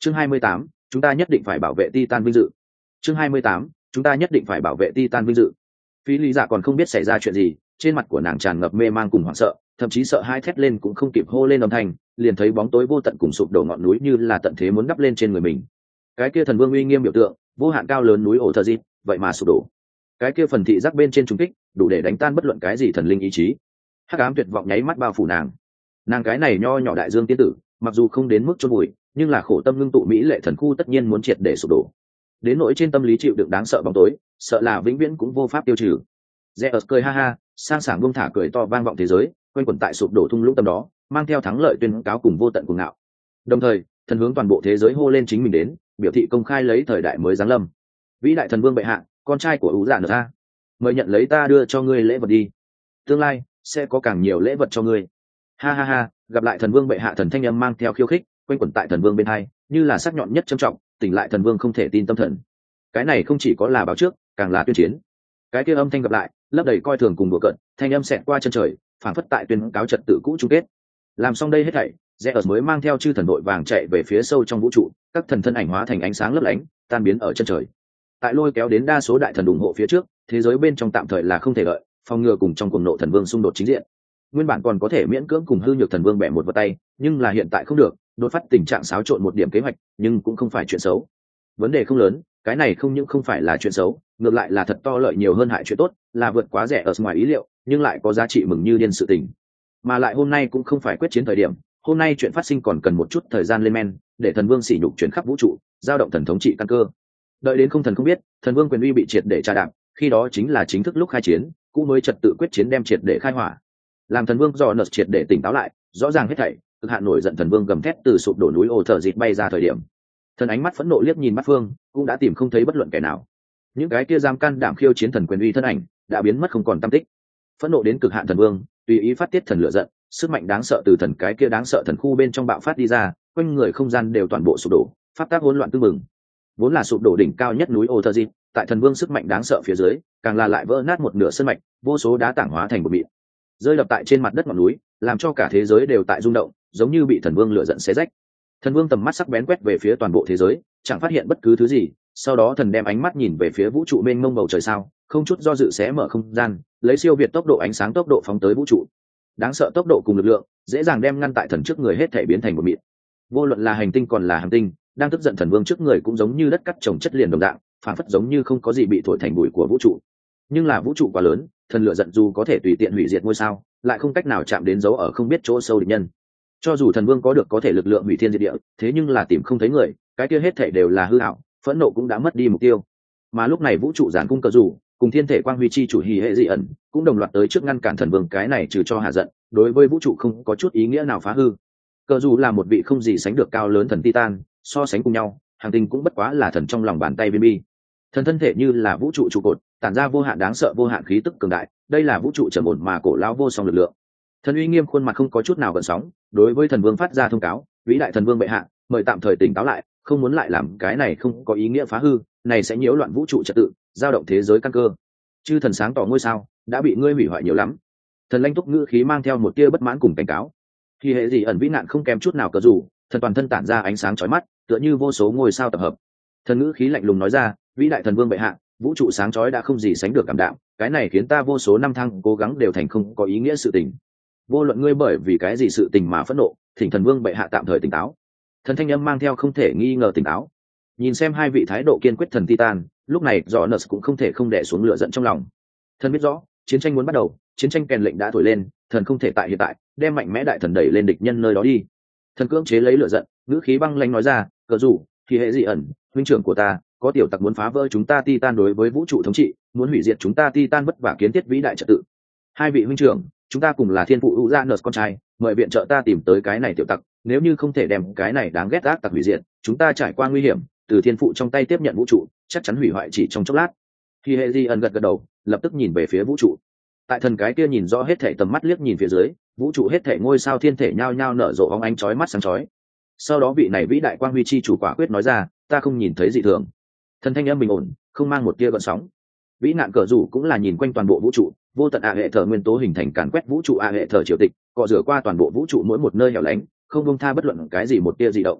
Chương 28, chúng ta nhất định phải bảo vệ Titan vinh dự. Chương 28, chúng ta nhất định phải bảo vệ Titan vinh dự. Phi Lý Dạ còn không biết xảy ra chuyện gì, trên mặt của nàng tràn ngập mê mang cùng hoảng sợ, thậm chí sợ hai thét lên cũng không kịp hô lên âm thanh, liền thấy bóng tối vô tận cùng sụp đổ ngọn núi như là tận thế muốn đắp lên trên người mình. Cái kia thần vương uy nghiêm biểu tượng, vô hạn cao lớn núi ổ thờ dịp, vậy mà sụp đổ. Cái kia phần thị giác bên trên trùng kích, đủ để đánh tan bất luận cái gì thần linh ý chí. Hắc ám tuyệt vọng nháy mắt bao phủ nàng. Nàng cái này nho nhỏ đại dương tiên tử, mặc dù không đến mức chôn vùi, nhưng là khổ tâm ngưng tụ mỹ lệ thần khu tất nhiên muốn triệt để sụp đổ. Đến nỗi trên tâm lý chịu đựng đáng sợ bóng tối, sợ là vĩnh viễn cũng vô pháp tiêu trừ. Zeus cười ha ha, sang sảng buông thả cười to vang vọng thế giới, quanh quẩn tại sụp đổ thung lũng tâm đó, mang theo thắng lợi tuyên cáo cùng vô tận cuồng ngạo. Đồng thời, thần hướng toàn bộ thế giới hô lên chính mình đến, biểu thị công khai lấy thời đại mới giáng lâm. Vĩ đại thần vương bệ hạ, con trai của Ú Dạ Nở ta, mời nhận lấy ta đưa cho ngươi lễ vật đi. Tương lai sẽ có càng nhiều lễ vật cho ngươi. Ha ha ha, gặp lại thần vương bệ hạ, thần thanh âm mang theo khiêu khích, quanh quẩn tại thần vương bên hai, như là sắc nhọn nhất trầm trọng, tỉnh lại thần vương không thể tin tâm thần. Cái này không chỉ có là báo trước, càng là tuyên chiến. Cái kia âm thanh gặp lại, lấp đầy coi thường cùng đùa cợt, thanh âm xẹt qua chân trời, phảng phất tại tuyên cáo trật tự cũ chung kết. Làm xong đây hết thảy, Zeus mới mang theo chư thần đội vàng chạy về phía sâu trong vũ trụ, các thần thân ảnh hóa thành ánh sáng lấp lánh, tan biến ở chân trời. Tại lôi kéo đến đa số đại thần ủng hộ phía trước, thế giới bên trong tạm thời là không thể lợi, phòng ngừa cùng trong cuồng nộ thần vương xung đột chính diện. Nguyên bản còn có thể miễn cưỡng cùng hư nhược thần vương bẻ một vật tay, nhưng là hiện tại không được, đột phát tình trạng xáo trộn một điểm kế hoạch, nhưng cũng không phải chuyện xấu. Vấn đề không lớn, cái này không những không phải là chuyện xấu, ngược lại là thật to lợi nhiều hơn hại chuyện tốt, là vượt quá rẻ ở ngoài ý liệu, nhưng lại có giá trị mừng như điên sự tình. Mà lại hôm nay cũng không phải quyết chiến thời điểm, hôm nay chuyện phát sinh còn cần một chút thời gian lên men, để thần vương sỉ nhục chuyển khắp vũ trụ, giao động thần thống trị căn cơ. Đợi đến không thần không biết, thần vương quyền uy bị triệt để tra đạp, khi đó chính là chính thức lúc khai chiến, cũng mới trật tự quyết chiến đem triệt để khai hỏa. Làm thần vương do nợ triệt để tỉnh táo lại, rõ ràng hết thảy, cực hạn nổi giận thần vương gầm thét từ sụp đổ núi ồ thở dịt bay ra thời điểm. Thần ánh mắt phẫn nộ liếc nhìn bát phương, cũng đã tìm không thấy bất luận kẻ nào. Những cái kia giam can đảm khiêu chiến thần quyền uy thân ảnh đã biến mất không còn tăm tích. Phẫn nộ đến cực hạn thần vương, tùy ý phát tiết thần lửa giận, sức mạnh đáng sợ từ thần cái kia đáng sợ thần khu bên trong bạo phát đi ra, quanh người không gian đều toàn bộ sụp đổ, pháp tác hỗn loạn tương mừng. Vốn là sụp đổ đỉnh cao nhất núi ồ thở dịt, tại thần vương sức mạnh đáng sợ phía dưới, càng là lại vỡ nát một nửa sân mạch, vô số đá tảng hóa thành một mịn, rơi đập tại trên mặt đất ngọn núi, làm cho cả thế giới đều tại rung động, giống như bị thần vương lửa giận xé rách. Thần vương tầm mắt sắc bén quét về phía toàn bộ thế giới, chẳng phát hiện bất cứ thứ gì, sau đó thần đem ánh mắt nhìn về phía vũ trụ mênh mông bầu trời sao, không chút do dự xé mở không gian, lấy siêu việt tốc độ ánh sáng tốc độ phóng tới vũ trụ. Đáng sợ tốc độ cùng lực lượng, dễ dàng đem ngăn tại thần trước người hết thể biến thành một mịn. Vô luận là hành tinh còn là hành tinh, đang tức giận thần vương trước người cũng giống như đất cắt trồng chất liền đồng dạng, phản phất giống như không có gì bị thổi thành bụi của vũ trụ. Nhưng là vũ trụ quá lớn, thần lửa giận dù có thể tùy tiện hủy diệt ngôi sao, lại không cách nào chạm đến dấu ở không biết chỗ sâu địch nhân. Cho dù thần vương có thể lực lượng hủy thiên diệt địa, thế nhưng là tìm không thấy người, cái kia hết thảy đều là hư ảo, phẫn nộ cũng đã mất đi mục tiêu. Mà lúc này vũ trụ giản cung cờ rủ cùng thiên thể quang huy chi chủ hỉ hệ dị ẩn cũng đồng loạt tới trước ngăn cản thần vương, cái này trừ cho hạ giận, đối với vũ trụ không có chút ý nghĩa nào phá hư. Cờ rủ là một vị không gì sánh được cao lớn thần Titan, so sánh cùng nhau, hành tinh cũng bất quá là thần trong lòng bàn tay viên bi. Thần thân thể như là vũ trụ trụ cột, tản ra vô hạn đáng sợ vô hạn khí tức cường đại, đây là vũ trụ trầm ổn mà cổ lão vô song lực lượng. Thần uy nghiêm khuôn mặt không có chút nào gợn sóng, đối với thần vương phát ra thông cáo, vĩ đại thần vương bệ hạ, mời tạm thời tỉnh táo lại, không muốn lại làm cái này không có ý nghĩa phá hư, này sẽ nhiễu loạn vũ trụ trật tự, dao động thế giới căn cơ. Chư thần sáng tỏ ngôi sao đã bị ngươi hủy hoại nhiều lắm. Thần lãnh túc ngữ khí mang theo một tia bất mãn cùng cảnh cáo. Khi hệ gì ẩn vĩ nạn không kém chút nào cờ rủ, thần toàn thân tản ra ánh sáng chói mắt, tựa như vô số ngôi sao tập hợp. Thần ngữ khí lạnh lùng nói ra, vĩ đại thần vương bệ hạ, vũ trụ sáng chói đã không gì sánh được cảm đạm, cái này khiến ta vô số năm tháng cố gắng đều thành không có ý nghĩa sự tình. Vô luận ngươi bởi vì cái gì sự tình mà phẫn nộ, thỉnh thần vương bệ hạ tạm thời tỉnh táo. Thần thanh âm mang theo không thể nghi ngờ tỉnh táo. Nhìn xem hai vị thái độ kiên quyết thần Titan, lúc này Jonas cũng không thể không đè xuống lửa giận trong lòng. Thần biết rõ, chiến tranh muốn bắt đầu, chiến tranh kèn lệnh đã thổi lên, thần không thể tại hiện tại đem mạnh mẽ đại thần đẩy lên địch nhân nơi đó đi. Thần cưỡng chế lấy lửa giận, ngữ khí băng lãnh nói ra, cờ rủ, thì hệ dị ẩn, huynh trưởng của ta, có tiểu tặc muốn phá vỡ chúng ta Titan đối với vũ trụ thống trị, muốn hủy diệt chúng ta Titan vất vả kiến thiết vĩ đại trật tự. Hai vị huynh trưởng, chúng ta cùng là thiên phụ Uranus con trai, mời viện trợ ta tìm tới cái này tiểu tặc, nếu như không thể đem cái này đáng ghét ác tặc hủy diệt, chúng ta trải qua nguy hiểm, từ thiên phụ trong tay tiếp nhận vũ trụ, chắc chắn hủy hoại chỉ trong chốc lát. Khi hệ di ẩn gật gật đầu, lập tức nhìn về phía vũ trụ. Tại thần cái kia nhìn rõ hết thể tầm mắt liếc nhìn phía dưới, vũ trụ hết thể ngôi sao thiên thể nhao nhao nở rộ óng ánh chói mắt sáng chói. Sau đó vị này vĩ đại quang huy chi chủ quả quyết nói ra, ta không nhìn thấy gì thường. Thần thanh âm bình ổn, không mang một tia gợn sóng. Vĩ nạn cờ rủ cũng là nhìn quanh toàn bộ vũ trụ, vô tận hệ thờ nguyên tố hình thành càn quét vũ trụ hệ thờ triều tịch, cọ rửa qua toàn bộ vũ trụ mỗi một nơi hẻo lánh, không buông tha bất luận cái gì một tia dị động.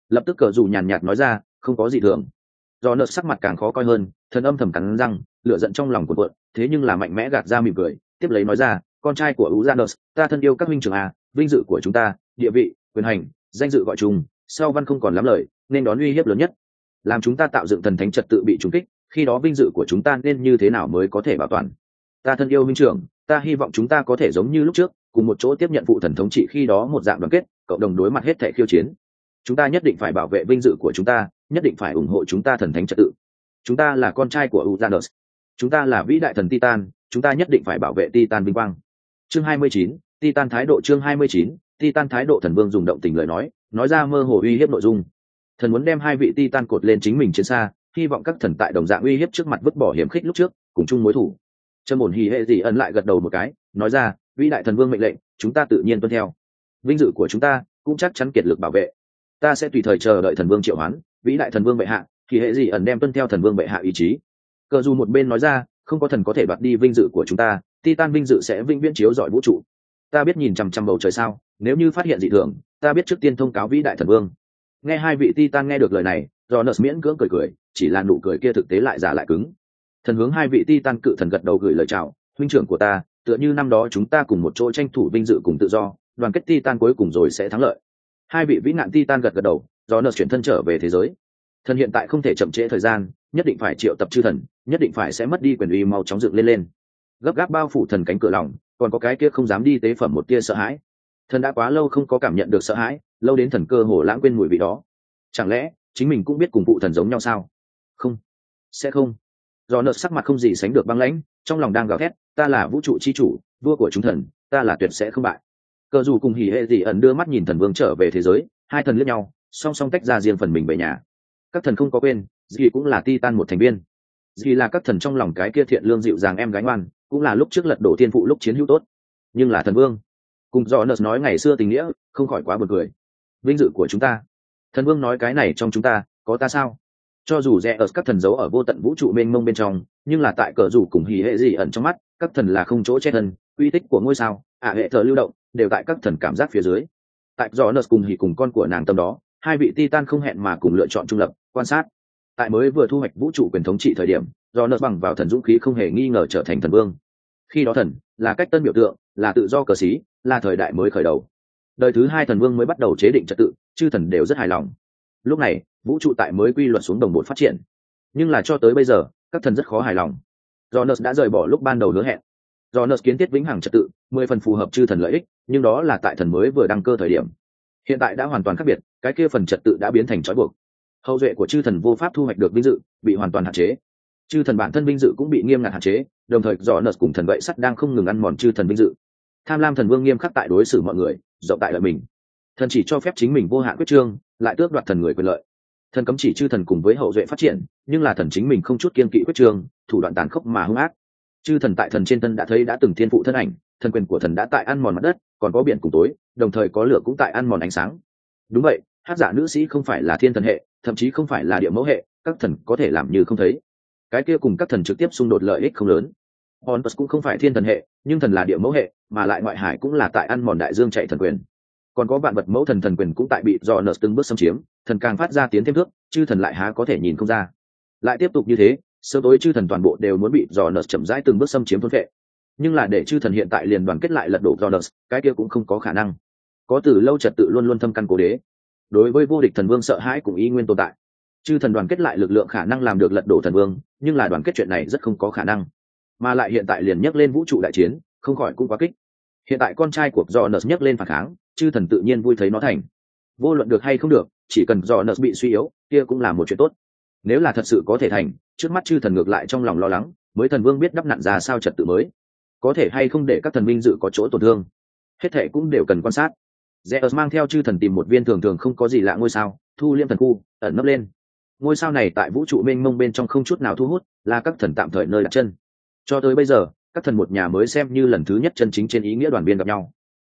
Lập tức cờ dù nhàn nhạt nói ra, không có gì thường. Do nợ sắc mặt càng khó coi hơn, thần âm thầm cắn răng, lửa giận trong lòng cuộn cuộn, thế nhưng là mạnh mẽ gạt ra mỉm cười, tiếp lấy nói ra, con trai của Uranus, ta thân yêu các huynh trưởng à, vinh dự của chúng ta, địa vị, quyền hành, danh dự gọi chung, sau văn không còn lắm lời, nên đón uy hiếp lớn nhất. Làm chúng ta tạo dựng thần thánh trật tự bị trúng kích, khi đó vinh dự của chúng ta nên như thế nào mới có thể bảo toàn? Ta thân yêu huynh trưởng, ta hy vọng chúng ta có thể giống như lúc trước, cùng một chỗ tiếp nhận phụ thần thống trị khi đó một dạng đoàn kết, cộng đồng đối mặt hết thảy khiêu chiến. Chúng ta nhất định phải bảo vệ vinh dự của chúng ta, nhất định phải ủng hộ chúng ta thần thánh trật tự. Chúng ta là con trai của Uranus, chúng ta là vĩ đại thần Titan, chúng ta nhất định phải bảo vệ Titan vinh quang. Chương 29, Titan thái độ. Chương 29, Titan thái độ. Thần vương dùng động tình lời nói ra mơ hồ uy hiếp nội dung. Thần muốn đem hai vị Titan cột lên chính mình trên xa, hy vọng các thần tại đồng dạng uy hiếp trước mặt vứt bỏ hiểm khích lúc trước, cùng chung mối thủ. Trâm ổn hỉ hệ gì ẩn lại gật đầu một cái, nói ra, vĩ đại thần vương mệnh lệnh, chúng ta tự nhiên tuân theo. Vinh dự của chúng ta cũng chắc chắn kiệt lực bảo vệ. Ta sẽ tùy thời chờ đợi thần vương triệu hoán, vĩ đại thần vương bệ hạ, thì hệ gì ẩn đem tuân theo thần vương bệ hạ ý chí. Cờ dù một bên nói ra, không có thần có thể đoạt đi vinh dự của chúng ta, Titan vinh dự sẽ vĩnh viễn chiếu rọi vũ trụ. Ta biết nhìn chằm chằm bầu trời sao, nếu như phát hiện dị thường, ta biết trước tiên thông cáo vĩ đại thần vương. Nghe hai vị Titan nghe được lời này, Jonas miễn cưỡng cười, chỉ là nụ cười kia thực tế lại giả lại cứng. Thần hướng hai vị Titan cự thần gật đầu gửi lời chào, huynh trưởng của ta, tựa như năm đó chúng ta cùng một chỗ tranh thủ vinh dự cùng tự do, đoàn kết Titan cuối cùng rồi sẽ thắng lợi. Hai vị vĩ nạn Titan gật đầu, Jonas chuyển thân trở về thế giới. Thần hiện tại không thể chậm trễ thời gian, nhất định phải triệu tập chư thần, nhất định phải sẽ mất đi quyền uy mau chóng dựng lên. Gấp gáp bao phủ thần cánh cửa lòng, còn có cái kia không dám đi tế phẩm một tia sợ hãi. Thần đã quá lâu không có cảm nhận được sợ hãi, lâu đến thần cơ hồ lãng quên mùi vị đó. Chẳng lẽ chính mình cũng biết cùng phụ thần giống nhau sao? Không, sẽ không. Do nợ sắc mặt không gì sánh được băng lãnh, trong lòng đang gào thét, ta là vũ trụ chi chủ, vua của chúng thần, ta là tuyệt sẽ không bại. Cờ dù cùng hỉ hệ dị ẩn đưa mắt nhìn thần vương trở về thế giới, hai thần liếc nhau, song song tách ra riêng phần mình về nhà. Các thần không có quên, dì cũng là Titan một thành viên. Dì là các thần trong lòng cái kia thiện lương dịu dàng em gái ngoan, cũng là lúc trước lật đổ thiên phụ lúc chiến hữu tốt. Nhưng là thần vương, cùng do nợ nói ngày xưa tình nghĩa, không khỏi quá buồn cười. Vinh dự của chúng ta, thần vương nói cái này trong chúng ta, có ta sao? Cho dù rẽ ở các thần giấu ở vô tận vũ trụ mênh mông bên trong, nhưng là tại cờ rủ cùng hỉ hệ dị ẩn trong mắt, các thần là không chỗ che thân, uy tích của ngôi sao, hệ thờ lưu động, đều tại các thần cảm giác phía dưới. Tại do nợ cùng hỉ cùng con của nàng tâm đó, hai vị Titan không hẹn mà cùng lựa chọn trung lập, quan sát. Tại mới vừa thu hoạch vũ trụ quyền thống trị thời điểm, do nợ bằng vào thần dũng khí không hề nghi ngờ trở thành thần vương. Khi đó thần là cách tân biểu tượng, là tự do cờ xí, là thời đại mới khởi đầu. Đời thứ hai thần vương mới bắt đầu chế định trật tự, chư thần đều rất hài lòng. Lúc này vũ trụ tại mới quy luật xuống đồng bộ phát triển, nhưng là cho tới bây giờ các thần rất khó hài lòng. Jonas đã rời bỏ lúc ban đầu hứa hẹn. Jonas kiến thiết vĩnh hằng trật tự 10 phần phù hợp chư thần lợi ích, nhưng đó là tại thần mới vừa đăng cơ thời điểm. Hiện tại đã hoàn toàn khác biệt, cái kia phần trật tự đã biến thành trói buộc. Hậu duệ của chư thần vô pháp thu hoạch được vinh dự, bị hoàn toàn hạn chế. Chư thần bản thân vinh dự cũng bị nghiêm ngặt hạn chế, đồng thời Jonas cùng thần gậy sắt đang không ngừng ăn mòn chư thần vinh dự. Tham lam thần vương nghiêm khắc tại đối xử mọi người, rộng tại lợi mình. Thần chỉ cho phép chính mình vô hạn quyết trương, lại tước đoạt thần người quyền lợi. Thần cấm chỉ chư thần cùng với hậu duệ phát triển, nhưng là thần chính mình không chút kiên kỵ quyết trương, thủ đoạn tàn khốc mà hung ác. Chư thần tại thần trên thân đã thấy đã từng thiên phụ thân ảnh, thần quyền của thần đã tại ăn mòn mặt đất, còn có biển cùng tối, đồng thời có lửa cũng tại ăn mòn ánh sáng. Đúng vậy, hắc giả nữ sĩ không phải là thiên thần hệ, thậm chí không phải là địa mẫu hệ, các thần có thể làm như không thấy. Cái kia cùng các thần trực tiếp xung đột lợi ích không lớn. Horus cũng không phải thiên thần hệ, nhưng thần là địa mẫu hệ, mà lại ngoại hải cũng là tại ăn mòn đại dương chạy thần quyền. Còn có vạn vật mẫu thần thần quyền cũng tại bị do nợ từng bước xâm chiếm, thần càng phát ra tiến thêm thước, chư thần lại há có thể nhìn không ra. Lại tiếp tục như thế, sớm tối chư thần toàn bộ đều muốn bị do nợ chậm rãi từng bước xâm chiếm thôn phệ. Nhưng là để chư thần hiện tại liền đoàn kết lại lật đổ do nợ, cái kia cũng không có khả năng. Có từ lâu trật tự luôn luôn thâm căn cố đế. Đối với vô địch thần vương sợ hãi cũng y nguyên tồn tại. Chư thần đoàn kết lại lực lượng khả năng làm được lật đổ thần vương, nhưng là đoàn kết chuyện này rất không có khả năng. Mà lại hiện tại liền nhắc lên vũ trụ đại chiến, không khỏi cũng quá kích. Hiện tại con trai của Jonas nhắc lên phản kháng, chư thần tự nhiên vui thấy nó thành. Vô luận được hay không được, chỉ cần Jonas bị suy yếu, kia cũng là một chuyện tốt. Nếu là thật sự có thể thành, trước mắt chư thần ngược lại trong lòng lo lắng, mới thần vương biết đắp nặn ra sao trật tự mới, có thể hay không để các thần minh dự có chỗ tổn thương. Hết thệ cũng đều cần quan sát. Zeus mang theo chư thần tìm một viên thường thường không có gì lạ ngôi sao, thu liêm thần khu, ẩn nấp lên. Ngôi sao này tại vũ trụ mênh mông bên trong không chút nào thu hút, là các thần tạm thời nơi đặt chân. Cho tới bây giờ, các thần một nhà mới xem như lần thứ nhất chân chính trên ý nghĩa đoàn viên gặp nhau.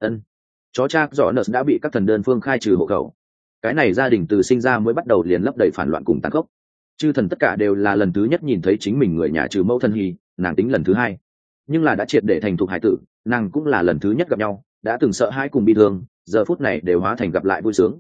Chó cha Jonas đã bị các thần đơn phương khai trừ hộ khẩu. Cái này gia đình từ sinh ra mới bắt đầu liền lấp đầy phản loạn cùng tàn khốc. Chư thần tất cả đều là lần thứ nhất nhìn thấy chính mình người nhà trừ mẫu thân Hy, nàng tính lần thứ hai. Nhưng là đã triệt để thành thục hải tử, nàng cũng là lần thứ nhất gặp nhau, đã từng sợ hãi cùng bi thương, giờ phút này đều hóa thành gặp lại vui sướng.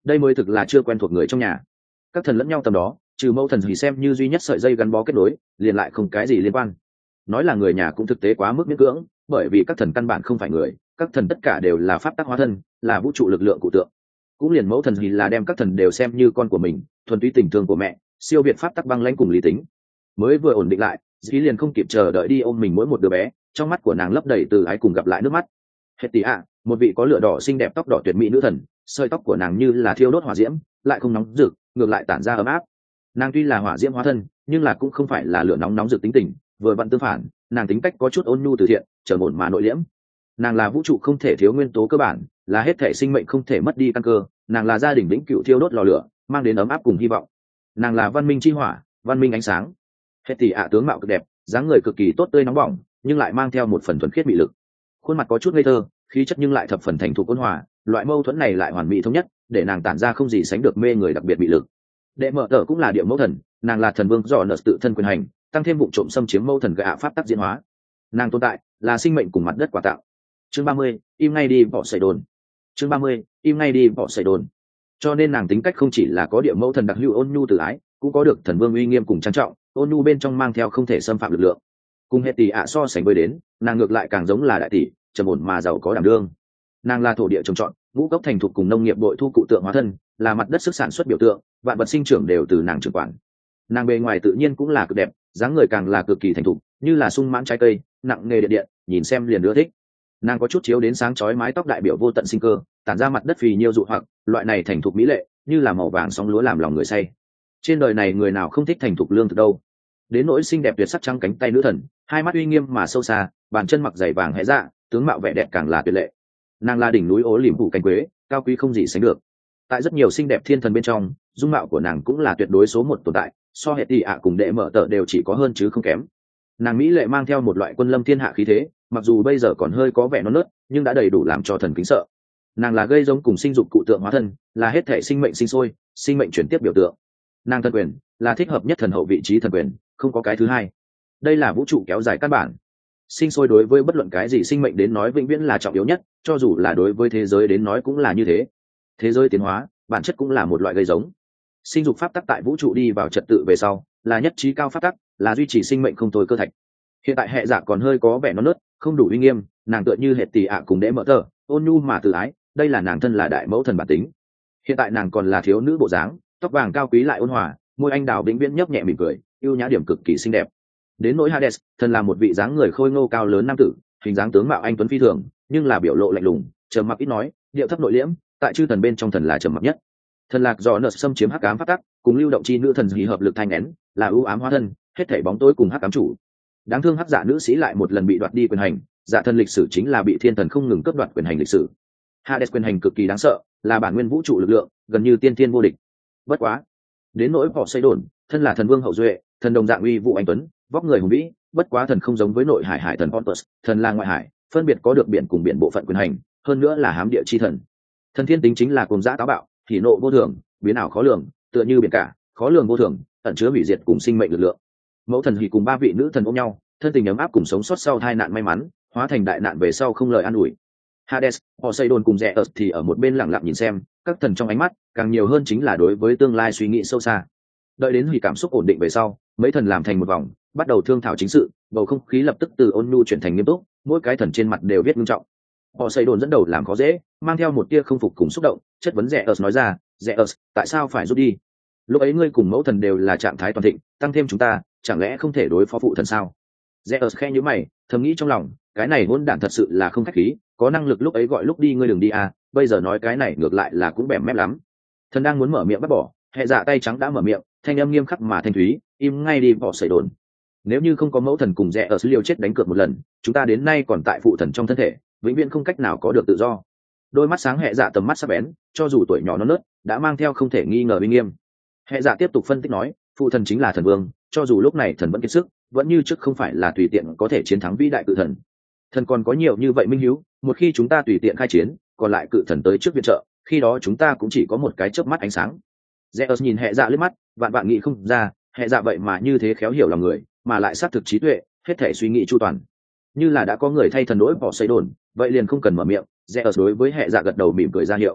đây mới thực là chưa quen thuộc người trong nhà. Các thần lẫn nhau tầm đó, trừ mẫu thần thì xem như duy nhất sợi dây gắn bó kết nối, liền lại không cái gì liên quan. Nói là người nhà cũng thực tế quá mức miễn cưỡng, bởi vì các thần căn bản không phải người, các thần tất cả đều là pháp tắc hóa thân, là vũ trụ lực lượng cụ tượng. Cũng liền mẫu thần thì là đem các thần đều xem như con của mình, thuần túy tình thương của mẹ, siêu việt pháp tắc băng lãnh cùng lý tính. Mới vừa ổn định lại, dĩ liền không kịp chờ đợi đi ôm mình mỗi một đứa bé, trong mắt của nàng lấp đầy từ ái cùng gặp lại nước mắt. Hết tỷ ạ, một vị có lửa đỏ xinh đẹp tóc đỏ tuyệt mỹ nữ thần, sợi tóc của nàng như là thiêu đốt hỏa diễm, lại không nóng rực, ngược lại tản ra ấm áp. Nàng tuy là hỏa diễm hóa thân, nhưng là cũng không phải là lửa nóng rực tính tình, vừa vặn tương phản, nàng tính cách có chút ôn nhu từ thiện, trầm ổn mà nội liễm. Nàng là vũ trụ không thể thiếu nguyên tố cơ bản, là hết thể sinh mệnh không thể mất đi căn cơ, nàng là gia đình vĩnh cửu thiêu đốt lò lửa, mang đến ấm áp cùng hy vọng. Nàng là văn minh chi hỏa, văn minh ánh sáng. Hết tỷ ạ tướng mạo cực đẹp, dáng người cực kỳ tốt tươi nóng bỏng, nhưng lại mang theo một phần thuần khiết mị lực. Khuôn mặt có chút ngây thơ, khí chất nhưng lại thập phần thành thục ôn hòa, loại mâu thuẫn này lại hoàn mỹ thống nhất, để nàng tản ra không gì sánh được mê người đặc biệt mị lực. Đệ mở tờ cũng là địa mẫu thần, nàng là thần vương do nợ tự thân quyền hành, tăng thêm vụ trộm xâm chiếm mâu thần gạ pháp tắc diễn hóa. Nàng tồn tại là sinh mệnh cùng mặt đất quả tạo. Chương 30, im ngay đi bỏ sẩy đồn. Chương 30, im ngay đi bỏ sẩy đồn. Cho nên nàng tính cách không chỉ là có địa mẫu thần đặc hữu ôn nhu từ ái, cũng có được thần vương uy nghiêm cùng trang trọng, ôn nhu bên trong mang theo không thể xâm phạm lực lượng. Cùng hệ tỷ ạ so sánh với đến, nàng ngược lại càng giống là đại tỷ, trầm ổn mà giàu có đảm đương. Nàng là thổ địa trồng trọt, ngũ cốc thành thục cùng nông nghiệp bội thu cụ tượng hóa thân, là mặt đất sức sản xuất biểu tượng, vạn vật sinh trưởng đều từ nàng trưởng quản. Nàng bề ngoài tự nhiên cũng là cực đẹp, dáng người càng là cực kỳ thành thục, như là sung mãn trái cây, nặng nghề điện điện, nhìn xem liền ưa thích. Nàng có chút chiếu đến sáng chói mái tóc đại biểu vô tận sinh cơ, tản ra mặt đất phì nhiêu dụ hoặc, loại này thành thục mỹ lệ, như là màu vàng sóng lúa làm lòng người say. Trên đời này người nào không thích thành thục lương thực đâu. Đến nỗi xinh đẹp tuyệt sắc trắng cánh tay nữ thần, hai mắt uy nghiêm mà sâu xa, bàn chân mặc giày vàng hẽ dạ, tướng mạo vẻ đẹp càng là tuyệt lệ. Nàng là đỉnh núi ố liềm phủ cánh quế, cao quý không gì sánh được. Tại rất nhiều xinh đẹp thiên thần bên trong, dung mạo của nàng cũng là tuyệt đối số một tồn tại, so hệ tỷ ạ cùng đệ mở tờ đều chỉ có hơn chứ không kém. Nàng mỹ lệ mang theo một loại quân lâm thiên hạ khí thế, mặc dù bây giờ còn hơi có vẻ non nớt, nhưng đã đầy đủ làm cho thần kính sợ. Nàng là gây giống cùng sinh dục cụ tượng hóa thân, là hết thể sinh mệnh sinh sôi, sinh mệnh chuyển tiếp biểu tượng. Nàng thần quyền là thích hợp nhất thần hậu vị trí thần quyền, không có cái thứ hai. Đây là vũ trụ kéo dài căn bản. Sinh sôi đối với bất luận cái gì sinh mệnh đến nói vĩnh viễn là trọng yếu nhất, cho dù là đối với thế giới đến nói cũng là như thế. Thế giới tiến hóa bản chất cũng là một loại gây giống. Sinh dục pháp tắc tại vũ trụ đi vào trật tự về sau, là nhất trí cao pháp tắc, là duy trì sinh mệnh không thôi cơ thạch. Hiện tại hệ giả còn hơi có vẻ non nớt, không đủ uy nghiêm, nàng tựa như hệ tỷ ạ cùng đễ mở tờ, ôn nhu mà từ ái, đây là nàng thân là đại mẫu thần bản tính. Hiện tại nàng còn là thiếu nữ bộ dáng, tóc vàng cao quý lại ôn hòa, môi anh đào vĩnh viễn nhấp nhẹ mỉm cười, yêu nhã điểm cực kỳ xinh đẹp. Đến nỗi Hades, thần là một vị dáng người khôi ngô cao lớn nam tử, hình dáng tướng mạo anh tuấn phi thường, nhưng là biểu lộ lạnh lùng, trầm mặc ít nói, điệu thấp nội liễm, tại chư thần bên trong thần là trầm mặc nhất. Thần lạc do nợ xâm chiếm hắc ám pháp tắc, cùng lưu động chi nữ thần hì hợp lực thanh nén, là ưu ám hóa thân, hết thảy bóng tối cùng hắc ám chủ. Đáng thương hắc giả nữ sĩ lại một lần bị đoạt đi quyền hành, giả thân lịch sử chính là bị thiên thần không ngừng cướp đoạt quyền hành lịch sử. Hades quyền hành cực kỳ đáng sợ, là bản nguyên vũ trụ lực lượng, gần như tiên thiên vô địch. Bất quá, đến nỗi bỏ xây đồn, thân là thần vương hậu duệ, thần đồng dạng uy vũ anh tuấn, vóc người hùng vĩ, bất quá thần không giống với nội hải hải thần Pontus, thần là ngoại hải, phân biệt có được biển cùng biển bộ phận quyền hành, hơn nữa là hám địa chi thần. Thần thiên tính chính là cuồng dã táo bạo, hỉ nộ vô thường, biến ảo khó lường, tựa như biển cả, khó lường vô thường, ẩn chứa hủy diệt cùng sinh mệnh lực lượng. Mẫu thần hỉ cùng ba vị nữ thần ôm nhau, thân tình ấm áp cùng sống sót sau tai nạn may mắn, hóa thành đại nạn về sau không lời an ủi. Hades, Poseidon cùng Zeus thì ở một bên lặng lặng nhìn xem, các thần trong ánh mắt càng nhiều hơn chính là đối với tương lai suy nghĩ sâu xa. Đợi đến hỉ cảm xúc ổn định về sau, mấy thần làm thành một vòng, bắt đầu thương thảo chính sự, bầu không khí lập tức từ ôn nhu chuyển thành nghiêm túc, mỗi cái thần trên mặt đều viết nghiêm trọng. Poseidon dẫn đầu làm khó dễ, mang theo một tia không phục cùng xúc động, chất vấn Zeus nói ra, Zeus, tại sao phải rút đi? Lúc ấy ngươi cùng mẫu thần đều là trạng thái toàn thịnh, tăng thêm chúng ta, chẳng lẽ không thể đối phó phụ thần sao? Zeus khẽ nhíu mày, thầm nghĩ trong lòng, cái này hỗn đản thật sự là không khách khí, có năng lực lúc ấy gọi lúc đi ngươi đừng đi à, bây giờ nói cái này ngược lại là cũng bẻm mép lắm. Thần đang muốn mở miệng bắt bỏ, hệ dạ tay trắng đã mở miệng, thanh âm nghiêm khắc mà thanh thúy, im ngay đi bỏ sẩy đồn. Nếu như không có mẫu thần cùng Zeus liều chết đánh cược một lần, chúng ta đến nay còn tại phụ thần trong thân thể, vĩnh viễn không cách nào có được tự do. Đôi mắt sáng hệ dạ tầm mắt sắc bén, cho dù tuổi nhỏ non nớt, đã mang theo không thể nghi ngờ uy nghiêm. Hệ dạ tiếp tục phân tích nói, phụ thần chính là thần vương, cho dù lúc này thần vẫn kiệt sức, vẫn như trước không phải là tùy tiện có thể chiến thắng vĩ đại cự thần. Thần còn có nhiều như vậy minh hiếu, một khi chúng ta tùy tiện khai chiến, còn lại cự thần tới trước viện trợ, khi đó chúng ta cũng chỉ có một cái chớp mắt ánh sáng. Zeus nhìn hệ dạ liếc mắt, vạn vạn nghĩ không ra, hệ dạ vậy mà như thế khéo hiểu lòng người, mà lại xác thực trí tuệ, hết thể suy nghĩ chu toàn. Như là đã có người thay thần đối bỏ xây đồn, vậy liền không cần mở miệng. Zeus đối với hệ dạ gật đầu mỉm cười ra hiệu.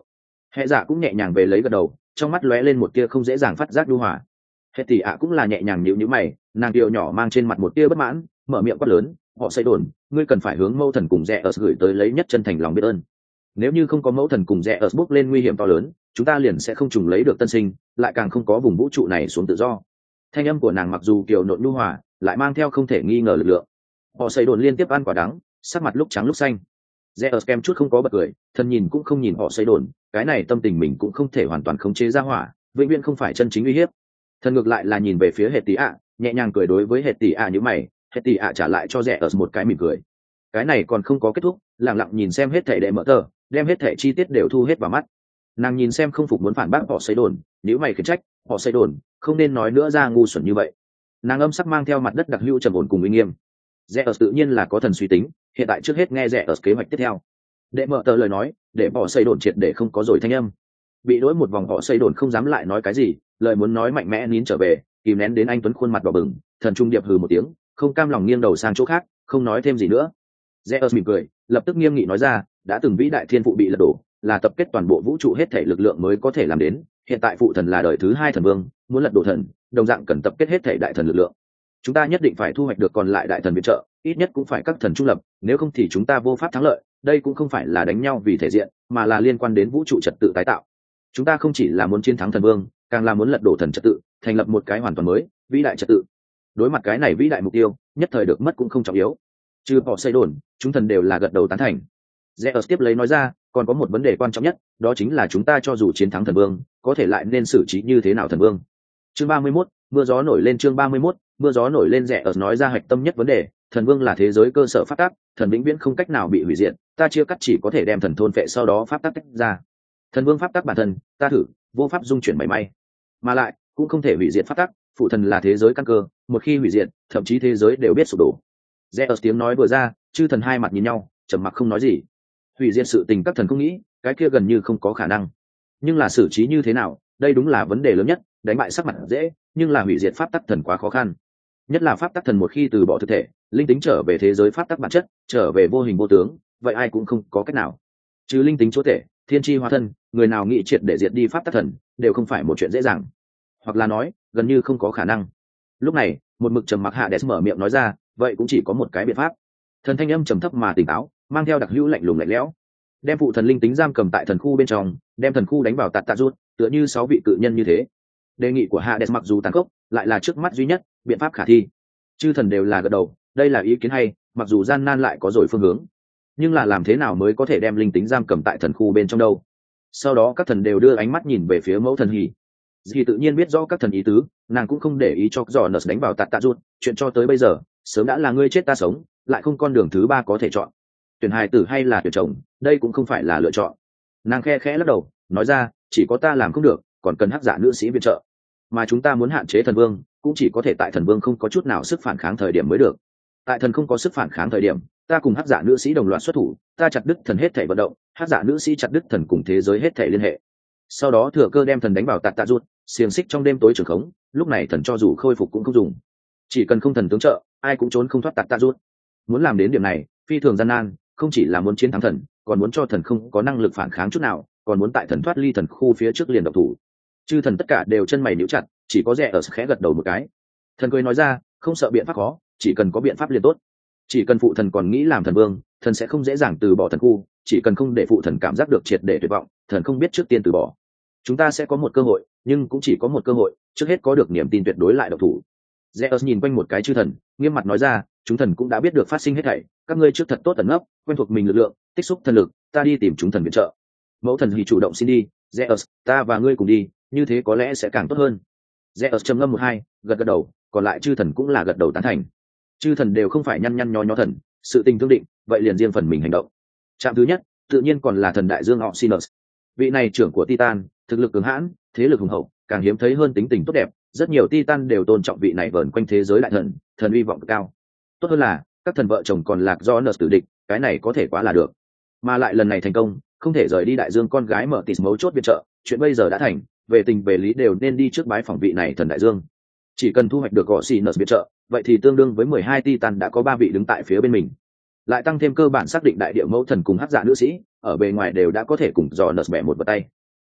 Hệ dạ cũng nhẹ nhàng về lấy gật đầu, trong mắt lóe lên một tia không dễ dàng phát giác nhu hòa. Hệ tỷ ạ cũng là nhẹ nhàng nhíu nhíu mày, nàng điệu nhỏ mang trên mặt một tia bất mãn, mở miệng quát lớn, họ xây đồn, ngươi cần phải hướng mẫu thần cùng rẽ ở gửi tới lấy nhất chân thành lòng biết ơn. Nếu như không có mẫu thần cùng rẽ ở bước lên nguy hiểm to lớn, chúng ta liền sẽ không trùng lấy được tân sinh, lại càng không có vùng vũ trụ này xuống tự do. Thanh âm của nàng mặc dù kiều nộn nhu hòa, lại mang theo không thể nghi ngờ lực lượng. Họ xây đồn liên tiếp ăn quả đắng, sắc mặt lúc trắng lúc xanh. Rẽ ở kem chút không có bật cười, thân nhìn cũng không nhìn họ xây đồn, cái này tâm tình mình cũng không thể hoàn toàn khống chế ra hỏa, vĩnh viễn không phải chân chính uy hiếp. Thần ngược lại là nhìn về phía hệ tỷ ạ, nhẹ nhàng cười đối với hệ tỷ ạ như mày, hệ tỷ ạ trả lại cho rẽ ở một cái mỉm cười. Cái này còn không có kết thúc, lặng lặng nhìn xem hết thảy đệ mở tờ, đem hết thảy chi tiết đều thu hết vào mắt. Nàng nhìn xem không phục muốn phản bác họ xây đồn, nếu mày khiển trách, họ xây đồn, không nên nói nữa ra ngu xuẩn như vậy. Nàng âm sắc mang theo mặt đất đặc hữu trầm ổn cùng uy nghiêm. Rẽ ở tự nhiên là có thần suy tính, hiện tại trước hết nghe rẽ ở kế hoạch tiếp theo. Đệ mở tờ lời nói, để họ xây đồn triệt để không có rồi thanh âm. Bị đối một vòng họ xây đồn không dám lại nói cái gì, lời muốn nói mạnh mẽ nín trở về, kìm nén đến anh tuấn khuôn mặt đỏ bừng, thần trung điệp hừ một tiếng, không cam lòng nghiêng đầu sang chỗ khác, không nói thêm gì nữa. Zeus mỉm cười, lập tức nghiêm nghị nói ra, đã từng vĩ đại thiên phụ bị lật đổ, là tập kết toàn bộ vũ trụ hết thể lực lượng mới có thể làm đến, hiện tại phụ thần là đời thứ hai thần vương, muốn lật đổ thần, đồng dạng cần tập kết hết thể đại thần lực lượng. Chúng ta nhất định phải thu hoạch được còn lại đại thần viện trợ, ít nhất cũng phải các thần trung lập, nếu không thì chúng ta vô pháp thắng lợi, đây cũng không phải là đánh nhau vì thể diện, mà là liên quan đến vũ trụ trật tự tái tạo. Chúng ta không chỉ là muốn chiến thắng thần vương, càng là muốn lật đổ thần trật tự, thành lập một cái hoàn toàn mới, vĩ đại trật tự. Đối mặt cái này vĩ đại mục tiêu, nhất thời được mất cũng không trọng yếu. Trừ họ xây đồn, chúng thần đều là gật đầu tán thành. Zeus tiếp lấy nói ra, còn có một vấn đề quan trọng nhất, đó chính là chúng ta cho dù chiến thắng thần vương, có thể lại nên xử trí như thế nào thần vương. Chương 31, mưa gió nổi lên. Chương 31, mưa gió nổi lên. Zeus nói ra hạch tâm nhất vấn đề, thần vương là thế giới cơ sở pháp tắc, thần vĩnh viễn không cách nào bị hủy diệt, ta chia cắt chỉ có thể đem thần thôn phệ sau đó pháp tắc tách ra. Thần vương pháp tắc bản thân, ta thử, vô pháp dung chuyển mảy may, mà lại cũng không thể hủy diệt pháp tắc, phụ thần là thế giới căn cơ, một khi hủy diệt, thậm chí thế giới đều biết sụp đổ. Zeus tiếng nói vừa ra, chư thần hai mặt nhìn nhau, trầm mặc không nói gì. Hủy diệt sự tình các thần không nghĩ, cái kia gần như không có khả năng. Nhưng là xử trí như thế nào, đây đúng là vấn đề lớn nhất, đánh bại sắc mặt dễ, nhưng là hủy diệt pháp tắc thần quá khó khăn. Nhất là pháp tắc thần một khi từ bỏ thực thể, linh tính trở về thế giới pháp tắc bản chất, trở về vô hình vô tướng, vậy ai cũng không có cách nào. Trừ linh tính chúa thể, thiên chi hóa thân, người nào nghĩ triệt để diệt đi pháp tắc thần, đều không phải một chuyện dễ dàng. Hoặc là nói, gần như không có khả năng. Lúc này, một mực trầm mặc Hades mở miệng nói ra, vậy cũng chỉ có một cái biện pháp. Thần thanh âm trầm thấp mà tỉnh táo, mang theo đặc hữu lạnh lùng lạnh lẽo, đem phụ thần linh tính giam cầm tại thần khu bên trong, đem thần khu đánh vào tạt tạ rút, tựa như 6 vị cự nhân như thế. Đề nghị của Hades mặc dù tàn khốc, lại là trước mắt duy nhất, biện pháp khả thi. Chư thần đều là gật đầu, đây là ý kiến hay, mặc dù gian nan lại có rồi phương hướng. Nhưng là làm thế nào mới có thể đem linh tính giam cầm tại thần khu bên trong đâu? Sau đó các thần đều đưa ánh mắt nhìn về phía mẫu thần Hỉ. Dì tự nhiên biết rõ các thần ý tứ, nàng cũng không để ý cho Jonas đánh vào tạt tạ rút, chuyện cho tới bây giờ, sớm đã là ngươi chết ta sống, lại không con đường thứ ba có thể chọn. Tuyển hài tử hay là tuyển chồng, đây cũng không phải là lựa chọn. Nàng khe khẽ lắc đầu, nói ra, chỉ có ta làm không được, còn cần hắc giả nữ sĩ viện trợ. Mà chúng ta muốn hạn chế thần vương, cũng chỉ có thể tại thần vương không có chút nào sức phản kháng thời điểm mới được. Tại thần không có sức phản kháng thời điểm, ta cùng hắc giả nữ sĩ đồng loạt xuất thủ, ta chặt đứt thần hết thể vận động, hắc giả nữ sĩ chặt đứt thần cùng thế giới hết thể liên hệ. Sau đó thừa cơ đem thần đánh vào tạt tạ rút, xiềng xích trong đêm tối trường khống, lúc này thần cho dù khôi phục cũng không dùng. Chỉ cần không thần tướng trợ, ai cũng trốn không thoát tạt tạ rút. Muốn làm đến điểm này, phi thường gian nan, không chỉ là muốn chiến thắng thần, còn muốn cho thần không có năng lực phản kháng chút nào, còn muốn tại thần thoát ly thần khu phía trước liền độc thủ. Chư thần tất cả đều chân mày nhíu chặt, chỉ có rẻ ở khẽ gật đầu một cái. Thần cười nói ra, không sợ biện pháp khó, chỉ cần có biện pháp liền tốt. Chỉ cần phụ thần còn nghĩ làm thần vương, thần sẽ không dễ dàng từ bỏ thần khu, chỉ cần không để phụ thần cảm giác được triệt để tuyệt vọng, thần không biết trước tiên từ bỏ. Chúng ta sẽ có một cơ hội, nhưng cũng chỉ có một cơ hội, trước hết có được niềm tin tuyệt đối lại độc thủ. Zeus nhìn quanh một cái chư thần, nghiêm mặt nói ra, chúng thần cũng đã biết được phát sinh hết thảy, các ngươi trước thật tốt tận ngấp, quen thuộc mình lực lượng, tích xúc thần lực, ta đi tìm chúng thần viện trợ. Mẫu thần thì chủ động xin đi, Zeus, ta và ngươi cùng đi, như thế có lẽ sẽ càng tốt hơn. Zeus trầm ngâm một hai, gật gật đầu, còn lại chư thần cũng là gật đầu tán thành. Chư thần đều không phải nhăn nhăn nhó nhó thần, sự tình tương định, vậy liền riêng phần mình hành động. Trạm thứ nhất, tự nhiên còn là thần đại dương Oxynus. Vị này trưởng của Titan, thực lực cường hãn, thế lực hùng hậu, càng hiếm thấy hơn tính tình tốt đẹp, rất nhiều Titan đều tôn trọng vị này vờn quanh thế giới đại thần, thần uy vọng cao. Tốt hơn là, các thần vợ chồng còn lạc do Nurse tử địch, cái này có thể quá là được. Mà lại lần này thành công, không thể rời đi đại dương con gái mở tịt mấu chốt viện trợ, chuyện bây giờ đã thành, về tình về lý đều nên đi trước bái phỏng vị này thần đại dương. Chỉ cần thu hoạch được Oxynus viện trợ, vậy thì tương đương với 12 Titan đã có 3 vị đứng tại phía bên mình. Lại tăng thêm cơ bản xác định đại địa mẫu thần cùng hắc dạ nữ sĩ, ở bề ngoài đều đã có thể cùng dò Nurse bẻ một vào tay.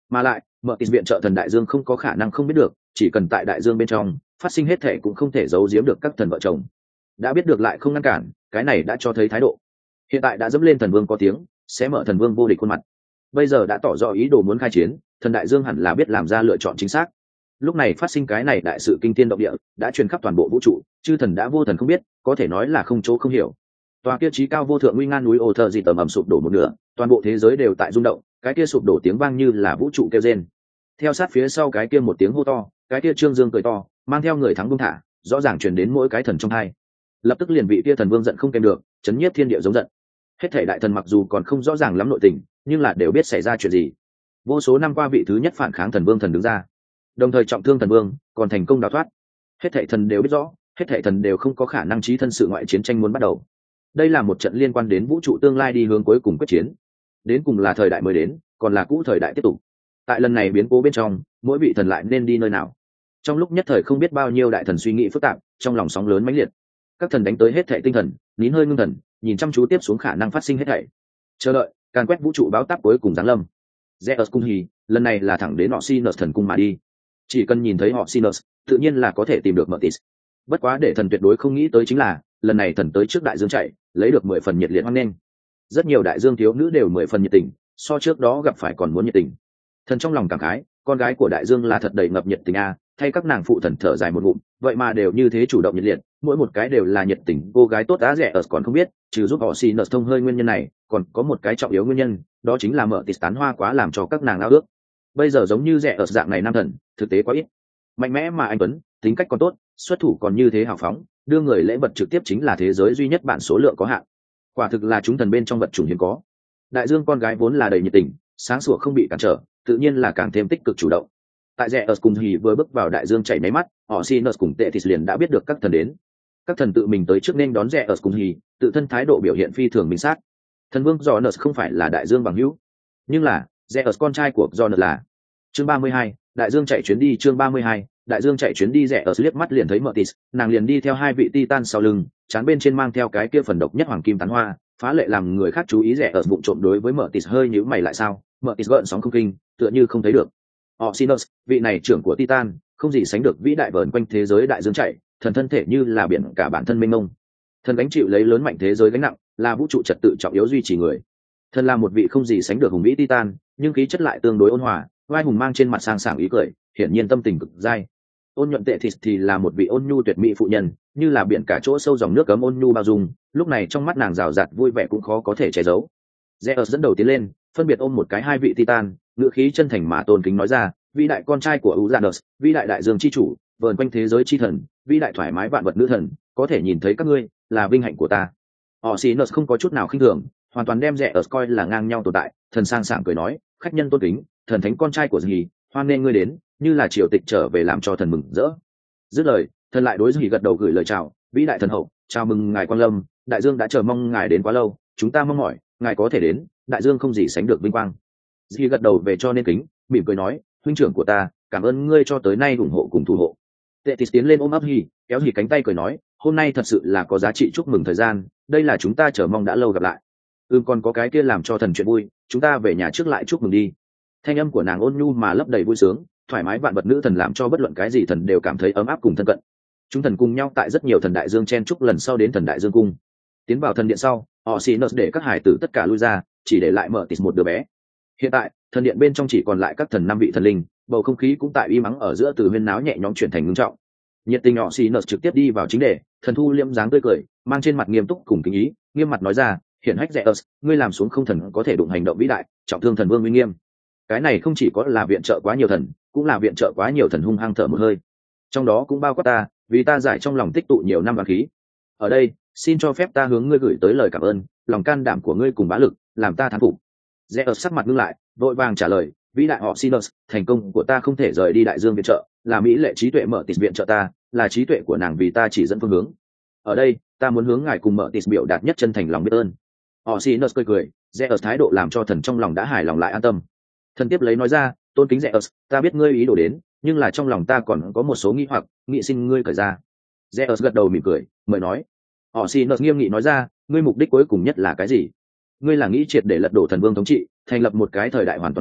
Mà lại mở tịt viện trợ thần đại dương không có khả năng không biết được, chỉ cần tại đại dương bên trong phát sinh hết thể cũng không thể giấu giếm được các thần vợ chồng. Đã biết được lại không ngăn cản, cái này đã cho thấy thái độ. Hiện tại đã dẫm lên thần vương có tiếng, sẽ mở thần vương vô địch khuôn mặt. Bây giờ đã tỏ rõ ý đồ muốn khai chiến, thần đại dương hẳn là biết làm ra lựa chọn chính xác. Lúc này phát sinh cái này đại sự kinh thiên động địa đã truyền khắp toàn bộ vũ trụ, chư thần đã vô thần không biết, có thể nói là không chỗ không hiểu. Tòa kia chí cao vô thượng nguy nga núi ô thờ gì tầm ầm sụp đổ một nửa, toàn bộ thế giới đều tại rung động, cái kia sụp đổ tiếng vang như là vũ trụ kêu rên. Theo sát phía sau cái kia một tiếng hô to, cái kia trương dương cười to, mang theo người thắng buông thả, rõ ràng truyền đến mỗi cái thần trong hai. Lập tức liền vị kia thần vương giận không kèm được, chấn nhiếp thiên địa giống giận. Hết thảy đại thần mặc dù còn không rõ ràng lắm nội tình, nhưng là đều biết xảy ra chuyện gì. Vô số năm qua vị thứ nhất phản kháng thần vương thần đứng ra, đồng thời trọng thương thần vương, còn thành công đào thoát. Hết thảy thần đều biết rõ, hết thảy thần đều không có khả năng chí thân sự ngoại chiến tranh muốn bắt đầu. Đây là một trận liên quan đến vũ trụ tương lai đi hướng cuối cùng quyết chiến. Đến cùng là thời đại mới đến, còn là cũ thời đại tiếp tục. Tại lần này biến cố bên trong, mỗi vị thần lại nên đi nơi nào? Trong lúc nhất thời không biết bao nhiêu đại thần suy nghĩ phức tạp, trong lòng sóng lớn mãnh liệt. Các thần đánh tới hết thảy tinh thần, nín hơi ngưng thần, nhìn chăm chú tiếp xuống khả năng phát sinh hết thảy. Chờ đợi, càn quét vũ trụ báo táp cuối cùng giáng lâm. Zeus cung hỉ, lần này là thẳng đến Oxinus thần cung mà đi. Chỉ cần nhìn thấy Oxinus, tự nhiên là có thể tìm được Mertis. Bất quá để thần tuyệt đối không nghĩ tới chính là, lần này thần tới trước đại dương chạy, lấy được 10 phần nhiệt liệt hoan nghênh. Rất nhiều đại dương thiếu nữ đều 10 phần nhiệt tình, so trước đó gặp phải còn muốn nhiệt tình. Thần trong lòng cảm khái, con gái của đại dương là thật đầy ngập nhiệt tình a, thay các nàng phụ thần thở dài một ngụm, vậy mà đều như thế chủ động nhiệt liệt, mỗi một cái đều là nhiệt tình, cô gái tốt á rẻ ở còn không biết, trừ giúp họ xì nợ thông hơi nguyên nhân này, còn có một cái trọng yếu nguyên nhân, đó chính là mở tít tán hoa quá làm cho các nàng ao ước. Bây giờ giống như rẻ ở dạng này nam thần, thực tế quá ít. Mạnh mẽ mà anh tuấn, tính cách còn tốt, xuất thủ còn như thế hào phóng, đưa người lễ vật trực tiếp chính là thế giới duy nhất bản số lượng có hạn. Quả thực là chúng thần bên trong vật chủng hiếm có. Đại dương con gái vốn là đầy nhiệt tình, sáng sủa không bị cản trở, tự nhiên là càng thêm tích cực chủ động. Tại rẻ ở cùng hỉ vừa bước vào đại dương chảy máy mắt, họ Sinus cùng Tethys liền đã biết được các thần đến. Các thần tự mình tới trước nên đón rẻ ở cùng hỉ, tự thân thái độ biểu hiện phi thường minh xác. Thần vương Jonas không phải là đại dương bằng hữu, nhưng là rẻ ở con trai của Jonas là. Chương 32, đại dương chạy chuyến đi. Chương 32, đại dương chạy chuyến đi. Rẻ ở liếc mắt liền thấy Mertis, nàng liền đi theo hai vị Titan sau lưng, trán bên trên mang theo cái kia phần độc nhất hoàng kim tán hoa, phá lệ làm người khác chú ý. Rẻ ở bụng trộm đối với Mertis hơi nhíu mày lại sao? Mertis gợn sóng không kinh, tựa như không thấy được. Oxinus, vị này trưởng của Titan, không gì sánh được vĩ đại vờn quanh thế giới đại dương chạy, thần thân thể như là biển cả bản thân mênh mông. Thần gánh chịu lấy lớn mạnh thế giới gánh nặng, là vũ trụ trật tự trọng yếu duy trì người. Thần là một vị không gì sánh được hùng vĩ Titan, nhưng khí chất lại tương đối ôn hòa, vai hùng mang trên mặt sang sảng ý cười, hiển nhiên tâm tình cực dai. Ôn nhuận tệ thịt thì là một vị ôn nhu tuyệt mỹ phụ nhân, như là biển cả chỗ sâu dòng nước cấm ôn nhu bao dung, lúc này trong mắt nàng rào rạt vui vẻ cũng khó có thể che giấu. Zeus dẫn đầu tiến lên, phân biệt ôm một cái hai vị Titan, ngữ khí chân thành mà tôn kính nói ra, vĩ đại con trai của Uranus, vĩ đại đại dương chi chủ, vờn quanh thế giới chi thần, vĩ đại thoải mái vạn vật nữ thần, có thể nhìn thấy các ngươi, là vinh hạnh của ta. Oxinus không có chút nào khinh thường, hoàn toàn đem Zeus coi là ngang nhau tồn tại, thần sang sảng cười nói, khách nhân tôn kính, thần thánh con trai của Dì, hoan nên ngươi đến, như là triều tịch trở về làm cho thần mừng rỡ. Dứt lời, thần lại đối Dì gật đầu gửi lời chào, vĩ đại thần hậu, chào mừng ngài quang lâm, đại dương đã chờ mong ngài đến quá lâu, chúng ta mong mỏi, ngài có thể đến, đại dương không gì sánh được vinh quang. Dì gật đầu về cho nên kính, mỉm cười nói, huynh trưởng của ta, cảm ơn ngươi cho tới nay ủng hộ cùng thủ hộ. Tethys tiến lên ôm ấp Hỉ, kéo Hỉ cánh tay cười nói, hôm nay thật sự là có giá trị chúc mừng thời gian, đây là chúng ta chờ mong đã lâu gặp lại. Còn có cái kia làm cho thần chuyện vui, chúng ta về nhà trước lại chúc mừng đi. Thanh âm của nàng ôn nhu mà lấp đầy vui sướng, thoải mái vạn vật nữ thần làm cho bất luận cái gì thần đều cảm thấy ấm áp cùng thân cận. Chúng thần cùng nhau tại rất nhiều thần đại dương chen chúc lần sau đến thần đại dương cung. Tiến vào thần điện sau, họ xì nợ để các hải tử tất cả lui ra, chỉ để lại Mertis một đứa bé. Hiện tại thần điện bên trong chỉ còn lại các thần năm vị thần linh, bầu không khí cũng tại im ắng ở giữa từ huyên náo nhẹ nhõm chuyển thành ngưng trọng. Nhiệt tình họ xì nợ trực tiếp đi vào chính đề, thần thu liễm dáng tươi cười, mang trên mặt nghiêm túc cùng kính ý, nghiêm mặt nói ra, hiển hách Zeus, ngươi làm xuống không thần có thể đụng hành động vĩ đại, trọng thương thần vương uy nghiêm. Cái này không chỉ có là viện trợ quá nhiều thần, cũng là viện trợ quá nhiều thần hung hăng thở một hơi. Trong đó cũng bao quát ta, vì ta giải trong lòng tích tụ nhiều năm vạn khí. Ở đây, xin cho phép ta hướng ngươi gửi tới lời cảm ơn, lòng can đảm của ngươi cùng bá lực, làm ta thán phục. Zeus sắc mặt ngưng lại, vội vàng trả lời, vĩ đại họ Sinus, thành công của ta không thể rời đi đại dương viện trợ, là mỹ lệ trí tuệ mở tịt viện trợ ta, là trí tuệ của nàng vì ta chỉ dẫn phương hướng. Ở đây, ta muốn hướng ngài cùng mở tịt biểu đạt nhất chân thành lòng biết ơn. Họ Sinus cười cười, Zeus thái độ làm cho thần trong lòng đã hài lòng lại an tâm. Thần tiếp lấy nói ra, tôn kính Zeus, ta biết ngươi ý đồ đến, nhưng là trong lòng ta còn có một số nghi hoặc, nghị xin ngươi cởi ra. Zeus gật đầu mỉm cười, mời nói. Họ Sinus nghiêm nghị nói ra, ngươi mục đích cuối cùng nhất là cái gì? Ngươi là nghĩ triệt để lật đổ thần vương thống trị, thành lập một cái thời đại hoàn toàn mới,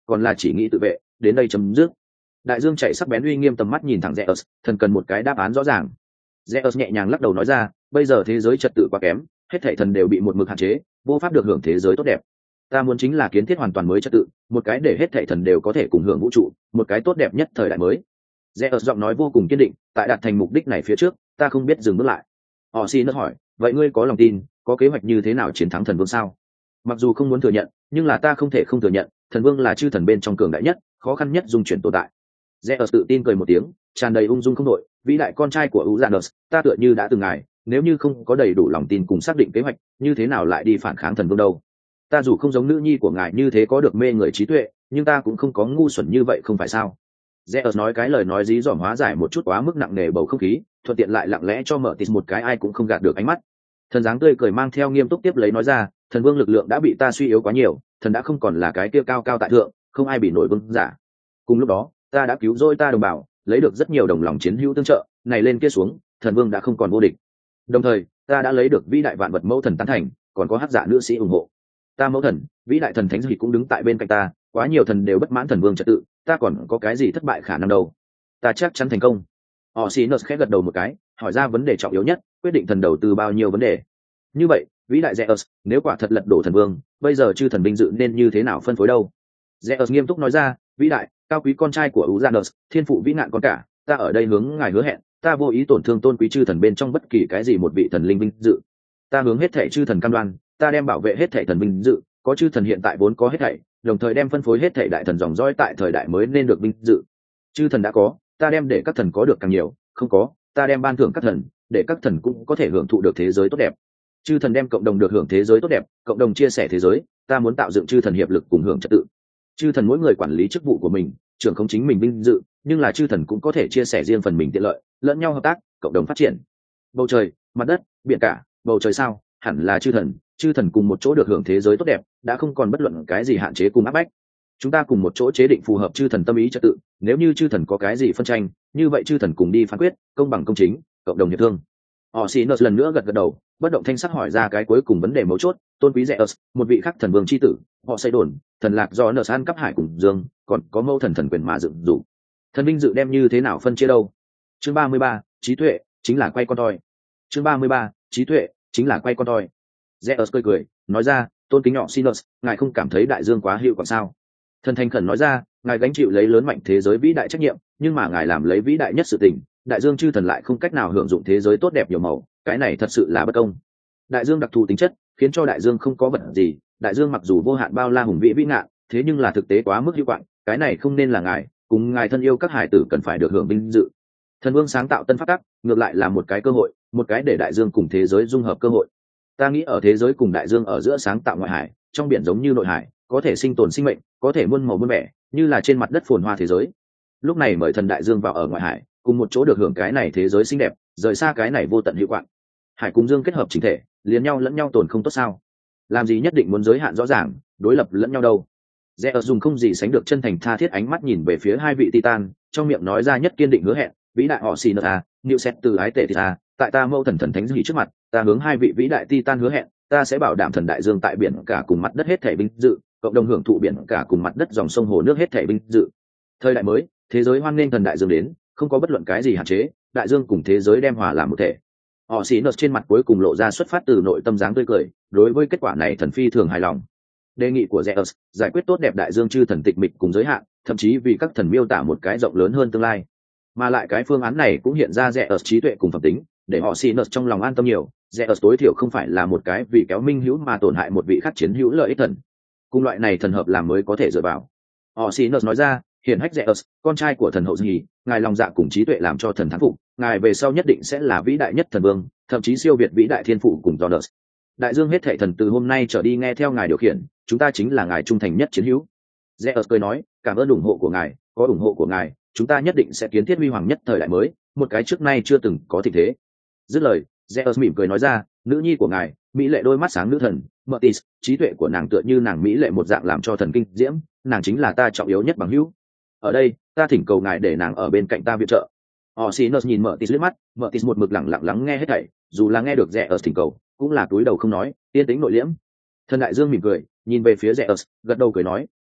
còn là chỉ nghĩ tự vệ, đến đây chấm dứt. Đại dương chạy sắc bén uy nghiêm tầm mắt nhìn thẳng Zeus, thần cần một cái đáp án rõ ràng. Zeus nhẹ nhàng lắc đầu nói ra, bây giờ thế giới trật tự quá kém, hết thảy thần đều bị một mực hạn chế, vô pháp được hưởng thế giới tốt đẹp. Ta muốn chính là kiến thiết hoàn toàn mới trật tự, một cái để hết thảy thần đều có thể cùng hưởng vũ trụ, một cái tốt đẹp nhất thời đại mới. Zeus giọng nói vô cùng kiên định, tại đạt thành mục đích này phía trước, ta không biết dừng bước lại. Oxy hỏi, vậy ngươi có lòng tin, có kế hoạch như thế nào chiến thắng thần vương sao? Mặc dù không muốn thừa nhận, nhưng là ta không thể không thừa nhận, thần vương là chư thần bên trong cường đại nhất, khó khăn nhất dung chuyển tồn tại. Zeus tự tin cười một tiếng, tràn đầy ung dung không đội, vĩ đại con trai của Uranus, ta tựa như đã từng ngài, nếu như không có đầy đủ lòng tin cùng xác định kế hoạch, như thế nào lại đi phản kháng thần vương đâu? Ta dù không giống nữ nhi của ngài như thế có được mê người trí tuệ, nhưng ta cũng không có ngu xuẩn như vậy không phải sao? Zeus nói cái lời nói dí dỏm hóa giải một chút quá mức nặng nề bầu không khí, thuận tiện lại lặng lẽ cho mở tít một cái ai cũng không gạt được ánh mắt. Thần dáng tươi cười mang theo nghiêm túc tiếp lấy nói ra, thần vương lực lượng đã bị ta suy yếu quá nhiều, thần đã không còn là cái kia cao cao tại thượng, không ai bị nổi vương giả. Cùng lúc đó, ta đã cứu rỗi ta đồng bào, lấy được rất nhiều đồng lòng chiến hữu tương trợ, này lên kia xuống, thần vương đã không còn vô địch. Đồng thời, ta đã lấy được vĩ đại vạn vật mẫu thần tán thành, còn có hắc dạ nữ sĩ ủng hộ. Ta mẫu thần, vĩ đại thần thánh gì cũng đứng tại bên cạnh ta, quá nhiều thần đều bất mãn thần vương trật tự, ta còn có cái gì thất bại khả năng đâu? Ta chắc chắn thành công. Oxinus khẽ gật đầu một cái, hỏi ra vấn đề trọng yếu nhất, quyết định thần đầu tư bao nhiêu vấn đề. Như vậy, vĩ đại Zeus, nếu quả thật lật đổ thần vương, bây giờ chư thần binh dự nên như thế nào phân phối đâu? Zeus nghiêm túc nói ra, vĩ đại, cao quý con trai của Uranus, thiên phụ vĩ nạn con cả, ta ở đây hướng ngài hứa hẹn, ta vô ý tổn thương tôn quý chư thần bên trong bất kỳ cái gì một vị thần linh vinh dự. Ta hướng hết thảy chư thần cam đoan, ta đem bảo vệ hết thảy thần vinh dự, có chư thần hiện tại vốn có hết thảy, đồng thời đem phân phối hết thảy đại thần dòng dõi tại thời đại mới nên được vinh dự. Chư thần đã có, ta đem để các thần có được càng nhiều, không có, ta đem ban thưởng các thần, để các thần cũng có thể hưởng thụ được thế giới tốt đẹp. Chư thần đem cộng đồng được hưởng thế giới tốt đẹp, cộng đồng chia sẻ thế giới, ta muốn tạo dựng chư thần hiệp lực cùng hưởng trật tự. Chư thần mỗi người quản lý chức vụ của mình, trưởng không chính mình vinh dự, nhưng là chư thần cũng có thể chia sẻ riêng phần mình tiện lợi, lẫn nhau hợp tác, cộng đồng phát triển. Bầu trời, mặt đất, biển cả, bầu trời sao, hẳn là chư thần cùng một chỗ được hưởng thế giới tốt đẹp, đã không còn bất luận cái gì hạn chế cùng áp bách. Chúng ta cùng một chỗ chế định phù hợp chư thần tâm ý trật tự, nếu như chư thần có cái gì phân tranh, như vậy chư thần cùng đi phán quyết, công bằng công chính, cộng đồng hiệp thương. Oxinus lần nữa gật gật đầu, bất động thanh sắc hỏi ra cái cuối cùng vấn đề mấu chốt, tôn quý Zeus, một vị khắc thần vương chi tử, họ xây đồn, thần lạc do nợ san cấp hải cùng dương, còn có mâu thần thần quyền mà dựng dụ. Thần vinh dự đem như thế nào phân chia đâu? Chương 33, trí tuệ chính là quay con toi. Chương 33, trí tuệ chính là quay con toi. Zeus cười cười, nói ra, tôn kính Oxinus, ngài không cảm thấy đại dương quá hiệu quả sao? Thần thành khẩn nói ra, ngài gánh chịu lấy lớn mạnh thế giới vĩ đại trách nhiệm, nhưng mà ngài làm lấy vĩ đại nhất sự tình, đại dương chư thần lại không cách nào hưởng dụng thế giới tốt đẹp nhiều màu, cái này thật sự là bất công. Đại dương đặc thù tính chất, khiến cho đại dương không có vật gì, đại dương mặc dù vô hạn bao la hùng vĩ vĩ ngạn, thế nhưng là thực tế quá mức hữu quạng, cái này không nên là ngài, cùng ngài thân yêu các hải tử cần phải được hưởng vinh dự. Thần vương sáng tạo tân pháp tắc, ngược lại là một cái cơ hội, một cái để đại dương cùng thế giới dung hợp cơ hội. Ta nghĩ ở thế giới cùng đại dương ở giữa sáng tạo ngoại hải, trong biển giống như nội hải, có thể sinh tồn sinh mệnh, có thể muôn màu muôn vẻ, như là trên mặt đất phồn hoa thế giới. Lúc này mời thần đại dương vào ở ngoại hải, cùng một chỗ được hưởng cái này thế giới xinh đẹp, rời xa cái này vô tận hữu quạng. Hải cùng dương kết hợp chỉnh thể, liền nhau lẫn nhau tồn không tốt sao? Làm gì nhất định muốn giới hạn rõ ràng, đối lập lẫn nhau đâu? Zeus dùng không gì sánh được chân thành tha thiết ánh mắt nhìn về phía hai vị Titan, trong miệng nói ra nhất kiên định hứa hẹn, vĩ đại họ xì nợ à, Niệu Xét từ ái tệ thì à, tại ta mâu thần thần thánh gì trước mặt, ta hướng hai vị vĩ đại Titan hứa hẹn, ta sẽ bảo đảm thần đại dương tại biển cả cùng mặt đất hết thảy vinh dự, cộng đồng hưởng thụ biển cả cùng mặt đất dòng sông hồ nước hết thảy vinh dự. Thời đại mới, thế giới hoan nghênh thần đại dương đến, không có bất luận cái gì hạn chế, đại dương cùng thế giới đem hòa làm một thể. Oxinus trên mặt cuối cùng lộ ra xuất phát từ nội tâm dáng tươi cười, đối với kết quả này thần phi thường hài lòng. Đề nghị của Zeus, giải quyết tốt đẹp đại dương chư thần tịch mịch cùng giới hạn, thậm chí vì các thần miêu tả một cái rộng lớn hơn tương lai. Mà lại cái phương án này cũng hiện ra Zeus trí tuệ cùng phẩm tính, để Oxinus trong lòng an tâm nhiều, Zeus tối thiểu không phải là một cái vì kéo minh hữu mà tổn hại một vị khác chiến hữu lợi ích thần. Cùng loại này thần hợp làm mới có thể dựa vào. Oxinus nói ra, hiển hách Zeus, con trai của thần hậu gì, ngài lòng dạ cùng trí tuệ làm cho thần thắng phục, ngài về sau nhất định sẽ là vĩ đại nhất thần vương, thậm chí siêu việt vĩ đại thiên phụ cùng Jonas. Đại dương hết thảy thần từ hôm nay trở đi nghe theo ngài điều khiển, chúng ta chính là ngài trung thành nhất chiến hữu. Zeus cười nói, cảm ơn ủng hộ của ngài, có ủng hộ của ngài, chúng ta nhất định sẽ kiến thiết huy hoàng nhất thời đại mới, một cái trước nay chưa từng có tình thế. Dứt lời, Zeus mỉm cười nói ra, nữ nhi của ngài, mỹ lệ đôi mắt sáng nữ thần, Mertis, trí tuệ của nàng tựa như nàng mỹ lệ một dạng làm cho thần kinh diễm, nàng chính là ta trọng yếu nhất bằng hữu. Ở đây, ta thỉnh cầu ngài để nàng ở bên cạnh ta viện trợ. Oxinus nhìn Mertis liếc mắt, Mertis một mực lặng lặng nghe hết thảy, dù là nghe được Zeus thỉnh cầu, cũng là túi đầu không nói, yên tĩnh nội liễm. Thần đại dương mỉm cười, nhìn về phía Zeus, gật đầu cười nói,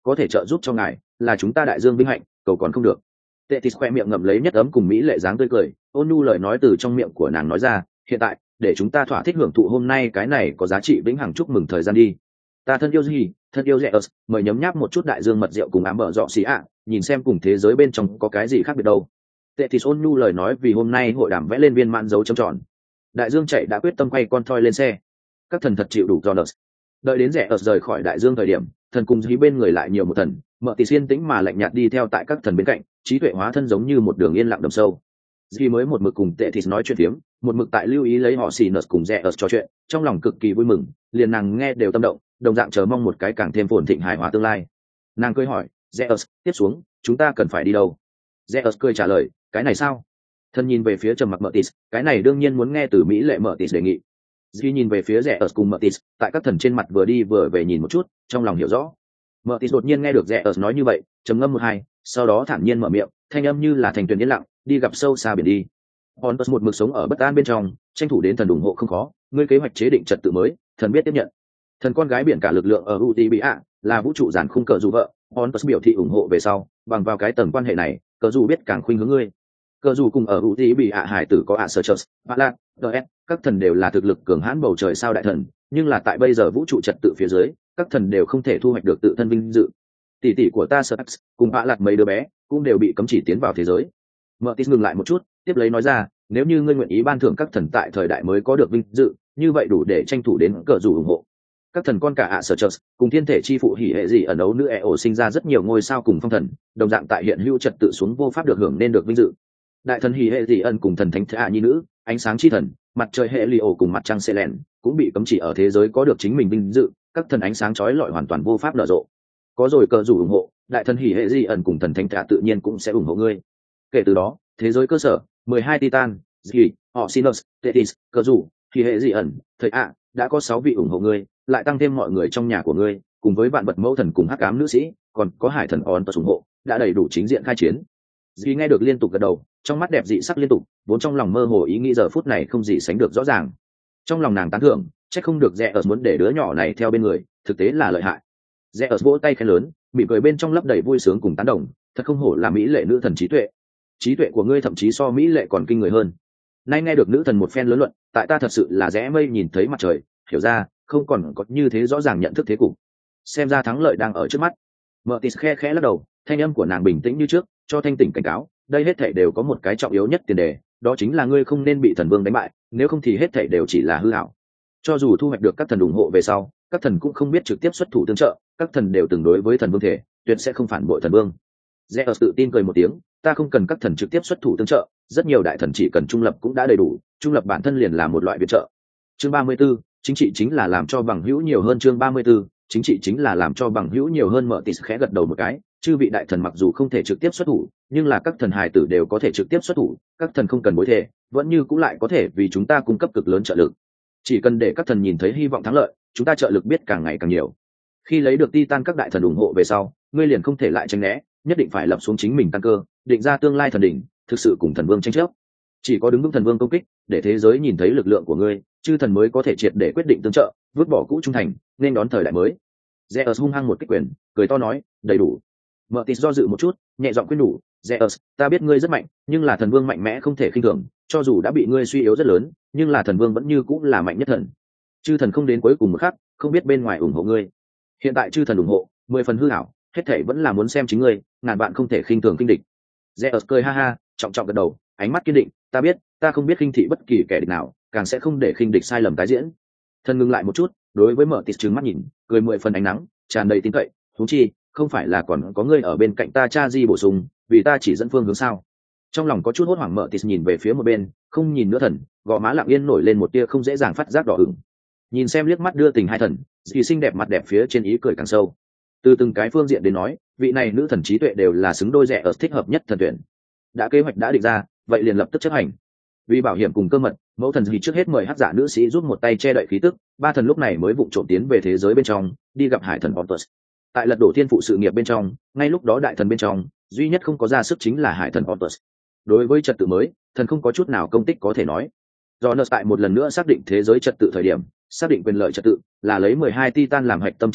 có thể trợ giúp cho ngài là chúng ta đại dương vinh hạnh, cầu còn không được. Tetis khoe miệng ngậm lấy nhất ấm cùng mỹ lệ dáng tươi cười, ôn nhu lời nói từ trong miệng của nàng nói ra, hiện tại để chúng ta thỏa thích hưởng thụ hôm nay cái này có giá trị vĩnh hằng, chúc mừng thời gian đi. Ta thân yêu gì, thân yêu Zeus, mời nhấm nháp một chút đại dương mật rượu cùng ám bờ dọ xì ạ, nhìn xem cùng thế giới bên trong có cái gì khác biệt đâu. Tetis ôn nhu lời nói vì hôm nay hội đàm vẽ lên viên mãn dấu chấm tròn. Đại dương chạy đã quyết tâm quay con thoi lên xe. Các thần thật chịu đủ Jonas. Đợi đến Zeus rời khỏi đại dương thời điểm, thần cùng dí bên người lại nhiều một thần, Mợ Tì yên tĩnh mà lạnh nhạt đi theo tại các thần bên cạnh, trí tuệ hóa thân giống như một đường yên lặng đầm sâu. Dì mới một mực cùng Tetis nói chuyện phiếm, một mực tại lưu ý lấy họ xì nợt cùng Zeus trò chuyện, trong lòng cực kỳ vui mừng, liền nàng nghe đều tâm động, đồng dạng chờ mong một cái càng thêm phồn thịnh hài hòa tương lai. Nàng cười hỏi, Zeus, tiếp xuống chúng ta cần phải đi đâu? Zeus cười trả lời, cái này sao? Thần nhìn về phía trầm mặc Mợ Tì, cái này đương nhiên muốn nghe từ mỹ lệ Mợ Tì đề nghị. Dì nhìn về phía Zeus cùng Mợ Tì, tại các thần trên mặt vừa đi vừa về nhìn một chút, trong lòng hiểu rõ. Mợ Tì đột nhiên nghe được Zeus nói như vậy, trầm ngâm một hai, sau đó thản nhiên mở miệng, thanh âm như là thành tuyền yên lặng, đi gặp sâu xa biển đi. Hontus một mực sống ở bất an bên trong, tranh thủ đến thần ủng hộ không khó, ngươi kế hoạch chế định trật tự mới, thần biết tiếp nhận. Thần con gái biển cả lực lượng ở Utibia, là vũ trụ giản khung cờ dù vợ, Hontus biểu thị ủng hộ về sau, bằng vào cái tầng quan hệ này, cờ dù biết càng khuynh hướng ngươi. Cờ dù cùng ở Utibia hải tử có Acertus, Balat, DS, các thần đều là thực lực cường hãn bầu trời sao đại thần, nhưng là tại bây giờ vũ trụ trật tự phía dưới, các thần đều không thể thu hoạch được tự thân vinh dự. Tỷ tỷ của ta Certus cùng Balat mấy đứa bé cũng đều bị cấm chỉ tiến vào thế giới. Mợ Tít ngừng lại một chút, tiếp lấy nói ra, nếu như ngươi nguyện ý ban thưởng các thần tại thời đại mới có được vinh dự, như vậy đủ để tranh thủ đến cờ dù ủng hộ. Các thần con cả Acertus cùng thiên thể chi phụ hỉ hệ gì ẩn ấu nữ Eo sinh ra rất nhiều ngôi sao cùng phong thần, đồng dạng tại hiện hữu trật tự xuống vô pháp được hưởng nên được vinh dự. Đại thần hỉ hệ gì ẩn cùng thần thánh Thea nhi nữ, ánh sáng chi thần, mặt trời hệ Leo cùng mặt trăng Selen cũng bị cấm chỉ ở thế giới có được chính mình vinh dự, các thần ánh sáng chói lọi hoàn toàn vô pháp nở rộ. Có rồi cờ dù ủng hộ, đại thần hỉ hệ gì ẩn cùng thần thánh Thea tự nhiên cũng sẽ ủng hộ ngươi. Kể từ đó, thế giới cơ sở 12 Titan, Zki, Oxinus, Tethys, cờ rủ, thì hệ dị ẩn, thời ạ, đã có 6 vị ủng hộ ngươi, lại tăng thêm mọi người trong nhà của ngươi, cùng với vạn vật mẫu thần cùng hắc ám nữ sĩ, còn có hải thần Ontos ủng hộ, đã đầy đủ chính diện khai chiến. Zki nghe được liên tục gật đầu, trong mắt đẹp dị sắc liên tục, vốn trong lòng mơ hồ ý nghĩ giờ phút này không gì sánh được rõ ràng. Trong lòng nàng tán thưởng, chắc không được Zeus muốn để đứa nhỏ này theo bên người, thực tế là lợi hại. Zeus vỗ tay khen lớn, mỉm cười bên trong lấp đầy vui sướng cùng tán đồng, thật không hổ là mỹ lệ nữ thần trí tuệ. Trí tuệ của ngươi thậm chí so mỹ lệ còn kinh người hơn. Nay nghe được nữ thần một phen lớn luận, tại ta thật sự là rẽ mây nhìn thấy mặt trời, hiểu ra không còn có như thế rõ ràng nhận thức thế cục, xem ra thắng lợi đang ở trước mắt. Mợ Tít khe khẽ lắc đầu, thanh âm của nàng bình tĩnh như trước, cho thanh tỉnh cảnh cáo, đây hết thảy đều có một cái trọng yếu nhất tiền đề, đó chính là ngươi không nên bị thần vương đánh bại, nếu không thì hết thảy đều chỉ là hư ảo. Cho dù thu hoạch được các thần ủng hộ về sau, các thần cũng không biết trực tiếp xuất thủ tương trợ, các thần đều từng đối với thần vương thể, tuyệt sẽ không phản bội thần vương. Zeus tự tin cười một tiếng, ta không cần các thần trực tiếp xuất thủ tương trợ, rất nhiều đại thần chỉ cần trung lập cũng đã đầy đủ, trung lập bản thân liền là một loại viện trợ. Chương 34, chính trị chính là làm cho bằng hữu nhiều hơn. Chương 34, chính trị chính là làm cho bằng hữu nhiều hơn. Mợ Tít khẽ gật đầu một cái, chư vị đại thần mặc dù không thể trực tiếp xuất thủ, nhưng là các thần hài tử đều có thể trực tiếp xuất thủ, các thần không cần bối thể, vẫn như cũng lại có thể vì chúng ta cung cấp cực lớn trợ lực. Chỉ cần để các thần nhìn thấy hy vọng thắng lợi, chúng ta trợ lực biết càng ngày càng nhiều. Khi lấy được Titan các đại thần ủng hộ về sau, ngươi liền không thể lại tránh né, nhất định phải lập xuống chính mình căn cơ, định ra tương lai thần đỉnh, thực sự cùng thần vương tranh chấp. Chỉ có đứng vững thần vương công kích, để thế giới nhìn thấy lực lượng của ngươi, chư thần mới có thể triệt để quyết định tương trợ, vứt bỏ cũ trung thành, nên đón thời đại mới. Zeus hung hăng một kích quyền, cười to nói, đầy đủ. Mợ Tít do dự một chút, nhẹ giọng khuyên nhủ, Zeus, ta biết ngươi rất mạnh, nhưng là thần vương mạnh mẽ không thể khinh thường, cho dù đã bị ngươi suy yếu rất lớn, nhưng là thần vương vẫn như cũng là mạnh nhất thần. Chư thần không đến cuối cùng một khắc, không biết bên ngoài ủng hộ ngươi. Hiện tại chư thần ủng hộ, 10 phần hư ảo, hết thảy vẫn là muốn xem chính ngươi, ngàn bạn không thể khinh thường kinh địch. Zeus cười ha ha, trọng trọng gật đầu, ánh mắt kiên định, ta biết, ta không biết khinh thị bất kỳ kẻ địch nào, càng sẽ không để khinh địch sai lầm tái diễn. Thần ngừng lại một chút, đối với Mợ Tít trừng mắt nhìn, cười 10 phần ánh nắng, tràn đầy tin cậy, huống chi, không phải là còn có ngươi ở bên cạnh ta cha di bổ sung, vì ta chỉ dẫn phương hướng sao? Trong lòng có chút hốt hoảng, Mợ Tít nhìn về phía một bên, không nhìn nữa thần, gò má lặng yên nổi lên một tia không dễ dàng phát giác đỏ ửng. Nhìn xem liếc mắt đưa tình hai thần, thì xinh đẹp mặt đẹp phía trên ý cười càng sâu. Từ từng cái phương diện đến nói, vị này nữ thần trí tuệ đều là xứng đôi rẻ ở thích hợp nhất thần tuyển. Đã kế hoạch đã định ra, vậy liền lập tức chấp hành. Vì bảo hiểm cùng cơ mật, mẫu thần gì trước hết mời hắc giả nữ sĩ giúp một tay che đậy khí tức, ba thần lúc này mới vụng trộm tiến về thế giới bên trong, đi gặp hải thần Ontus. Tại lật đổ thiên phụ sự nghiệp bên trong, ngay lúc đó đại thần bên trong, duy nhất không có ra sức chính là hải thần Ontus. Đối với trật tự mới, thần không có chút nào công tích có thể nói. Jonas tại một lần nữa xác định thế giới trật tự thời điểm, xác định quyền lợi trật tự là lấy 12 Titan làm hạch tâm trật tự,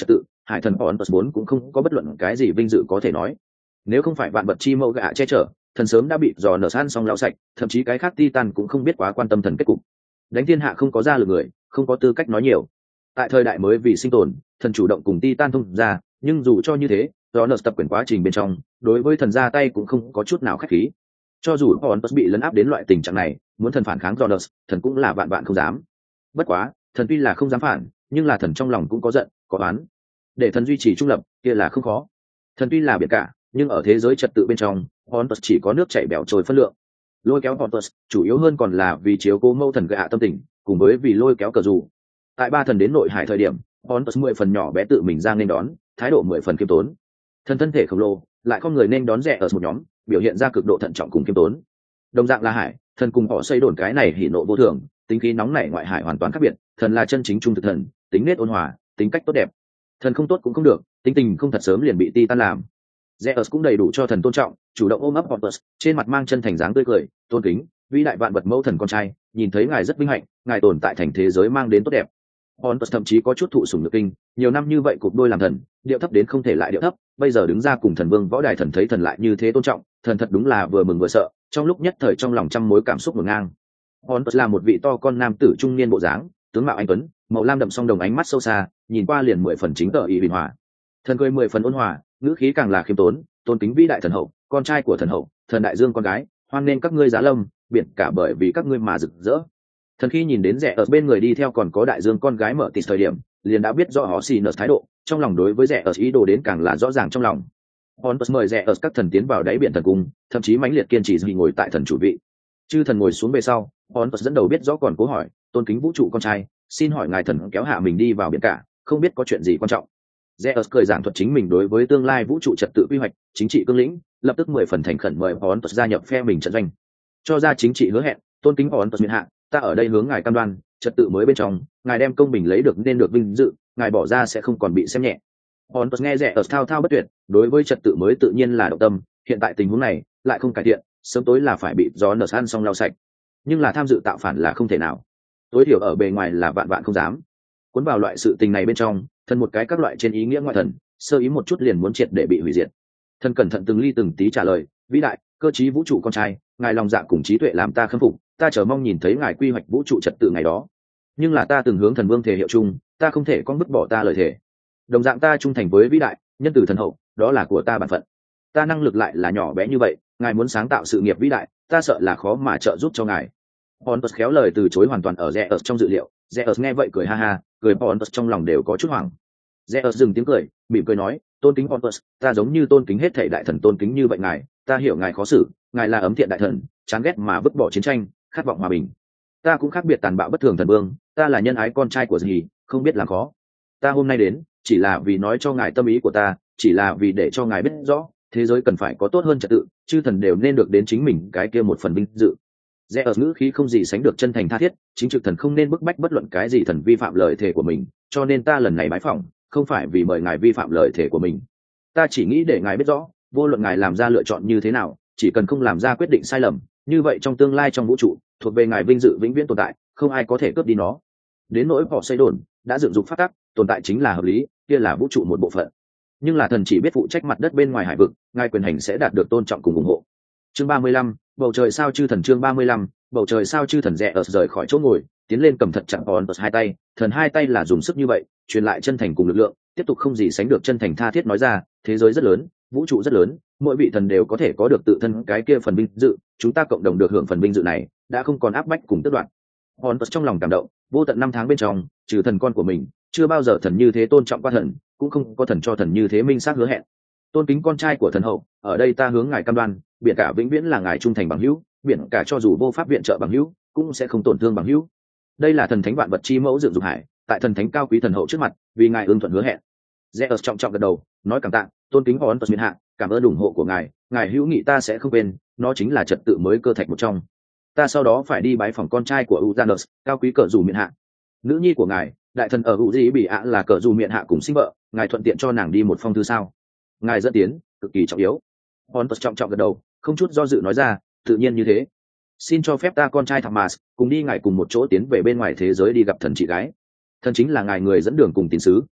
hải thần Pontus 4 cũng không có bất luận cái gì vinh dự có thể nói. Nếu không phải vạn vật chi mẫu gạ che chở, thần sớm đã bị dò nở san xong lão sạch, thậm chí cái khác Titan cũng không biết quá quan tâm thần kết cục. Đánh thiên hạ không có ra lực người, không có tư cách nói nhiều. Tại thời đại mới vì sinh tồn, thần chủ động cùng Titan thông ra, nhưng dù cho như thế, dò nở tập quyền quá trình bên trong, đối với thần ra tay cũng không có chút nào khách khí. Cho dù Pontus bị lấn áp đến loại tình trạng này, muốn thần phản kháng dò nở, thần cũng là vạn vạn không dám. Bất quá, thần tuy là không dám phản, nhưng là thần trong lòng cũng có giận, có oán. Để thần duy trì trung lập, kia là không khó. Thần tuy là biển cả, nhưng ở thế giới trật tự bên trong, Pontus chỉ có nước chảy bẻo trôi phân lượng. Lôi kéo Pontus chủ yếu hơn còn là vì chiếu cố mâu thần gạ tâm tình, cùng với vì lôi kéo cờ dù. Tại ba thần đến nội hải thời điểm, Pontus 10 phần nhỏ bé tự mình ra nên đón, thái độ 10 phần kiêm tốn. Thần thân thể khổng lồ, lại không người nên đón rẻ ở một nhóm, biểu hiện ra cực độ thận trọng cùng kiêm tốn. Đồng dạng là hải, thần cùng họ xây đồn cái này hỉ nộ vô thường, tính khí nóng nảy ngoại hải hoàn toàn khác biệt. Thần là chân chính trung thực thần, tính nết ôn hòa, tính cách tốt đẹp. Thần không tốt cũng không được, tính tình không thật sớm liền bị Titan làm. Zeus cũng đầy đủ cho thần tôn trọng, chủ động ôm ấp Pontus, trên mặt mang chân thành dáng tươi cười, tôn kính, vĩ đại vạn vật mẫu thần con trai, nhìn thấy ngài rất vinh hạnh, ngài tồn tại thành thế giới mang đến tốt đẹp. Pontus thậm chí có chút thụ sủng nhược kinh, nhiều năm như vậy cục đôi làm thần, điệu thấp đến không thể lại điệu thấp, bây giờ đứng ra cùng thần vương võ đài thần thấy thần lại như thế tôn trọng, thần thật đúng là vừa mừng vừa sợ, trong lúc nhất thời trong lòng trăm mối cảm xúc ngổn ngang. Pontus là một vị to con nam tử trung niên bộ dáng, tướng mạo anh tuấn, màu lam đậm song đồng ánh mắt sâu xa, nhìn qua liền 10 phần chính tờ ý bình hòa. Thần cười 10 phần ôn hòa, ngữ khí càng là khiêm tốn, tôn kính vĩ đại thần hậu, con trai của thần hậu, thần đại dương con gái, hoan nên các ngươi giá lâm, biển cả bởi vì các ngươi mà rực rỡ. Thần khi nhìn đến rẻ ở bên người đi theo còn có đại dương con gái mở tịt thời điểm, liền đã biết rõ họ xì nợ thái độ, trong lòng đối với rẻ ở ý đồ đến càng là rõ ràng trong lòng. Pontus mời rẻ ở các thần tiến vào đáy biển thần cung, thậm chí mãnh liệt kiên trì gì ngồi tại thần chủ vị. Chư thần ngồi xuống về sau, Pontus dẫn đầu biết rõ còn cố hỏi, tôn kính vũ trụ con trai, xin hỏi ngài thần kéo hạ mình đi vào biển cả, không biết có chuyện gì quan trọng. Zeus cười giảng thuật chính mình đối với tương lai vũ trụ trật tự quy hoạch, chính trị cương lĩnh, lập tức 10 phần thành khẩn mời Pontus gia nhập phe mình trận doanh. Cho ra chính trị hứa hẹn, tôn kính Pontus miễn hạ, ta ở đây hướng ngài cam đoan, trật tự mới bên trong, ngài đem công bình lấy được nên được vinh dự, ngài bỏ ra sẽ không còn bị xem nhẹ. Pontus nghe Zeus thao thao bất tuyệt, đối với trật tự mới tự nhiên là động tâm, hiện tại tình huống này lại không cải thiện, sớm tối là phải bị gió nở san xong lau sạch. Nhưng là tham dự tạo phản là không thể nào. Tối thiểu ở bề ngoài là vạn vạn không dám. Cuốn vào loại sự tình này bên trong, thần một cái các loại trên ý nghĩa ngoại thần, sơ ý một chút liền muốn triệt để bị hủy diệt. Thần cẩn thận từng ly từng tí trả lời, vĩ đại, cơ trí vũ trụ con trai, ngài lòng dạ cùng trí tuệ làm ta khâm phục, ta chờ mong nhìn thấy ngài quy hoạch vũ trụ trật tự ngày đó. Nhưng là ta từng hướng thần vương thể hiệu chung, ta không thể con vứt bỏ ta lời thể. Đồng dạng ta trung thành với vĩ đại, nhân từ thần hậu, đó là của ta bản phận. Ta năng lực lại là nhỏ bé như vậy, ngài muốn sáng tạo sự nghiệp vĩ đại, ta sợ là khó mà trợ giúp cho ngài. Pontus khéo lời từ chối hoàn toàn ở Zeus trong dự liệu. Zeus nghe vậy cười ha ha, cười Pontus trong lòng đều có chút hoảng. Zeus dừng tiếng cười, mỉm cười nói, tôn kính Pontus, ta giống như tôn kính hết thảy đại thần tôn kính như vậy ngài, ta hiểu ngài khó xử, ngài là ấm thiện đại thần, chán ghét mà vứt bỏ chiến tranh, khát vọng hòa bình. Ta cũng khác biệt tàn bạo bất thường thần vương, ta là nhân ái con trai của gì, không biết làm khó. Ta hôm nay đến, chỉ là vì nói cho ngài tâm ý của ta, chỉ là vì để cho ngài biết rõ, thế giới cần phải có tốt hơn trật tự, chư thần đều nên được đến chính mình cái kia một phần vinh dự. Zeus ngữ khí không gì sánh được chân thành tha thiết, chính trực thần không nên bức bách bất luận cái gì thần vi phạm lời thề của mình, cho nên ta lần này bái phỏng, không phải vì mời ngài vi phạm lời thề của mình. Ta chỉ nghĩ để ngài biết rõ, vô luận ngài làm ra lựa chọn như thế nào, chỉ cần không làm ra quyết định sai lầm, như vậy trong tương lai trong vũ trụ, thuộc về ngài vinh dự vĩnh viễn tồn tại, không ai có thể cướp đi nó. Đến nỗi bỏ xây đồn, đã dựng dục phát tác, tồn tại chính là hợp lý, kia là vũ trụ một bộ phận. Nhưng là thần chỉ biết phụ trách mặt đất bên ngoài hải vực, ngài quyền hành sẽ đạt được tôn trọng cùng ủng hộ. Chương 35, bầu trời sao chư thần. Chương 35, bầu trời sao chư thần. Rẽ ở rời khỏi chỗ ngồi, tiến lên cầm thật chặt Pontus hai tay, thần hai tay là dùng sức như vậy, truyền lại chân thành cùng lực lượng, tiếp tục không gì sánh được chân thành tha thiết nói ra, thế giới rất lớn, vũ trụ rất lớn, mỗi vị thần đều có thể có được tự thân cái kia phần vinh dự, chúng ta cộng đồng được hưởng phần vinh dự này, đã không còn áp bách cùng tước đoạt. Pontus trong lòng cảm động, vô tận năm tháng bên trong, trừ thần con của mình, chưa bao giờ thần như thế tôn trọng qua thần, cũng không có thần cho thần như thế minh xác hứa hẹn. Tôn kính con trai của thần hậu, ở đây ta hướng ngài cam đoan, biển cả vĩnh viễn là ngài trung thành bằng hữu, biển cả cho dù vô pháp viện trợ bằng hữu, cũng sẽ không tổn thương bằng hữu. Đây là thần thánh vạn vật chi mẫu dựng dục hải, tại thần thánh cao quý thần hậu trước mặt, vì ngài ưng thuận hứa hẹn. Zeus trọng trọng gật đầu, nói cảm tạ, tôn kính Pontus miễn hạ, cảm ơn ủng hộ của ngài, ngài hữu nghị ta sẽ không quên, nó chính là trật tự mới cơ thạch một trong. Ta sau đó phải đi bái phỏng con trai của Uranus, cao quý cờ dù miễn hạ. Nữ nhi của ngài, đại thần ở hữu gì bị ạ là cờ dù miễn hạ cùng sinh vợ, ngài thuận tiện cho nàng đi một phong thư sao? Ngài dẫn tiến, cực kỳ trọng yếu. Pontus trọng trọng gật đầu, không chút do dự nói ra, tự nhiên như thế. Xin cho phép ta con trai Thomas cùng đi ngài cùng một chỗ tiến về bên ngoài thế giới đi gặp thần chị gái. Thần chính là ngài người dẫn đường cùng tín sứ.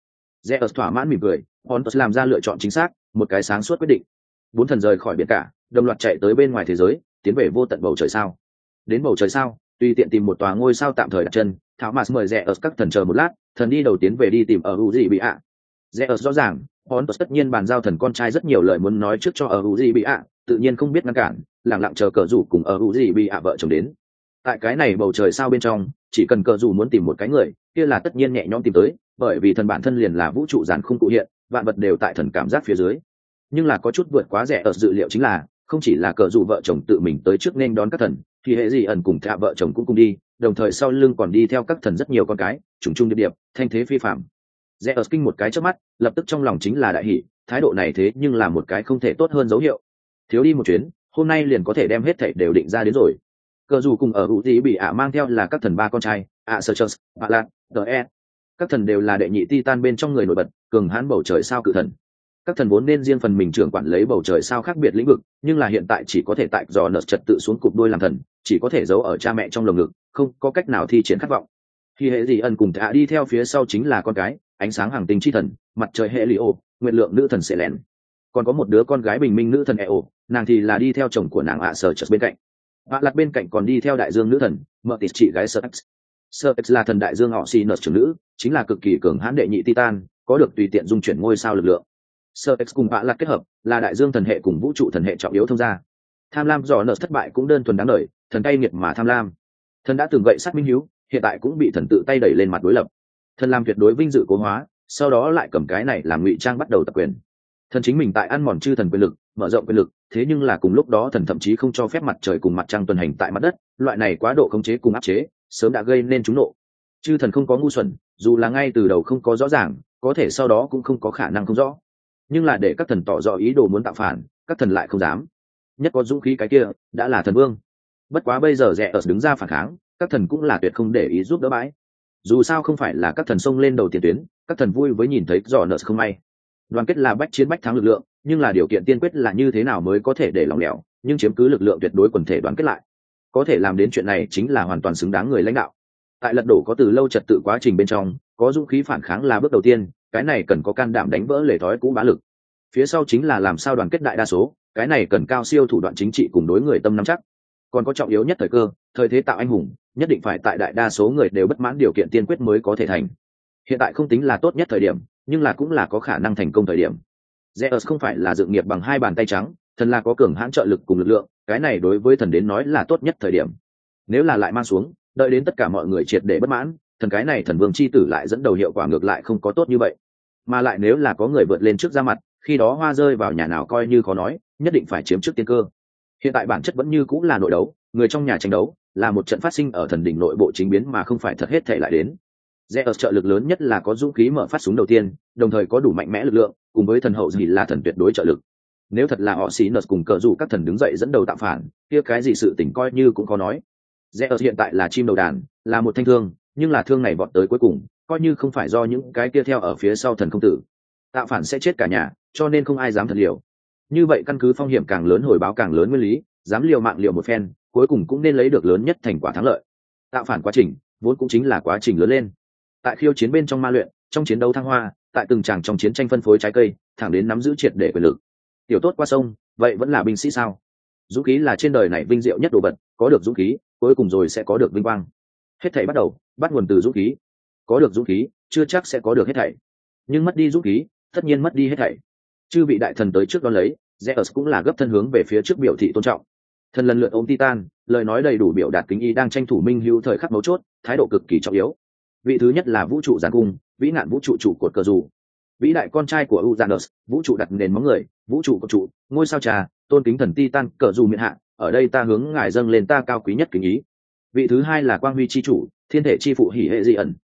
Zeus thỏa mãn mỉm cười, Hontus làm ra lựa chọn chính xác, một cái sáng suốt quyết định. Bốn thần rời khỏi biển cả, đồng loạt chạy tới bên ngoài thế giới, tiến về vô tận bầu trời sao. Đến bầu trời sao, tùy tiện tìm một tòa ngôi sao tạm thời đặt chân, Thảo Mars mời Zeus các thần chờ một lát, thần đi đầu tiến về đi tìm ở Uzi bị ạ. Zeus rõ ràng, Hontus tất nhiên bàn giao thần con trai rất nhiều lời muốn nói trước cho ở Uzi bị ạ, tự nhiên không biết ngăn cản, lặng lặng chờ cờ rủ cùng ở Uzi bị ạ vợ chồng đến. Tại cái này bầu trời sao bên trong, chỉ cần cờ rủ muốn tìm một cái người, kia là tất nhiên nhẹ nhõm tìm tới, bởi vì thần bản thân liền là vũ trụ giản khung cụ hiện, vạn vật đều tại thần cảm giác phía dưới. Nhưng là có chút vượt quá rẻ ở dự liệu chính là, không chỉ là cờ rủ vợ chồng tự mình tới trước nên đón các thần, thì hệ gì ẩn cùng thạ vợ chồng cũng cùng đi, đồng thời sau lưng còn đi theo các thần rất nhiều con cái, trùng trùng điệp điệp, thanh thế phi phạm. Rẽ ở kinh một cái trước mắt, lập tức trong lòng chính là đại hỷ, thái độ này thế nhưng là một cái không thể tốt hơn dấu hiệu. Thiếu đi một chuyến, hôm nay liền có thể đem hết thảy đều định ra đến rồi. Cờ dù cùng ở hữu tí bị ạ mang theo là các thần ba con trai, ạ sơ chơ, ạ lạc, đe. Các thần đều là đệ nhị titan bên trong người nổi bật, cường hãn bầu trời sao cự thần. Các thần vốn nên riêng phần mình trưởng quản lấy bầu trời sao khác biệt lĩnh vực, nhưng là hiện tại chỉ có thể tại dò nợ trật tự xuống cụp đôi làm thần, chỉ có thể giấu ở cha mẹ trong lồng ngực, không có cách nào thi triển khát vọng. Khi hệ gì ẩn cùng thạ đi theo phía sau chính là con cái, ánh sáng hàng tinh chi thần, mặt trời hệ Leo, nguyện lượng nữ thần sẽ lẻn. Còn có một đứa con gái bình minh nữ thần Eo, nàng thì là đi theo chồng của nàng ạ sở chợt bên cạnh. Vạ lặt bên cạnh còn đi theo đại dương nữ thần, mợ tịt chị gái Serpex. Serpex là thần đại dương họ si nợ trưởng nữ, chính là cực kỳ cường hãn đệ nhị titan, có được tùy tiện dung chuyển ngôi sao lực lượng. Serpex cùng vạ lặt kết hợp, là đại dương thần hệ cùng vũ trụ thần hệ trọng yếu thông gia. Tham lam dò nợ thất bại cũng đơn thuần đáng đời, thần cay nghiệt mà tham lam. Thần đã từng gậy sát minh hiếu, hiện tại cũng bị thần tự tay đẩy lên mặt đối lập. Thần làm tuyệt đối vinh dự cố hóa, sau đó lại cầm cái này làm ngụy trang bắt đầu tập quyền. Thần chính mình tại ăn mòn chư thần quyền lực, mở rộng quyền lực, thế nhưng là cùng lúc đó thần thậm chí không cho phép mặt trời cùng mặt trăng tuần hành tại mặt đất, loại này quá độ khống chế cùng áp chế, sớm đã gây nên chúng nộ. Chư thần không có ngu xuẩn, dù là ngay từ đầu không có rõ ràng, có thể sau đó cũng không có khả năng không rõ. Nhưng là để các thần tỏ rõ ý đồ muốn tạo phản, các thần lại không dám. Nhất có dũng khí cái kia, đã là thần vương. Bất quá bây giờ rẻ ở đứng ra phản kháng, các thần cũng là tuyệt không để ý giúp đỡ bãi. Dù sao không phải là các thần xông lên đầu tiền tuyến, các thần vui với nhìn thấy dò nợ không may. Đoàn kết là bách chiến bách thắng lực lượng, nhưng là điều kiện tiên quyết là như thế nào mới có thể để lòng lẻo, nhưng chiếm cứ lực lượng tuyệt đối quần thể đoàn kết lại. Có thể làm đến chuyện này chính là hoàn toàn xứng đáng người lãnh đạo. Tại lật đổ có từ lâu trật tự quá trình bên trong, có dũng khí phản kháng là bước đầu tiên, cái này cần có can đảm đánh vỡ lề thói cũ bá lực. Phía sau chính là làm sao đoàn kết đại đa số, cái này cần cao siêu thủ đoạn chính trị cùng đối người tâm nắm chắc. Còn có trọng yếu nhất thời cơ, thời thế tạo anh hùng, nhất định phải tại đại đa số người đều bất mãn điều kiện tiên quyết mới có thể thành. Hiện tại không tính là tốt nhất thời điểm, nhưng là cũng là có khả năng thành công thời điểm. Zeus không phải là dựng nghiệp bằng hai bàn tay trắng, thần là có cường hãn trợ lực cùng lực lượng, cái này đối với thần đến nói là tốt nhất thời điểm. Nếu là lại mang xuống, đợi đến tất cả mọi người triệt để bất mãn, thần cái này thần vương chi tử lại dẫn đầu hiệu quả ngược lại không có tốt như vậy. Mà lại nếu là có người vượt lên trước ra mặt, khi đó hoa rơi vào nhà nào coi như khó nói, nhất định phải chiếm trước tiên cơ. Hiện tại bản chất vẫn như cũng là nội đấu, người trong nhà tranh đấu, là một trận phát sinh ở thần đỉnh nội bộ chính biến mà không phải thật hết thể lại đến. Zeus trợ lực lớn nhất là có dũng khí mở phát súng đầu tiên, đồng thời có đủ mạnh mẽ lực lượng, cùng với thần hậu gì là thần tuyệt đối trợ lực. Nếu thật là họ xí nợ cùng cờ rủ các thần đứng dậy dẫn đầu tạo phản, kia cái gì sự tình coi như cũng có nói. Zeus hiện tại là chim đầu đàn, là một thanh thương, nhưng là thương này vọt tới cuối cùng, coi như không phải do những cái kia theo ở phía sau thần không tử, tạo phản sẽ chết cả nhà, cho nên không ai dám thật liều. Như vậy căn cứ phong hiểm càng lớn hồi báo càng lớn nguyên lý, dám liều mạng liều một phen, cuối cùng cũng nên lấy được lớn nhất thành quả thắng lợi. Tạo phản quá trình vốn cũng chính là quá trình lớn lên. Tại khiêu chiến bên trong ma luyện, trong chiến đấu thăng hoa, tại từng tràng trong chiến tranh phân phối trái cây, thẳng đến nắm giữ triệt để quyền lực. Tiểu tốt qua sông, vậy vẫn là binh sĩ sao? Dũng khí là trên đời này vinh diệu nhất đồ vật, có được dũng khí, cuối cùng rồi sẽ có được vinh quang. Hết thảy bắt đầu, bắt nguồn từ dũng khí. Có được dũng khí, chưa chắc sẽ có được hết thảy. Nhưng mất đi dũng khí, tất nhiên mất đi hết thảy. Chư vị đại thần tới trước đó lấy, Zeus cũng là gấp thân hướng về phía trước biểu thị tôn trọng. Thần lần lượt ôm Titan, lời nói đầy đủ biểu đạt kính ý đang tranh thủ minh hữu thời khắc mấu chốt, thái độ cực kỳ trọng yếu. Vị thứ nhất là vũ trụ giàn cung, vĩ nạn vũ trụ trụ cột cờ dù. Vĩ đại con trai của Uranus, vũ trụ đặt nền móng người, vũ trụ cột trụ, ngôi sao trà, tôn kính thần Titan cờ dù miện hạ, ở đây ta hướng ngài dâng lên ta cao quý nhất kính ý. Vị thứ hai là quang huy chi chủ, thiên thể chi phụ hỉ hệ dị ẩn.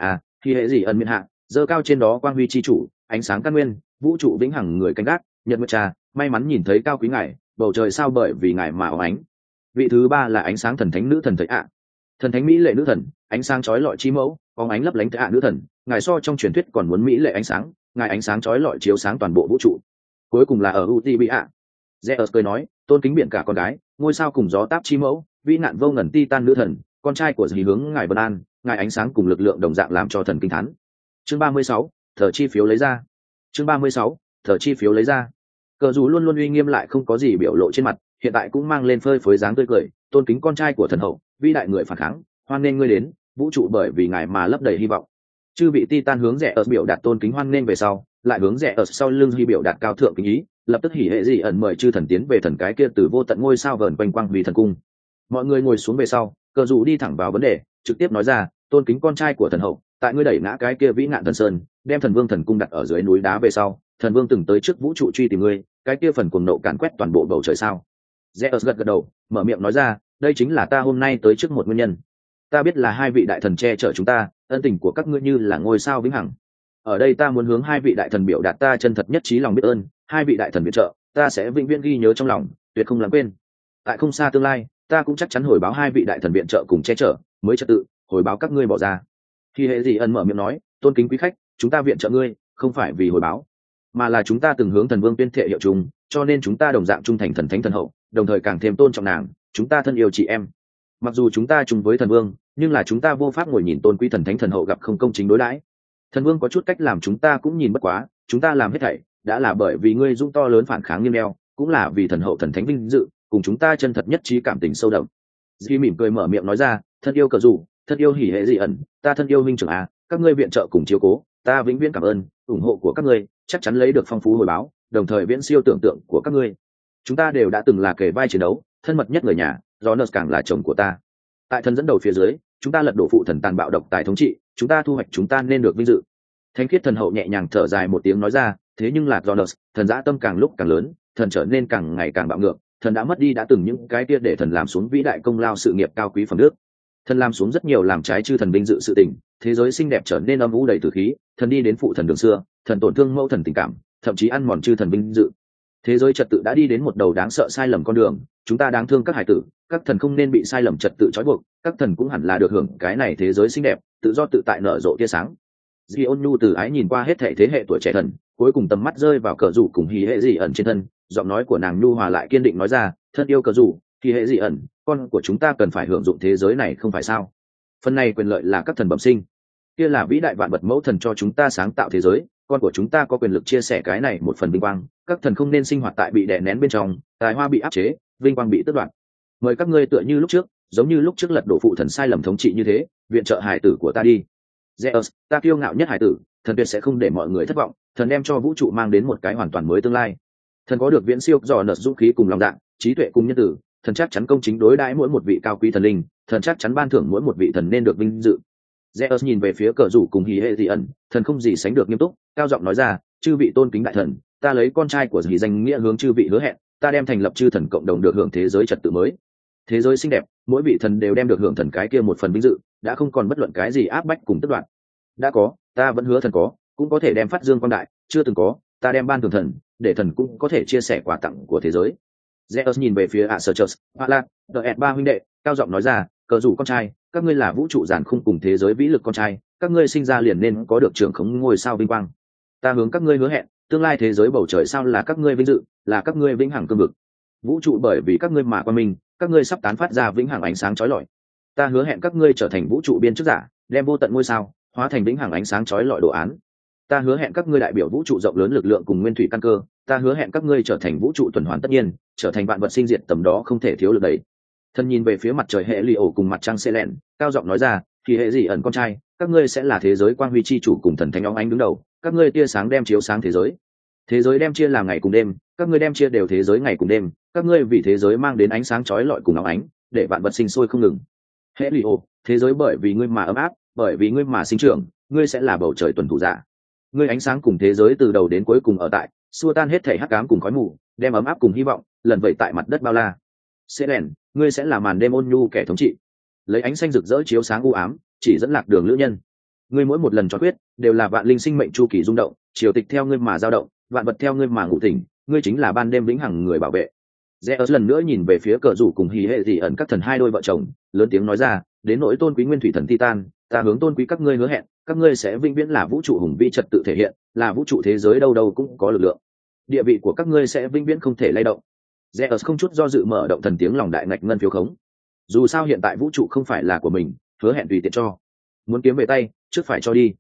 Hỉ hệ dị ẩn miện hạ, giơ cao trên đó quang huy chi chủ, ánh sáng căn nguyên, vũ trụ vĩnh hằng người canh gác, nhật nguyệt trà, may mắn nhìn thấy cao quý ngài, bầu trời sao bởi vì ngài mà óng ánh. Vị thứ ba là ánh sáng thần thánh nữ thần thầy ạ, thần thánh mỹ lệ nữ thần, ánh sáng chói lọi chi mẫu, óng ánh lấp lánh thầy ạ nữ thần, ngài so trong truyền thuyết còn muốn mỹ lệ ánh sáng, ngài ánh sáng chói lọi chiếu sáng toàn bộ vũ trụ. Cuối cùng là ở Utibia. Zeus cười nói, tôn kính biển cả con gái, ngôi sao cùng gió táp chi mẫu, vĩ nạn vô ngần Titan nữ thần, con trai của dì hướng ngài vân an, ngài ánh sáng cùng lực lượng đồng dạng làm cho thần kinh thán. Chương 36, thờ chi phiếu lấy ra. Chương 36, thờ chi phiếu lấy ra. Cờ dù luôn luôn uy nghiêm lại không có gì biểu lộ trên mặt, hiện tại cũng mang lên phơi phới dáng tươi cười, tôn kính con trai của thần hậu, vĩ đại người phản kháng, hoan nghênh ngươi đến, vũ trụ bởi vì ngài mà lấp đầy hy vọng. Chư vị Titan hướng rẻ ở biểu đạt tôn kính hoan nghênh về sau, lại hướng rẻ ở sau lưng hy biểu đạt cao thượng kính ý, lập tức hỉ hệ dị ẩn mời chư thần tiến về thần cái kia từ vô tận ngôi sao vờn quanh quang vì thần cung. Mọi người ngồi xuống về sau, cờ dù đi thẳng vào vấn đề, trực tiếp nói ra, tôn kính con trai của thần hậu, tại ngươi đẩy ngã cái kia vĩ nạn thần sơn, đem thần vương thần cung đặt ở dưới núi đá về sau, thần vương từng tới trước vũ trụ truy tìm ngươi, cái kia phần cuồng nộ càn quét toàn bộ bầu trời sao? Zeus gật gật đầu, mở miệng nói ra, đây chính là ta hôm nay tới trước một nguyên nhân. Ta biết là hai vị đại thần che chở chúng ta, ân tình của các ngươi như là ngôi sao vĩnh hằng. Ở đây ta muốn hướng hai vị đại thần biểu đạt ta chân thật nhất trí lòng biết ơn, hai vị đại thần viện trợ, ta sẽ vĩnh viễn ghi nhớ trong lòng, tuyệt không lãng quên. Tại không xa tương lai, ta cũng chắc chắn hồi báo hai vị đại thần viện trợ cùng che chở, mới trật tự, hồi báo các ngươi bỏ ra. Khi hệ gì ân mở miệng nói, tôn kính quý khách, chúng ta viện trợ ngươi, không phải vì hồi báo, mà là chúng ta từng hướng thần vương tuyên thệ hiệu chung, cho nên chúng ta đồng dạng trung thành thần thánh thần hậu, đồng thời càng thêm tôn trọng nàng, chúng ta thân yêu chị em. Mặc dù chúng ta chung với thần vương, nhưng là chúng ta vô pháp ngồi nhìn tôn quý thần thánh thần hậu gặp không công chính đối đãi. Thần vương có chút cách làm chúng ta cũng nhìn bất quá, chúng ta làm hết thảy đã là bởi vì ngươi dũng to lớn phản kháng nghiêm đeo, cũng là vì thần hậu thần thánh vinh dự, cùng chúng ta chân thật nhất trí cảm tình sâu đậm. Di mỉm cười mở miệng nói ra, thân yêu cờ rủ, thân yêu hỉ hệ dị ẩn, ta thân yêu huynh trưởng a, các ngươi viện trợ cùng chiếu cố, ta vĩnh viễn cảm ơn, ủng hộ của các ngươi chắc chắn lấy được phong phú hồi báo, đồng thời viễn siêu tưởng tượng của các ngươi. Chúng ta đều đã từng là kề vai chiến đấu, thân mật nhất người nhà, Jonas càng là chồng của ta. Tại thần dẫn đầu phía dưới, chúng ta lật đổ phụ thần tàn bạo độc tài thống trị, chúng ta thu hoạch chúng ta nên được vinh dự. Thánh khiết thần hậu nhẹ nhàng thở dài một tiếng nói ra, thế nhưng là Jonas, thần dã tâm càng lúc càng lớn, thần trở nên càng ngày càng bạo ngược, thần đã mất đi đã từng những cái kia để thần làm xuống vĩ đại công lao sự nghiệp cao quý phẩm đức. Thần làm xuống rất nhiều làm trái chư thần vinh dự sự tình, thế giới xinh đẹp trở nên âm u đầy tử khí, thần đi đến phụ thần đường xưa, thần tổn thương mẫu thần tình cảm, thậm chí ăn mòn chư thần vinh dự. Thế giới trật tự đã đi đến một đầu đáng sợ sai lầm con đường, chúng ta đáng thương các hải tử, các thần không nên bị sai lầm trật tự trói buộc, các thần cũng hẳn là được hưởng cái này thế giới xinh đẹp, tự do tự tại nở rộ tia sáng. Gideon Nhu từ ái nhìn qua hết thảy thế hệ tuổi trẻ thần, cuối cùng tầm mắt rơi vào cờ rủ cùng hỉ hệ dị ẩn trên thân, giọng nói của nàng nhu hòa lại kiên định nói ra, thân yêu cờ rủ, hỉ hệ dị ẩn, con của chúng ta cần phải hưởng dụng thế giới này không phải sao? Phần này quyền lợi là các thần bẩm sinh, kia là vĩ đại vạn vật mẫu thần cho chúng ta sáng tạo thế giới, con của chúng ta có quyền lực chia sẻ cái này một phần vinh quang, các thần không nên sinh hoạt tại bị đè nén bên trong, tài hoa bị áp chế, vinh quang bị tước đoạt. Mời các ngươi tựa như lúc trước, giống như lúc trước lật đổ phụ thần sai lầm thống trị như thế, viện trợ hải tử của ta đi. Zeus, ta kiêu ngạo nhất hải tử, thần tuyệt sẽ không để mọi người thất vọng, thần đem cho vũ trụ mang đến một cái hoàn toàn mới tương lai. Thần có được viễn siêu dò nợ dũng khí cùng lòng dạ, trí tuệ cùng nhân tử, thần chắc chắn công chính đối đãi mỗi một vị cao quý thần linh, thần chắc chắn ban thưởng mỗi một vị thần nên được vinh dự. Zeus nhìn về phía cờ rủ cùng hỉ hệ dị ẩn, thần không gì sánh được nghiêm túc, cao giọng nói ra, chư vị tôn kính đại thần, ta lấy con trai của dì danh nghĩa hướng chư vị hứa hẹn, ta đem thành lập chư thần cộng đồng được hưởng thế giới trật tự mới. Thế giới xinh đẹp, mỗi vị thần đều đem được hưởng thần cái kia một phần vinh dự, đã không còn bất luận cái gì áp bách cùng tất đoạn. Đã có, ta vẫn hứa thần có, cũng có thể đem phát dương quang đại, chưa từng có, ta đem ban thưởng thần, để thần cũng có thể chia sẻ quà tặng của thế giới. Zeus nhìn về phía Acerchus, Atlas, ba huynh đệ, cao giọng nói ra, cờ rủ con trai, các ngươi là vũ trụ giản khung cùng thế giới vĩ lực con trai, các ngươi sinh ra liền nên có được trưởng khống ngôi sao vinh quang. Ta hướng các ngươi hứa hẹn, tương lai thế giới bầu trời sao là các ngươi vinh dự, là các ngươi vĩnh hằng cương vực. Vũ trụ bởi vì các ngươi mà qua mình, các ngươi sắp tán phát ra vĩnh hằng ánh sáng chói lọi. Ta hứa hẹn các ngươi trở thành vũ trụ biên chức giả, đem vô tận ngôi sao hóa thành vĩnh hằng ánh sáng chói lọi đồ án. Ta hứa hẹn các ngươi đại biểu vũ trụ rộng lớn lực lượng cùng nguyên thủy căn cơ, ta hứa hẹn các ngươi trở thành vũ trụ tuần hoàn tất nhiên, trở thành vạn vật sinh diệt tầm đó không thể thiếu lực đấy. Thần nhìn về phía mặt trời hệ Leo cùng mặt trăng Selen, cao giọng nói ra, thì hệ gì ẩn con trai, các ngươi sẽ là thế giới quang huy chi chủ cùng thần thánh óng ánh đứng đầu, các ngươi tia sáng đem chiếu sáng thế giới. Thế giới đem chia làm ngày cùng đêm, các ngươi đem chia đều thế giới ngày cùng đêm, các ngươi vì thế giới mang đến ánh sáng chói lọi cùng óng ánh, để vạn vật sinh sôi không ngừng. Hệ Leo, thế giới bởi vì ngươi mà ấm áp, bởi vì ngươi mà sinh trưởng, ngươi sẽ là bầu trời tuần thủ giả. Ngươi ánh sáng cùng thế giới từ đầu đến cuối cùng ở tại, xua tan hết thảy hắc ám cùng khói mù, đem ấm áp cùng hy vọng lần vẩy tại mặt đất bao la. Selen, ngươi sẽ là màn đêm ôn nhu kẻ thống trị, lấy ánh xanh rực rỡ chiếu sáng u ám, chỉ dẫn lạc đường lữ nhân. Ngươi mỗi một lần cho quyết đều là vạn linh sinh mệnh chu kỳ rung động, triều tịch theo ngươi mà dao động, vạn vật theo ngươi mà ngủ tỉnh, ngươi chính là ban đêm vĩnh hằng người bảo vệ. Zeus lần nữa nhìn về phía cờ rủ cùng hỉ hệ dị ẩn các thần hai đôi vợ chồng, lớn tiếng nói ra, đến nỗi tôn quý nguyên thủy thần Titan, ta hướng tôn quý các ngươi hứa hẹn, các ngươi sẽ vĩnh viễn là vũ trụ hùng vĩ trật tự thể hiện, là vũ trụ thế giới đâu đâu cũng có lực lượng. Địa vị của các ngươi sẽ vĩnh viễn không thể lay động. Zeus không chút do dự mở động thần tiếng lòng đại ngạch ngân phiếu khống. Dù sao hiện tại vũ trụ không phải là của mình, hứa hẹn tùy tiện cho. Muốn kiếm về tay, trước phải cho đi.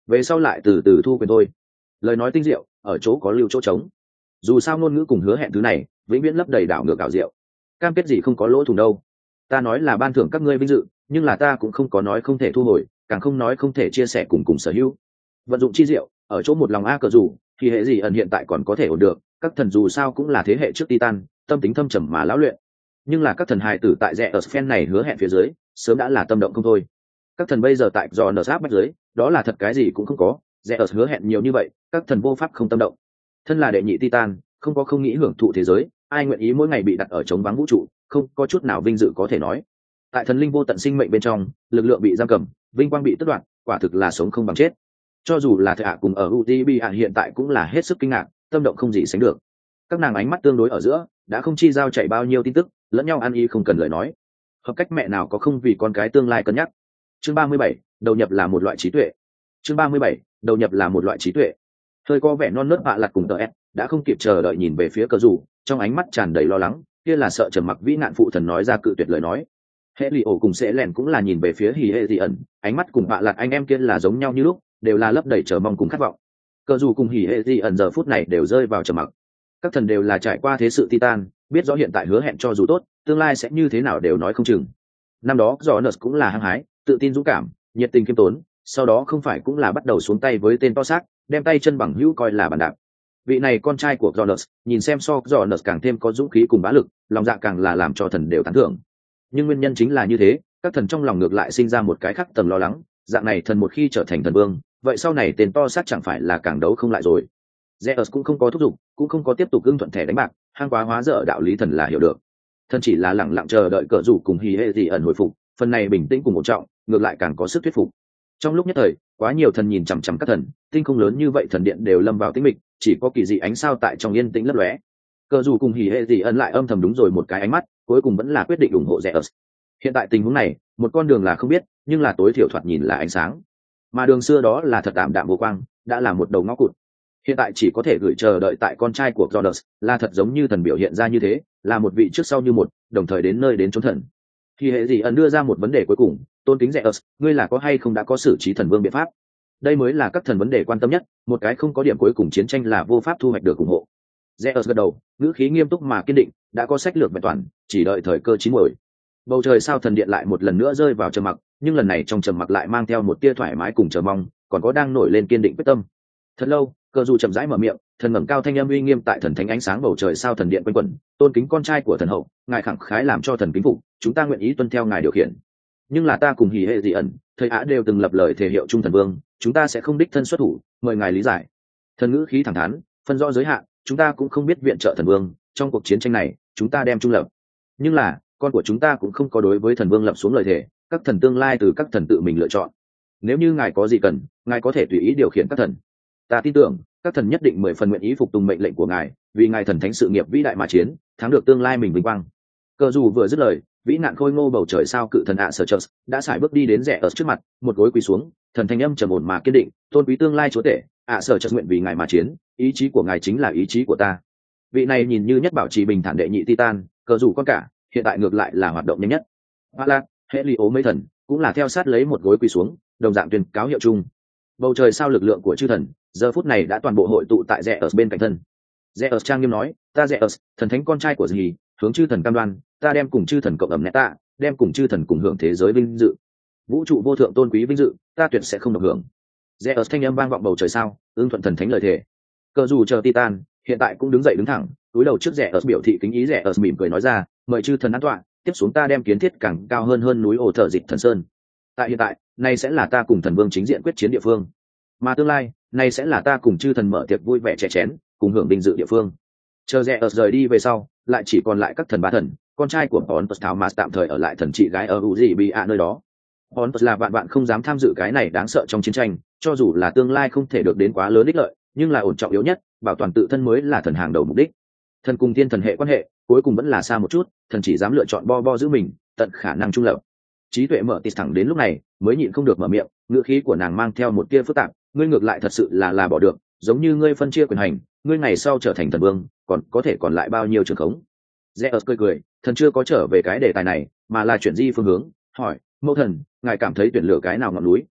về sau lại từ từ thu quyền thôi. Lời nói tinh diệu, ở chỗ có lưu chỗ trống. Dù sao ngôn ngữ cùng hứa hẹn thứ này vĩnh viễn lấp đầy đảo ngược ảo diệu, cam kết gì không có lỗ thủng đâu. Ta nói là ban thưởng các ngươi vinh dự, nhưng là ta cũng không có nói không thể thu hồi, càng không nói không thể chia sẻ cùng sở hữu. Vận dụng chi diệu ở chỗ một lòng a cờ rủ thì hệ gì ẩn hiện tại còn có thể ổn được, các thần dù sao cũng là thế hệ trước Titan, tâm tính thâm trầm mà lão luyện. Nhưng là các thần hài tử tại rẽ ở phen này hứa hẹn phía dưới sớm đã là tâm động không thôi. Các thần bây giờ tại do nở giáp bách dưới đó là thật cái gì cũng không có, rẽ ở hứa hẹn nhiều như vậy các thần vô pháp không tâm động. Thân là đệ nhị Titan, không có không nghĩ hưởng thụ thế giới, ai nguyện ý mỗi ngày bị đặt ở trống vắng vũ trụ, không có chút nào vinh dự có thể nói. Tại thần linh vô tận sinh mệnh bên trong, lực lượng bị giam cầm, vinh quang bị tước đoạt, quả thực là sống không bằng chết. Cho dù là thệ hạ cùng ở UTB hiện tại cũng là hết sức kinh ngạc, tâm động không gì sánh được. Các nàng ánh mắt tương đối ở giữa đã không chi giao chạy bao nhiêu tin tức, lẫn nhau ăn ý không cần lời nói. Hợp cách mẹ nào có không vì con cái tương lai cân nhắc. Chương 37, đầu nhập là một loại trí tuệ. Chương 37, đầu nhập là một loại trí tuệ. Hơi có vẻ non nớt bạ lặt cùng tờ S đã không kịp chờ đợi nhìn về phía cờ rủ, trong ánh mắt tràn đầy lo lắng, kia là sợ trầm mặc vĩ nạn phụ thần nói ra cự tuyệt lời nói. Hệ lì ổ cùng sẽ lẻn cũng là nhìn về phía hỉ hệ dị ẩn, ánh mắt cùng bạ lặt anh em kia là giống nhau như lúc, đều là lấp đầy chờ mong cùng khát vọng. Cờ rủ cùng hỉ hệ dị ẩn giờ phút này đều rơi vào trầm mặc. Các thần đều là trải qua thế sự Titan, biết rõ hiện tại hứa hẹn cho dù tốt, tương lai sẽ như thế nào đều nói không chừng. Năm đó Jonas cũng là hăng hái, tự tin dũng cảm, nhiệt tình kiêm tốn, sau đó không phải cũng là bắt đầu xuống tay với tên to xác, đem tay chân bằng hữu coi là bàn đạp. Vị này con trai của Jonas, nhìn xem so Jonas càng thêm có dũng khí cùng bá lực, lòng dạ càng là làm cho thần đều tán thưởng. Nhưng nguyên nhân chính là như thế, các thần trong lòng ngược lại sinh ra một cái khác tầng lo lắng, dạng này thần một khi trở thành thần vương, vậy sau này tên to xác chẳng phải là càng đấu không lại rồi. Zeus cũng không có thúc giục, cũng không có tiếp tục ưng thuận thẻ đánh bạc, hang quá hóa dở đạo lý thần là hiểu được. Thần chỉ là lẳng lặng chờ đợi cờ rủ cùng hì hệ gì ẩn hồi phục, phần này bình tĩnh cùng một trọng, ngược lại càng có sức thuyết phục. Trong lúc nhất thời, quá nhiều thần nhìn chằm chằm các thần, tinh không lớn như vậy thần điện đều lâm vào tĩnh mịch, chỉ có kỳ dị ánh sao tại trong yên tĩnh lấp lóe. Cờ rủ cùng hì hệ gì ẩn lại âm thầm đúng rồi một cái ánh mắt, cuối cùng vẫn là quyết định ủng hộ Zeus. Hiện tại tình huống này, một con đường là không biết, nhưng là tối thiểu thoạt nhìn là ánh sáng. Mà đường xưa đó là thật tạm đạm vô quang, đã là một đầu ngõ cụt. Hiện tại chỉ có thể gửi chờ đợi tại con trai của Jonas, là thật giống như thần biểu hiện ra như thế, là một vị trước sau như một, đồng thời đến nơi đến chốn thần. Thì hệ gì ẩn đưa ra một vấn đề cuối cùng, tôn kính Zeus, ngươi là có hay không đã có xử trí thần vương biện pháp? Đây mới là các thần vấn đề quan tâm nhất, một cái không có điểm cuối cùng chiến tranh là vô pháp thu hoạch được ủng hộ. Zeus gật đầu, ngữ khí nghiêm túc mà kiên định, đã có sách lược vẹn toàn, chỉ đợi thời cơ chín muồi. Bầu trời sao thần điện lại một lần nữa rơi vào trầm mặc, nhưng lần này trong trầm mặc lại mang theo một tia thoải mái cùng chờ mong, còn có đang nổi lên kiên định quyết tâm. Thật lâu, cờ dù chậm rãi mở miệng, thần ngẩng cao thanh âm uy nghiêm tại thần thánh ánh sáng bầu trời sao thần điện quanh quẩn, tôn kính con trai của thần hậu, ngài khẳng khái làm cho thần kính phục, chúng ta nguyện ý tuân theo ngài điều khiển. Nhưng là ta cùng hỉ hệ dị ẩn, thầy á đều từng lập lời thể hiệu trung thần vương, chúng ta sẽ không đích thân xuất thủ, mời ngài lý giải. Thần ngữ khí thẳng thắn, phân rõ giới hạn, chúng ta cũng không biết viện trợ thần vương, trong cuộc chiến tranh này, chúng ta đem trung lập. Nhưng là, con của chúng ta cũng không có đối với thần vương lập xuống lời thề, các thần tương lai từ các thần tự mình lựa chọn. Nếu như ngài có gì cần, ngài có thể tùy ý điều khiển các thần. Ta tin tưởng các thần nhất định 10 phần nguyện ý phục tùng mệnh lệnh của ngài, vì ngài thần thánh sự nghiệp vĩ đại mà chiến, thắng được tương lai mình vinh quang. Cờ dù vừa dứt lời, vĩ nạn khôi ngô bầu trời sao cự thần sở chợt đã sải bước đi đến rẽ ở trước mặt, một gối quỳ xuống, thần thanh âm trầm ổn mà kiên định, tôn quý tương lai chúa tể, sở chợt nguyện vì ngài mà chiến, ý chí của ngài chính là ý chí của ta. Vị này nhìn như nhất bảo trì bình thản đệ nhị Titan, cờ dù con cả, hiện tại ngược lại là hoạt động nhanh nhất. Hoa lạc, hệ ly ố mấy thần cũng là theo sát lấy một gối quỳ xuống, đồng dạng tuyên cáo hiệu chung. Bầu trời sao lực lượng của chư thần giờ phút này đã toàn bộ hội tụ tại rẽ ở bên cạnh thân. Rẽ ở trang nghiêm nói, ta rẽ ở thần thánh con trai của gì, hướng chư thần cam đoan, ta đem cùng chư thần cộng ẩm neta, đem cùng chư thần cùng hưởng thế giới vinh dự, vũ trụ vô thượng tôn quý vinh dự, ta tuyệt sẽ không được hưởng. Rẽ ở thanh âm vang vọng bầu trời sao, ưng thuận thần thánh lời thề. Cờ dù chờ Titan hiện tại cũng đứng dậy đứng thẳng, cúi đầu trước rẽ ở biểu thị kính ý. Rẽ ở mỉm cười nói ra, mời chư thần an tọa, tiếp xuống ta đem kiến thiết càng cao hơn núi ổ thở dịch thần sơn. Tại hiện tại, nay sẽ là ta cùng thần vương chính diện quyết chiến địa phương, mà tương lai, nay sẽ là ta cùng chư thần mở tiệc vui vẻ chè chén, cùng hưởng vinh dự địa phương. Chờ rẽ ở rời đi về sau, lại chỉ còn lại các thần bá thần, con trai của Pontus Thomas tạm thời ở lại thần trị gái ở Uzibia nơi đó. Pontus là vạn vạn không dám tham dự cái này đáng sợ trong chiến tranh, cho dù là tương lai không thể được đến quá lớn ích lợi, nhưng là ổn trọng yếu nhất, bảo toàn tự thân mới là thần hàng đầu mục đích. Thần cùng thiên thần hệ quan hệ, cuối cùng vẫn là xa một chút, thần chỉ dám lựa chọn bo giữ mình, tận khả năng trung lập. Trí tuệ mở tít thẳng đến lúc này, mới nhịn không được mở miệng, ngữ khí của nàng mang theo một tia phức tạp, ngươi ngược lại thật sự là bỏ được, giống như ngươi phân chia quyền hành, ngươi ngày sau trở thành thần vương, còn có thể còn lại bao nhiêu trường khống. Zeus cười cười, thần chưa có trở về cái đề tài này, mà là chuyển di phương hướng, hỏi, mẫu thần, ngài cảm thấy tuyển lựa cái nào ngọn núi,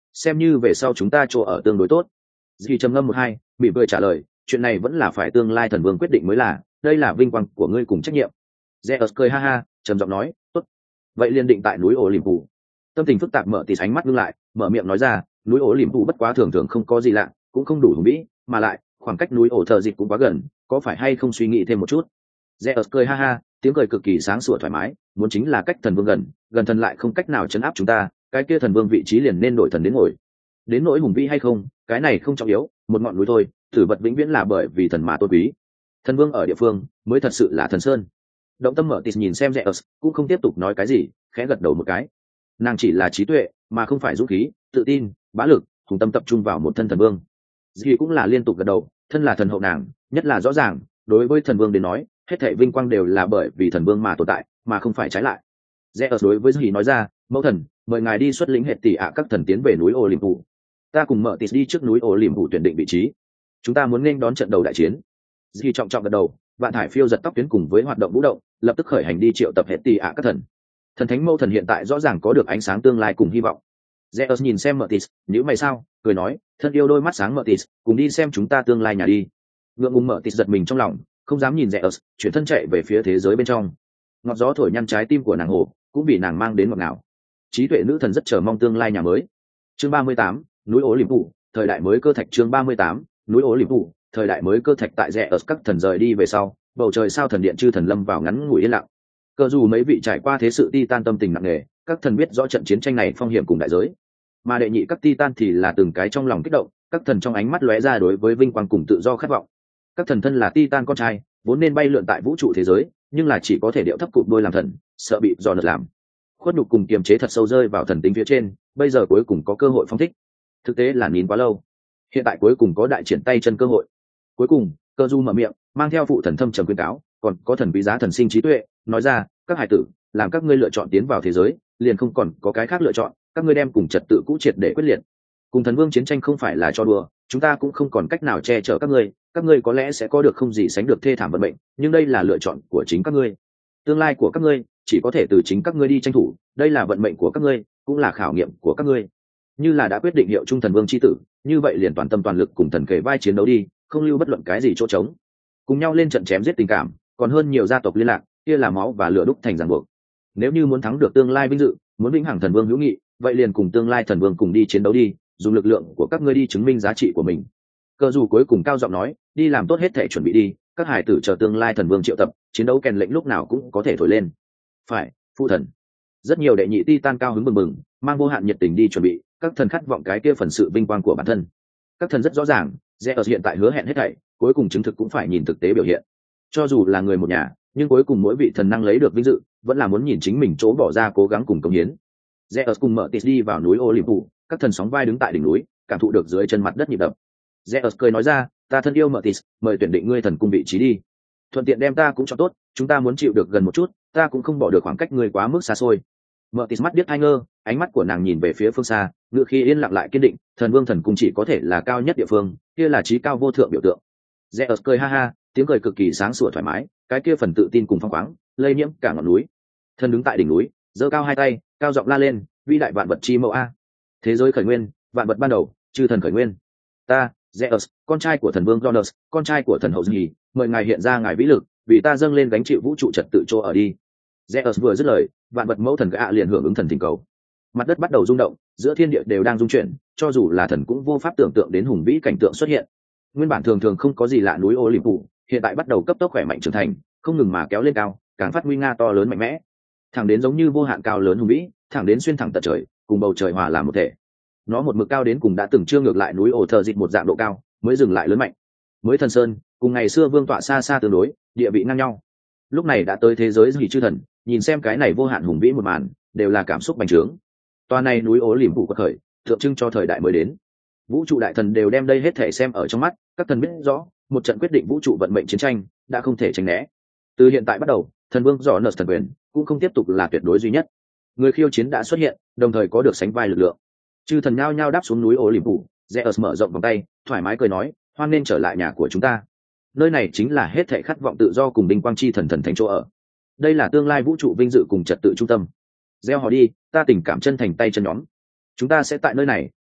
xem như về sau chúng ta chỗ ở tương đối tốt. Dì trầm ngâm một hai, mỉm cười trả lời, chuyện này vẫn là phải tương lai thần vương quyết định mới là, đây là vinh quang của ngươi cùng trách nhiệm. Zeus cười ha ha, trầm giọng nói, tốt. Vậy liền định tại núi ổ liềm phủ. Tâm tình phức tạp mở tỉ ánh mắt ngưng lại, mở miệng nói ra, núi ổ liềm phủ bất quá thường thường không có gì lạ, cũng không đủ hùng vĩ, mà lại khoảng cách núi ổ thờ dịch cũng quá gần, có phải hay không suy nghĩ thêm một chút. Zeus cười ha ha, tiếng cười cực kỳ sáng sủa thoải mái, muốn chính là cách thần vương gần, gần thần lại không cách nào chấn áp chúng ta, cái kia thần vương vị trí liền nên đổi thần đến ngồi. Đến nỗi hùng vĩ hay không, cái này không trọng yếu, một ngọn núi thôi, tử vật vĩnh viễn là bởi vì thần mà tôn quý. Thần vương ở địa phương mới thật sự là thần sơn. Động tâm mở tịt nhìn xem Zeus, cũng không tiếp tục nói cái gì, khẽ gật đầu một cái. Nàng chỉ là trí tuệ, mà không phải dũng khí, tự tin, bá lực, hùng tâm tập trung vào một thân thần vương. Dì cũng là liên tục gật đầu, thân là thần hậu nàng, nhất là rõ ràng, đối với thần vương đến nói, hết thảy vinh quang đều là bởi vì thần vương mà tồn tại, mà không phải trái lại. Zeus đối với Dì nói ra, mẫu thần, mời ngài đi xuất lĩnh hệ tỷ ạ các thần tiến về núi Olympus. Ta cùng mở tịt đi trước núi Olympus tuyển định vị trí. Chúng ta muốn nghênh đón trận đầu đại chiến. Dì trọng trọng gật đầu, vạn thải phiêu giật tóc tuyến cùng với hoạt động vũ động, lập tức khởi hành đi triệu tập hệ tỷ ạ các thần. Thần thánh mẫu thần hiện tại rõ ràng có được ánh sáng tương lai cùng hy vọng. Zeus nhìn xem Mertis, nhíu mày sao, cười nói, thân yêu đôi mắt sáng Mertis, cùng đi xem chúng ta tương lai nhà đi. Ngượng ngùng Mertis giật mình trong lòng, không dám nhìn Zeus, chuyển thân chạy về phía thế giới bên trong. Ngọt gió thổi nhăn trái tim của nàng hồ, cũng bị nàng mang đến ngọt ngào. Trí tuệ nữ thần rất chờ mong tương lai nhà mới. Chương 38, núi Olympus, thời đại mới cơ thạch. Chương 38, núi Olympus, thời đại mới cơ thạch. Tại Zeus các thần rời đi về sau, bầu trời sao thần điện chư thần lâm vào ngắn ngủi yên lặng. Cờ dù mấy vị trải qua thế sự Titan tâm tình nặng nề, các thần biết rõ trận chiến tranh này phong hiểm cùng đại giới, mà đệ nhị các Titan thì là từng cái trong lòng kích động, các thần trong ánh mắt lóe ra đối với vinh quang cùng tự do khát vọng. Các thần thân là Titan con trai, vốn nên bay lượn tại vũ trụ thế giới, nhưng là chỉ có thể điệu thấp cụp đôi làm thần, sợ bị dò nợ làm. Khuất nhục cùng kiềm chế thật sâu rơi vào thần tính phía trên, bây giờ cuối cùng có cơ hội phóng thích. Thực tế là nín quá lâu, hiện tại cuối cùng có đại triển tay chân cơ hội. Cuối cùng, Cơ Du mở miệng, mang theo phụ thần thâm trầm khuyên cáo, còn có thần quý giá thần sinh trí tuệ, nói ra, các hải tử, làm các ngươi lựa chọn tiến vào thế giới, liền không còn có cái khác lựa chọn, các ngươi đem cùng trật tự cũ triệt để quyết liệt. Cùng thần vương chiến tranh không phải là cho đùa, chúng ta cũng không còn cách nào che chở các ngươi có lẽ sẽ có được không gì sánh được thê thảm vận mệnh, nhưng đây là lựa chọn của chính các ngươi. Tương lai của các ngươi chỉ có thể từ chính các ngươi đi tranh thủ, đây là vận mệnh của các ngươi, cũng là khảo nghiệm của các ngươi. Như là đã quyết định hiệu trung thần vương chi tử, như vậy liền toàn tâm toàn lực cùng thần kề vai chiến đấu đi, không lưu bất luận cái gì chỗ trống. Cùng nhau lên trận chém giết tình cảm, còn hơn nhiều gia tộc liên lạc, kia là máu và lửa đúc thành ràng buộc. Nếu như muốn thắng được tương lai vinh dự, muốn vĩnh hằng thần vương hữu nghị, vậy liền cùng tương lai thần vương cùng đi chiến đấu đi, dùng lực lượng của các ngươi đi chứng minh giá trị của mình. Cơ dù cuối cùng cao giọng nói, đi làm tốt hết thể chuẩn bị đi, các hải tử chờ tương lai thần vương triệu tập, chiến đấu kèn lệnh lúc nào cũng có thể thổi lên. Phải, phụ thần. Rất nhiều đệ nhị Titan cao hứng bừng bừng, mang vô hạn nhiệt tình đi chuẩn bị, các thần khát vọng cái kia phần sự vinh quang của bản thân. Các thần rất rõ ràng, Zeus hiện tại hứa hẹn hết thảy, cuối cùng chứng thực cũng phải nhìn thực tế biểu hiện. Cho dù là người một nhà, nhưng cuối cùng mỗi vị thần năng lấy được vinh dự, vẫn là muốn nhìn chính mình chỗ bỏ ra cố gắng cùng công hiến. Zeus cùng Mertis đi vào núi Olympus, các thần sóng vai đứng tại đỉnh núi, cảm thụ được dưới chân mặt đất nhịp đập. Zeus cười nói ra, ta thân yêu Mertis, mời tuyển định ngươi thần cung vị trí đi. Thuận tiện đem ta cũng cho tốt, chúng ta muốn chịu được gần một chút, ta cũng không bỏ được khoảng cách ngươi quá mức xa xôi. Mertis mắt điếc hai ngơ, ánh mắt của nàng nhìn về phía phương xa, ngựa khi yên lặng lại kiên định, thần vương thần cung chỉ có thể là cao nhất địa phương, kia là trí cao vô thượng biểu tượng. Zeus cười ha ha, tiếng cười cực kỳ sáng sủa thoải mái, cái kia phần tự tin cùng phong khoáng, lây nhiễm cả ngọn núi. Thần đứng tại đỉnh núi, giơ cao hai tay, cao giọng la lên, vĩ đại vạn vật chi mẫu a. Thế giới khởi nguyên, vạn vật ban đầu, chư thần khởi nguyên. Ta, Zeus, con trai của thần vương Jonas, con trai của thần hậu Dì, mời ngài hiện ra ngài vĩ lực, vì ta dâng lên gánh chịu vũ trụ trật tự chỗ ở đi. Zeus vừa dứt lời, vạn vật mẫu thần gã liền hưởng ứng thần thỉnh cầu. Mặt đất bắt đầu rung động, giữa thiên địa đều đang rung chuyển, cho dù là thần cũng vô pháp tưởng tượng đến hùng vĩ cảnh tượng xuất hiện. Nguyên bản thường thường không có gì lạ núi Olympus, hiện tại bắt đầu cấp tốc khỏe mạnh trưởng thành, không ngừng mà kéo lên cao, càng phát nguy nga to lớn mạnh mẽ. Thẳng đến giống như vô hạn cao lớn hùng vĩ, thẳng đến xuyên thẳng tận trời, cùng bầu trời hòa làm một thể. Nó một mực cao đến cùng đã từng chưa ngược lại núi ổ thờ dịch một dạng độ cao, mới dừng lại lớn mạnh. Mới thần sơn, cùng ngày xưa vương tọa xa xa tương đối, địa vị ngang nhau. Lúc này đã tới thế giới Dì chư thần, nhìn xem cái này vô hạn hùng vĩ một màn, đều là cảm xúc bành trướng. Toa này núi Olympus quật khởi, tượng trưng cho thời đại mới đến. Vũ trụ đại thần đều đem đây hết thể xem ở trong mắt, các thần biết rõ, một trận quyết định vũ trụ vận mệnh chiến tranh đã không thể tránh né. Từ hiện tại bắt đầu, thần vương Jonas thần quyền cũng không tiếp tục là tuyệt đối duy nhất. Người khiêu chiến đã xuất hiện, đồng thời có được sánh vai lực lượng. Chư thần nhao nhao đáp xuống núi Olympus, Zeus mở rộng vòng tay, thoải mái cười nói, hoan nên trở lại nhà của chúng ta. Nơi này chính là hết thảy khát vọng tự do cùng đinh quang chi thần thần thánh chỗ ở. Đây là tương lai vũ trụ vinh dự cùng trật tự trung tâm. Gieo họ đi, ta tình cảm chân thành tay chân nhóm. Chúng ta sẽ tại nơi này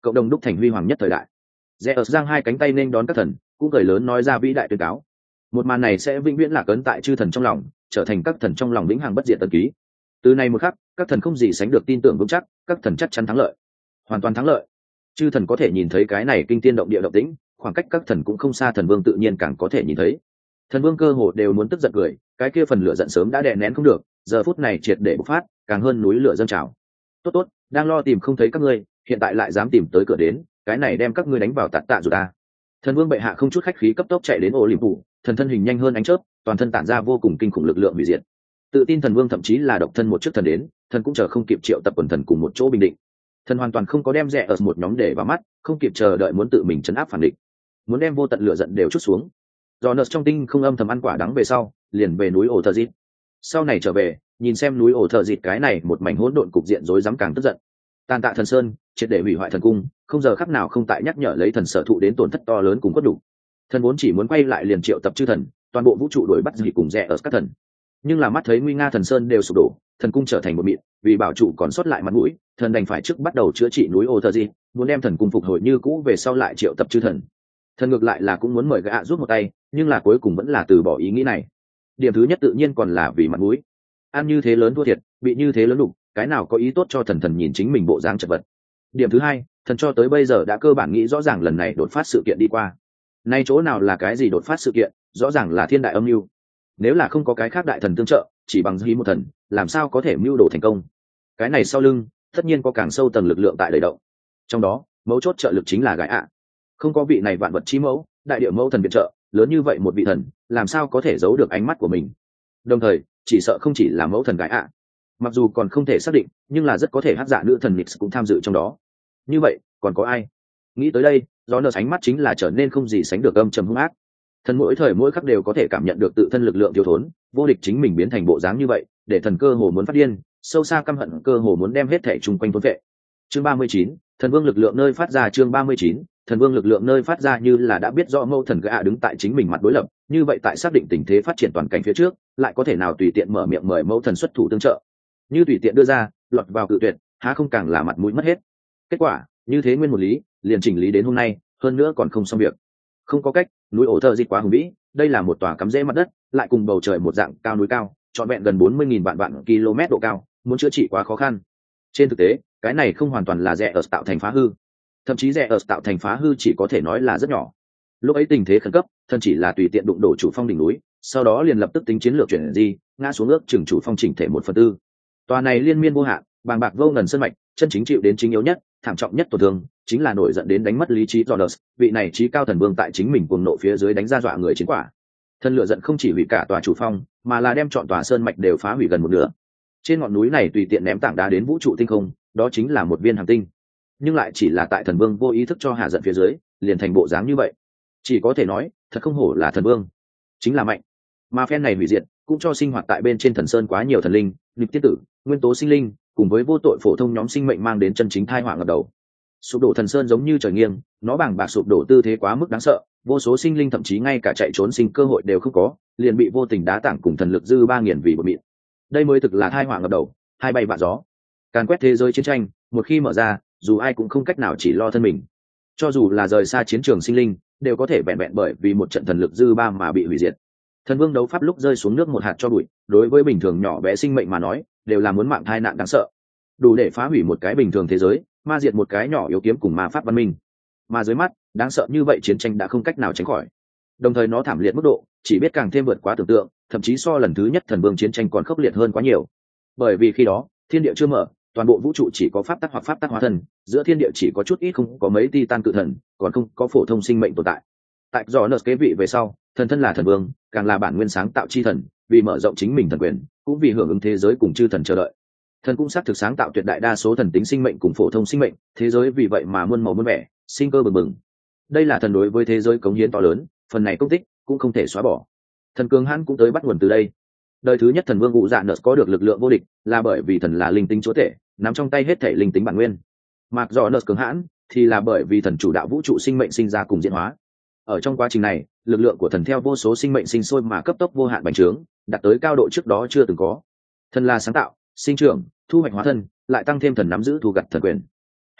cộng đồng đúc thành huy hoàng nhất thời đại. Zeus giang hai cánh tay nên đón các thần, cũng cười lớn nói ra vĩ đại tuyên cáo. Một màn này sẽ vĩnh viễn lạc ấn tại chư thần trong lòng, trở thành các thần trong lòng vĩnh hằng bất diệt tần ký. Từ nay một khắc, các thần không gì sánh được tin tưởng vững chắc, các thần chắc chắn thắng lợi, hoàn toàn thắng lợi. Chư thần có thể nhìn thấy cái này kinh thiên động địa động tĩnh, khoảng cách các thần cũng không xa, thần vương tự nhiên càng có thể nhìn thấy. Thần vương cơ hồ đều muốn tức giận cười, cái kia phần lửa giận sớm đã đè nén không được, giờ phút này triệt để bộc phát, càng hơn núi lửa dâng trào. Tốt tốt, đang lo tìm không thấy các ngươi, hiện tại lại dám tìm tới cửa đến, cái này đem các ngươi đánh vào tạt tạ rồi ta. Thần vương bệ hạ không chút khách khí cấp tốc chạy đến ổ liềm phủ, thần thân hình nhanh hơn ánh chớp, toàn thân tản ra vô cùng kinh khủng lực lượng hủy diệt. Tự tin thần vương thậm chí là độc thân một chiếc thần đến, thần cũng chờ không kịp triệu tập quần thần cùng một chỗ bình định. Thần hoàn toàn không có đem rẻ ở một nhóm để vào mắt, không kịp chờ đợi muốn tự mình chấn áp phản địch, muốn đem vô tận lửa giận đều chút xuống. Do nợ trong tinh không âm thầm ăn quả đắng về sau, liền về núi ổ thờ dịt. Sau này trở về, nhìn xem núi ổ thờ dịt cái này một mảnh hỗn độn cục diện rối rắm càng tức giận. Tàn tạ thần sơn, triệt để hủy hoại thần cung, không giờ khắc nào không tại nhắc nhở lấy thần sở thụ đến tổn thất to lớn cùng quất đủ. Thần vốn chỉ muốn quay lại liền triệu tập chư thần, toàn bộ vũ trụ đuổi bắt gì cùng rẻ ở các thần. Nhưng là mắt thấy nguy nga thần sơn đều sụp đổ, thần cung trở thành một mịn, vì bảo trụ còn sót lại mặt mũi, thần đành phải trước bắt đầu chữa trị núi ổ thờ dịt, muốn đem thần cung phục hồi như cũ về sau lại triệu tập chư thần. Thần ngược lại là cũng muốn mời gã giúp một tay, nhưng là cuối cùng vẫn là từ bỏ ý nghĩ này. Điểm thứ nhất tự nhiên còn là vì mặt mũi, ăn như thế lớn thua thiệt, bị như thế lớn đục, cái nào có ý tốt cho thần nhìn chính mình bộ dáng chật vật. Điểm thứ hai, thần cho tới bây giờ đã cơ bản nghĩ rõ ràng lần này đột phát sự kiện đi qua. Nay chỗ nào là cái gì đột phát sự kiện, rõ ràng là thiên đại âm mưu. Nếu là không có cái khác đại thần tương trợ, chỉ bằng duy một thần, làm sao có thể mưu đồ thành công? Cái này sau lưng, tất nhiên có càng sâu tầng lực lượng tại đầy động. Trong đó, mấu chốt trợ lực chính là gái ạ. Không có vị này vạn vật chi mẫu, đại địa mẫu thần viện trợ, lớn như vậy một vị thần, làm sao có thể giấu được ánh mắt của mình? Đồng thời, chỉ sợ không chỉ là mẫu thần gái ạ. Mặc dù còn không thể xác định, nhưng là rất có thể hắc dạ nữ thần Nix cũng tham dự trong đó. Như vậy, còn có ai? Nghĩ tới đây, do nợ ánh mắt chính là trở nên không gì sánh được âm trầm hung ác. Thần mỗi thời mỗi khắc đều có thể cảm nhận được tự thân lực lượng thiếu thốn, vô địch chính mình biến thành bộ dáng như vậy, để thần cơ hồ muốn phát điên, sâu xa căm hận cơ hồ muốn đem hết thể chung quanh thôn vệ. Chương 39, thần vương lực lượng nơi phát ra. Chương 39, thần vương lực lượng nơi phát ra, như là đã biết rõ mâu thần gã đứng tại chính mình mặt đối lập, như vậy tại xác định tình thế phát triển toàn cảnh phía trước, lại có thể nào tùy tiện mở miệng mời mâu thần xuất thủ tương trợ? Như tùy tiện đưa ra, lọt vào cự tuyệt, há không càng là mặt mũi mất hết? Kết quả, như thế nguyên một lý, liền chỉnh lý đến hôm nay, hơn nữa còn không xong việc. Không có cách, núi ổ thờ dịt quá hùng vĩ, đây là một tòa cắm rễ mặt đất, lại cùng bầu trời một dạng cao núi cao, trọn vẹn gần 40.000 vạn km độ cao, muốn chữa trị quá khó khăn. Trên thực tế, cái này không hoàn toàn là rẻ ở tạo thành phá hư, thậm chí rẻ ở tạo thành phá hư chỉ có thể nói là rất nhỏ. Lúc ấy tình thế khẩn cấp, thần chỉ là tùy tiện đụng đổ chủ phong đỉnh núi, sau đó liền lập tức tính chiến lược chuyển di, ngã xuống ước chừng chủ phong chỉnh thể 1/4. Tòa này liên miên vô hạn, bàng bạc vô ngần sơn mạch, chân chính chịu đến chính yếu nhất, thảm trọng nhất tổn thương, chính là nổi giận đến đánh mất lý trí Rhodes, vị này trí cao thần vương tại chính mình cuồng nộ phía dưới đánh ra dọa người chiến quả. Thân lửa giận không chỉ hủy cả tòa chủ phong, mà là đem trọn tòa sơn mạch đều phá hủy gần một nửa. Trên ngọn núi này tùy tiện ném tảng đá đến vũ trụ tinh không, đó chính là một viên hành tinh. Nhưng lại chỉ là tại thần vương vô ý thức cho hạ giận phía dưới, liền thành bộ dáng như vậy. Chỉ có thể nói, thật không hổ là thần vương, chính là mạnh. Mà phen này hủy diệt, cũng cho sinh hoạt tại bên trên thần sơn quá nhiều thần linh, nghịch tiết tử, nguyên tố sinh linh, cùng với vô tội phổ thông nhóm sinh mệnh mang đến chân chính tai họa ngập đầu. Sụp đổ thần sơn giống như trời nghiêng, nó bàng bạc sụp đổ tư thế quá mức đáng sợ, vô số sinh linh thậm chí ngay cả chạy trốn sinh cơ hội đều không có, liền bị vô tình đá tảng cùng thần lực dư 3.000 vì bột mịn. Đây mới thực là tai họa ngập đầu, hai bay vạ gió. Càn quét thế giới chiến tranh, một khi mở ra, dù ai cũng không cách nào chỉ lo thân mình. Cho dù là rời xa chiến trường sinh linh, đều có thể vẹn vẹn bởi vì một trận thần lực dư ba mà bị hủy diệt. Thần vương đấu pháp lúc rơi xuống nước một hạt cho bụi, đối với bình thường nhỏ bé sinh mệnh mà nói, đều là muốn mạng tai nạn đáng sợ, đủ để phá hủy một cái bình thường thế giới, ma diệt một cái nhỏ yếu kiếm cùng ma pháp văn minh. Mà dưới mắt, đáng sợ như vậy chiến tranh đã không cách nào tránh khỏi. Đồng thời nó thảm liệt mức độ, chỉ biết càng thêm vượt quá tưởng tượng, thậm chí so lần thứ nhất thần vương chiến tranh còn khốc liệt hơn quá nhiều. Bởi vì khi đó, thiên địa chưa mở, toàn bộ vũ trụ chỉ có pháp tắc hoặc pháp tắc hóa thân, giữa thiên địa chỉ có chút ít không có mấy titan cự thần, còn không có phổ thông sinh mệnh tồn tại. Tại do nợ kế vị về sau, thần thân là thần vương, càng là bản nguyên sáng tạo chi thần, vì mở rộng chính mình thần quyền, cũng vì hưởng ứng thế giới cùng chư thần chờ đợi. Thần cũng xác thực sáng tạo tuyệt đại đa số thần tính sinh mệnh cùng phổ thông sinh mệnh, thế giới vì vậy mà muôn màu muôn vẻ, sinh cơ bừng bừng. Đây là thần đối với thế giới cống hiến to lớn, phần này công tích cũng không thể xóa bỏ. Thần cường hãn cũng tới bắt nguồn từ đây. Đời thứ nhất thần vương Ngụ Dạ Nợ có được lực lượng vô địch, là bởi vì thần là linh tính chúa tể, nắm trong tay hết thể linh tính bản nguyên. Mặc dù Nợ cường hãn, thì là bởi vì thần chủ đạo vũ trụ sinh mệnh sinh ra cùng diễn hóa. Ở trong quá trình này, lực lượng của thần theo vô số sinh mệnh sinh sôi mà cấp tốc vô hạn bành trướng, đạt tới cao độ trước đó chưa từng có. Thần là sáng tạo, sinh trưởng, thu hoạch hóa thân, lại tăng thêm thần nắm giữ thu gặt thần quyền.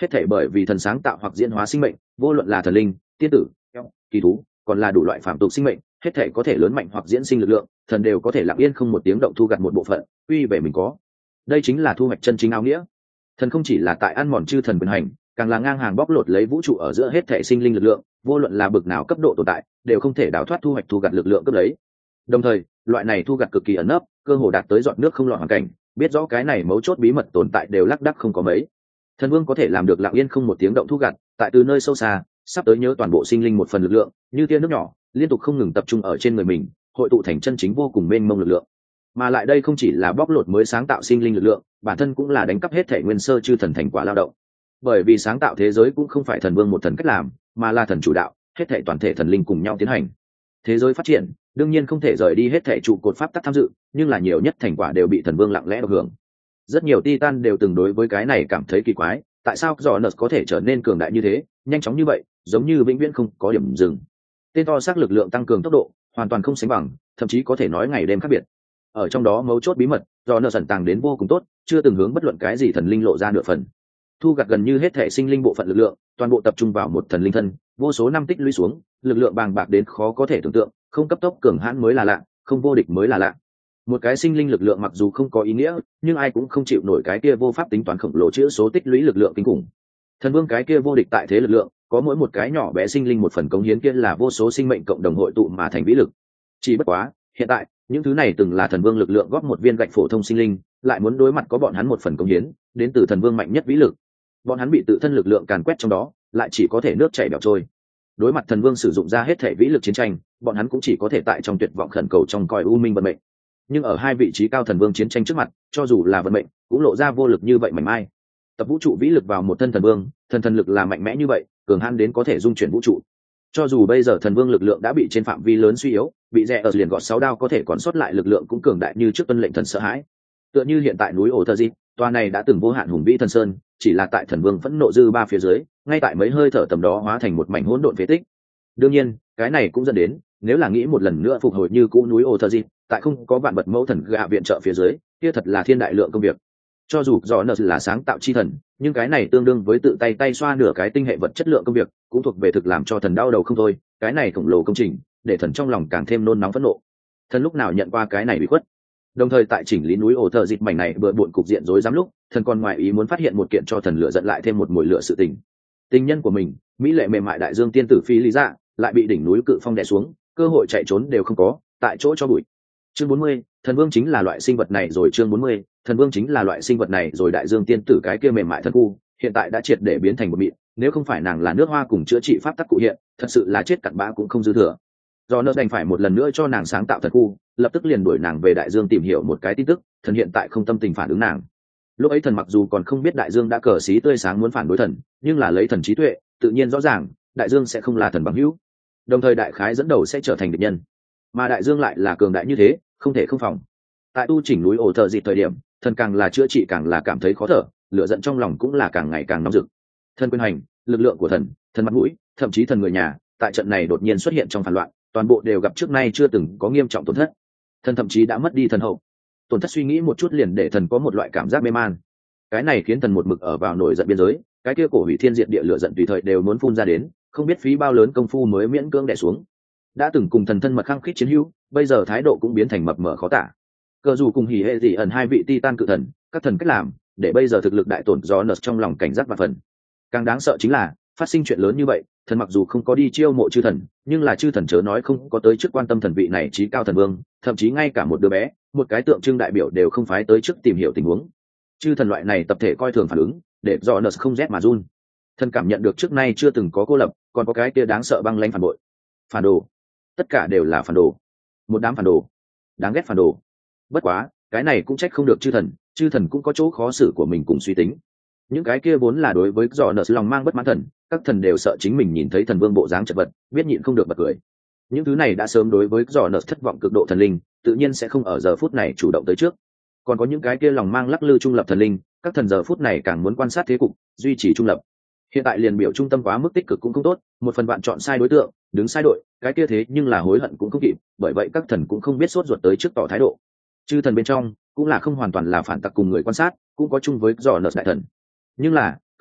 hết thảy bởi vì thần sáng tạo hoặc diễn hóa sinh mệnh, vô luận là thần linh, tiên tử, kỳ thú, còn là đủ loại phạm tục sinh mệnh, hết thảy có thể lớn mạnh hoặc diễn sinh lực lượng, thần đều có thể lặng yên không một tiếng động thu gặt một bộ phận, quy về mình có. Đây chính là thu hoạch chân chính áo nghĩa. Thần không chỉ là tại ăn mòn chư thần quyền hành, càng là ngang hàng bóc lột lấy vũ trụ ở giữa hết thảy sinh linh lực lượng, vô luận là bực nào cấp độ tồn tại, đều không thể đào thoát thu hoạch thu gặt lực lượng cấp lấy. Đồng thời, loại này thu gặt cực kỳ ẩn nấp, cơ hồ đạt tới giọt nước không lọt hoàn cảnh, biết rõ cái này mấu chốt bí mật tồn tại đều lác đác không có mấy. Thần vương có thể làm được lặng yên không một tiếng động thu gặt, tại từ nơi sâu xa, sắp tới nhớ toàn bộ sinh linh một phần lực lượng, như tia nước nhỏ, liên tục không ngừng tập trung ở trên người mình, hội tụ thành chân chính vô cùng mênh mông lực lượng. Mà lại đây không chỉ là bóc lột mới sáng tạo sinh linh lực lượng, bản thân cũng là đánh cắp hết thể nguyên sơ chư thần thành quả lao động. Bởi vì sáng tạo thế giới cũng không phải thần vương một thần cách làm, mà là thần chủ đạo, hết thể toàn thể thần linh cùng nhau tiến hành. Thế giới phát triển, đương nhiên không thể rời đi hết thể trụ cột pháp tắc tham dự, nhưng là nhiều nhất thành quả đều bị thần vương lặng lẽ được hưởng. Rất nhiều Titan đều từng đối với cái này cảm thấy kỳ quái, tại sao Jonas có thể trở nên cường đại như thế, nhanh chóng như vậy, giống như vĩnh viễn không có điểm dừng. Tên to xác lực lượng tăng cường tốc độ, hoàn toàn không sánh bằng, thậm chí có thể nói ngày đêm khác biệt. Ở trong đó mấu chốt bí mật, Jonas ẩn tàng đến vô cùng tốt, chưa từng hướng bất luận cái gì thần linh lộ ra nửa phần. Thu gặt gần như hết thể sinh linh bộ phận lực lượng, toàn bộ tập trung vào một thần linh thân, vô số năm tích lũy xuống, lực lượng bàng bạc đến khó có thể tưởng tượng, không cấp tốc cường hãn mới là lạ, không vô địch mới là lạ. Một cái sinh linh lực lượng mặc dù không có ý nghĩa, nhưng ai cũng không chịu nổi cái kia vô pháp tính toán khổng lồ chữ số tích lũy lực lượng kinh khủng. Thần vương cái kia vô địch tại thế lực lượng, có mỗi một cái nhỏ bé sinh linh một phần cống hiến kia là vô số sinh mệnh cộng đồng hội tụ mà thành vĩ lực. Chỉ bất quá, hiện tại, những thứ này từng là thần vương lực lượng góp một viên gạch phổ thông sinh linh, lại muốn đối mặt có bọn hắn một phần cống hiến, đến từ thần vương mạnh nhất vĩ lực. Bọn hắn bị tự thân lực lượng càn quét trong đó, lại chỉ có thể nước chảy bèo trôi. Đối mặt thần vương sử dụng ra hết thể vĩ lực chiến tranh, bọn hắn cũng chỉ có thể tại trong tuyệt vọng khẩn cầu trong coi u minh vận mệnh. Nhưng ở hai vị trí cao thần vương chiến tranh trước mặt, cho dù là vận mệnh cũng lộ ra vô lực như vậy mảy may. Tập vũ trụ vĩ lực vào một thân thần vương, thần lực là mạnh mẽ như vậy, cường hãn đến có thể dung chuyển vũ trụ. Cho dù bây giờ thần vương lực lượng đã bị trên phạm vi lớn suy yếu, bị rẽ ở liền gọt 6 đao có thể còn sót lại lực lượng cũng cường đại như trước tuân lệnh thần sợ hãi. Tựa như hiện tại núi ổ thơ di, tòa này đã từng vô hạn hùng vĩ thần sơn, chỉ là tại thần vương phẫn nộ dư ba phía dưới, ngay tại mấy hơi thở tầm đó hóa thành một mảnh hỗn độn phế tích. Đương nhiên, cái này cũng dẫn đến, nếu là nghĩ một lần nữa phục hồi như cũ núi ổ thơ di, tại không có vạn vật mẫu thần gạ viện trợ phía dưới, kia thật là thiên đại lượng công việc. Cho dù Jonas là sáng tạo chi thần, nhưng cái này tương đương với tự tay xoa nửa cái tinh hệ vật chất lượng công việc, cũng thuộc về thực làm cho thần đau đầu không thôi. Cái này khổng lồ công trình, để thần trong lòng càng thêm nôn nóng phẫn nộ. Thần lúc nào nhận qua cái này bị khuất. Đồng thời tại chỉnh lý núi ổ thợ dịch mảnh này bừa bộn cục diện rối rắm lúc, thần còn ngoài ý muốn phát hiện một kiện cho thần lửa giận lại thêm một mùi lửa sự tình. Tình nhân của mình, mỹ lệ mềm mại đại dương tiên tử Phi Lý Dạ, lại bị đỉnh núi cự phong đè xuống, cơ hội chạy trốn đều không có, tại chỗ cho bụi. Chương 40, thần vương chính là loại sinh vật này rồi. Chương 40, thần vương chính là loại sinh vật này rồi. Đại dương tiên tử cái kia mềm mại thân khu, hiện tại đã triệt để biến thành một mịn, nếu không phải nàng là nước hoa cùng chữa trị pháp tắc cụ hiện, thật sự là chết cặn bã cũng không dư thừa. Do nợ đành phải một lần nữa cho nàng sáng tạo thần khu, lập tức liền đuổi nàng về đại dương tìm hiểu một cái tin tức, thần hiện tại không tâm tình phản ứng nàng. Lúc ấy thần mặc dù còn không biết đại dương đã cờ xí tươi sáng muốn phản đối thần, nhưng là lấy thần trí tuệ, tự nhiên rõ ràng đại dương sẽ không là thần bằng hữu, đồng thời đại khái dẫn đầu sẽ trở thành địch nhân, mà đại dương lại là cường đại như thế, không thể không phòng. Tại tu chỉnh núi ổ thợ dịp thời điểm, thần càng là chữa trị càng là cảm thấy khó thở, lửa giận trong lòng cũng là càng ngày càng nóng rực. Thần quyền hành, lực lượng của thần mặt mũi, thậm chí thần người nhà, tại trận này đột nhiên xuất hiện trong phản loạn, toàn bộ đều gặp trước nay chưa từng có nghiêm trọng tổn thất. Thần thậm chí đã mất đi thần hậu. Tổn thất suy nghĩ một chút liền để thần có một loại cảm giác mê man. Cái này khiến thần một mực ở vào nổi giận biên giới, cái kia cổ hủy thiên diệt địa lửa giận tùy thời đều muốn phun ra đến, không biết phí bao lớn công phu mới miễn cưỡng đè xuống. Đã từng cùng thần thân mật khăng khít chiến hữu, bây giờ thái độ cũng biến thành mập mờ khó tả. Cờ dù cùng hỉ hệ dị ẩn hai vị titan cự thần, các thần cách làm, để bây giờ thực lực đại tổn do nợ trong lòng cảnh giác và phần. Càng đáng sợ chính là phát sinh chuyện lớn như vậy, thần mặc dù không có đi chiêu mộ chư thần, nhưng là chư thần chớ nói không có tới trước quan tâm thần vị này chí cao thần vương, thậm chí ngay cả một đứa bé, một cái tượng trưng đại biểu đều không phái tới trước tìm hiểu tình huống. Chư thần loại này tập thể coi thường phản ứng, để do nợ không rét mà run. Thần cảm nhận được trước nay chưa từng có cô lập, còn có cái kia đáng sợ băng lãnh phản bội. Phản đồ, tất cả đều là phản đồ, một đám phản đồ, đáng ghét phản đồ. Bất quá, cái này cũng trách không được chư thần cũng có chỗ khó xử của mình cùng suy tính. Những cái kia vốn là đối với dò nợ lòng mang bất mãn thần, các thần đều sợ chính mình nhìn thấy thần vương bộ dáng chật vật, biết nhịn không được bật cười. Những thứ này đã sớm đối với dò nợ thất vọng cực độ thần linh, tự nhiên sẽ không ở giờ phút này chủ động tới trước. Còn có những cái kia lòng mang lắc lư trung lập thần linh, các thần giờ phút này càng muốn quan sát thế cục, duy trì trung lập. Hiện tại liền biểu trung tâm quá mức tích cực cũng không tốt, một phần bạn chọn sai đối tượng, đứng sai đội, cái kia thế nhưng là hối hận cũng không kịp, bởi vậy các thần cũng không biết sốt ruột tới trước tỏ thái độ. Chư thần bên trong cũng là không hoàn toàn là phản tặc cùng người quan sát, cũng có chung với dò nợ đại thần. Nhưng là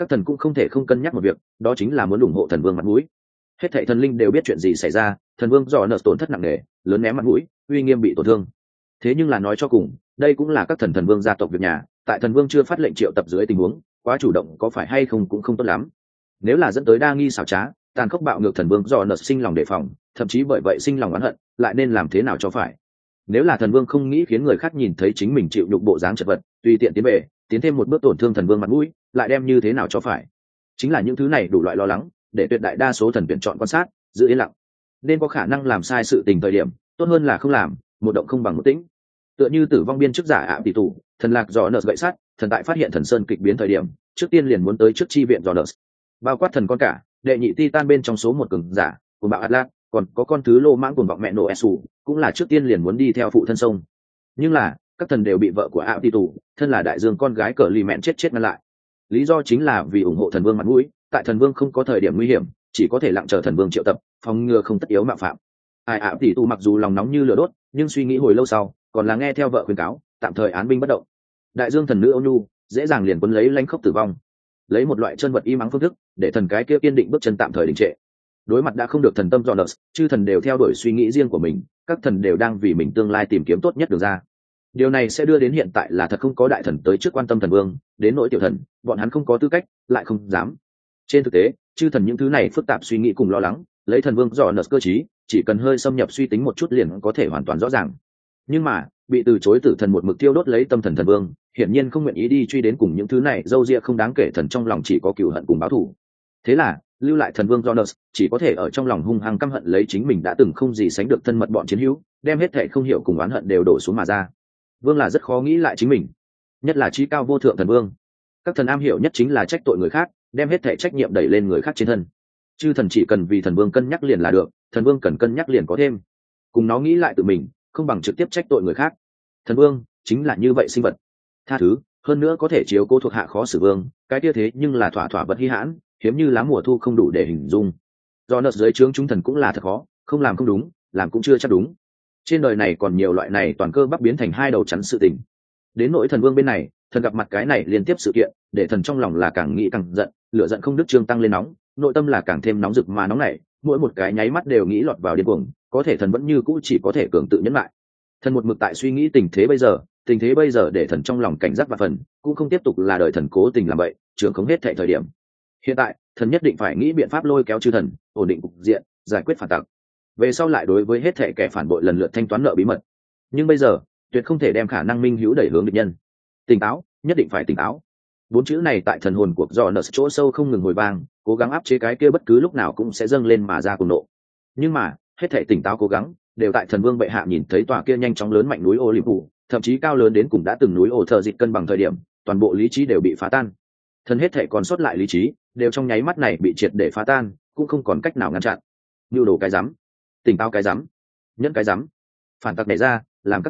các thần cũng không thể không cân nhắc một việc, đó chính là muốn ủng hộ thần vương mặt mũi. Hết thảy thần linh đều biết chuyện gì xảy ra, thần vương dò nợ tổn thất nặng nề, lớn ném mặt mũi, uy nghiêm bị tổn thương. Thế nhưng là nói cho cùng, đây cũng là các thần vương gia tộc việc nhà, tại thần vương chưa phát lệnh triệu tập dưới tình huống, quá chủ động có phải hay không cũng không tốt lắm. Nếu là dẫn tới đa nghi xảo trá, tàn khốc bạo ngược thần vương dò nợ sinh lòng đề phòng, thậm chí bởi vậy sinh lòng oán hận, lại nên làm thế nào cho phải? Nếu là thần vương không nghĩ khiến người khác nhìn thấy chính mình chịu nhục bộ dáng chật vật, tùy tiện tiến về, tiến thêm một bước tổn thương thần vương mặt mũi, lại đem như thế nào cho phải? Chính là những thứ này đủ loại lo lắng, để tuyệt đại đa số thần tuyển chọn quan sát, giữ yên lặng. Nên có khả năng làm sai sự tình thời điểm, tốt hơn là không làm, một động không bằng một tĩnh. Tựa như tử vong biên chức giả ạ tỷ tụ, thần lạc dò nợ gậy sát, thần tại phát hiện thần sơn kịch biến thời điểm, trước tiên liền muốn tới trước chi viện dò nợ. Bao quát thần con cả, đệ nhị titan bên trong số một cường giả, của bạo Atlas, còn có con thứ lô mãng cuồng vọng mẹ nổ Esu, cũng là trước tiên liền muốn đi theo phụ thân sông. Nhưng là, các thần đều bị vợ của ạ tỷ tụ, thân là đại dương con gái cờ lì mẹn chết ngăn lại. Lý do chính là vì ủng hộ thần vương mặt mũi, tại thần vương không có thời điểm nguy hiểm, chỉ có thể lặng chờ thần vương triệu tập, phòng ngừa không tất yếu mạo phạm. Ai ạ tỷ tụ mặc dù lòng nóng như lửa đốt, nhưng suy nghĩ hồi lâu sau, còn là nghe theo vợ khuyên cáo, tạm thời án binh bất động. Đại dương thần nữ ôn nhu, dễ dàng liền cuốn lấy lãnh khốc tử vong, lấy một loại chân vật y mắng phương thức, để thần cái kia kiên định bước chân tạm thời đình trệ. Đối mặt đã không được thần tâm dọn đợt, chư thần đều theo đuổi suy nghĩ riêng của mình, các thần đều đang vì mình tương lai tìm kiếm tốt nhất được ra. Điều này sẽ đưa đến hiện tại là thật không có đại thần tới trước quan tâm thần vương, đến nỗi tiểu thần, bọn hắn không có tư cách, lại không dám. Trên thực tế, chư thần những thứ này phức tạp suy nghĩ cùng lo lắng, lấy thần vương dọn đợt cơ trí, chỉ cần hơi xâm nhập suy tính một chút liền có thể hoàn toàn rõ ràng. Nhưng mà, bị từ chối tử thần một mực tiêu đốt lấy tâm thần thần vương, hiển nhiên không nguyện ý đi truy đến cùng những thứ này dâu ria không đáng kể, thần trong lòng chỉ có cừu hận cùng báo thù. Thế là, lưu lại thần vương Jonas chỉ có thể ở trong lòng hung hăng căm hận lấy chính mình đã từng không gì sánh được thân mật bọn chiến hữu, đem hết thệ không hiểu cùng oán hận đều đổ xuống mà ra. Vương là rất khó nghĩ lại chính mình, nhất là trí cao vô thượng thần vương. Các thần am hiểu nhất chính là trách tội người khác, đem hết thệ trách nhiệm đẩy lên người khác trên thân. Chư thần chỉ cần vì thần vương cân nhắc liền là được, thần vương cần cân nhắc liền có thêm. Cùng nó nghĩ lại tự mình, không bằng trực tiếp trách tội người khác. Thần vương chính là như vậy sinh vật, tha thứ, hơn nữa có thể chiếu cố thuộc hạ khó xử vương, cái kia thế nhưng là thỏa thỏa vật hi hãn, hiếm như lá mùa thu không đủ để hình dung. Do nợ dưới trướng chúng thần cũng là thật khó, không làm không đúng, làm cũng chưa chắc đúng. Trên đời này còn nhiều loại này toàn cơ bắp biến thành hai đầu chắn sự tình. Đến nỗi thần vương bên này, thần gặp mặt cái này liên tiếp sự kiện, để thần trong lòng là càng nghĩ càng giận, lửa giận không đứt trương tăng lên nóng, nội tâm là càng thêm nóng rực mà nóng nảy, mỗi một cái nháy mắt đều nghĩ lọt vào điên cuồng, có thể thần vẫn như cũ chỉ có thể cường tự nhẫn lại. Thần một mực tại suy nghĩ tình thế bây giờ để thần trong lòng cảnh giác và phần, cũng không tiếp tục là đợi thần cố tình làm vậy, chướng khống hết thệ thời điểm. Hiện tại, thần nhất định phải nghĩ biện pháp lôi kéo chư thần, ổn định cục diện, giải quyết phản tặc. Về sau lại đối với hết thệ kẻ phản bội lần lượt thanh toán nợ bí mật. Nhưng bây giờ, tuyệt không thể đem khả năng minh hữu đẩy hướng địch nhân. Tỉnh táo, nhất định phải tỉnh táo. 4 chữ này tại thần hồn của Jonas chỗ sâu không ngừng hồi vang, cố gắng áp chế cái kia bất cứ lúc nào cũng sẽ dâng lên mà ra cùng nộ. Nhưng mà, hết thệ tỉnh táo cố gắng, đều tại thần vương bệ hạ nhìn thấy tòa kia nhanh chóng lớn mạnh núi Olympus, thậm chí cao lớn đến cùng đã từng núi ổ thờ dịch cân bằng thời điểm, toàn bộ lý trí đều bị phá tan. Thần hết thệ còn sót lại lý trí, đều trong nháy mắt này bị triệt để phá tan, cũng không còn cách nào ngăn chặn. Nưu đồ cái rắm, tỉnh táo cái rắm, nhẫn cái rắm, phản tặc nảy ra, làm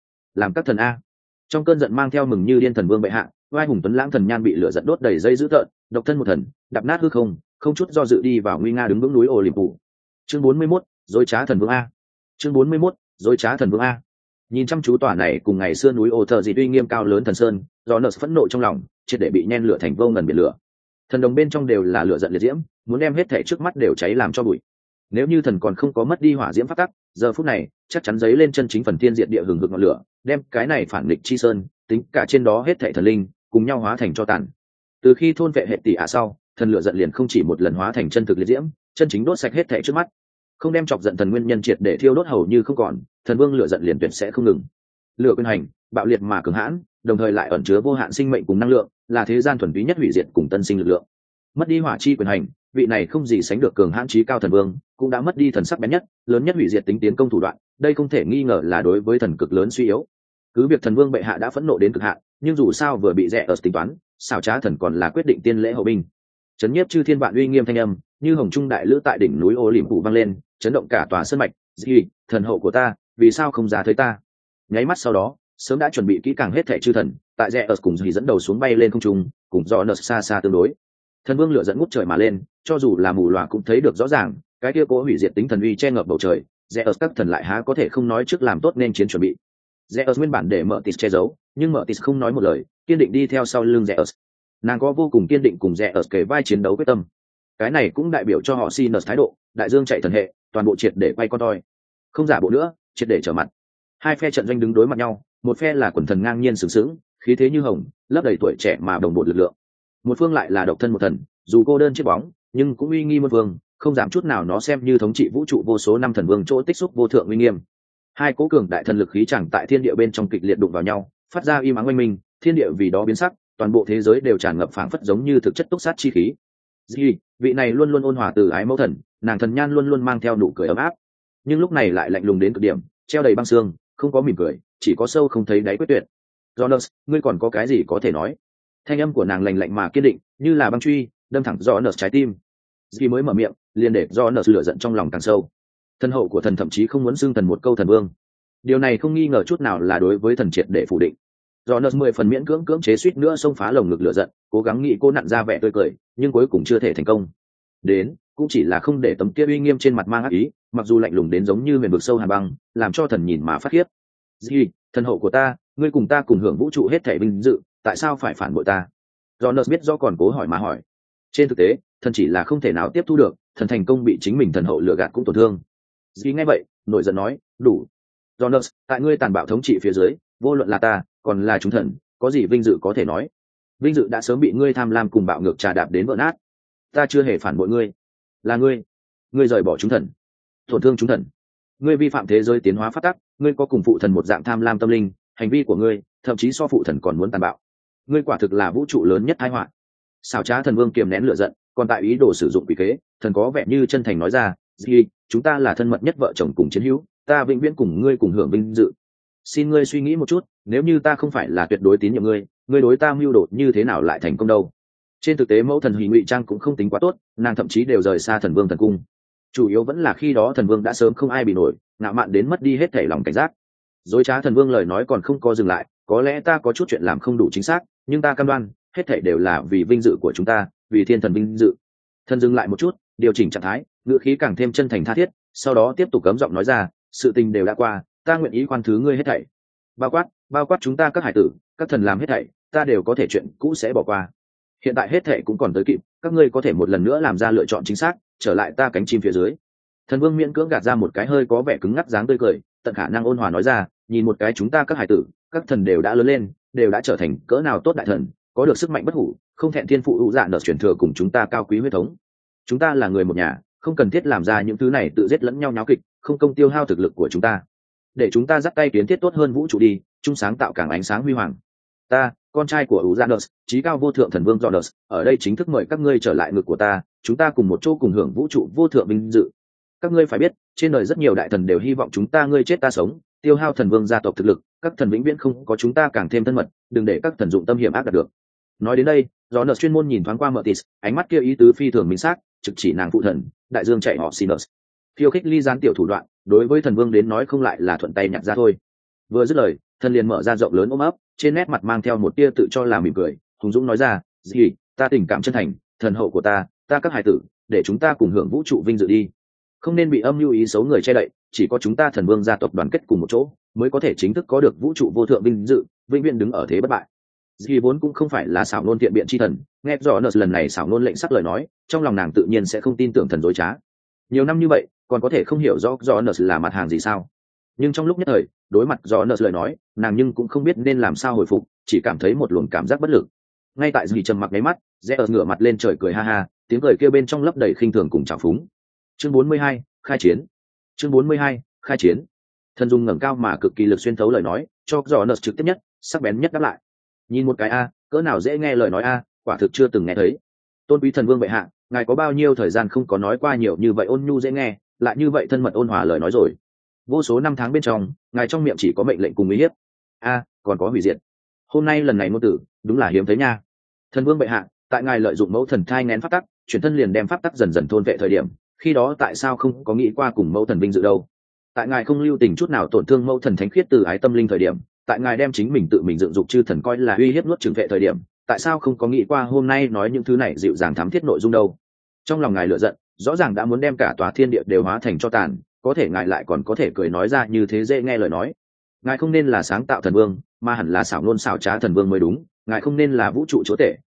các thần a. Trong cơn giận mang theo mừng như điên thần vương bệ hạ, oai hùng tuấn lãng thần nhan bị lửa giận đốt đầy dây dữ tợn, độc thân một thần, đạp nát hư không, không chút do dự đi vào nguy nga đứng vững núi Olympus. Chương 41, dối trá thần vương a. Chương 41, dối trá thần vương a. Nhìn chăm chú tòa này cùng ngày xưa núi ô thờ dị uy nghiêm cao lớn thần sơn, do nợ phẫn nộ trong lòng, triệt để bị nhen lửa thành vô ngần biển lửa. Thần đồng bên trong đều là lửa giận liệt diễm, muốn đem hết thể trước mắt đều cháy làm cho bụi. Nếu như thần còn không có mất đi hỏa diễm pháp tắc, giờ phút này chắc chắn giấy lên chân chính phần thiên diệt địa hừng hực ngọn lửa, đem cái này phản nghịch chi sơn, tính cả trên đó hết thể thần linh, cùng nhau hóa thành cho tàn. Từ khi thôn vệ hệ tỷ ả sau, thần lửa giận liền không chỉ một lần hóa thành chân thực liệt diễm, chân chính đốt sạch hết thể trước mắt. Không đem chọc giận thần nguyên nhân triệt để thiêu đốt hầu như không còn, thần vương lửa giận liền tuyệt sẽ không ngừng. Lửa quyền hành, bạo liệt mà cường hãn, đồng thời lại ẩn chứa vô hạn sinh mệnh cùng năng lượng, là thế gian thuần túy nhất hủy diệt cùng tân sinh lực lượng. Mất đi hỏa chi quyền hành, vị này không gì sánh được cường hãn chí cao thần vương, cũng đã mất đi thần sắc bén nhất, lớn nhất hủy diệt tính tiến công thủ đoạn, đây không thể nghi ngờ là đối với thần cực lớn suy yếu. Cứ việc thần vương bệ hạ đã phẫn nộ đến cực hạn, nhưng dù sao vừa bị rẽ ở tính toán, xảo trá thần còn là quyết định tiên lễ hậu binh. Chấn nhiếp chư thiên vạn uy nghiêm thanh âm, như hồng trung đại lữ tại đỉnh núi Olympus vang lên, chấn động cả tòa sơn mạch. Dị, thần hậu của ta, vì sao không ra thấy ta? Nháy mắt sau đó, sớm đã chuẩn bị kỹ càng hết thảy chư thần, tại rẽ ở cùng Dị dẫn đầu xuống bay lên không trung, cùng do nợ xa xa tương đối. Thần vương lửa dẫn ngút trời mà lên, cho dù là mù lòa cũng thấy được rõ ràng, cái kia cố hủy diệt tính thần uy che ngập bầu trời, rẽ ở các thần lại há có thể không nói trước làm tốt nên chiến chuẩn bị. Rẽ ở nguyên bản để mở tịt che giấu, nhưng mở tịt không nói một lời, kiên định đi theo sau lưng rẽ ở. Nàng có vô cùng kiên định cùng rẽ ở kề vai chiến đấu quyết tâm. Cái này cũng đại biểu cho họ Sinus thái độ, đại dương chạy thần hệ, toàn bộ triệt để quay con toi. Không giả bộ nữa, triệt để trở mặt. Hai phe trận doanh đứng đối mặt nhau, một phe là quần thần ngang nhiên sướng sướng, khí thế như hồng, lấp đầy tuổi trẻ mà đồng bộ lực lượng. Một phương lại là độc thân một thần, dù cô đơn chiếc bóng, nhưng cũng uy nghi một phương, không giảm chút nào nó xem như thống trị vũ trụ vô số năm thần vương chỗ tích xúc vô thượng uy nghiêm. Hai cố cường đại thần lực khí chẳng tại thiên địa bên trong kịch liệt đụng vào nhau, phát ra im ắng oanh minh, thiên địa vì đó biến sắc, toàn bộ thế giới đều tràn ngập phảng phất giống như thực chất túc sát chi khí. Di, vị này luôn luôn ôn hòa từ ái mẫu thần, nàng thần nhan luôn luôn mang theo nụ cười ấm áp, nhưng lúc này lại lạnh lùng đến cực điểm, treo đầy băng xương, không có mỉm cười, chỉ có sâu không thấy đáy quyết tuyệt. Jonas, ngươi còn có cái gì có thể nói? Thanh âm của nàng lạnh lạnh mà kiên định, như là băng truy, đâm thẳng Jonas trái tim. Di mới mở miệng, liền để Jonas lửa giận trong lòng càng sâu. Thân hậu của thần thậm chí không muốn xưng thần một câu thần vương. Điều này không nghi ngờ chút nào là đối với thần triệt để phủ định. Jonas 10 phần miễn cưỡng chế suýt nữa xông phá lồng ngực lửa giận, cố gắng nghĩ cô nặn ra vẻ tươi cười, nhưng cuối cùng chưa thể thành công. Đến, cũng chỉ là không để tấm kia uy nghiêm trên mặt mang ác ý, mặc dù lạnh lùng đến giống như huyền vực sâu hàn băng, làm cho thần nhìn mà phát khiếp. Di, thần hậu của ta, ngươi cùng ta cùng hưởng vũ trụ hết thảy vinh dự, tại sao phải phản bội ta? Jonas biết do còn cố hỏi mà hỏi. Trên thực tế, thần chỉ là không thể nào tiếp thu được, thần thành công bị chính mình thần hậu lừa gạt cũng tổn thương. Di nghe vậy, nổi giận nói, đủ. Jonas, tại ngươi tàn bạo thống trị phía dưới, vô luận là ta, còn là chúng thần, có gì vinh dự có thể nói? Vinh dự đã sớm bị ngươi tham lam cùng bạo ngược trà đạp đến vỡ nát. Ta chưa hề phản bội ngươi, là ngươi rời bỏ chúng thần, tổn thương chúng thần, ngươi vi phạm thế giới tiến hóa phát tắc, ngươi có cùng phụ thần một dạng tham lam tâm linh, hành vi của ngươi thậm chí so phụ thần còn muốn tàn bạo. Ngươi quả thực là vũ trụ lớn nhất tai họa. Xảo trá thần vương kiềm nén lửa giận, còn tại ý đồ sử dụng quỷ kế, thần có vẻ như chân thành nói ra, Di, chúng ta là thân mật nhất vợ chồng cùng chiến hữu, ta vĩnh viễn cùng ngươi cùng hưởng vinh dự. Xin ngươi suy nghĩ một chút, nếu như ta không phải là tuyệt đối tín nhiệm ngươi đối ta mưu đồ như thế nào lại thành công đâu? Trên thực tế mẫu thần Hủy Ngụy Trang cũng không tính quá tốt, nàng thậm chí đều rời xa thần vương thần cung. Chủ yếu vẫn là khi đó thần vương đã sớm không ai bị nổi, ngạo mạn đến mất đi hết thể lòng cảnh giác. Dối trá thần vương lời nói còn không có dừng lại, có lẽ ta có chút chuyện làm không đủ chính xác, nhưng ta cam đoan, hết thể đều là vì vinh dự của chúng ta, vì thiên thần vinh dự. Thần dừng lại một chút, điều chỉnh trạng thái, ngữ khí càng thêm chân thành tha thiết, sau đó tiếp tục cấm giọng nói ra, sự tình đều đã qua, ta nguyện ý khoan thứ ngươi hết thảy. Bao quát chúng ta các hải tử, các thần làm hết thảy, ta đều có thể chuyện cũ sẽ bỏ qua. Hiện tại hết thảy cũng còn tới kịp, các ngươi có thể một lần nữa làm ra lựa chọn chính xác, trở lại ta cánh chim phía dưới. Thần vương miễn cưỡng gạt ra một cái hơi có vẻ cứng ngắc dáng tươi cười, tận khả năng ôn hòa nói ra, nhìn một cái chúng ta các hải tử, các thần đều đã lớn lên, đều đã trở thành cỡ nào tốt đại thần, có được sức mạnh bất hủ, không thẹn thiên phụ hữu dạ nợ truyền thừa cùng chúng ta cao quý huyết thống. Chúng ta là người một nhà, không cần thiết làm ra những thứ này tự giết lẫn nhau nháo kịch, không công tiêu hao thực lực của chúng ta. Để chúng ta dắt tay kiến thiết tốt hơn vũ trụ đi, chung sáng tạo càng ánh sáng huy hoàng. Ta, con trai của Uranus, chí cao vô thượng thần vương Jonas, ở đây chính thức mời các ngươi trở lại ngực của ta, chúng ta cùng một chỗ cùng hưởng vũ trụ vô thượng vinh dự. Các ngươi phải biết, trên đời rất nhiều đại thần đều hy vọng chúng ta ngươi chết ta sống, tiêu hao thần vương gia tộc thực lực, các thần vĩnh viễn không có chúng ta càng thêm thân mật, đừng để các thần dụng tâm hiểm ác đạt được. Nói đến đây, Jonas chuyên môn nhìn thoáng qua Mertis, ánh mắt kia ý tứ phi thường minh xác, trực chỉ nàng phụ thần, đại dương chạy họ Sinus. Khiêu khích ly gián tiểu thủ đoạn, đối với thần vương đến nói không lại là thuận tay nhặt ra thôi. Vừa dứt lời, thần liền mở ra rộng lớn ôm ấp, trên nét mặt mang theo một tia tự cho là mỉm cười, hùng dũng nói ra, gì, ta tình cảm chân thành, thần hậu của ta các hải tử, để chúng ta cùng hưởng vũ trụ vinh dự đi. Không nên bị âm mưu ý xấu người che đậy, chỉ có chúng ta thần vương gia tộc đoàn kết cùng một chỗ, mới có thể chính thức có được vũ trụ vô thượng vinh dự, vĩnh viễn đứng ở thế bất bại. Dì vốn cũng không phải là xảo nôn thiện biện chi thần, nghe rõ nợ lần này xảo nôn lệnh sắc lời nói, trong lòng nàng tự nhiên sẽ không tin tưởng thần dối trá. Nhiều năm như vậy, còn có thể không hiểu rõ nợ là mặt hàng gì sao? Nhưng trong lúc nhất thời, đối mặt rõ nợ lời nói, nàng nhưng cũng không biết nên làm sao hồi phục, chỉ cảm thấy một luồng cảm giác bất lực. Ngay tại dì trầm mặc mấy mắt, rẽ ngửa mặt lên trời cười ha ha, tiếng cười kêu bên trong lấp đầy khinh thường cùng trào phúng. Chương 42, khai chiến. Chương 42, khai chiến. Thần dung ngẩng cao mà cực kỳ lực xuyên thấu lời nói, cho rõ nợ trực tiếp nhất, sắc bén nhất đáp lại. Nhìn một cái a, cỡ nào dễ nghe lời nói a, quả thực chưa từng nghe thấy. Tôn quý thần vương bệ hạ, ngài có bao nhiêu thời gian không có nói qua nhiều như vậy ôn nhu dễ nghe, lại như vậy thân mật ôn hòa lời nói rồi. Vô số năm tháng bên trong, ngài trong miệng chỉ có mệnh lệnh cùng uy hiếp. A, còn có hủy diệt. Hôm nay lần này ngôn tử, đúng là hiếm thấy nha. Thần vương bệ hạ, tại ngài lợi dụng mẫu thần thai nén pháp tắc, chuyển thân liền đem pháp tắc dần dần thôn vệ thời điểm, khi đó tại sao không có nghĩ qua cùng mẫu thần vinh dự đâu? Tại ngài không lưu tình chút nào tổn thương mẫu thần thánh khiết từ ái tâm linh thời điểm, tại ngài đem chính mình tự mình dựng dục chư thần coi là uy hiếp nuốt trừng vệ thời điểm, tại sao không có nghĩ qua hôm nay nói những thứ này dịu dàng thắm thiết nội dung đâu? Trong lòng ngài lựa giận, rõ ràng đã muốn đem cả tòa thiên địa đều hóa thành cho tàn, có thể ngài lại còn có thể cười nói ra như thế dễ nghe lời nói. Ngài không nên là sáng tạo thần vương, mà hẳn là xảo ngôn xảo trá thần vương mới đúng. Ngài không nên là vũ trụ chúa tể,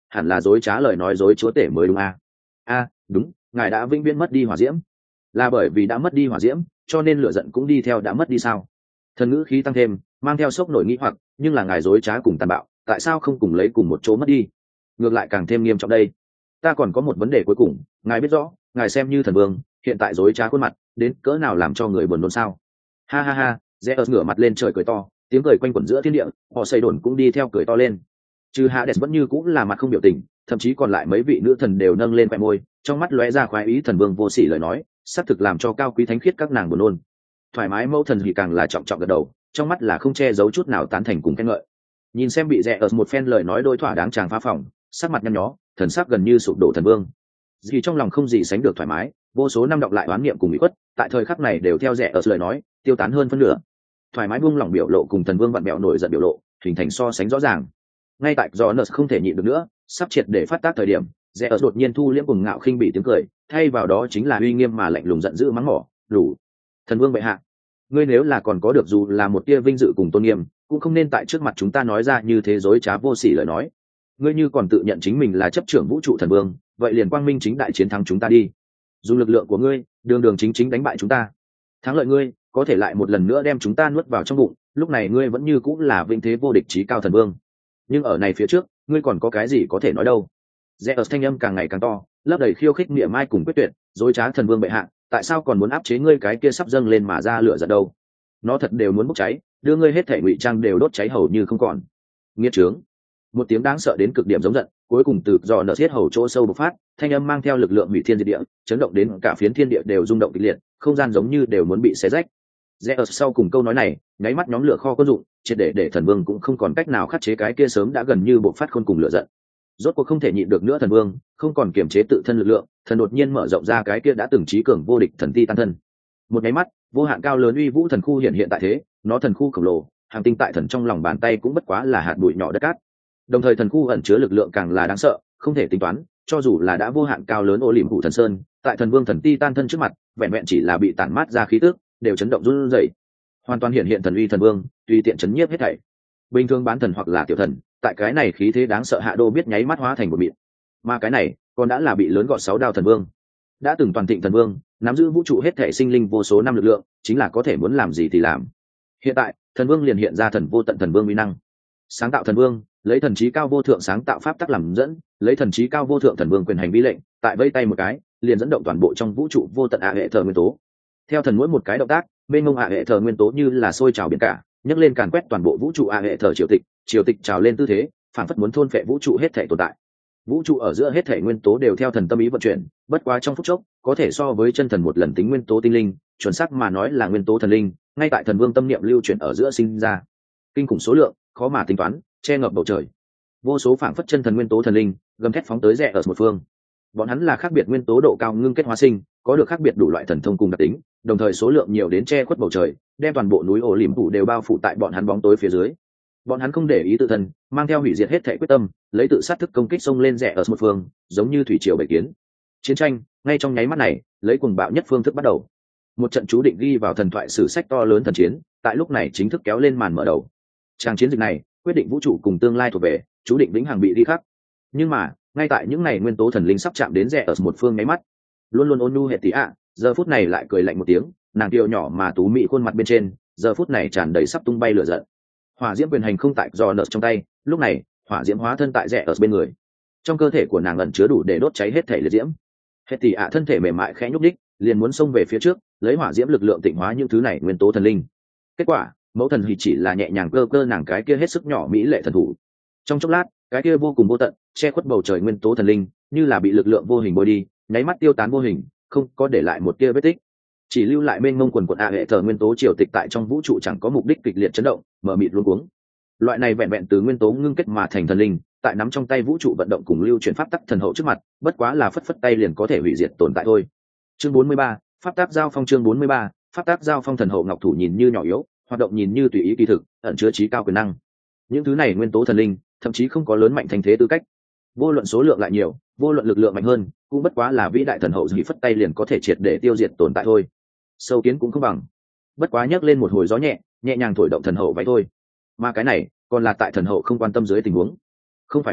hẳn là dối trá lời nói dối chúa tể mới đúng a. Đúng, ngài đã vĩnh viễn mất đi hỏa diễm. Là bởi vì đã mất đi hỏa diễm cho nên lửa giận cũng đi theo đã mất đi sao? Thần ngữ khí tăng thêm, mang theo sốc nổi nghĩ hoặc, nhưng là ngài dối trá cùng tàn bạo, tại sao không cùng lấy cùng một chỗ mất đi? Ngược lại càng thêm nghiêm trọng đây. Ta còn có một vấn đề cuối cùng, ngài biết rõ, ngài xem như thần vương, hiện tại dối trá khuôn mặt, đến cỡ nào làm cho người buồn nôn sao? Ha ha ha, Zeus ngửa mặt lên trời cười to, tiếng cười quanh quẩn giữa thiên địa, họ xây đồn cũng đi theo cười to lên. Trừ Hades vẫn như cũng là mặt không biểu tình, thậm chí còn lại mấy vị nữ thần đều nâng lên khóe môi, trong mắt lóe ra khoái ý thần vương vô sỉ lời nói, xác thực làm cho cao quý thánh khiết các nàng buồn nôn. Thoải mái mẫu thần thì càng là trọng trọng gật đầu, trong mắt là không che giấu chút nào tán thành cùng khen ngợi. Nhìn xem bị Zeus một phen lời nói đôi thỏa đáng chàng phá phòng, sắc mặt nhăn nhó, thần sắc gần như sụp đổ thần vương. Vì trong lòng không gì sánh được thoải mái, vô số năm đọc lại oán niệm cùng ủy khuất, tại thời khắc này đều theo Zeus lời nói, tiêu tán hơn phân nửa. Thoải mái buông lòng biểu lộ cùng thần vương vặn bẹo nổi giận biểu lộ, hình thành so sánh rõ ràng. Ngay tại Jonas không thể nhịn được nữa, sắp triệt để phát tác thời điểm, Zeus đột nhiên thu liễm cùng ngạo khinh bị tiếng cười, thay vào đó chính là uy nghiêm mà lạnh lùng giận dữ mắng mỏ, "Đủ, thần vương bệ hạ, ngươi nếu là còn có được dù là một tia vinh dự cùng tôn nghiêm, cũng không nên tại trước mặt chúng ta nói ra như thế dối trá vô sỉ lời nói. Ngươi như còn tự nhận chính mình là chấp trưởng vũ trụ thần vương, vậy liền quang minh chính đại chiến thắng chúng ta đi. Dùng lực lượng của ngươi, đường đường chính chính đánh bại chúng ta. Thắng lợi ngươi, có thể lại một lần nữa đem chúng ta nuốt vào trong bụng, lúc này ngươi vẫn như cũng là vinh thế vô địch chí cao thần vương. Nhưng ở này phía trước, ngươi còn có cái gì có thể nói đâu?" Zeus thanh âm càng ngày càng to, lấp đầy khiêu khích niệm mai cùng quyết tuyệt, dối trá thần vương bệ hạ, tại sao còn muốn áp chế ngươi cái kia sắp dâng lên mà ra lửa giận đâu? Nó thật đều muốn bốc cháy, đưa ngươi hết thể ngụy trang đều đốt cháy hầu như không còn. Nghiệt trướng! Một tiếng đáng sợ đến cực điểm giống giận, cuối cùng từ dò nở xiết hầu chỗ sâu bộc phát, thanh âm mang theo lực lượng hủy thiên diệt địa, chấn động đến cả phiến thiên địa đều rung động kịch liệt, không gian giống như đều muốn bị xé rách. Zeus sau cùng câu nói này, nháy mắt nhóm lửa kho quân dụng, triệt để thần vương cũng không còn cách nào khắc chế cái kia sớm đã gần như bộc phát khôn cùng lửa giận. Rốt cuộc không thể nhịn được nữa thần vương, không còn kiềm chế tự thân lực lượng, thần đột nhiên mở rộng ra cái kia đã từng trí cường vô địch thần ti tan thân. Một nháy mắt, vô hạn cao lớn uy vũ thần khu hiện tại thế, nó thần khu khổng lồ, hàng tinh tại thần trong lòng bàn tay cũng bất quá là hạt bụi nhỏ đất cát. Đồng thời thần khu ẩn chứa lực lượng càng là đáng sợ, không thể tính toán, cho dù là đã vô hạn cao lớn ô liềm hủ thần sơn, tại thần vương thần ti tan thân trước mặt, vẹn vẹn chỉ là bị tản mát ra khí tức, đều chấn động run rẩy. Hoàn toàn hiện thần uy thần vương, tùy tiện chấn nhiếp hết thảy. Bình thường bán thần hoặc là tiểu thần, tại cái này khí thế đáng sợ hạ đô biết nháy mắt hóa thành một mịn. Mà cái này, còn đã là bị lớn gọt 6 đao thần vương. Đã từng toàn thịnh thần vương, nắm giữ vũ trụ hết thể sinh linh vô số năm lực lượng, chính là có thể muốn làm gì thì làm. Hiện tại, thần vương liền hiện ra thần vô tận thần vương uy năng. Sáng tạo thần vương, lấy thần trí cao vô thượng sáng tạo pháp tắc làm dẫn, lấy thần trí cao vô thượng thần vương quyền hành vi lệnh, tại vây tay một cái, liền dẫn động toàn bộ trong vũ trụ vô tận hệ thờ nguyên tố. Theo thần mỗi một cái động tác, bên ngông hệ thờ nguyên tố như là sôi trào biển cả, nhấc lên càn quét toàn bộ vũ trụ hệ thờ triều tịch trào lên tư thế, phản phất muốn thôn phệ vũ trụ hết thể tồn tại. Vũ trụ ở giữa hết thể nguyên tố đều theo thần tâm ý vận chuyển, bất quá trong phút chốc, có thể so với chân thần một lần tính nguyên tố tinh linh, chuẩn xác mà nói là nguyên tố thần linh, ngay tại thần vương tâm niệm lưu chuyển ở giữa sinh ra. Kinh khủng số lượng, khó mà tính toán, che ngập bầu trời. Vô số phản phất chân thần nguyên tố thần linh, gầm thét phóng tới rẽ ở một phương. Bọn hắn là khác biệt nguyên tố độ cao ngưng kết hóa sinh, có được khác biệt đủ loại thần thông cùng đặc tính, đồng thời số lượng nhiều đến che khuất bầu trời, đem toàn bộ núi ổ liềm phủ đều bao phủ tại bọn hắn bóng tối phía dưới. Bọn hắn không để ý tự thân, mang theo hủy diệt hết thể quyết tâm, lấy tự sát thức công kích xông lên rẽ ở một phương, giống như thủy triều bảy kiến. Chiến tranh ngay trong nháy mắt này, lấy cuồng bạo nhất phương thức bắt đầu. Một trận chú định ghi vào thần thoại sử sách to lớn thần chiến, tại lúc này chính thức kéo lên màn mở đầu. Trang chiến dịch này quyết định vũ trụ cùng tương lai thuộc về, chú định vĩnh hằng bị đi khắc. Nhưng mà ngay tại những ngày nguyên tố thần linh sắp chạm đến rẽ ở một phương nháy mắt, luôn luôn ôn nhu hệ tí ạ, giờ phút này lại cười lạnh một tiếng, nàng kiều nhỏ mà tú mị khuôn mặt bên trên, giờ phút này tràn đầy sắp tung bay lửa giận. Hỏa diễm quyền hành không tại do nợ trong tay, lúc này hỏa diễm hóa thân tại rẽ ở bên người, trong cơ thể của nàng ẩn chứa đủ để đốt cháy hết thể liệt diễm. Hệ tỷ ạ thân thể mềm mại khẽ nhúc đích, liền muốn xông về phía trước, lấy hỏa diễm lực lượng tịnh hóa những thứ này nguyên tố thần linh. Kết quả mẫu thần thì chỉ là nhẹ nhàng cơ cơ nàng cái kia hết sức nhỏ mỹ lệ thần thủ. Trong chốc lát, cái kia vô cùng vô tận che khuất bầu trời nguyên tố thần linh như là bị lực lượng vô hình bôi đi, nháy mắt tiêu tán vô hình, không có để lại một tia vết tích, chỉ lưu lại mênh mông quần quần hệ thờ nguyên tố triều tịch tại trong vũ trụ chẳng có mục đích kịch liệt chấn động, mở mịt luống cuống. Loại này vẹn vẹn từ nguyên tố ngưng kết mà thành thần linh, tại nắm trong tay vũ trụ vận động cùng lưu chuyển pháp tắc thần hậu trước mặt, bất quá là phất phất tay liền có thể hủy diệt tồn tại thôi. Chương 43, pháp tắc giao phong. Chương 43, pháp tắc giao phong. Thần hậu ngọc thủ nhìn như nhỏ yếu, hoạt động nhìn như tùy ý kỳ thực, ẩn chứa trí cao quyền năng. Những thứ này nguyên tố thần linh, thậm chí không có lớn mạnh thành thế tư cách. Vô luận số lượng lại nhiều, vô luận lực lượng mạnh hơn, cũng bất quá là vĩ đại thần hậu gì phất tay liền có thể triệt để tiêu diệt tồn tại thôi. Sâu kiến cũng không bằng, bất quá nhấc lên một hồi gió nhẹ, nhẹ nhàng thổi động thần hậu váy thôi. Mà cái này còn là tại thần hậu không quan tâm dưới tình huống. Không phải vậy,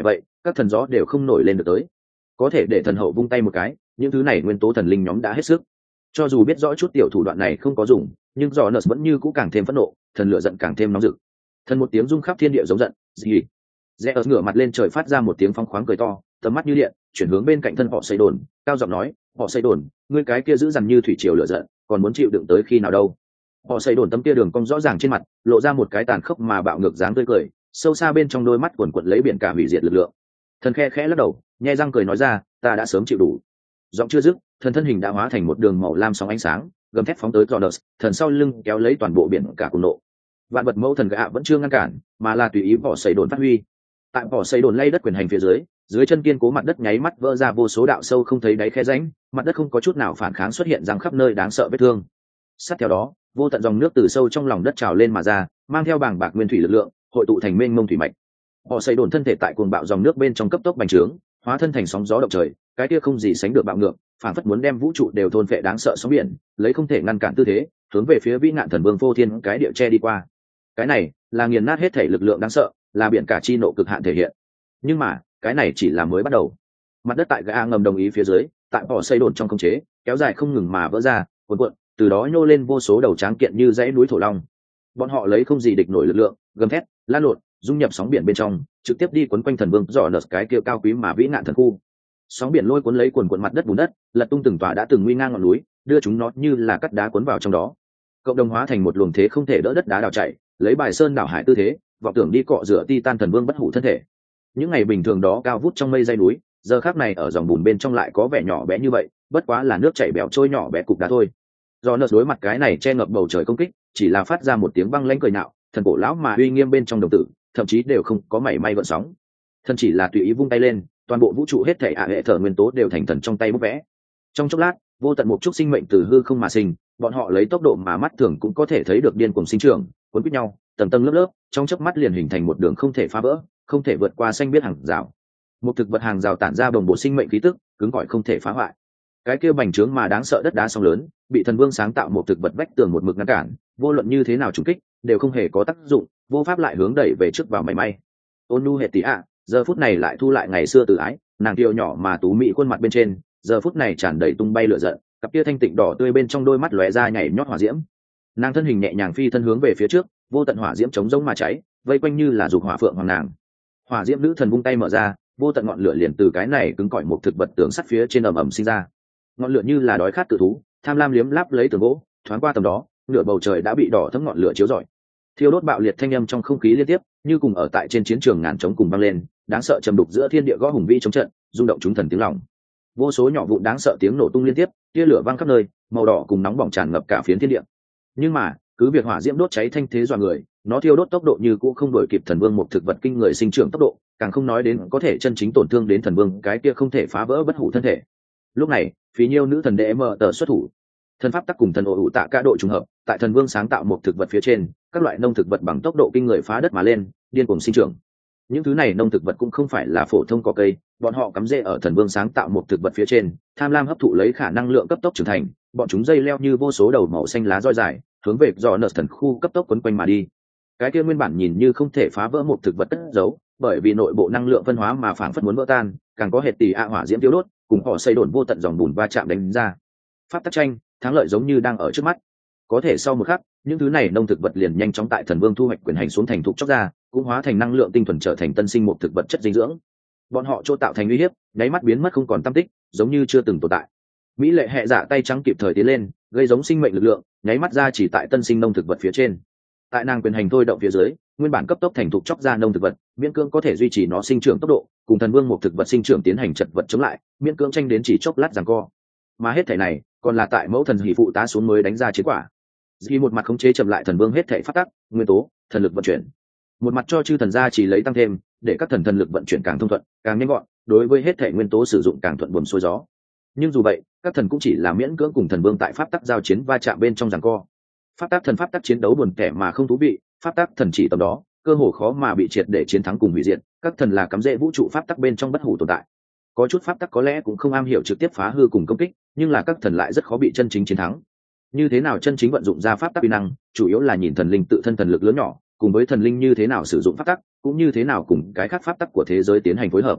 các thần gió đều không nổi lên được tới. Có thể để thần hậu vung tay một cái, những thứ này nguyên tố thần linh nhóm đã hết sức. Cho dù biết rõ chút tiểu thủ đoạn này không có dùng, nhưng Jonas vẫn như cũ càng thêm phẫn nộ, thần lửa giận càng thêm nóng rực. Thần một tiếng rung khắp thiên địa giống giận, gì? Zeus ngửa mặt lên trời phát ra một tiếng phong khoáng cười to, tầm mắt như điện, chuyển hướng bên cạnh thân họ xây đồn, cao giọng nói, họ xây đồn, ngươi cái kia giữ dằn như thủy triều lửa giận, còn muốn chịu đựng tới khi nào đâu? Họ xây đồn tấm kia đường cong rõ ràng trên mặt, lộ ra một cái tàn khốc mà bạo ngược dáng tươi cười, sâu xa bên trong đôi mắt quần quật lấy biển cả hủy diệt lực lượng. Thần khe khẽ lắc đầu, nhẹ răng cười nói ra, ta đã sớm chịu đủ. Giọng chưa dứt, thần thân hình đã hóa thành một đường màu lam sóng ánh sáng, gầm thét phóng tới Jonas, thần sau lưng kéo lấy toàn bộ biển cả cùng nộ. Vạn vật mẫu thần gạ vẫn chưa ngăn cản, mà là tùy ý bỏ xây đồn phát huy. Tại bỏ xây đồn lay đất quyền hành phía dưới chân kiên cố mặt đất nháy mắt vỡ ra vô số đạo sâu không thấy đáy khe rãnh, mặt đất không có chút nào phản kháng xuất hiện răng khắp nơi đáng sợ vết thương. Sát theo đó, vô tận dòng nước từ sâu trong lòng đất trào lên mà ra, mang theo bàng bạc nguyên thủy lực lượng, hội tụ thành mênh mông thủy mạch. Họ xây đồn thân thể tại cuồng bạo dòng nước bên trong cấp tốc bành trướng, hóa thân thành sóng gió động trời, cái kia không gì sánh được bạo ngược, phản phất muốn đem vũ trụ đều thôn phệ đáng sợ sóng biển, lấy không thể ngăn cản tư thế, hướng về phía vĩ nạn thần vương vô thiên cái địa che đi qua. Cái này là nghiền nát hết thể lực lượng đáng sợ, là biển cả chi nộ cực hạn thể hiện. Nhưng mà cái này chỉ là mới bắt đầu. Mặt đất tại gã ngầm đồng ý phía dưới, tại bỏ xây đồn trong khống chế, kéo dài không ngừng mà vỡ ra, cuộn cuộn, từ đó nhô lên vô số đầu tráng kiện như dãy núi thổ long. Bọn họ lấy không gì địch nổi lực lượng, gầm thét, lan lộn, dung nhập sóng biển bên trong, trực tiếp đi quấn quanh thần vương dò nở cái kia cao quý mà vĩ nạn thần khu. Sóng biển lôi cuốn lấy cuồn cuộn mặt đất bùn đất, lật tung từng tòa đã từng nguy ngang ngọn núi, đưa chúng nó như là cắt đá cuốn vào trong đó. Cộng đồng hóa thành một luồng thế không thể đỡ đất đá đào chảy, lấy bài sơn đảo hải tư thế, vọng tưởng đi cọ rửa Titan thần vương bất hủ thân thể. Những ngày bình thường đó cao vút trong mây dây núi, giờ khắc này ở dòng bùn bên trong lại có vẻ nhỏ bé như vậy, bất quá là nước chảy bèo trôi nhỏ bé cục đá thôi. Do nợ đối mặt cái này che ngập bầu trời công kích, chỉ là phát ra một tiếng vang lãnh cười nhạo, thần cổ lão mà uy nghiêm bên trong đồng tử, thậm chí đều không có mảy may gợn sóng. Thần chỉ là tùy ý vung tay lên, toàn bộ vũ trụ hết thảy hệ thở nguyên tố đều thành thần trong tay bút vẽ. Trong chốc lát, vô tận một chút sinh mệnh từ hư không mà sinh, bọn họ lấy tốc độ mà mắt thường cũng có thể thấy được điên cuồng sinh trưởng, cuốn quýt nhau, tầng tầng lớp lớp, trong chớp mắt liền hình thành một đường không thể phá vỡ, không thể vượt qua xanh biết hàng rào. Một thực vật hàng rào tản ra đồng bộ sinh mệnh khí tức, cứng cỏi không thể phá hoại. Cái kia bành trướng mà đáng sợ đất đá sóng lớn, bị thần vương sáng tạo một thực vật vách tường một mực ngăn cản, vô luận như thế nào trùng kích, đều không hề có tác dụng, vô pháp lại hướng đẩy về trước vào mảy may. Ôn Nu Hệ Tỷ ạ, giờ phút này lại thu lại ngày xưa tự ái, nàng kiều nhỏ mà tú mị khuôn mặt bên trên, giờ phút này tràn đầy tung bay lửa giận, cặp kia thanh tịnh đỏ tươi bên trong đôi mắt lóe ra nhảy nhót hỏa diễm. Nàng thân hình nhẹ nhàng phi thân hướng về phía trước, vô tận hỏa diễm chống rông mà cháy, vây quanh như là dục hỏa phượng hoàng nàng. Hỏa diễm nữ thần vung tay mở ra, vô tận ngọn lửa liền từ cái này cứng cỏi một thực vật tường sắt phía trên ầm ầm sinh ra. Ngọn lửa như là đói khát tự thú, tham lam liếm láp lấy tường gỗ, thoáng qua tầm đó, nửa bầu trời đã bị đỏ thấm ngọn lửa chiếu rọi. Thiêu đốt bạo liệt thanh âm trong không khí liên tiếp, như cùng ở tại trên chiến trường ngàn trống cùng vang lên, đáng sợ trầm đục giữa thiên địa gõ hùng vĩ chống trận, rung động chúng thần tiếng lòng. Vô số nhỏ vụn đáng sợ tiếng nổ tung liên tiếp, tia lửa vang khắp nơi, màu đỏ cùng nóng bỏng tràn ngập cả phiến thiên địa. Nhưng mà, cứ việc hỏa diễm đốt cháy thanh thế dọa người, nó thiêu đốt tốc độ như cũ không đổi kịp thần vương một thực vật kinh người sinh trưởng tốc độ, càng không nói đến có thể chân chính tổn thương đến thần vương cái kia không thể phá vỡ bất hủ thân thể. Lúc này, phí nhiêu nữ thần đệ mở tờ xuất thủ, thần pháp tắc cùng thần ổ hữu tạ cả độ trùng hợp, tại thần vương sáng tạo một thực vật phía trên, các loại nông thực vật bằng tốc độ kinh người phá đất mà lên, điên cuồng sinh trưởng. Những thứ này nông thực vật cũng không phải là phổ thông cỏ cây, bọn họ cắm rễ ở thần vương sáng tạo một thực vật phía trên, tham lam hấp thụ lấy khả năng lượng cấp tốc trưởng thành, bọn chúng dây leo như vô số đầu màu xanh lá roi dài, hướng về do nợ thần khu cấp tốc quấn quanh mà đi. Cái kia nguyên bản nhìn như không thể phá vỡ một thực vật cất giấu, bởi vì nội bộ năng lượng phân hóa mà phảng phất muốn vỡ tan, càng có hệt tỷ ạ hỏa diễm tiêu đốt, cùng họ xây đồn vô tận dòng bùn va chạm đánh ra. Pháp tắc tranh, thắng lợi giống như đang ở trước mắt. Có thể sau một khắc, những thứ này nông thực vật liền nhanh chóng tại thần vương thu hoạch quyền hành xuống thành thục chóc ra, cũng hóa thành năng lượng tinh thuần trở thành tân sinh một thực vật chất dinh dưỡng. Bọn họ chỗ tạo thành uy hiếp, nháy mắt biến mất không còn tăm tích, giống như chưa từng tồn tại. Mỹ lệ hệ dạ tay trắng kịp thời tiến lên, gây giống sinh mệnh lực lượng, nháy mắt ra chỉ tại tân sinh nông thực vật phía trên. Tại nàng quyền hành thôi động phía dưới, nguyên bản cấp tốc thành thục chóc ra nông thực vật, miễn cưỡng có thể duy trì nó sinh trưởng tốc độ, cùng thần vương một thực vật sinh trưởng tiến hành chật vật chống lại, miễn cưỡng tranh đến chỉ chốc lát giằng co. Mà hết thảy này, còn là tại mẫu thần hỷ phụ tá xuống mới đánh ra chiến quả. Dì một mặt khống chế chậm lại thần vương hết thảy phát tắc, nguyên tố, thần lực vận chuyển. Một mặt cho chư thần gia chỉ lấy tăng thêm, để các thần lực vận chuyển càng thông thuận, càng nhanh gọn, đối với hết thảy nguyên tố sử dụng càng thuận buồm xuôi gió. Nhưng dù vậy, các thần cũng chỉ là miễn cưỡng cùng thần vương tại pháp tắc giao chiến va chạm bên trong giằng co. Pháp tắc chiến đấu buồn tẻ mà không thú vị, pháp tắc thần chỉ tầm đó, cơ hồ khó mà bị triệt để chiến thắng cùng hủy diệt, các thần là cắm rễ vũ trụ pháp tắc bên trong bất hủ tồn tại. Có chút pháp tắc có lẽ cũng không am hiểu trực tiếp phá hư cùng công kích, nhưng là các thần lại rất khó bị chân chính chiến thắng. Như thế nào chân chính vận dụng ra pháp tắc uy năng, chủ yếu là nhìn thần linh tự thân thần lực lớn nhỏ, cùng với thần linh như thế nào sử dụng pháp tắc, cũng như thế nào cùng cái khác pháp tắc của thế giới tiến hành phối hợp.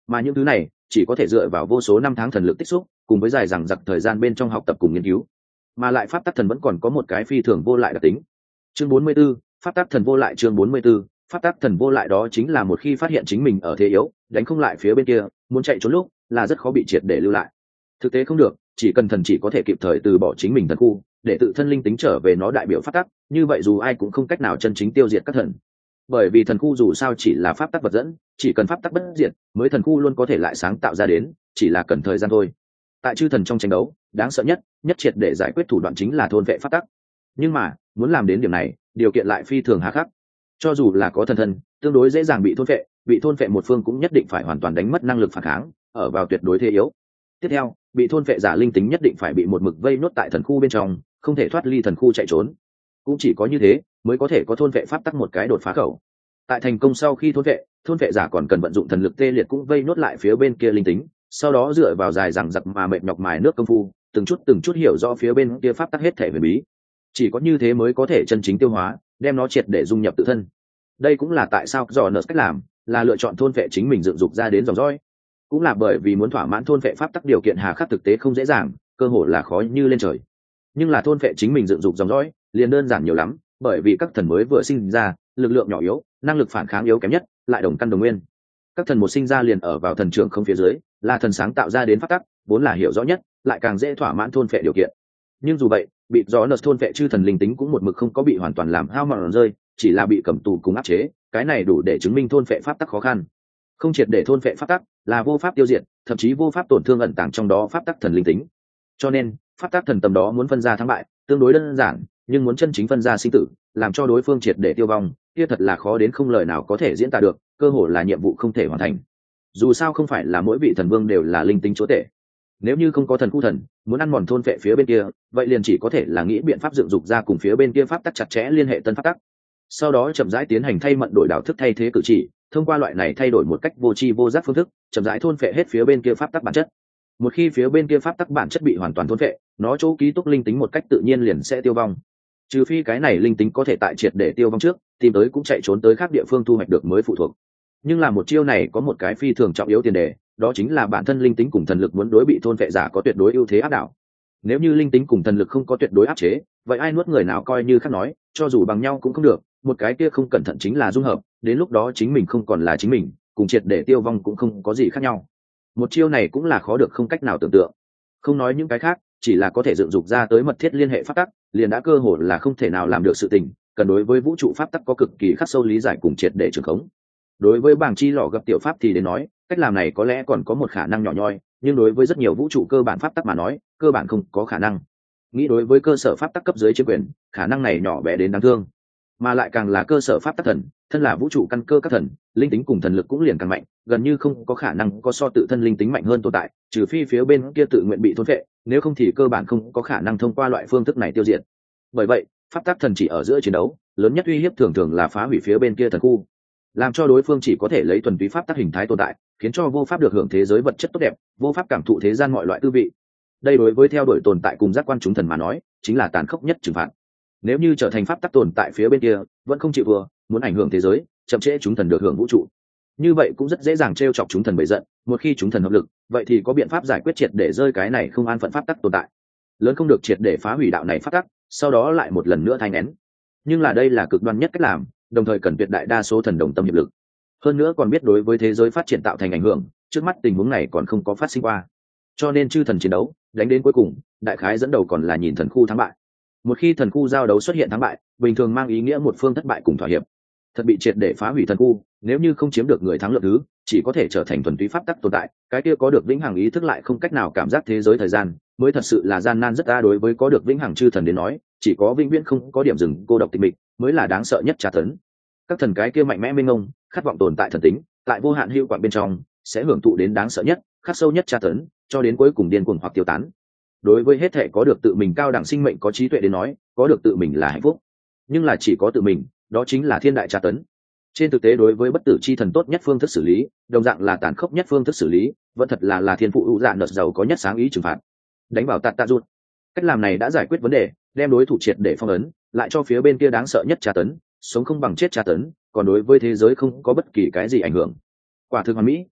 mà những thứ này chỉ có thể dựa vào vô số năm tháng thần lực tích xúc cùng với dài dằng dặc thời gian bên trong học tập cùng nghiên cứu. Mà lại pháp tắc thần vẫn còn có một cái phi thường vô lại đặc tính. Chương 44, pháp tắc thần vô lại. Chương 44, pháp tắc thần vô lại, đó chính là một khi phát hiện chính mình ở thế yếu, đánh không lại phía bên kia, muốn chạy trốn lúc là rất khó bị triệt để lưu lại. Thực tế không được, chỉ cần thần chỉ có thể kịp thời từ bỏ chính mình thần khu, để tự thân linh tính trở về nó đại biểu pháp tắc, như vậy dù ai cũng không cách nào chân chính tiêu diệt các thần. Bởi vì thần khu dù sao chỉ là pháp tắc vật dẫn, chỉ cần pháp tắc bất diệt, mới thần khu luôn có thể lại sáng tạo ra đến, chỉ là cần thời gian thôi. Tại chư thần trong tranh đấu, đáng sợ nhất triệt để giải quyết thủ đoạn chính là thôn vệ pháp tắc. Nhưng mà muốn làm đến điểm này, điều kiện lại phi thường hà khắc. Cho dù là có thần thân, tương đối dễ dàng bị thôn vệ một phương cũng nhất định phải hoàn toàn đánh mất năng lực phản kháng, ở vào tuyệt đối thế yếu. Tiếp theo, bị thôn vệ giả linh tính nhất định phải bị một mực vây nốt tại thần khu bên trong, không thể thoát ly thần khu chạy trốn. Cũng chỉ có như thế mới có thể có thôn vệ pháp tắc một cái đột phá khẩu. Tại thành công sau khi thôn vệ giả còn cần vận dụng thần lực tê liệt cũng vây nốt lại phía bên kia linh tính, sau đó dựa vào dài dằng dặc mà mệt nhọc mài nước công phu, từng chút hiểu rõ phía bên kia pháp tắc hết thể huyền bí. Chỉ có như thế mới có thể chân chính tiêu hóa, đem nó triệt để dung nhập tự thân. Đây cũng là tại sao dò nợ cách làm là lựa chọn thôn vệ chính mình dựng dục ra đến dòng dõi, cũng là bởi vì muốn thỏa mãn thôn vệ pháp tắc điều kiện hà khắc thực tế không dễ dàng, cơ hội là khó như lên trời. Nhưng là thôn vệ chính mình dựng dục dòng dõi liền đơn giản nhiều lắm, bởi vì các thần mới vừa sinh ra, lực lượng nhỏ yếu, năng lực phản kháng yếu kém nhất, lại đồng căn đồng nguyên. Các thần một sinh ra liền ở vào thần trưởng không phía dưới, là thần sáng tạo ra đến pháp tắc, vốn là hiểu rõ nhất, lại càng dễ thỏa mãn thôn vệ điều kiện. Nhưng dù vậy, bị gió nợ thôn vệ chư thần linh tính cũng một mực không có bị hoàn toàn làm hao mòn rơi, chỉ là bị cầm tù cùng áp chế, cái này đủ để chứng minh thôn vệ pháp tắc khó khăn. Không triệt để thôn vệ pháp tắc là vô pháp tiêu diệt, thậm chí vô pháp tổn thương ẩn tàng trong đó pháp tắc thần linh tính. Cho nên pháp tắc thần tầm đó muốn phân ra thắng bại tương đối đơn giản, nhưng muốn chân chính phân ra sinh tử, làm cho đối phương triệt để tiêu vong, kia thật là khó đến không lời nào có thể diễn tả được, cơ hội là nhiệm vụ không thể hoàn thành. Dù sao không phải là mỗi vị thần vương đều là linh tính chúa tể. Nếu như không có thần khu thần muốn ăn mòn thôn vệ phía bên kia, vậy liền chỉ có thể là nghĩ biện pháp dựng dục ra cùng phía bên kia pháp tắc chặt chẽ liên hệ tân pháp tắc, sau đó chậm rãi tiến hành thay mận đổi đảo thức thay thế cử chỉ, thông qua loại này thay đổi một cách vô tri vô giác phương thức, chậm rãi thôn phệ hết phía bên kia pháp tắc bản chất. Một khi phía bên kia pháp tắc bản chất bị hoàn toàn thôn phệ, nó chỗ ký túc linh tính một cách tự nhiên liền sẽ tiêu vong. Trừ phi cái này linh tính có thể tại triệt để tiêu vong trước, tìm tới cũng chạy trốn tới khác địa phương thu hoạch được mới phụ thuộc. Nhưng là một chiêu này có một cái phi thường trọng yếu tiền đề, đó chính là bản thân linh tính cùng thần lực muốn đối bị thôn phệ giả có tuyệt đối ưu thế áp đảo. Nếu như linh tính cùng thần lực không có tuyệt đối áp chế, vậy ai nuốt người nào coi như khác nói, cho dù bằng nhau cũng không được, một cái kia không cẩn thận chính là dung hợp, đến lúc đó chính mình không còn là chính mình, cùng triệt để tiêu vong cũng không có gì khác nhau. Một chiêu này cũng là khó được không cách nào tưởng tượng. Không nói những cái khác, chỉ là có thể dựng dục ra tới mật thiết liên hệ pháp tắc, liền đã cơ hội là không thể nào làm được sự tình, cần đối với vũ trụ pháp tắc có cực kỳ khắc sâu lý giải cùng triệt để trường khống. Đối với bảng chi lò gặp tiểu pháp thì đến nói, cách làm này có lẽ còn có một khả năng nhỏ nhoi, nhưng đối với rất nhiều vũ trụ cơ bản pháp tắc mà nói, cơ bản không có khả năng. Nghĩ đối với cơ sở pháp tắc cấp dưới chiếm quyền, khả năng này nhỏ bé đến đáng thương. Mà lại càng là cơ sở pháp tắc thần, thân là vũ trụ căn cơ các thần, linh tính cùng thần lực cũng liền càng mạnh, gần như không có khả năng có so tự thân linh tính mạnh hơn tồn tại, trừ phi phía bên kia tự nguyện bị thôn phệ, nếu không thì cơ bản không có khả năng thông qua loại phương thức này tiêu diệt. Bởi vậy, pháp tắc thần chỉ ở giữa chiến đấu, lớn nhất uy hiếp thường thường là phá hủy phía bên kia thần khu, làm cho đối phương chỉ có thể lấy thuần túy pháp tắc hình thái tồn tại, khiến cho vô pháp được hưởng thế giới vật chất tốt đẹp, vô pháp cảm thụ thế gian mọi loại tư vị. Đây đối với theo đuổi tồn tại cùng giác quan chúng thần mà nói, chính là tàn khốc nhất trừng phạt. Nếu như trở thành pháp tắc tồn tại phía bên kia vẫn không chịu vừa, muốn ảnh hưởng thế giới, chậm trễ chúng thần được hưởng vũ trụ, như vậy cũng rất dễ dàng t chọc chúng thần bầy giận. Một khi chúng thần hợp lực, vậy thì có biện pháp giải quyết triệt để rơi cái này không an phận pháp tắc tồn tại, lớn không được triệt để phá hủy đạo này pháp tắc, sau đó lại một lần nữa thay nén. Nhưng là đây là cực đoan nhất cách làm, đồng thời cần tuyệt đại đa số thần đồng tâm hiệp lực, hơn nữa còn biết đối với thế giới phát triển tạo thành ảnh hưởng. Trước mắt tình huống này còn không có phát sinh qua, cho nên chư thần chiến đấu đánh đến cuối cùng, đại khái dẫn đầu còn là nhìn thần khu thắng bại. Một khi thần khu giao đấu xuất hiện thắng bại, bình thường mang ý nghĩa một phương thất bại cùng thỏa hiệp, thật bị triệt để phá hủy thần khu. Nếu như không chiếm được người thắng lợi thứ, chỉ có thể trở thành thuần túy pháp tắc tồn tại, cái kia có được vĩnh hằng ý thức lại không cách nào cảm giác thế giới thời gian, mới thật sự là gian nan rất đa. Đối với có được vĩnh hằng chư thần đến nói, chỉ có vĩnh viễn không có điểm dừng, cô độc tịch mịch mới là đáng sợ nhất tra tấn. Các thần cái kia mạnh mẽ mênh mông, khát vọng tồn tại thần tính, tại vô hạn hữu quạng bên trong sẽ hưởng thụ đến đáng sợ nhất, khắc sâu nhất tra tấn, cho đến cuối cùng điên cuồng hoặc tiêu tán. Đối với hết thể có được tự mình cao đẳng sinh mệnh có trí tuệ đến nói, có được tự mình là hạnh phúc, nhưng là chỉ có tự mình, đó chính là thiên đại tra tấn. Trên thực tế đối với bất tử chi thần tốt nhất phương thức xử lý, đồng dạng là tàn khốc nhất phương thức xử lý, vẫn thật là thiên phụ hữu dạng đợt giàu có nhất sáng ý trừng phạt, đánh vào tạt tạ rụt. Cách làm này đã giải quyết vấn đề, đem đối thủ triệt để phong ấn, lại cho phía bên kia đáng sợ nhất tra tấn, sống không bằng chết tra tấn, còn đối với thế giới không có bất kỳ cái gì ảnh hưởng. Quả thực hoàn mỹ,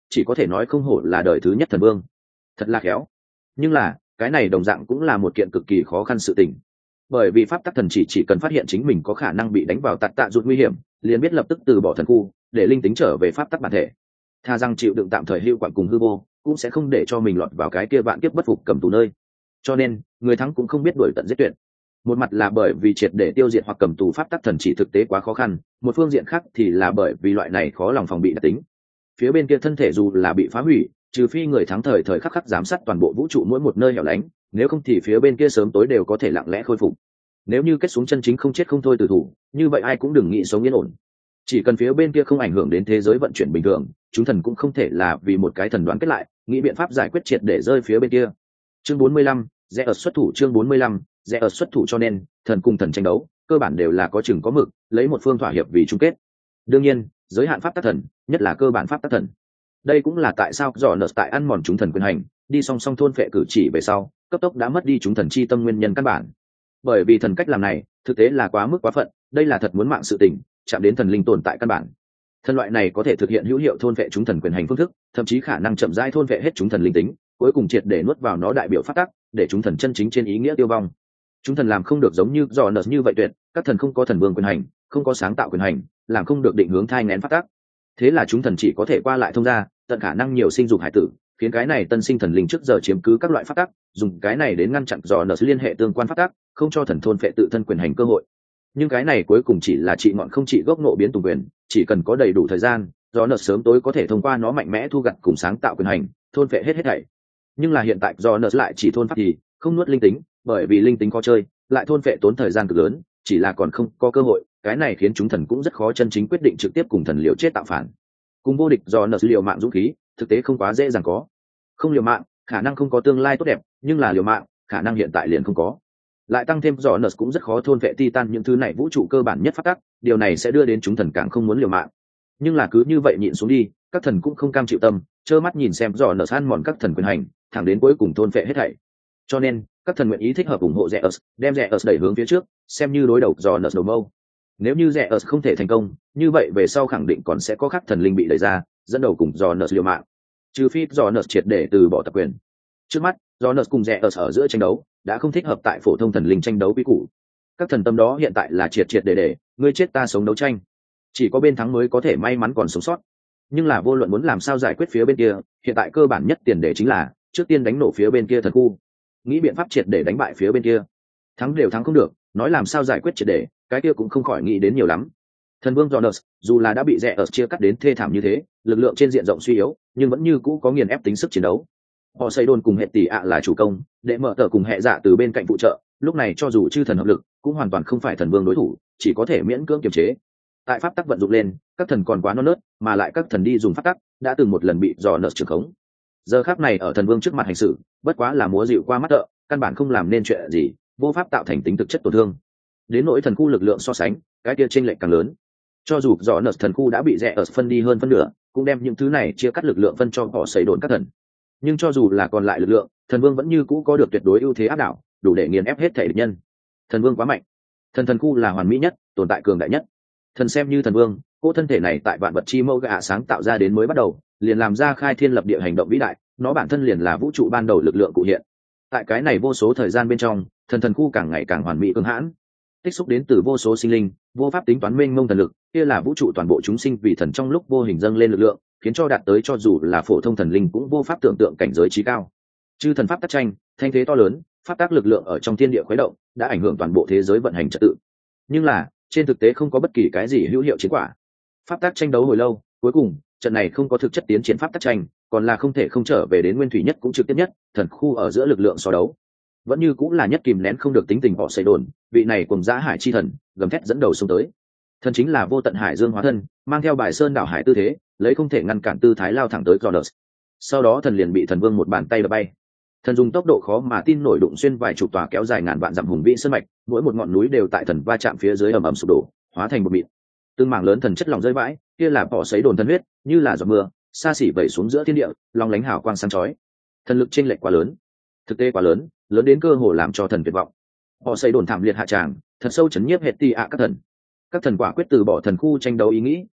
chỉ có thể nói không hổ là đời thứ nhất thần vương, thật là khéo. Nhưng là cái này đồng dạng cũng là một kiện cực kỳ khó khăn sự tình, bởi vì pháp tắc thần chỉ cần phát hiện chính mình có khả năng bị đánh vào tạt tạ rụt nguy hiểm, liền biết lập tức từ bỏ thần khu để linh tính trở về pháp tắc bản thể. Tha rằng chịu đựng tạm thời hưu quản cùng hư vô, cũng sẽ không để cho mình lọt vào cái kia vạn kiếp bất phục cầm tù nơi. Cho nên người thắng cũng không biết đuổi tận giết tuyệt. Một mặt là bởi vì triệt để tiêu diệt hoặc cầm tù pháp tắc thần chỉ thực tế quá khó khăn, một phương diện khác thì là bởi vì loại này khó lòng phòng bị đặc tính. Phía bên kia thân thể dù là bị phá hủy, trừ phi người thắng thời thời khắc khắc giám sát toàn bộ vũ trụ mỗi một nơi hẻo lánh, nếu không thì phía bên kia sớm tối đều có thể lặng lẽ khôi phục. Nếu như kết xuống chân chính không chết không thôi từ thủ, như vậy ai cũng đừng nghĩ sống yên ổn. Chỉ cần phía bên kia không ảnh hưởng đến thế giới vận chuyển bình thường, chúng thần cũng không thể là vì một cái thần đoán kết lại, nghĩ biện pháp giải quyết triệt để rơi phía bên kia. Chương 45, rẽ ở xuất thủ. Chương 45, rẽ ở xuất thủ. Cho nên thần cùng thần tranh đấu cơ bản đều là có chừng có mực, lấy một phương thỏa hiệp vì chung kết. Đương nhiên giới hạn pháp tắc thần, nhất là cơ bản pháp tắc thần. Đây cũng là tại sao dò nợ tại ăn mòn chúng thần quyền hành, đi song song thôn phệ cử chỉ về sau cấp tốc đã mất đi chúng thần chi tâm nguyên nhân căn bản. Bởi vì thần cách làm này thực tế là quá mức quá phận, đây là thật muốn mạng sự tình, chạm đến thần linh tồn tại căn bản. Thần loại này có thể thực hiện hữu hiệu thôn vệ chúng thần quyền hành phương thức, thậm chí khả năng chậm rãi thôn vệ hết chúng thần linh tính, cuối cùng triệt để nuốt vào nó đại biểu pháp tắc, để chúng thần chân chính trên ý nghĩa tiêu vong. Chúng thần làm không được giống như dò nợ như vậy tuyệt, các thần không có thần vương quyền hành, không có sáng tạo quyền hành, làm không được định hướng thai nghén pháp tắc. Thế là chúng thần chỉ có thể qua lại thông ra, tận khả năng nhiều sinh dục hải tử, khiến cái này tân sinh thần linh trước giờ chiếm cứ các loại pháp tắc, dùng cái này đến ngăn chặn dò nợ liên hệ tương quan pháp tắc, không cho thần thôn phệ tự thân quyền hành cơ hội. Nhưng cái này cuối cùng chỉ là trị ngọn không trị gốc, nộ biến tùng quyền, chỉ cần có đầy đủ thời gian, dò nợ sớm tối có thể thông qua nó mạnh mẽ thu gặt cùng sáng tạo quyền hành, thôn phệ hết thảy. Nhưng là hiện tại dò nợ lại chỉ thôn pháp thì không nuốt linh tính, bởi vì linh tính khó chơi, lại thôn phệ tốn thời gian cực lớn, chỉ là còn không có cơ hội. Cái này khiến chúng thần cũng rất khó chân chính quyết định trực tiếp cùng thần liều chết tạo phản. Cùng vô địch dò nợ liều mạng dũng khí, thực tế không quá dễ dàng có. Không liều mạng, khả năng không có tương lai tốt đẹp, nhưng là liều mạng, khả năng hiện tại liền không có. Lại tăng thêm dò nợ cũng rất khó thôn vệ Titan những thứ này vũ trụ cơ bản nhất phát tắc, điều này sẽ đưa đến chúng thần càng không muốn liều mạng. Nhưng là cứ như vậy nhịn xuống đi, các thần cũng không cam chịu tâm, trơ mắt nhìn xem dò nợ ăn mòn các thần quyền hành, thẳng đến cuối cùng thôn vệ hết thảy. Cho nên các thần nguyện ý thích hợp ủng hộ Zeus, đem Zeus đẩy hướng phía trước, xem như đối đầu dò nợ đầu mâu. Nếu như Zeus không thể thành công, như vậy về sau khẳng định còn sẽ có các thần linh bị đẩy ra, dẫn đầu cùng dò nợ liều mạng. Trừ phi dò nợ triệt để từ bỏ tập quyền. Trước mắt dò nợ cùng Zeus ở giữa tranh đấu đã không thích hợp tại phổ thông thần linh tranh đấu quy củ. Các thần tâm đó hiện tại là triệt để ngươi chết ta sống đấu tranh, chỉ có bên thắng mới có thể may mắn còn sống sót. Nhưng là vô luận muốn làm sao giải quyết phía bên kia, hiện tại cơ bản nhất tiền đề chính là trước tiên đánh nổ phía bên kia thần khu, nghĩ biện pháp triệt để đánh bại phía bên kia. Thắng đều thắng không được, nói làm sao giải quyết triệt để, cái kia cũng không khỏi nghĩ đến nhiều lắm. Thần vương Jonas dù là đã bị Zeus chia cắt đến thê thảm như thế, lực lượng trên diện rộng suy yếu, nhưng vẫn như cũ có nghiền ép tính sức chiến đấu. Họ xây đồn cùng hệ tỷ ạ là chủ công, để mở tờ cùng hệ dạ từ bên cạnh phụ trợ, lúc này cho dù chư thần hợp lực cũng hoàn toàn không phải thần vương đối thủ, chỉ có thể miễn cưỡng kiềm chế. Tại pháp tắc vận dụng lên, các thần còn quá non nớt, mà lại các thần đi dùng pháp tắc đã từng một lần bị dò nợ trưởng khống. Giờ khắc này ở thần vương trước mặt hành xử, bất quá là múa dịu qua mắt thợ, căn bản không làm nên chuyện gì, vô pháp tạo thành tính thực chất tổn thương. Đến nỗi thần khu lực lượng so sánh, cái kia chênh lệch càng lớn. Cho dù dò nợ thần khu đã bị rẽ ở phân đi hơn phân nửa, cũng đem những thứ này chia cắt lực lượng phân cho họ xây đồn các thần. Nhưng cho dù là còn lại lực lượng, thần vương vẫn như cũ có được tuyệt đối ưu thế áp đảo, đủ để nghiền ép hết thể địch nhân. Thần vương quá mạnh, thần khu là hoàn mỹ nhất, tồn tại cường đại nhất. Thần xem như thần vương, cỗ thân thể này tại vạn vật chi mẫu gạ sáng tạo ra đến mới bắt đầu, liền làm ra khai thiên lập địa hành động vĩ đại, nó bản thân liền là vũ trụ ban đầu lực lượng cụ hiện. Tại cái này vô số thời gian bên trong, thần khu càng ngày càng hoàn mỹ cường hãn, tích xúc đến từ vô số sinh linh, vô pháp tính toán mênh mông thần lực, kia là vũ trụ toàn bộ chúng sinh vì thần trong lúc vô hình dâng lên lực lượng, khiến cho đạt tới cho dù là phổ thông thần linh cũng vô pháp tưởng tượng cảnh giới trí cao. Chư thần pháp tác tranh, thanh thế to lớn, pháp tác lực lượng ở trong thiên địa khuấy động, đã ảnh hưởng toàn bộ thế giới vận hành trật tự. Nhưng là, trên thực tế không có bất kỳ cái gì hữu hiệu chiến quả. Pháp tác tranh đấu hồi lâu, cuối cùng, trận này không có thực chất tiến triển pháp tác tranh, còn là không thể không trở về đến nguyên thủy nhất cũng trực tiếp nhất, thần khu ở giữa lực lượng so đấu. Vẫn như cũng là nhất kìm nén không được tính tình họ xây đồn, vị này cùng dã hải chi thần, gầm thét dẫn đầu xông tới. Thần chính là vô tận hải dương hóa thân, mang theo bài sơn đảo hải tư thế, lấy không thể ngăn cản tư thái lao thẳng tới Jonas. Sau đó thần liền bị thần vương một bàn tay đập bay. Thần dùng tốc độ khó mà tin nổi đụng xuyên vài chục tòa kéo dài ngàn vạn dặm hùng vĩ sơn mạch, mỗi một ngọn núi đều tại thần va chạm phía dưới ầm ầm sụp đổ, hóa thành một mịn. Tương mảng lớn thần chất lỏng rơi vãi, kia là bỏ sấy đồn thần huyết, như là giọt mưa, xa xỉ vẩy xuống giữa thiên địa, long lánh hào quang sáng chói. Thần lực chênh lệch quá lớn, thực tế quá lớn, lớn đến cơ hồ làm cho thần tuyệt vọng. Họ xây đồn thảm liệt hạ tràng, thật sâu chấn nhiếp hệ tì ạ các thần. Các thần quả quyết từ bỏ thần khu tranh đấu ý nghĩ,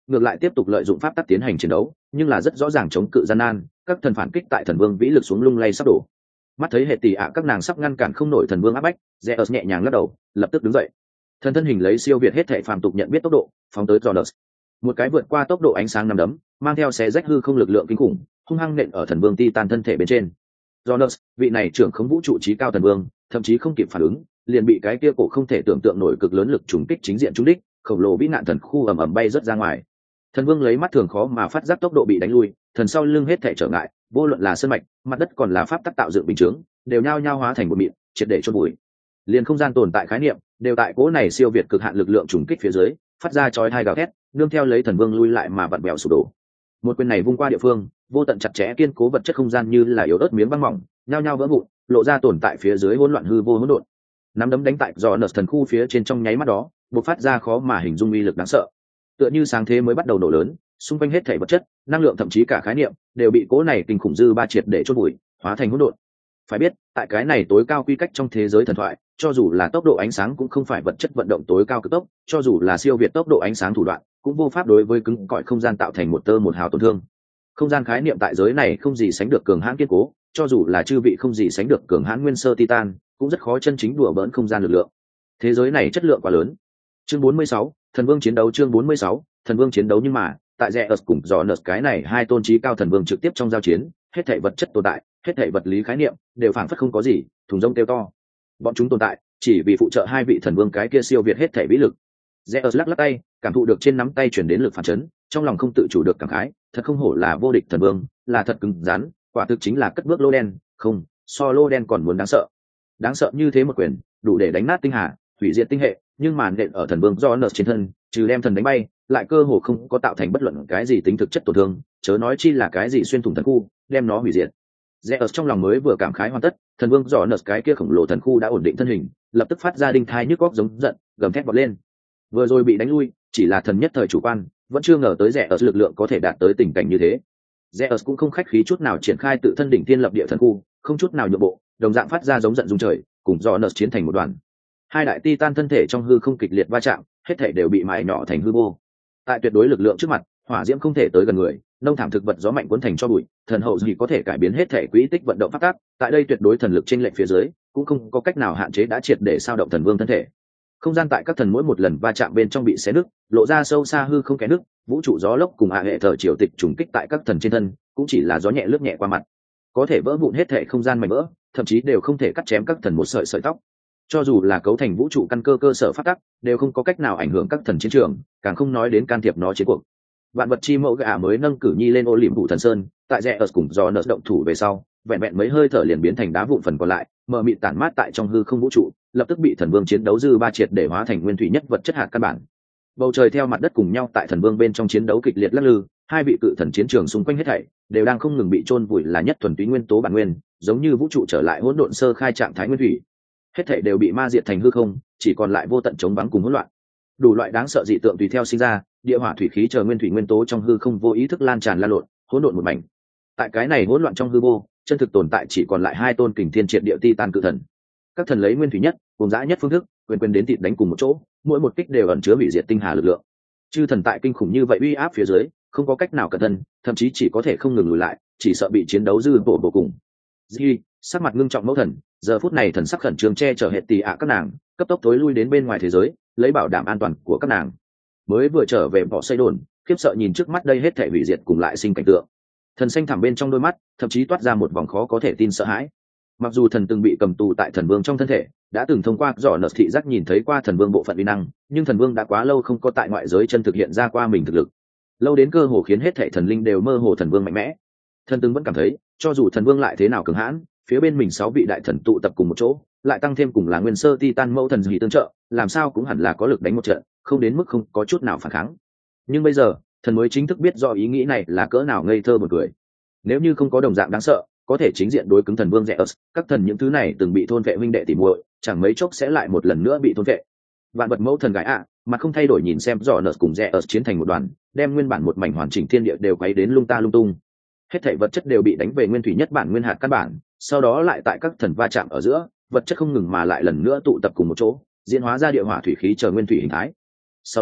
ngược lại tiếp tục lợi dụng pháp tắc tiến hành chiến đấu, nhưng là rất rõ ràng chống cự gian nan, các thần phản kích tại thần vương vĩ lực xuống lung lay sắp đổ. Mắt thấy hệ tỷ ạ các nàng sắp ngăn cản không nổi thần vương áp bách, Zeus nhẹ nhàng lắc đầu, lập tức đứng dậy. Thần thân hình lấy siêu việt hết thể phàm tục nhận biết tốc độ, phóng tới Jonas. Một cái vượt qua tốc độ ánh sáng năm đấm, mang theo xé rách hư không lực lượng kinh khủng, hung hăng nện ở thần vương Titan thân thể bên trên. Jonas, vị này trưởng khống vũ trụ trí cao thần vương, thậm chí không kịp phản ứng, liền bị cái kia cổ không thể tưởng tượng nổi cực lớn lực trùng kích chính diện trúng đích, khổng lồ vĩ nạn thần khu ầm ầm bay rất ra ngoài. Thần vương lấy mắt thường khó mà phát giác tốc độ bị đánh lui, thần sau lưng hết thể trở ngại, vô luận là sơn mạch, mặt đất còn là pháp tắc tạo dựng bình chướng, đều nhao nhao hóa thành một mịn, triệt để chôn bụi. Liền không gian tồn tại khái niệm, đều tại cỗ này siêu việt cực hạn lực lượng trùng kích phía dưới, phát ra chói tai gào thét, nương theo lấy thần vương lui lại mà vặn vẹo sụp đổ. Một quyền này vung qua địa phương, vô tận chặt chẽ kiên cố vật chất không gian như là yếu ớt miếng băng mỏng, nhao nhao vỡ vụn, lộ ra tồn tại phía dưới hỗn loạn hư vô hỗn độn. Nắm đấm đánh tại do nợ thần khu phía trên trong nháy mắt đó, bộc phát ra khó mà hình dung uy lực đáng sợ. Tựa như sáng thế mới bắt đầu nổ lớn, xung quanh hết thảy vật chất, năng lượng thậm chí cả khái niệm, đều bị cỗ này kinh khủng dư ba triệt để chôn bụi, hóa thành hỗn độn. Phải biết, tại cái này tối cao quy cách trong thế giới thần thoại, cho dù là tốc độ ánh sáng cũng không phải vật chất vận động tối cao cực tốc, cho dù là siêu việt tốc độ ánh sáng thủ đoạn, cũng vô pháp đối với cứng cỏi không gian tạo thành một tơ một hào tổn thương. Không gian khái niệm tại giới này không gì sánh được cường hãn kiên cố, cho dù là chư vị không gì sánh được cường hãn nguyên sơ titan, cũng rất khó chân chính đùa bỡn không gian lực lượng. Thế giới này chất lượng quá lớn. Chương 46, thần vương chiến đấu. Chương 46, thần vương chiến đấu. Nhưng mà tại Zeus cùng Jonas cái này hai tôn trí cao thần vương trực tiếp trong giao chiến, hết thảy vật chất tồn tại, hết thảy vật lý khái niệm đều phảng phất không có gì, thùng rông kêu to. Bọn chúng tồn tại chỉ vì phụ trợ hai vị thần vương cái kia siêu việt hết thảy vĩ lực. Zeus lắc lắc tay, cảm thụ được trên nắm tay chuyển đến lực phản chấn, trong lòng không tự chủ được cảm khái, thật không hổ là vô địch thần vương, là thật cứng rắn, quả thực chính là cất bước lô đen, không, so lô đen còn muốn đáng sợ. Đáng sợ như thế một quyền, đủ để đánh nát tinh hà, hủy diệt tinh hệ, nhưng mà nện ở thần vương Jonas trên thân, trừ đem thần đánh bay, lại cơ hồ không có tạo thành bất luận cái gì tính thực chất tổn thương, chớ nói chi là cái gì xuyên thủng thần khu, đem nó hủy diệt. Zeus trong lòng mới vừa cảm khái hoàn tất, thần vương Jonas cái kia khổng lồ thần khu đã ổn định thân hình, lập tức phát ra đinh thai nhức góc giống giận, gầm thét vọt lên. Vừa rồi bị đánh lui, chỉ là thần nhất thời chủ quan, vẫn chưa ngờ tới Zeus lực lượng có thể đạt tới tình cảnh như thế. Zeus cũng không khách khí chút nào triển khai tự thân đỉnh thiên lập địa thần khu, không chút nào nhượng bộ, đồng dạng phát ra giống giận rung trời, cùng Jonas chiến thành một đoàn. Hai đại titan thân thể trong hư không kịch liệt va chạm, hết thể đều bị mài nhỏ thành hư vô. Tại tuyệt đối lực lượng trước mặt, hỏa diễm không thể tới gần người, nông thảm thực vật gió mạnh cuốn thành cho bụi, thần hậu gì có thể cải biến hết thể quỹ tích vận động pháp tắc, tại đây tuyệt đối thần lực chênh lệch phía dưới, cũng không có cách nào hạn chế đã triệt để sao động thần vương thân thể. Không gian tại các thần mỗi một lần va chạm bên trong bị xé nứt, lộ ra sâu xa hư không kẽ nứt, vũ trụ gió lốc cùng hệ thờ triều tịch trùng kích tại các thần trên thân, cũng chỉ là gió nhẹ lướt nhẹ qua mặt, có thể vỡ vụn hết thể không gian mảnh vỡ, thậm chí đều không thể cắt chém các thần một sợi sợi tóc. Cho dù là cấu thành vũ trụ căn cơ cơ sở pháp tắc, đều không có cách nào ảnh hưởng các thần chiến trường, càng không nói đến can thiệp nó chiến cuộc. Vạn vật chi mẫu gã mới nâng cử nhi lên ô liềm thủ thần sơn, tại Zeus cùng Jonas động thủ về sau, vẹn vẹn mấy hơi thở liền biến thành đá vụn phần còn lại, mờ mịt tản mát tại trong hư không vũ trụ, lập tức bị thần vương chiến đấu dư ba triệt để hóa thành nguyên thủy nhất vật chất hạt căn bản. Bầu trời theo mặt đất cùng nhau tại thần vương bên trong chiến đấu kịch liệt lắc lư, hai vị cự thần chiến trường xung quanh hết thảy đều đang không ngừng bị chôn vùi là nhất thuần túy nguyên tố bản nguyên, giống như vũ trụ trở lại hỗn độn sơ khai trạng thái nguyên thủy. Hết thảy đều bị ma diệt thành hư không, chỉ còn lại vô tận trống vắng cùng hỗn loạn. Đủ loại đáng sợ dị tượng tùy theo sinh ra, địa hỏa thủy khí chờ nguyên thủy nguyên tố trong hư không vô ý thức lan tràn lan lộn, hỗn độn một mảnh. Tại cái này hỗn loạn trong hư vô, chân thực tồn tại chỉ còn lại hai tôn kình thiên triệt địa titan cự thần. Các thần lấy nguyên thủy nhất, cùng dã nhất phương thức, quyền đến thịt đánh cùng một chỗ, mỗi một kích đều ẩn chứa hủy diệt tinh hà lực lượng. Chư thần tại kinh khủng như vậy uy áp phía dưới, không có cách nào cẩn thân, thậm chí chỉ có thể không ngừng lùi lại, chỉ sợ bị chiến đấu dư bổ vô cùng. Di, sắc mặt ngưng trọng mẫu thần, giờ phút này thần sắc khẩn trương che chở hệ tỷ ạ các nàng, cấp tốc tối lui đến bên ngoài thế giới, lấy bảo đảm an toàn của các nàng. Mới vừa trở về bỏ xây đồn, khiếp sợ nhìn trước mắt đây hết thể hủy diệt cùng lại sinh cảnh tượng. Thần xanh thẳm bên trong đôi mắt, thậm chí toát ra một vòng khó có thể tin sợ hãi. Mặc dù thần từng bị cầm tù tại thần vương trong thân thể, đã từng thông qua dò nợ thị giác nhìn thấy qua thần vương bộ phận uy năng, nhưng thần vương đã quá lâu không có tại ngoại giới chân thực hiện ra qua mình thực lực, lâu đến cơ hồ khiến hết thảy thần linh đều mơ hồ thần vương mạnh mẽ. Thần từng vẫn cảm thấy, cho dù thần vương lại thế nào cường hãn, phía bên mình 6 vị đại thần tụ tập cùng một chỗ, lại tăng thêm cùng là nguyên sơ titan mẫu thần gì tương trợ, làm sao cũng hẳn là có lực đánh một trận, không đến mức không có chút nào phản kháng. Nhưng bây giờ, thần mới chính thức biết do ý nghĩ này là cỡ nào ngây thơ buồn cười. Nếu như không có đồng dạng đáng sợ, có thể chính diện đối cứng thần vương Zeus, các thần những thứ này từng bị thôn vệ huynh đệ tỉ muội, chẳng mấy chốc sẽ lại một lần nữa bị thôn vệ. Vạn vật mẫu thần gái ạ, mà không thay đổi nhìn xem Jonas cùng Zeus chiến thành một đoàn, đem nguyên bản một mảnh hoàn chỉnh thiên địa đều quấy đến lung ta lung tung. Hết thảy vật chất đều bị đánh về nguyên thủy nhất bản nguyên hạt căn bản, sau đó lại tại các thần va chạm ở giữa, vật chất không ngừng mà lại lần nữa tụ tập cùng một chỗ, diễn hóa ra địa hỏa thủy khí chờ nguyên thủy hình thái. Sau đó,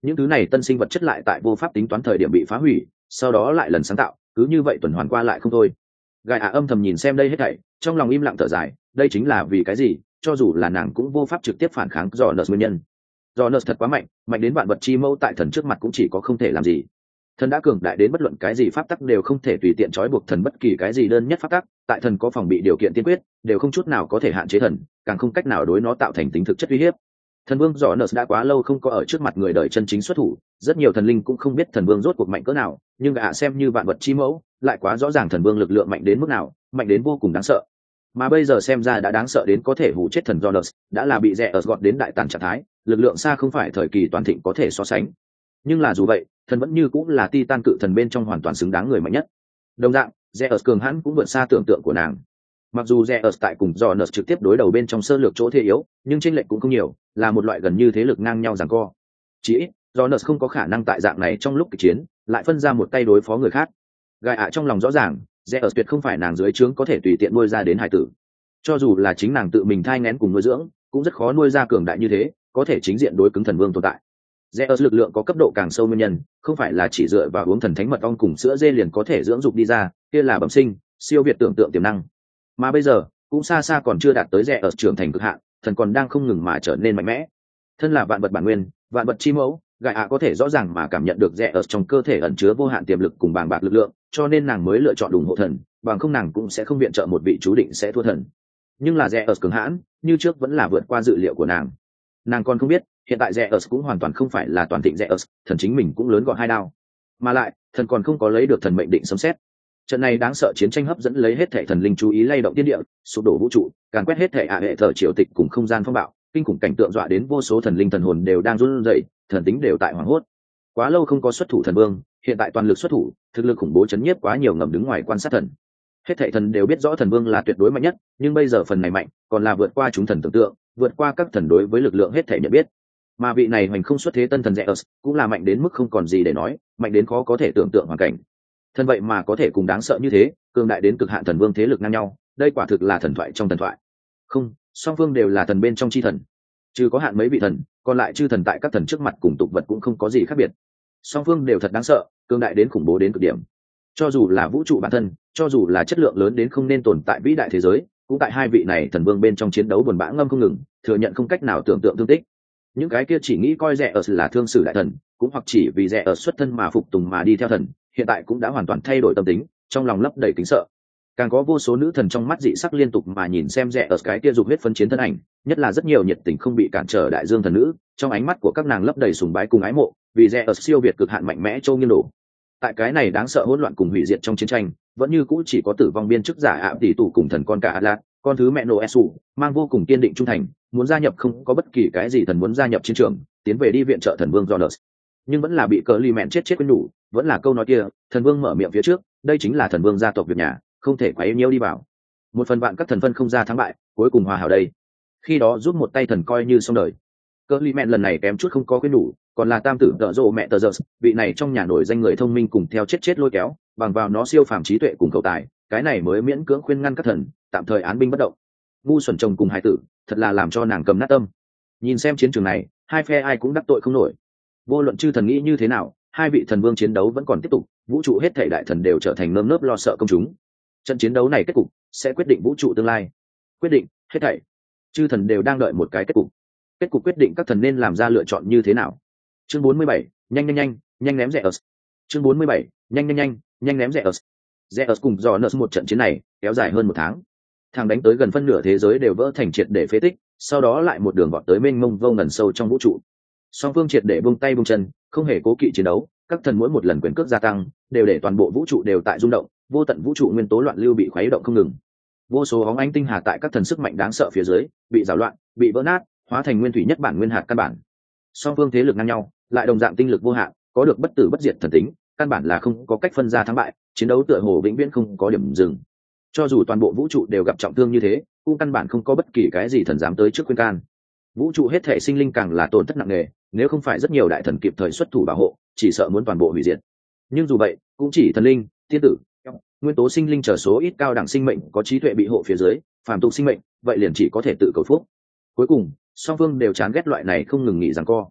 những thứ này tân sinh vật chất lại tại vô pháp tính toán thời điểm bị phá hủy, sau đó lại lần sáng tạo, cứ như vậy tuần hoàn qua lại không thôi. Gai ạ âm thầm nhìn xem đây hết thảy, trong lòng im lặng thở dài, đây chính là vì cái gì cho dù là nàng cũng vô pháp trực tiếp phản kháng do nợ nguyên nhân. Do nợ thật quá mạnh, mạnh đến vạn vật chi mẫu tại thần trước mặt cũng chỉ có không thể làm gì. Thần đã cường đại đến bất luận cái gì pháp tắc đều không thể tùy tiện trói buộc thần, bất kỳ cái gì đơn nhất pháp tắc tại thần có phòng bị điều kiện tiên quyết đều không chút nào có thể hạn chế thần, càng không cách nào đối nó tạo thành tính thực chất uy hiếp. Thần vương dò nợ đã quá lâu không có ở trước mặt người đời chân chính xuất thủ, rất nhiều thần linh cũng không biết thần vương rốt cuộc mạnh cỡ nào, nhưng ạ xem như vạn vật chi mẫu lại quá rõ ràng thần vương lực lượng mạnh đến mức nào, mạnh đến vô cùng đáng sợ. Mà bây giờ xem ra đã đáng sợ đến có thể hù chết thần Jonas, đã là bị rẽ ở gọt đến đại tàn trạng thái, lực lượng xa không phải thời kỳ toàn thịnh có thể so sánh. Nhưng là dù vậy, thần vẫn như cũng là Titan cự thần bên trong hoàn toàn xứng đáng người mạnh nhất. Đồng dạng, Zeus cường hãn cũng vượt xa tưởng tượng của nàng. Mặc dù Zeus tại cùng Jonas trực tiếp đối đầu bên trong sơ lược chỗ thế yếu, nhưng chênh lệch cũng không nhiều, là một loại gần như thế lực ngang nhau giằng co. Chỉ ít, Jonas không có khả năng tại dạng này trong lúc kịch chiến, lại phân ra một tay đối phó người khác. Gai ạ trong lòng rõ ràng, Zeus tuyệt không phải nàng dưới trướng có thể tùy tiện nuôi ra đến hài tử. Cho dù là chính nàng tự mình thai nghén cùng nuôi dưỡng, cũng rất khó nuôi ra cường đại như thế, có thể chính diện đối cứng thần vương tồn tại. Zeus lực lượng có cấp độ càng sâu nguyên nhân, không phải là chỉ dựa vào uống thần thánh mật ong cùng sữa dê liền có thể dưỡng dục đi ra, kia là bẩm sinh, siêu việt tưởng tượng tiềm năng. Mà bây giờ, cũng xa xa còn chưa đạt tới Zeus trưởng thành cực hạn, thần còn đang không ngừng mà trở nên mạnh mẽ. Thân là vạn vật bản nguyên, vạn vật chi mẫu, Gai ạ có thể rõ ràng mà cảm nhận được Zeus trong cơ thể ẩn chứa vô hạn tiềm lực cùng bàng bạc lực lượng, cho nên nàng mới lựa chọn ủng hộ thần, bằng không nàng cũng sẽ không viện trợ một vị chú định sẽ thua thần. Nhưng là Zeus cường hãn, như trước vẫn là vượt qua dự liệu của nàng. Nàng còn không biết, hiện tại Zeus cũng hoàn toàn không phải là toàn thịnh Zeus, thần chính mình cũng lớn gọn hai đao. Mà lại, thần còn không có lấy được thần mệnh định sấm xét. Trận này đáng sợ chiến tranh hấp dẫn lấy hết thảy thần linh chú ý, lay động thiên địa, sụp đổ vũ trụ, càn quét hết thảy hệ thờ triều tịch cùng không gian phong bạo, kinh khủng cảnh tượng dọa đến vô số thần linh thần hồn đều đang run rẩy, thần tính đều tại hoảng hốt. Quá lâu không có xuất thủ thần vương, hiện tại toàn lực xuất thủ, thực lực khủng bố chấn nhiếp quá nhiều ngầm đứng ngoài quan sát thần. Hết thảy thần đều biết rõ thần vương là tuyệt đối mạnh nhất, nhưng bây giờ phần này mạnh, còn là vượt qua chúng thần tưởng tượng, vượt qua các thần đối với lực lượng hết thảy nhận biết. Mà vị này hoành không xuất thế tân thần Zeus cũng là mạnh đến mức không còn gì để nói, mạnh đến khó có thể tưởng tượng hoàn cảnh. Thần vậy mà có thể cùng đáng sợ như thế, cường đại đến cực hạn thần vương thế lực ngang nhau, đây quả thực là thần thoại trong thần thoại. Không, song phương đều là thần bên trong chi thần. Trừ có hạn mấy vị thần, còn lại chư thần tại các thần trước mặt cùng tục vật cũng không có gì khác biệt. Song phương đều thật đáng sợ, cường đại đến khủng bố đến cực điểm. Cho dù là vũ trụ bản thân, cho dù là chất lượng lớn đến không nên tồn tại vĩ đại thế giới, cũng tại hai vị này thần vương bên trong chiến đấu buồn bã ngâm không ngừng, thừa nhận không cách nào tưởng tượng thương tích. Những cái kia chỉ nghĩ coi Zeus là thương sử đại thần, cũng hoặc chỉ vì Zeus xuất thân mà phục tùng mà đi theo thần, hiện tại cũng đã hoàn toàn thay đổi tâm tính, trong lòng lấp đầy kính sợ. Càng có vô số nữ thần trong mắt dị sắc liên tục mà nhìn xem Zeus cái kia dục huyết phân chiến thân ảnh, nhất là rất nhiều nhiệt tình không bị cản trở đại dương thần nữ, trong ánh mắt của các nàng lấp đầy sùng bái cùng ái mộ, vì Zeus siêu việt cực hạn mạnh mẽ châu nghiêng đổ. Tại cái này đáng sợ hỗn loạn cùng hủy diệt trong chiến tranh, vẫn như cũ chỉ có tử vong biên chức giả ạ tỷ tụ cùng thần con cả Atlas, con thứ mẹ Noesu, mang vô cùng kiên định trung thành, muốn gia nhập không có bất kỳ cái gì thần muốn gia nhập chiến trường, tiến về đi viện trợ thần vương Jonas. Nhưng vẫn là bị cờ li mẹn chết quên đủ, vẫn là câu nói kia, thần vương mở miệng phía trước, đây chính là thần vương gia tộc việc nhà, không thể quấy nhiễu đi vào. Một phần bạn các thần phân không ra thắng bại, cuối cùng hòa hảo đây. Khi đó giúp một tay thần coi như xong đời. Cờ li mẹn lần này kém chút không có quên đủ, còn là tam tử tợ rộ mẹ tờ giờ, vị này trong nhà nổi danh người thông minh cùng theo chết lôi kéo, bằng vào nó siêu phàm trí tuệ cùng cầu tài, cái này mới miễn cưỡng khuyên ngăn các thần, tạm thời án binh bất động. Ngu xuẩn chồng cùng hai tử, thật là làm cho nàng cầm nát tâm. Nhìn xem chiến trường này, hai phe ai cũng đắc tội không nổi. Vô luận chư thần nghĩ như thế nào, hai vị thần vương chiến đấu vẫn còn tiếp tục, vũ trụ hết thảy đại thần đều trở thành nơm nớp lo sợ công chúng. Trận chiến đấu này kết cục sẽ quyết định vũ trụ tương lai. Quyết định hết thảy. Chư thần đều đang đợi một cái kết cục. Kết cục quyết định các thần nên làm ra lựa chọn như thế nào. Chương 47, nhanh ném Zeus. Chương 47, nhanh ném Zeus. Zeus cùng Jonas một trận chiến này kéo dài hơn 1 tháng. Thằng đánh tới gần phân nửa thế giới đều vỡ thành triệt để phế tích, sau đó lại một đường vọt tới mênh mông vô ngần sâu trong vũ trụ. Song phương triệt để buông tay buông chân, không hề cố kỵ chiến đấu, các thần mỗi một lần quyền cước gia tăng, đều để toàn bộ vũ trụ đều tại rung động, vô tận vũ trụ nguyên tố loạn lưu bị khuấy động không ngừng. Vô số óng ánh tinh hà tại các thần sức mạnh đáng sợ phía dưới, bị rào loạn, bị vỡ nát, hóa thành nguyên thủy nhất bản nguyên hạt căn bản. Song phương thế lực ngang nhau, lại đồng dạng tinh lực vô hạn, có được bất tử bất diệt thần tính, căn bản là không có cách phân ra thắng bại, chiến đấu tựa hồ vĩnh viễn không có điểm dừng. Cho dù toàn bộ vũ trụ đều gặp trọng thương như thế, cũng căn bản không có bất kỳ cái gì thần dám tới trước khuyên can. Vũ trụ hết thể sinh linh càng là tổn thất nặng nề, nếu không phải rất nhiều đại thần kịp thời xuất thủ bảo hộ, chỉ sợ muốn toàn bộ hủy diệt. Nhưng dù vậy, cũng chỉ thần linh, thiên tử, nguyên tố sinh linh trở số ít cao đẳng sinh mệnh có trí tuệ bị hộ phía dưới, phàm tục sinh mệnh, vậy liền chỉ có thể tự cầu phúc. Cuối cùng, song phương đều chán ghét loại này không ngừng nghỉ giằng co.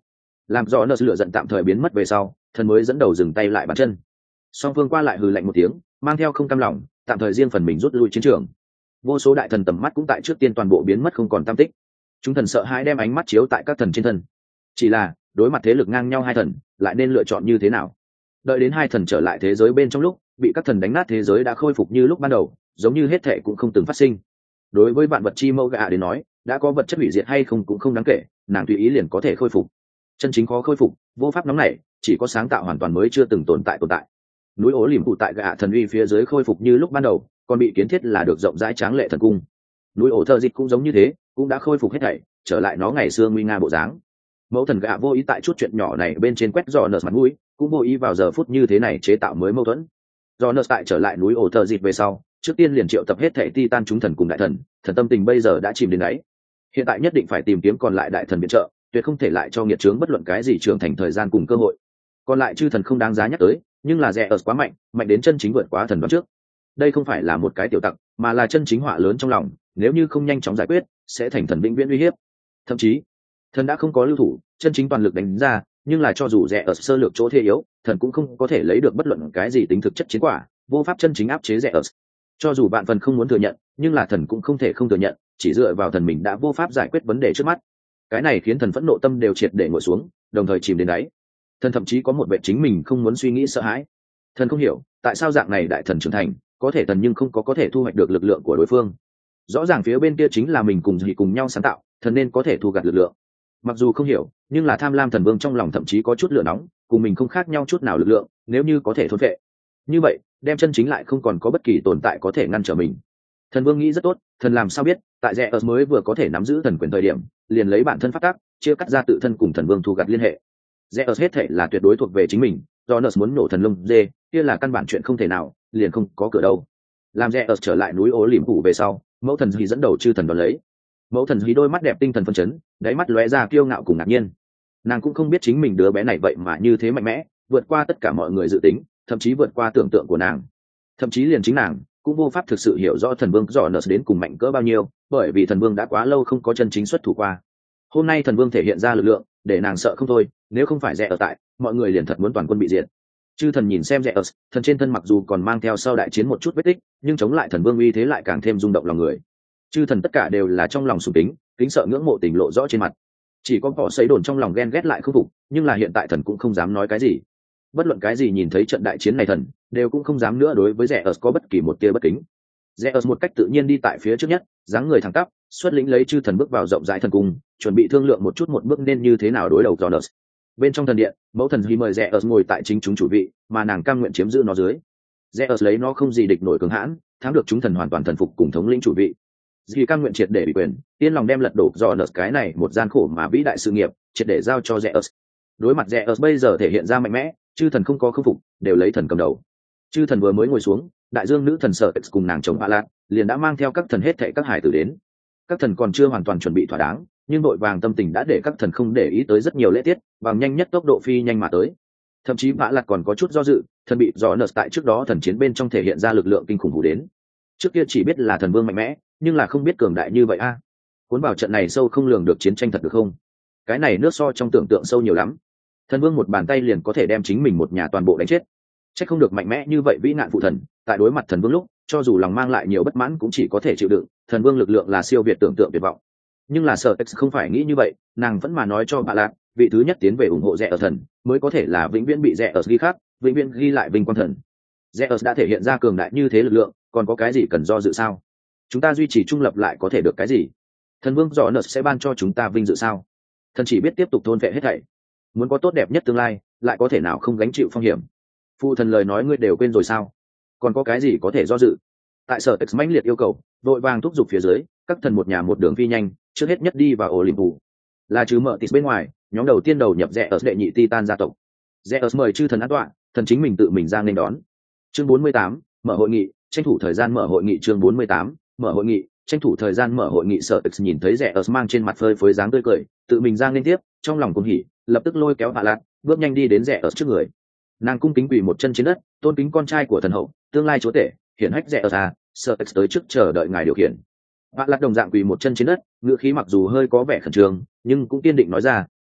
Làm rõ nợ lựa giận tạm thời biến mất về sau, thần mới dẫn đầu dừng tay lại bàn chân. Song phương qua lại hừ lạnh một tiếng, mang theo không cam lòng, tạm thời riêng phần mình rút lui chiến trường. Vô số đại thần tầm mắt cũng tại trước tiên toàn bộ biến mất không còn tăm tích. Chúng thần sợ hãi đem ánh mắt chiếu tại các thần trên thân. Chỉ là đối mặt thế lực ngang nhau hai thần, lại nên lựa chọn như thế nào? Đợi đến hai thần trở lại thế giới bên trong lúc, bị các thần đánh nát thế giới đã khôi phục như lúc ban đầu, giống như hết thệ cũng không từng phát sinh. Đối với vạn vật chi mẫu gạ đến nói, đã có vật chất hủy diệt hay không cũng không đáng kể, nàng tùy ý liền có thể khôi phục. Chân chính khó khôi phục, vô pháp nóng nảy, chỉ có sáng tạo hoàn toàn mới chưa từng tồn tại. Núi ố liềm phụ tại gạ thần uy phía dưới khôi phục như lúc ban đầu, còn bị kiến thiết là được rộng rãi tráng lệ thần cung. Núi ổ thợ dịch cũng giống như thế, cũng đã khôi phục hết thảy, trở lại nó ngày xưa nguy nga bộ dáng. Mẫu thần gạ vô ý tại chút chuyện nhỏ này bên trên quét dò nợ mặt mũi, cũng vô ý vào giờ phút như thế này chế tạo mới mâu thuẫn. Do nợ tại trở lại núi ổ thợ dịch về sau, trước tiên liền triệu tập hết thảy Titan chúng thần cùng đại thần, thần tâm tình bây giờ đã chìm đến đáy. Hiện tại nhất định phải tìm kiếm còn lại đại thần viện trợ, tuyệt không thể lại cho nghiệt chướng bất luận cái gì trưởng thành thời gian cùng cơ hội. Còn lại chư thần không đáng giá nhắc tới, nhưng là Zeus quá mạnh, mạnh đến chân chính vượt quá thần đoán trước. Đây không phải là một cái tiểu tặc, mà là chân chính họa lớn trong lòng, nếu như không nhanh chóng giải quyết, sẽ thành thần vĩnh viễn uy hiếp. Thậm chí, thần đã không có lưu thủ, chân chính toàn lực đánh ra, nhưng là cho dù Zeus sơ lược chỗ thế yếu, thần cũng không có thể lấy được bất luận cái gì tính thực chất chiến quả, vô pháp chân chính áp chế Zeus. Cho dù bạn phần không muốn thừa nhận, nhưng là thần cũng không thể không thừa nhận, chỉ dựa vào thần mình đã vô pháp giải quyết vấn đề trước mắt. Cái này khiến thần phẫn nộ tâm đều triệt để ngồi xuống, đồng thời chìm đến đáy. Thần thậm chí có một vệ chính mình không muốn suy nghĩ sợ hãi. Thần không hiểu tại sao dạng này đại thần trưởng thành có thể thần nhưng không có thể thu hoạch được lực lượng của đối phương. Rõ ràng phía bên kia chính là mình cùng nhau sáng tạo, thần nên có thể thu gặt lực lượng. Mặc dù không hiểu, nhưng là tham lam thần vương trong lòng thậm chí có chút lửa nóng, cùng mình không khác nhau chút nào lực lượng, nếu như có thể thôn vệ như vậy, đem chân chính lại không còn có bất kỳ tồn tại có thể ngăn trở mình. Thần vương nghĩ rất tốt, thần làm sao biết tại Zeus mới vừa có thể nắm giữ thần quyền thời điểm, liền lấy bản thân phát tác chia cắt ra tự thân cùng thần vương thu gặt liên hệ. Zeus hết thể là tuyệt đối thuộc về chính mình, do Nus muốn nổ thần lông dê, kia là căn bản chuyện không thể nào, liền không có cửa đâu. Làm Zeus trở lại núi ố liềm phủ về sau, mẫu thần hí dẫn đầu chư thần đón lấy. Mẫu thần hí đôi mắt đẹp tinh thần phân chấn, đáy mắt lóe ra kiêu ngạo cùng ngạc nhiên. Nàng cũng không biết chính mình đứa bé này vậy mà như thế mạnh mẽ, vượt qua tất cả mọi người dự tính, thậm chí vượt qua tưởng tượng của nàng. Thậm chí liền chính nàng cũng vô pháp thực sự hiểu rõ thần vương Jonas đến cùng mạnh cỡ bao nhiêu, bởi vì thần vương đã quá lâu không có chân chính xuất thủ qua. Hôm nay thần vương thể hiện ra lực lượng, để nàng sợ không thôi, nếu không phải Zeus tại, mọi người liền thật muốn toàn quân bị diệt. Chư thần nhìn xem Zeus, thần trên thân mặc dù còn mang theo sau đại chiến một chút vết tích, nhưng chống lại thần vương uy thế lại càng thêm rung động lòng người. Chư thần tất cả đều là trong lòng sùng kính, kính sợ ngưỡng mộ tình lộ rõ trên mặt. Chỉ có họ sấy đồn trong lòng ghen ghét lại không phục, nhưng là hiện tại thần cũng không dám nói cái gì. Bất luận cái gì nhìn thấy trận đại chiến này thần đều cũng không dám nữa đối với Zeus có bất kỳ một tia bất kính. Zeus một cách tự nhiên đi tại phía trước nhất, dáng người thẳng tắp, xuất lĩnh lấy chư thần bước vào rộng rãi thần cung, chuẩn bị thương lượng một chút một bước nên như thế nào đối đầu Jonas. Bên trong thần điện, mẫu thần Hy mời Zeus ngồi tại chính chúng chủ vị, mà nàng cam nguyện chiếm giữ nó dưới. Zeus lấy nó không gì địch nổi cường hãn, thắng được chúng thần hoàn toàn thần phục cùng thống lĩnh chủ vị. Vì cam nguyện triệt để bị quyền, yên lòng đem lật đổ Jonas cái này một gian khổ mà vĩ đại sự nghiệp, triệt để giao cho Zeus. Đối mặt Zeus bây giờ thể hiện ra mạnh mẽ, chư thần không có khâm phục, đều lấy thần cầm đầu. Chư thần vừa mới ngồi xuống, đại dương nữ thần Sở cùng nàng chồng Alat liền đã mang theo các thần hết thảy các hải tử đến. Các thần còn chưa hoàn toàn chuẩn bị thỏa đáng, nhưng vội vàng tâm tình đã để các thần không để ý tới rất nhiều lễ tiết, bằng nhanh nhất tốc độ phi nhanh mà tới. Thậm chí Alat còn có chút do dự, thần bị Jonas tại trước đó thần chiến bên trong thể hiện ra lực lượng kinh khủng hủ đến. Trước kia chỉ biết là thần vương mạnh mẽ, nhưng là không biết cường đại như vậy a. Cuốn vào trận này sâu không lường được chiến tranh thật được không? Cái này nước so trong tưởng tượng sâu nhiều lắm. Thần vương một bàn tay liền có thể đem chính mình một nhà toàn bộ đánh chết. Chắc không được mạnh mẽ như vậy vĩ nạn phụ thần, tại đối mặt thần vương lúc, cho dù lòng mang lại nhiều bất mãn cũng chỉ có thể chịu đựng, thần vương lực lượng là siêu việt tưởng tượng tuyệt vọng. Nhưng là Sở không phải nghĩ như vậy, nàng vẫn mà nói cho bà lạc, vị thứ nhất tiến về ủng hộ Zeus thần, mới có thể là vĩnh viễn bị Zeus ghi khắc, vĩnh viễn ghi lại vinh quang thần. Zeus đã thể hiện ra cường đại như thế lực lượng, còn có cái gì cần do dự sao? Chúng ta duy trì trung lập lại có thể được cái gì? Thần vương Jonas sẽ ban cho chúng ta vinh dự sao? Thần chỉ biết tiếp tục thôn vệ hết thảy. Muốn có tốt đẹp nhất tương lai, lại có thể nào không gánh chịu phong hiểm? Phụ thần lời nói ngươi đều quên rồi sao? Còn có cái gì có thể do dự? Tại Sở mãnh liệt yêu cầu, vội vàng thúc giục phía dưới, các thần một nhà một đường phi nhanh, trước hết nhất đi vào Olympus. Là trừ mở tít bên ngoài, nhóm đầu tiên đầu nhập Zeus đệ nhị Titan gia tộc. Zeus mời chư thần an tọa, thần chính mình tự mình ra nên đón. Chương 48, mở hội nghị, tranh thủ thời gian mở hội nghị. Chương 48, mở hội nghị, tranh thủ thời gian mở hội nghị. Sở nhìn thấy Zeus mang trên mặt phơi phới dáng tươi cười, tự mình ra nên tiếp, trong lòng cuồng hỉ, lập tức lôi kéo Hạ Lạc, bước nhanh đi đến Zeus trước người. Nàng cung kính quỳ một chân trên đất, tôn kính con trai của thần hậu, tương lai chúa tể, hiển hách Zeus Sở tới trước chờ đợi ngài điều khiển. Hạ Lạc đồng dạng quỳ một chân trên đất, ngữ khí mặc dù hơi có vẻ khẩn trương, nhưng cũng kiên định nói ra,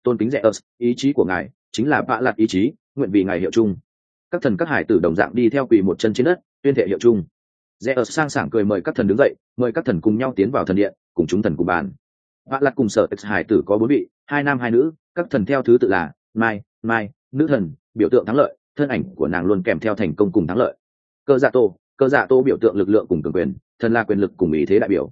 tôn kính Zeus, ý chí của ngài chính là bạ lạt ý chí, nguyện vì ngài hiệu chung. Các thần các hải tử đồng dạng đi theo quỳ một chân trên đất, tuyên thệ hiệu chung. Zeus sang sảng cười mời các thần đứng dậy, mời các thần cùng nhau tiến vào thần điện, cùng chúng thần cùng bàn. Bạ lạt cùng sở hải tử có 4 vị, 2 nam 2 nữ, các thần theo thứ tự là Mai, nữ thần, biểu tượng thắng lợi, thân ảnh của nàng luôn kèm theo thành công cùng thắng lợi. Cơ dạ tô biểu tượng lực lượng cùng cường quyền, thần là quyền lực cùng ý thế đại biểu.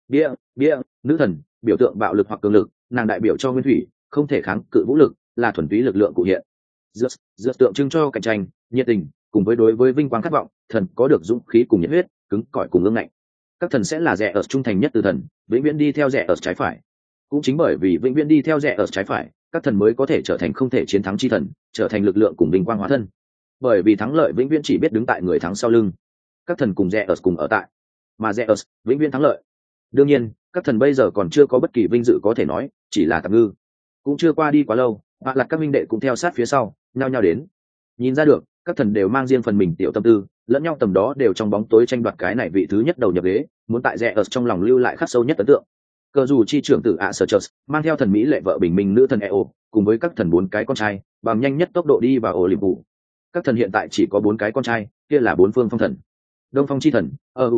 Bia, nữ thần, biểu tượng bạo lực hoặc cường lực, nàng đại biểu cho nguyên thủy, không thể kháng cự vũ lực, là thuần túy lực lượng cụ hiện. Dựa tượng trưng cho cạnh tranh, nhiệt tình, cùng với đối với vinh quang khát vọng, thần có được dũng khí cùng nhiệt huyết, cứng cỏi cùng ương ngạnh. Các thần sẽ là rẻ ở trung thành nhất từ thần, vĩnh viễn đi theo rẻ ở trái phải. Cũng chính bởi vì vĩnh viễn đi theo rẻ ở trái phải, các thần mới có thể trở thành không thể chiến thắng chi thần, trở thành lực lượng cùng vinh quang hóa thân. Bởi vì thắng lợi vĩnh viễn chỉ biết đứng tại người thắng sau lưng. Các thần cùng rẻ ở cùng ở tại, mà rẻ ở vĩnh viễn thắng lợi. Đương nhiên, các thần bây giờ còn chưa có bất kỳ vinh dự có thể nói, chỉ là tạm ngư. Cũng chưa qua đi quá lâu, hoặc là các minh đệ cũng theo sát phía sau, nhao đến. Nhìn ra được, các thần đều mang riêng phần mình tiểu tâm tư, lẫn nhau tầm đó đều trong bóng tối tranh đoạt cái này vị thứ nhất đầu nhập ghế, muốn tại rẻ ở trong lòng lưu lại khắc sâu nhất ấn tượng. Cờ dù chi trưởng tử Acerchus mang theo thần mỹ lệ vợ bình minh nữ thần Eo, cùng với các thần 4 cái con trai, bằng nhanh nhất tốc độ đi vào Olympus. Các thần hiện tại chỉ có 4 cái con trai, kia là 4 phương phong thần. Đông phong chi thần,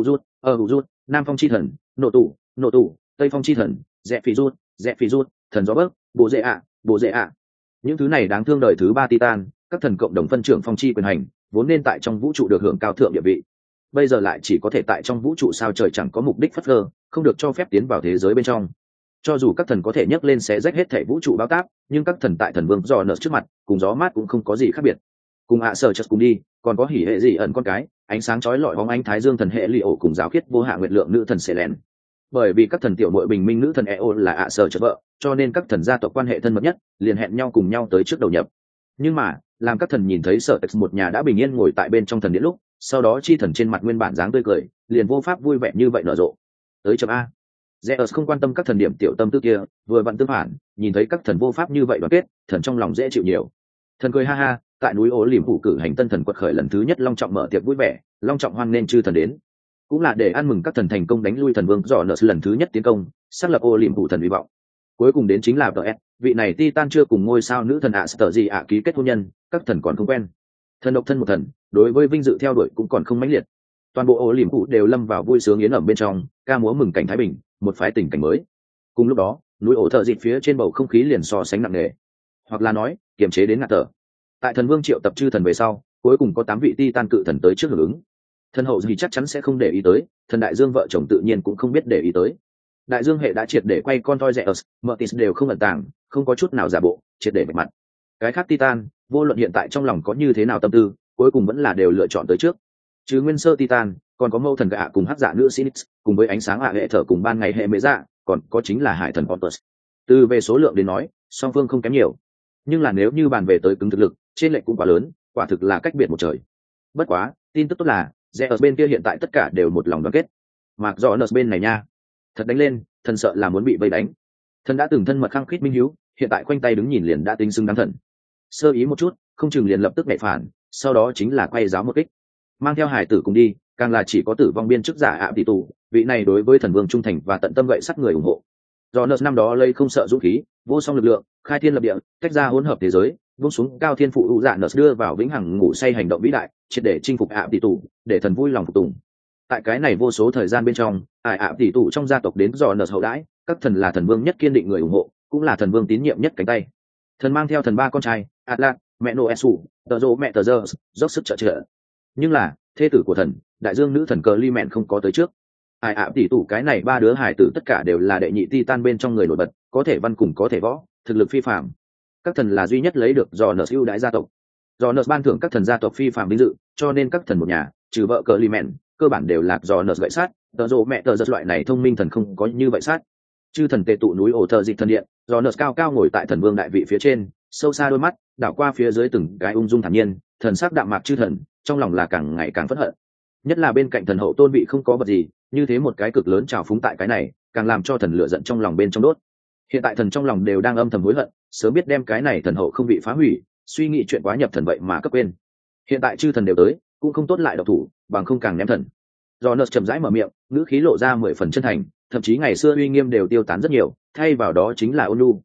Urut, Nam phong chi thần, Nộ tủ, Tây phong chi thần, Zephyrus, thần gió bấc, Bồ Dệ ạ. Những thứ này đáng thương đời thứ 3 Titan, các thần cộng đồng phân trưởng phong chi quyền hành, vốn nên tại trong vũ trụ được hưởng cao thượng địa vị. Bây giờ lại chỉ có thể tại trong vũ trụ sao trời chẳng có mục đích phất lờ, không được cho phép tiến vào thế giới bên trong. Cho dù các thần có thể nhấc lên xé rách hết thảy vũ trụ báo táp, nhưng các thần tại thần vương do nợ trước mặt, cùng gió mát cũng không có gì khác biệt. Cùng Acerchus cùng đi, còn có hỉ hệ gì ẩn con cái, ánh sáng chói lọi bóng ánh thái dương thần hệ Leo cùng giáo khiết vô hạ nguyệt lượng nữ thần Selene. Bởi vì các thần tiểu muội bình minh nữ thần Eo là Acerchus vợ, cho nên các thần gia tộc quan hệ thân mật nhất, liền hẹn nhau cùng nhau tới trước đầu nhập. Nhưng mà, làm các thần nhìn thấy Sở Tex một nhà đã bình yên ngồi tại bên trong thần điện lúc, sau đó chi thần trên mặt nguyên bản dáng tươi cười, liền vô pháp vui vẻ như vậy nở rộ. Tới chấm A. Zeus không quan tâm các thần điểm tiểu tâm tư kia, vừa vặn tương phản, nhìn thấy các thần vô pháp như vậy đoàn kết, thần trong lòng dễ chịu nhiều. Thần cười ha ha, tại núi Ố Liềm phủ cử hành tân thần quật khởi lần thứ nhất long trọng mở tiệc vui vẻ, long trọng hoan nghênh chư thần đến, cũng là để ăn mừng các thần thành công đánh lui thần vương dò nợ lần thứ nhất tiến công, xác lập Ô Liềm phủ thần hy vọng. Cuối cùng đến chính là DS, vị này Titan chưa cùng ngôi sao nữ thần Aster ký kết hôn nhân, các thần còn không quen. Thần độc thân một thần, đối với vinh dự theo đuổi cũng còn không mãnh liệt. Toàn bộ Ô Liềm phủ đều lâm vào vui sướng yến ẩm bên trong, ca múa mừng cảnh thái bình, một phái tình cảnh mới. Cùng lúc đó, núi ổ thợ dịt phía trên bầu không khí liền so sánh nặng nề, hoặc là nói kiềm chế đến ngạt thở. Tại thần vương triệu tập chư thần về sau, cuối cùng có 8 vị Titan cự thần tới trước hưởng ứng. Thần hậu gì chắc chắn sẽ không để ý tới, thần đại dương vợ chồng tự nhiên cũng không biết để ý tới. Đại dương hệ đã triệt để quay con toi Zeus, Mertis đều không ẩn tàng, không có chút nào giả bộ, triệt để bạch mặt. Cái khác Titan, vô luận hiện tại trong lòng có như thế nào tâm tư, cuối cùng vẫn là đều lựa chọn tới trước. Chứ nguyên sơ Titan, còn có mâu thần gạ cùng hắc dạ nữ Sinix, cùng với ánh sáng hệ thở cùng ban ngày hệ mễ dạ, còn có chính là hải thần Pontus. Từ về số lượng đến nói, song phương không kém nhiều. Nhưng là nếu như bàn về tới cứng thực lực, trên lệch cũng quá lớn, quả thực là cách biệt một trời. Bất quá, tin tức tốt là, Zeus bên kia hiện tại tất cả đều một lòng đoàn kết. Mặc rõ Nurse bên này nha, thật đánh lên, thần sợ là muốn bị vây đánh. Thần đã từng thân mật khăng khít minh hiếu, hiện tại khoanh tay đứng nhìn liền đã tính xứng đáng thần. Sơ ý một chút, không chừng liền lập tức nhảy phản, sau đó chính là quay giáo một kích. Mang theo hải tử cùng đi, càng là chỉ có tử vong biên chức giả ạ tỷ tù, vị này đối với thần vương trung thành và tận tâm gậy sắt người ủng hộ. Do Nurse năm đó lây không sợ dũng khí, vô song lực lượng, khai thiên lập địa, tách ra hỗn hợp thế giới, vung xuống cao thiên phụ hữu dạ Nurse đưa vào vĩnh hằng ngủ say hành động vĩ đại, triệt để chinh phục ạ tỷ tù, để thần vui lòng phục tùng. Tại cái này vô số thời gian bên trong, ạ tỷ tù trong gia tộc đến do Nurse hậu đãi, các thần là thần vương nhất kiên định người ủng hộ, cũng là thần vương tín nhiệm nhất cánh tay. Thần mang theo thần 3 con trai, Atlas, mẹ Noesu, tờ rô mẹ tờ giờ, dốc sức trợ trợ. Nhưng là thê tử của thần, đại dương nữ thần cờ li mẹn không có tới trước. Ạ tỷ tù cái này 3 đứa hải tử tất cả đều là đệ nhị Titan bên trong người nổi bật, có thể văn cùng có thể võ, thực lực phi phàm. Các thần là duy nhất lấy được do Nurse ưu đãi gia tộc. Do Nurse ban thưởng các thần gia tộc phi phàm vinh dự, cho nên các thần một nhà, trừ vợ cờ li mẹn, cơ bản đều là do Nurse gậy sát. Tờ rô mẹ tờ giật loại này thông minh thần không có như vậy sát. Chư thần tề tụ núi ổ thờ dịch thần điện, do Nurse cao cao ngồi tại thần vương đại vị phía trên, sâu xa đôi mắt đảo qua phía dưới từng cái ung dung thản nhiên, thần sắc đạm mạc chư thần, trong lòng là càng ngày càng phẫn hận. Nhất là bên cạnh thần hậu tôn vị không có vật gì, như thế một cái cực lớn trào phúng tại cái này, càng làm cho thần lửa giận trong lòng bên trong đốt. Hiện tại thần trong lòng đều đang âm thầm hối hận, sớm biết đem cái này thần hậu không bị phá hủy, suy nghĩ chuyện quá nhập thần vậy mà cấp quên. Hiện tại chư thần đều tới, cũng không tốt lại độc thủ, bằng không càng ném thần. Do Nurse chậm rãi mở miệng, ngữ khí lộ ra 10 phần chân thành, thậm chí ngày xưa uy nghiêm đều tiêu tán rất nhiều, thay vào đó chính là ôn nhu.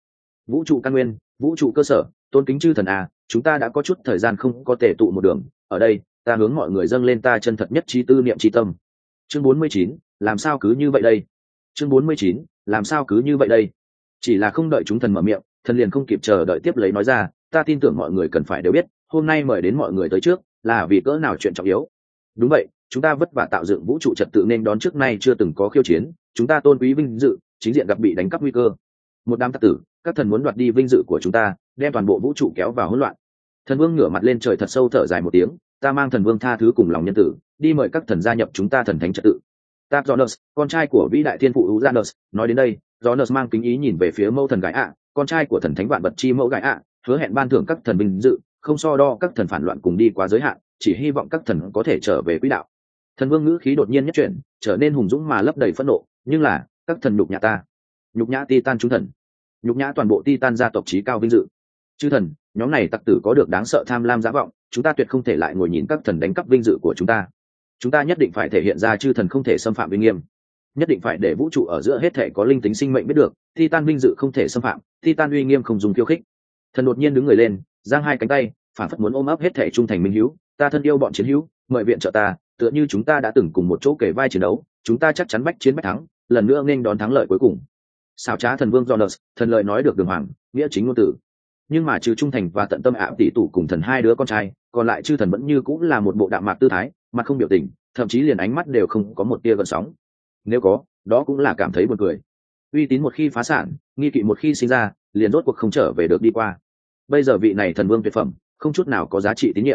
Vũ trụ căn nguyên, vũ trụ cơ sở, tôn kính chư thần à, chúng ta đã có chút thời gian không có tề tụ một đường, ở đây ta hướng mọi người dâng lên ta chân thật nhất trí tư niệm trí tâm. Chương 49, làm sao cứ như vậy đây? Chương 49, làm sao cứ như vậy đây? Chỉ là không đợi chúng thần mở miệng, thần liền không kịp chờ đợi tiếp lấy nói ra, ta tin tưởng mọi người cần phải đều biết, hôm nay mời đến mọi người tới trước là vì cỡ nào chuyện trọng yếu. Đúng vậy, chúng ta vất vả tạo dựng vũ trụ trật tự nên đón trước nay chưa từng có khiêu chiến, chúng ta tôn quý vinh dự, chính diện gặp bị đánh cắp nguy cơ. Một đám tặc tử, các thần muốn đoạt đi vinh dự của chúng ta, đem toàn bộ vũ trụ kéo vào hỗn loạn. Thần vương ngửa mặt lên trời thật sâu thở dài một tiếng, ta mang thần vương tha thứ cùng lòng nhân tử, đi mời các thần gia nhập chúng ta thần thánh trật tự. Ta Jonas, con trai của vĩ đại thiên phụ Uranus, nói đến đây, Jonas mang kính ý nhìn về phía mẫu thần gái ạ, con trai của thần thánh vạn vật chi mẫu gái ạ, hứa hẹn ban thưởng các thần vinh dự, không so đo các thần phản loạn cùng đi quá giới hạn, chỉ hy vọng các thần có thể trở về quỹ đạo. Thần vương ngữ khí đột nhiên nhất chuyển, trở nên hùng dũng mà lấp đầy phẫn nộ, nhưng là các thần nhục nhã ta, nhục nhã Titan chúng thần, nhục nhã toàn bộ Titan gia tộc chí cao vinh dự. Chư thần, nhóm này tặc tử có được đáng sợ tham lam giả vọng, chúng ta tuyệt không thể lại ngồi nhìn các thần đánh cắp vinh dự của chúng ta. Chúng ta nhất định phải thể hiện ra chư thần không thể xâm phạm uy nghiêm, nhất định phải để vũ trụ ở giữa hết thể có linh tính sinh mệnh biết được, Titan vinh dự không thể xâm phạm, Titan uy nghiêm không dùng khiêu khích. Thần đột nhiên đứng người lên, giang hai cánh tay, phản phất muốn ôm ấp hết thể trung thành minh hữu, ta thân yêu bọn chiến hữu, mời viện trợ ta, tựa như chúng ta đã từng cùng một chỗ kề vai chiến đấu, chúng ta chắc chắn bách chiến bách thắng, lần nữa nghênh đón thắng lợi cuối cùng. Xảo trá thần vương Jonas, thần lời nói được đường hoàng, nghĩa chính ngôn tử. Nhưng mà trừ trung thành và tận tâm tỷ tụ cùng thần hai đứa con trai, còn lại chư thần vẫn như cũng là một bộ đạm mạc tư thái, mặt không biểu tình, thậm chí liền ánh mắt đều không có một tia gợn sóng. Nếu có, đó cũng là cảm thấy buồn cười. Uy tín một khi phá sản, nghi kỵ một khi sinh ra, liền rốt cuộc không trở về được đi qua. Bây giờ vị này thần vương tuyệt phẩm, không chút nào có giá trị tín nhiệm.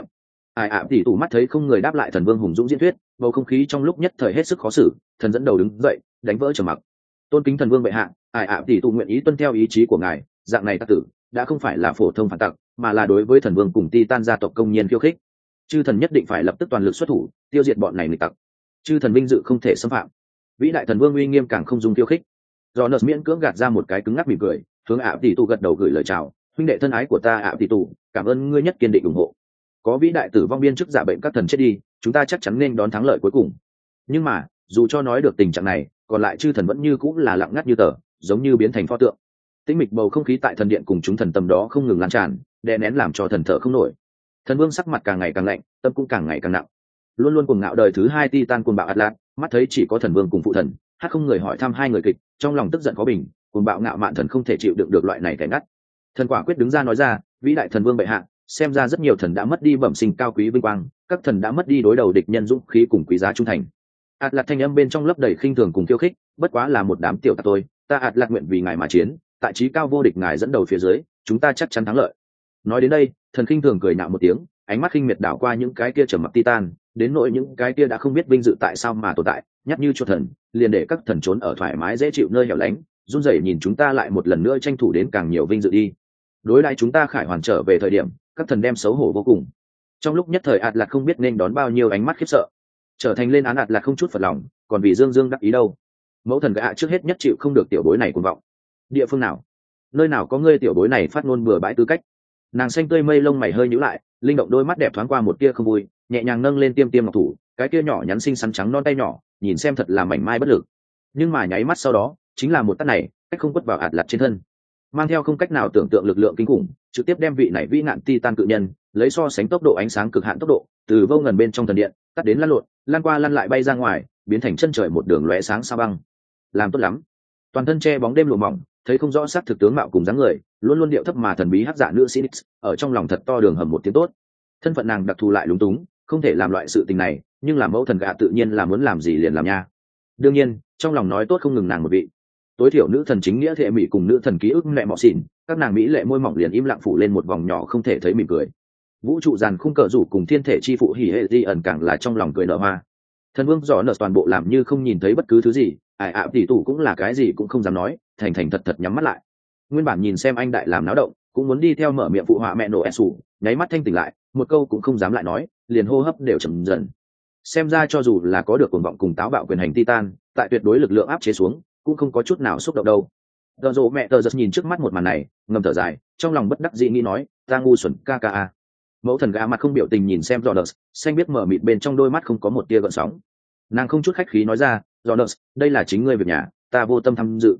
Tỷ tụ mắt thấy không người đáp lại thần vương hùng dũng diễn thuyết, bầu không khí trong lúc nhất thời hết sức khó xử, thần dẫn đầu đứng dậy, đánh vỡ trầm mặc. Tôn kính thần vương bệ hạ, tỷ tụ nguyện ý tuân theo ý chí của ngài, dạng này tặc tử đã không phải là phổ thông phản tặc, mà là đối với thần vương cùng Titan gia tộc công nhiên khiêu khích. Chư thần nhất định phải lập tức toàn lực xuất thủ, tiêu diệt bọn này nghịch tặc. Chư thần vinh dự không thể xâm phạm, vĩ đại thần vương uy nghiêm càng không dung khiêu khích. Jonas miễn cưỡng gạt ra một cái cứng ngắc mỉm cười, hướng tỷ tụ gật đầu gửi lời chào, huynh đệ thân ái của ta tỷ tụ, cảm ơn ngươi nhất kiên định ủng hộ. Có vĩ đại tử vong biên chức giả bệnh các thần chết đi, chúng ta chắc chắn nên đón thắng lợi cuối cùng. Nhưng mà dù cho nói được tình trạng này, còn lại chư thần vẫn như cũng là lặng ngắt như tờ, giống như biến thành pho tượng. Tĩnh mịch bầu không khí tại thần điện cùng chúng thần tầm đó không ngừng lan tràn, đè nén làm cho thần thở không nổi. Thần vương sắc mặt càng ngày càng lạnh, tâm cũng càng ngày càng nặng. Luôn luôn cuồng ngạo đời thứ hai Titan cuồng bạo Atlas, mắt thấy chỉ có thần vương cùng phụ thần, hát không người hỏi thăm hai người kịch, trong lòng tức giận khó bình, cuồng bạo ngạo mạn thần không thể chịu đựng được loại này kẻ ngắt. Thần quả quyết đứng ra nói ra, vĩ đại thần vương bệ hạ, xem ra rất nhiều thần đã mất đi bẩm sinh cao quý vinh quang, các thần đã mất đi đối đầu địch nhân dũng khí cùng quý giá trung thành. Atlas thanh âm bên trong lấp đầy khinh thường cùng khiêu khích, bất quá là một đám tiểu tặc tôi, ta Atlas nguyện vì ngài mà chiến, tại trí cao vô địch ngài dẫn đầu phía dưới, chúng ta chắc chắn thắng lợi. Nói đến đây, thần khinh thường cười nhạo một tiếng, ánh mắt khinh miệt đảo qua những cái kia trầm mặc Titan, đến nỗi những cái kia đã không biết vinh dự tại sao mà tồn tại, nhắc như chuột thần, liền để các thần trốn ở thoải mái dễ chịu nơi hẻo lánh, run rẩy nhìn chúng ta lại một lần nữa tranh thủ đến càng nhiều vinh dự đi. Đối lại chúng ta khải hoàn trở về thời điểm, các thần đem xấu hổ vô cùng. Trong lúc nhất thời Atlas không biết nên đón bao nhiêu ánh mắt khiếp sợ, trở thành lên án Atlas không chút phật lòng, còn vì dương dương đắc ý đâu. Mẫu thần gã trước hết nhất chịu không được tiểu bối này cuồng vọng. Địa phương nào, nơi nào có ngươi tiểu bối này phát ngôn bừa bãi tư cách? Nàng xanh tươi mây lông mày hơi nhíu lại, linh động đôi mắt đẹp thoáng qua một tia không vui, nhẹ nhàng nâng lên tiêm tiêm ngọc thủ, cái kia nhỏ nhắn xinh xắn trắng non tay nhỏ, nhìn xem thật là mảnh mai bất lực. Nhưng mà nháy mắt sau đó, chính là một tát này, cách không quất vào Atlas trên thân, mang theo không cách nào tưởng tượng lực lượng kinh khủng, trực tiếp đem vị này vĩ nạn Titan cự nhân, lấy so sánh tốc độ ánh sáng cực hạn tốc độ, từ vô ngần bên trong thần điện, tắt đến lăn lộn, lăn qua lăn lại bay ra ngoài, biến thành chân trời một đường lóe sáng sao băng. Làm tốt lắm. Toàn thân che bóng đêm lụa mỏng, thấy không rõ sắc thực tướng mạo cùng dáng người, luôn luôn điệu thấp mà thần bí hắc dạ nữ sĩ Nix, ở trong lòng thật to đường hầm một tiếng tốt. Thân phận nàng đặc thù lại lúng túng, không thể làm loại sự tình này, nhưng làm mẫu thần gạ tự nhiên là muốn làm gì liền làm nha. Đương nhiên, trong lòng nói tốt không ngừng nàng một vị. Tối thiểu nữ thần chính nghĩa thệ mỹ cùng nữ thần ký ức mẹ mọ xỉn, các nàng mỹ lệ môi mỏng liền im lặng phủ lên một vòng nhỏ không thể thấy mỉm cười. Vũ trụ giàn khung cờ rủ cùng thiên thể chi phụ hỉ hệ di ẩn càng là trong lòng cười nở hoa. Thần vương rõ nở toàn bộ làm như không nhìn thấy bất cứ thứ gì, tỷ tụ cũng là cái gì cũng không dám nói, thành thành thật thật nhắm mắt lại. Nguyên bản nhìn xem anh đại làm náo động, cũng muốn đi theo mở miệng phụ họa mẹ nổ sủ, nháy mắt thanh tỉnh lại, một câu cũng không dám lại nói, liền hô hấp đều chậm dần. Xem ra cho dù là có được cuồng vọng cùng táo bạo quyền hành Titan, tại tuyệt đối lực lượng áp chế xuống, cũng không có chút nào xúc động đâu. Tờ rồ mẹ tờ giật nhìn trước mắt một màn này, ngầm thở dài, trong lòng bất đắc dĩ nghĩ nói, ta ngu xuẩn ca ca a. Mẫu thần gã mặt không biểu tình nhìn xem Jonas, xanh biết mở mịt bên trong đôi mắt không có một tia gợn sóng. Nàng không chút khách khí nói ra, Jonas, đây là chính ngươi việc nhà, ta vô tâm tham dự.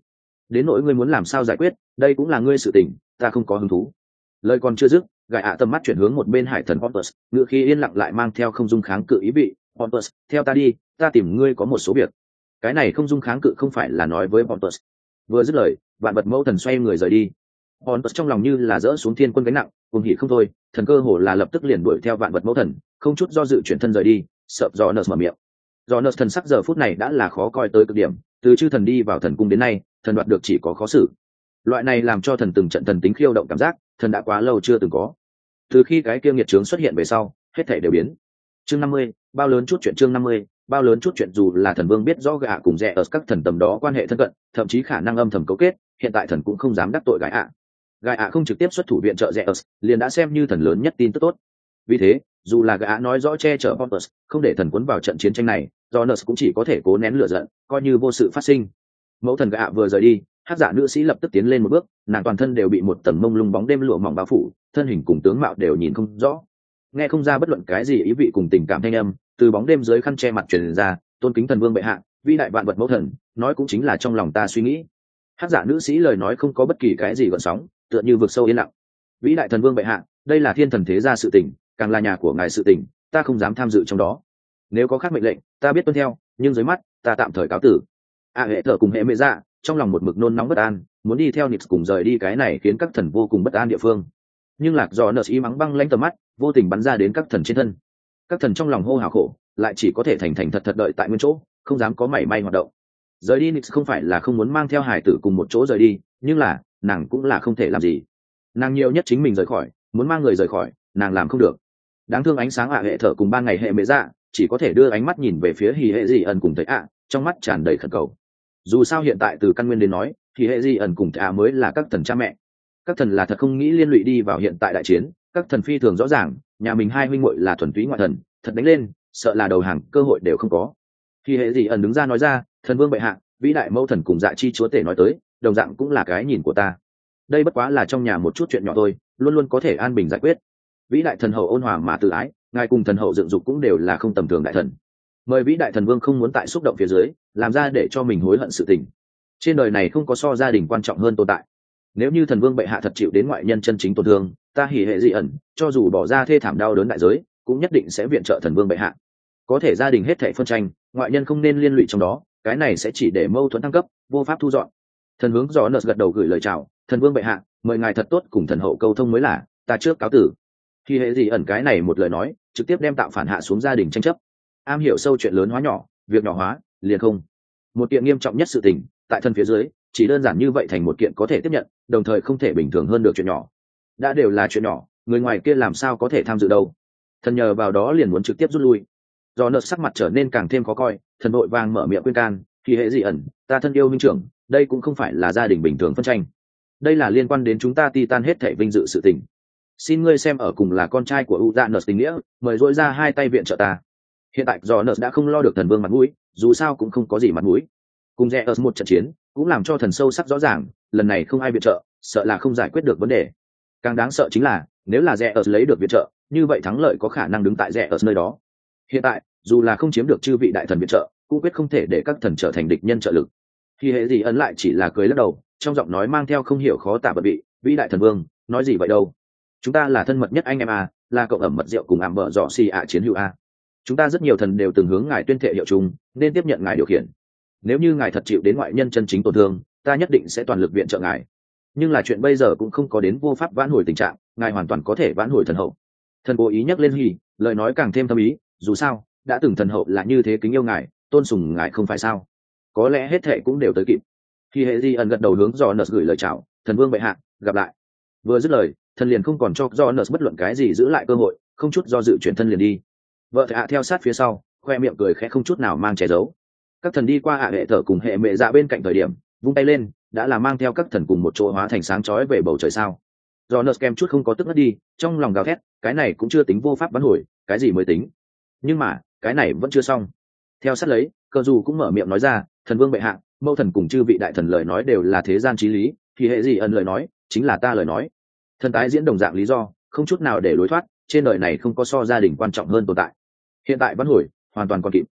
đến nỗi ngươi muốn làm sao giải quyết đây cũng là ngươi sự tình, ta không có hứng thú. Lời còn chưa dứt, gài ạ tầm mắt chuyển hướng một bên hải thần Pontus, ngựa khí yên lặng lại mang theo không dung kháng cự ý vị. Pontus, theo ta đi, ta tìm ngươi có một số việc. Cái này không dung kháng cự không phải là nói với Pontus. Vừa dứt lời, vạn vật mẫu thần xoay người rời đi. Pontus trong lòng như là dỡ xuống thiên quân gánh nặng, cùng hỉ không thôi, thần cơ hồ là lập tức liền đuổi theo vạn vật mẫu thần, không chút do dự chuyển thân rời đi, sợ Jonas mở miệng. Jonas thần sắc giờ phút này đã là khó coi tới cực điểm, từ chư thần đi vào thần cung đến nay, thần đoạt được chỉ có khó xử. Loại này làm cho thần từng trận thần tính khiêu động cảm giác, thần đã quá lâu chưa từng có. Từ khi cái kia nghiệt chướng xuất hiện về sau, hết thảy đều biến. Chương 50, bao lớn chút chuyện chương 50, bao lớn chút chuyện dù là thần vương biết rõ gã cùng rẻ ở các thần tầm đó quan hệ thân cận, thậm chí khả năng âm thầm cấu kết, hiện tại thần cũng không dám đắc tội gã. Gã không trực tiếp xuất thủ viện trợ rẻ ở, liền đã xem như thần lớn nhất tin tức tốt. Vì thế, dù là gã nói rõ che chở Pontus, không để thần cuốn vào trận chiến tranh này, Jonas cũng chỉ có thể cố nén lửa giận, coi như vô sự phát sinh. Mẫu thần gã vừa rời đi, hắc dạ nữ sĩ lập tức tiến lên một bước, nàng toàn thân đều bị một tầng mông lung bóng đêm lụa mỏng bao phủ, thân hình cùng tướng mạo đều nhìn không rõ, nghe không ra bất luận cái gì ý vị cùng tình cảm thanh âm từ bóng đêm dưới khăn che mặt truyền ra. Tôn kính thần vương bệ hạ, vĩ đại vạn vật mẫu thần, nói cũng chính là trong lòng ta suy nghĩ. Hắc dạ nữ sĩ lời nói không có bất kỳ cái gì gợn sóng, tựa như vực sâu yên lặng. Vĩ đại thần vương bệ hạ, đây là thiên thần thế gia sự tình, càng là nhà của ngài sự tình, ta không dám tham dự trong đó. Nếu có khác mệnh lệnh, ta biết tuân theo, nhưng dưới mắt, ta tạm thời cáo tử. Hệ thở cùng hệ mẹ dạ, trong lòng một mực nôn nóng bất an, muốn đi theo Nix cùng rời đi cái này khiến các thần vô cùng bất an địa phương. Nhưng lạc do nợ ý mắng băng lanh tầm mắt, vô tình bắn ra đến các thần trên thân. Các thần trong lòng hô hào khổ, lại chỉ có thể thành thành thật thật đợi tại nguyên chỗ, không dám có mảy may hoạt động. Rời đi Nix không phải là không muốn mang theo hải tử cùng một chỗ rời đi, nhưng là nàng cũng là không thể làm gì. Nàng nhiều nhất chính mình rời khỏi, muốn mang người rời khỏi, nàng làm không được. Đáng thương ánh sáng hệ thở cùng ban ngày hệ mẹ dạ, chỉ có thể đưa ánh mắt nhìn về phía hỉ hệ gì ẩn cùng thấy trong mắt tràn đầy khẩn cầu. Dù sao hiện tại từ căn nguyên đến nói, thì hệ gì ẩn cùng thấy mới là các thần cha mẹ. Các thần là thật không nghĩ liên lụy đi vào hiện tại đại chiến, các thần phi thường rõ ràng, nhà mình hai huynh muội là thuần túy ngoại thần, thật đánh lên, sợ là đầu hàng cơ hội đều không có. Thì hệ gì ẩn đứng ra nói ra, thần vương bệ hạ, vĩ đại mẫu thần cùng dạ chi chúa tể nói tới, đồng dạng cũng là cái nhìn của ta. Đây bất quá là trong nhà một chút chuyện nhỏ thôi, luôn luôn có thể an bình giải quyết. Vĩ đại thần hậu ôn hòa mà tự ái, ngài cùng thần hậu dựng dục cũng đều là không tầm thường đại thần. Mời vĩ đại thần vương không muốn tại xúc động phía dưới, làm ra để cho mình hối hận sự tình. Trên đời này không có so gia đình quan trọng hơn tồn tại. Nếu như thần vương bệ hạ thật chịu đến ngoại nhân chân chính tổn thương, ta hỉ hệ dị ẩn, cho dù bỏ ra thê thảm đau đớn đại giới, cũng nhất định sẽ viện trợ thần vương bệ hạ. Có thể gia đình hết thảy phân tranh, ngoại nhân không nên liên lụy trong đó, cái này sẽ chỉ để mâu thuẫn thăng cấp, vô pháp thu dọn. Thần hướng gió nợ gật đầu gửi lời chào, thần vương bệ hạ, mời ngài thật tốt cùng thần hậu câu thông mới là, ta trước cáo tử. Khi hệ dị ẩn cái này một lời nói, trực tiếp đem tạo phản hạ xuống gia đình tranh chấp. Am hiểu sâu chuyện lớn hóa nhỏ, việc nhỏ hóa, liền không. Một kiện nghiêm trọng nhất sự tình, tại thân phía dưới, chỉ đơn giản như vậy thành một kiện có thể tiếp nhận, đồng thời không thể bình thường hơn được chuyện nhỏ. Đã đều là chuyện nhỏ, người ngoài kia làm sao có thể tham dự đâu. Thần nhờ vào đó liền muốn trực tiếp rút lui. Do nợ sắc mặt trở nên càng thêm khó coi, thần vội vàng mở miệng khuyên can, khi hệ dị ẩn, ta thân yêu minh trưởng, đây cũng không phải là gia đình bình thường phân tranh. Đây là liên quan đến chúng ta Titan hết thảy vinh dự sự tình. Xin ngươi xem ở cùng là con trai của Uranus tình nghĩa, mời dội ra hai tay viện trợ ta. Hiện tại Jonas đã không lo được thần vương mặt mũi, dù sao cũng không có gì mặt mũi. Cùng Zeus một trận chiến, cũng làm cho thần sâu sắc rõ ràng, lần này không ai viện trợ, sợ là không giải quyết được vấn đề. Càng đáng sợ chính là, nếu là Zeus lấy được viện trợ, như vậy thắng lợi có khả năng đứng tại Zeus nơi đó. Hiện tại, dù là không chiếm được chư vị đại thần viện trợ, cũng quyết không thể để các thần trở thành địch nhân trợ lực. Khi hệ gì ấn lại chỉ là cười lắc đầu, trong giọng nói mang theo không hiểu khó tả bật vị, vĩ đại thần vương, nói gì vậy đâu? Chúng ta là thân mật nhất anh em à, là cộng ẩm mật rượu cùng ảm vợ dọ xì chiến hữu à. Chúng ta rất nhiều thần đều từng hướng ngài tuyên thệ hiệu chung, nên tiếp nhận ngài điều khiển. Nếu như ngài thật chịu đến ngoại nhân chân chính tổn thương, ta nhất định sẽ toàn lực viện trợ ngài. Nhưng là chuyện bây giờ cũng không có đến vô pháp vãn hồi tình trạng, ngài hoàn toàn có thể vãn hồi thần hậu. Thần cố ý nhắc lên hỉ, lời nói càng thêm thâm ý, dù sao, đã từng thần hậu là như thế kính yêu ngài, tôn sùng ngài không phải sao? Có lẽ hết thệ cũng đều tới kịp. Khi hệ di ẩn gật đầu hướng Jonas gửi lời chào, thần vương bệ hạ, gặp lại. Vừa dứt lời, thần liền không còn cho Jonas bất luận cái gì giữ lại cơ hội, không chút do dự chuyển thân liền đi. Vợ thạ theo sát phía sau, khoe miệng cười khẽ không chút nào mang che giấu. Các thần đi qua hệ thở cùng hệ mẹ dạ bên cạnh thời điểm, vung tay lên, đã là mang theo các thần cùng một chỗ hóa thành sáng chói về bầu trời sao. Jonas kem chút không có tức ngất đi, trong lòng gào thét, cái này cũng chưa tính vô pháp vãn hồi, cái gì mới tính. Nhưng mà, cái này vẫn chưa xong. Theo sát lấy, Cờ Dù cũng mở miệng nói ra, thần vương bệ hạ, mẫu thần cùng chư vị đại thần lời nói đều là thế gian chí lý, thì hệ gì ẩn lời nói, chính là ta lời nói. Thần tái diễn đồng dạng lý do, không chút nào để lối thoát, trên đời này không có so gia đình quan trọng hơn tồn tại. Hiện tại vãn hồi, hoàn toàn còn kịp.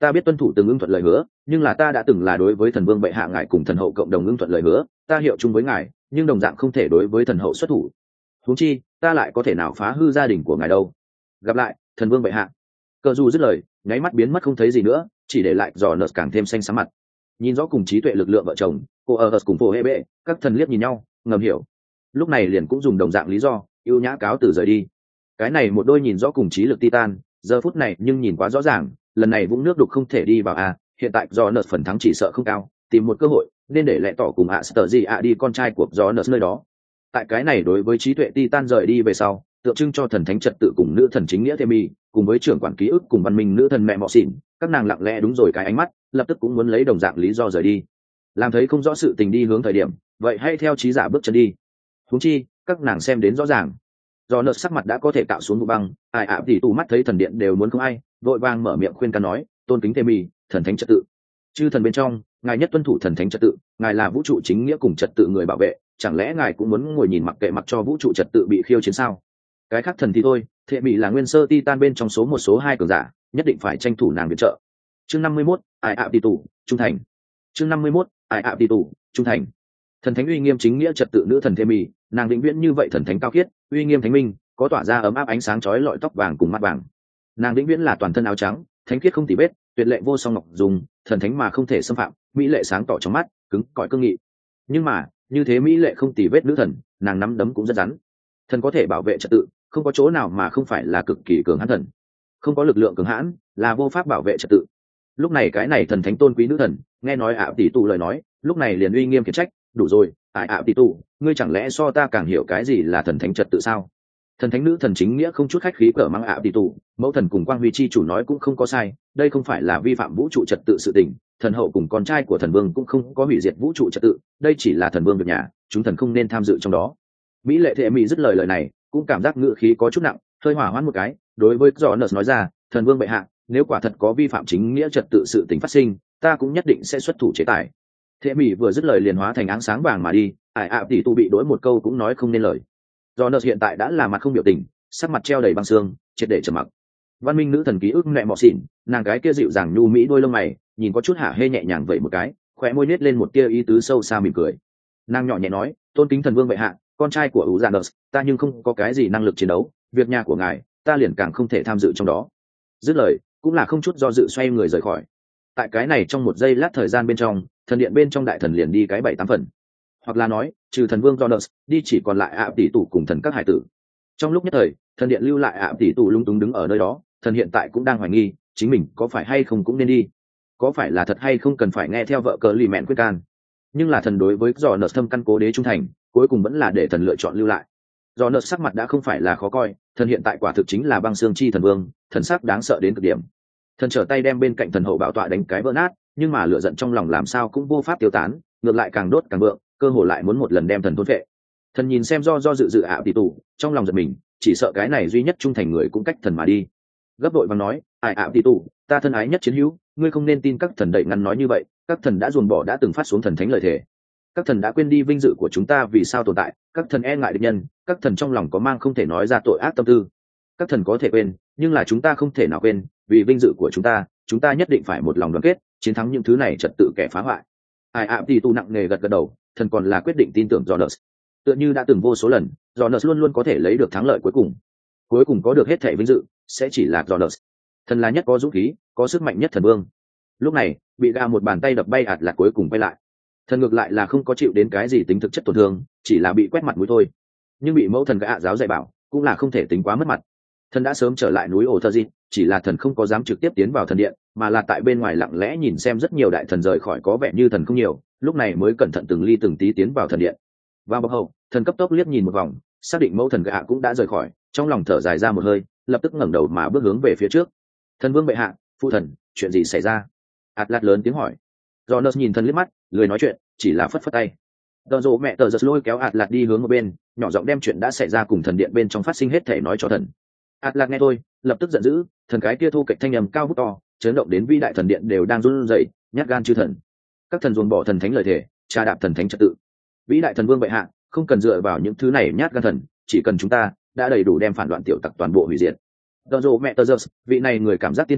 ta biết tuân thủ từng ưng thuận lời hứa, nhưng là ta đã từng là đối với thần vương bệ hạ ngài cùng thần hậu cộng đồng ưng thuận lời hứa, ta hiệu chung với ngài, nhưng đồng dạng không thể đối với thần hậu xuất thủ. Huống chi ta lại có thể nào phá hư gia đình của ngài đâu. Gặp lại thần vương bệ hạ. Cờ dù dứt lời, nháy mắt biến mất không thấy gì nữa, chỉ để lại giò nợ càng thêm xanh xám mặt. Nhìn rõ cùng trí tuệ lực lượng vợ chồng, cô ở cùng phổ hệ bệ, các thần liếc nhìn nhau, ngầm hiểu. Lúc này liền cũng dùng đồng dạng lý do, ưu nhã cáo từ rời đi. Cái này một đôi nhìn rõ cùng trí lực titan, giờ phút này nhưng nhìn quá rõ ràng, lần này vũng nước đục không thể đi vào à, hiện tại do nợ phần thắng chỉ sợ không cao, tìm một cơ hội nên để lẽ tỏ cùng sở gì đi con trai của do nợ nơi đó. Tại cái này đối với trí tuệ titan rời đi về sau, tượng trưng cho thần thánh trật tự cùng nữ thần chính nghĩa Themi, cùng với trưởng quản ký ức cùng văn minh nữ thần mẹ mọ xỉn, các nàng lặng lẽ đúng rồi cái ánh mắt, lập tức cũng muốn lấy đồng dạng lý do rời đi. Làm thấy không rõ sự tình đi hướng thời điểm, vậy hay theo trí giả bước chân đi. Huống chi, các nàng xem đến rõ ràng. Do nợ sắc mặt đã có thể cạo xuống vụ băng, thì tù mắt thấy thần điện đều muốn không ai, vội vàng mở miệng khuyên can nói, tôn kính Themi, thần thánh trật tự. Chư thần bên trong, ngài nhất tuân thủ thần thánh trật tự, ngài là vũ trụ chính nghĩa cùng trật tự người bảo vệ, chẳng lẽ ngài cũng muốn ngồi nhìn mặc kệ mặc cho vũ trụ trật tự bị khiêu chiến sao? Cái khác thần thì thôi, Themi là nguyên sơ titan bên trong số 2 cường giả, nhất định phải tranh thủ nàng viện trợ. Chương 51, thì tù, trung thành. Chương 51, thì tù, trung thành. Thần thánh uy nghiêm chính nghĩa trật tự nữ thần Themi, nàng vĩnh viễn như vậy thần thánh cao khiết, uy nghiêm thánh minh, có tỏa ra ấm áp ánh sáng chói lọi tóc vàng cùng mắt vàng. Nàng vĩnh viễn là toàn thân áo trắng, thánh khiết không tì vết, tuyệt lệ vô song ngọc dùng, thần thánh mà không thể xâm phạm, mỹ lệ sáng tỏ trong mắt, cứng cỏi cương nghị. Nhưng mà, như thế mỹ lệ không tì vết nữ thần, nàng nắm đấm cũng rất rắn. Thần có thể bảo vệ trật tự, không có chỗ nào mà không phải là cực kỳ cường hãn thần. Không có lực lượng cường hãn, là vô pháp bảo vệ trật tự. Lúc này cái này thần thánh tôn quý nữ thần, nghe nói tỷ tụ lời nói, lúc này liền uy nghiêm khiển trách, đủ rồi, tỷ tụ, ngươi chẳng lẽ so ta càng hiểu cái gì là thần thánh trật tự sao? Thần thánh nữ thần chính nghĩa không chút khách khí cỡ mang tỷ tụ, mẫu thần cùng quang huy chi chủ nói cũng không có sai, đây không phải là vi phạm vũ trụ trật tự sự tình, thần hậu cùng con trai của thần vương cũng không có hủy diệt vũ trụ trật tự, đây chỉ là thần vương việc nhà, chúng thần không nên tham dự trong đó. Mỹ lệ thệ mỹ dứt lời này, cũng cảm giác ngữ khí có chút nặng, hơi hỏa hoãn một cái, đối với Jonas nói ra, thần vương bệ hạ, nếu quả thật có vi phạm chính nghĩa trật tự sự tình phát sinh, ta cũng nhất định sẽ xuất thủ chế tài. Thệ mỹ vừa dứt lời liền hóa thành áng sáng vàng mà đi, tỷ tụ bị đối một câu cũng nói không nên lời. Jonas hiện tại đã là mặt không biểu tình, sắc mặt treo đầy băng xương, triệt để trầm mặc. Văn minh nữ thần ký ức mẹ mọ xỉn, nàng cái kia dịu dàng nhu mỹ đôi lông mày, nhìn có chút hả hê nhẹ nhàng vậy một cái, khóe môi nết lên một tia ý tứ sâu xa mỉm cười. Nàng nhỏ nhẹ nói, tôn kính thần vương bệ hạ, con trai của Uranus, ta nhưng không có cái gì năng lực chiến đấu, việc nhà của ngài, ta liền càng không thể tham dự trong đó. Dứt lời, cũng là không chút do dự xoay người rời khỏi. Tại cái này trong một giây lát thời gian bên trong, thần điện bên trong đại thần liền đi cái 7-8 phần. Hoặc là nói, trừ thần vương Jonas, đi chỉ còn lại tỷ tụ cùng thần các hải tử. Trong lúc nhất thời, thần điện lưu lại tỷ tụ lung túng đứng ở nơi đó, thần hiện tại cũng đang hoài nghi, chính mình có phải hay không cũng nên đi. Có phải là thật hay không cần phải nghe theo vợ cờ lì mẹn quyết can. Nhưng là thần đối với Jonas thâm căn cố đế trung thành, cuối cùng vẫn là để thần lựa chọn lưu lại. Jonas sắc mặt đã không phải là khó coi, thần hiện tại quả thực chính là băng xương chi thần vương, thần sắc đáng sợ đến cực điểm. Thần trở tay đem bên cạnh thần hậu bảo tọa đánh cái vỡ nát, nhưng mà lửa giận trong lòng làm sao cũng vô pháp tiêu tán, ngược lại càng đốt càng vượng, cơ hồ lại muốn một lần đem thần thôn phệ. Thần nhìn xem do dự dự tỷ tụ, trong lòng giật mình, chỉ sợ cái này duy nhất trung thành người cũng cách thần mà đi. Gấp đội vàng nói, tỷ tụ, ta thân ái nhất chiến hữu, ngươi không nên tin các thần đậy ngăn nói như vậy, các thần đã ruồng bỏ đã từng phát xuống thần thánh lời thề. Các thần đã quên đi vinh dự của chúng ta vì sao tồn tại, các thần e ngại địch nhân, các thần trong lòng có mang không thể nói ra tội ác tâm tư. Các thần có thể quên, nhưng là chúng ta không thể nào quên, vì vinh dự của chúng ta nhất định phải một lòng đoàn kết, chiến thắng những thứ này trật tự kẻ phá hoại. tỷ tụ nặng nề gật đầu, thần còn là quyết định tin tưởng Jonas. Tựa như đã từng vô số lần, Jonas luôn luôn có thể lấy được thắng lợi cuối cùng có được hết thảy vinh dự, sẽ chỉ là Jonas. Thần là nhất có dũng khí, có sức mạnh nhất thần vương. Lúc này, bị gà một bàn tay đập bay ạt lạc cuối cùng quay lại. Thần ngược lại là không có chịu đến cái gì tính thực chất tổn thương, chỉ là bị quét mặt mũi thôi. Nhưng bị mẫu thần gã giáo dạy bảo, cũng là không thể tính quá mất mặt. Thần đã sớm trở lại núi ổ thơ di, chỉ là thần không có dám trực tiếp tiến vào thần điện, mà là tại bên ngoài lặng lẽ nhìn xem rất nhiều đại thần rời khỏi có vẻ như thần không nhiều, lúc này mới cẩn thận từng ly từng tí tiến vào thần điện. Vào bậc hậu, thần cấp tốc liếc nhìn một vòng, xác định mẫu thần gã cũng đã rời khỏi, trong lòng thở dài ra một hơi, lập tức ngẩng đầu mà bước hướng về phía trước. Thần vương bệ hạ, phụ thần, chuyện gì xảy ra? Atlas lớn tiếng hỏi. Jonas nhìn thần liếc mắt, lười nói chuyện, chỉ là phất phất tay. Tờ rồ mẹ tờ giật lôi kéo Atlas đi hướng một bên, nhỏ giọng đem chuyện đã xảy ra cùng thần điện bên trong phát sinh hết thể nói cho thần. Atlas nghe thôi, lập tức giận dữ, thần cái kia thu kịch thanh âm cao vút to, chấn động đến vĩ đại thần điện đều đang run rẩy, nhát gan chư thần. Các thần dồn bỏ thần thánh lời thề, trà đạp thần thánh trật tự. Vĩ đại thần vương bệ hạ, không cần dựa vào những thứ này nhát gan thần, chỉ cần chúng ta đã đầy đủ đem phản loạn tiểu tặc toàn bộ hủy diệt. Tờ rồ mẹ tờ giật, vị này người cảm giác tiên tri,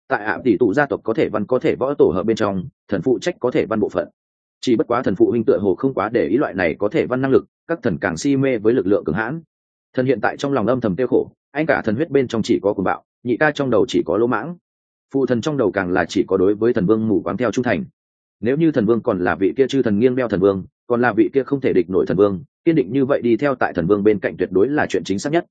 tại ạ tỷ tụ gia tộc có thể văn có thể võ tổ hợp bên trong, thần phụ trách có thể văn bộ phận. Chỉ bất quá thần phụ huynh tựa hồ không quá để ý loại này có thể văn năng lực, các thần càng si mê với lực lượng cường hãn. Thần hiện tại trong lòng âm thầm tiêu khổ, anh cả thần huyết bên trong chỉ có cuồng bạo, nhị ca trong đầu chỉ có lỗ mãng, phụ thần trong đầu càng là chỉ có đối với thần vương mù quáng theo trung thành. Nếu như thần vương còn là vị kia chư thần nghiêng đeo thần vương, còn là vị kia không thể địch nổi thần vương, kiên định như vậy đi theo tại thần vương bên cạnh tuyệt đối là chuyện chính xác nhất.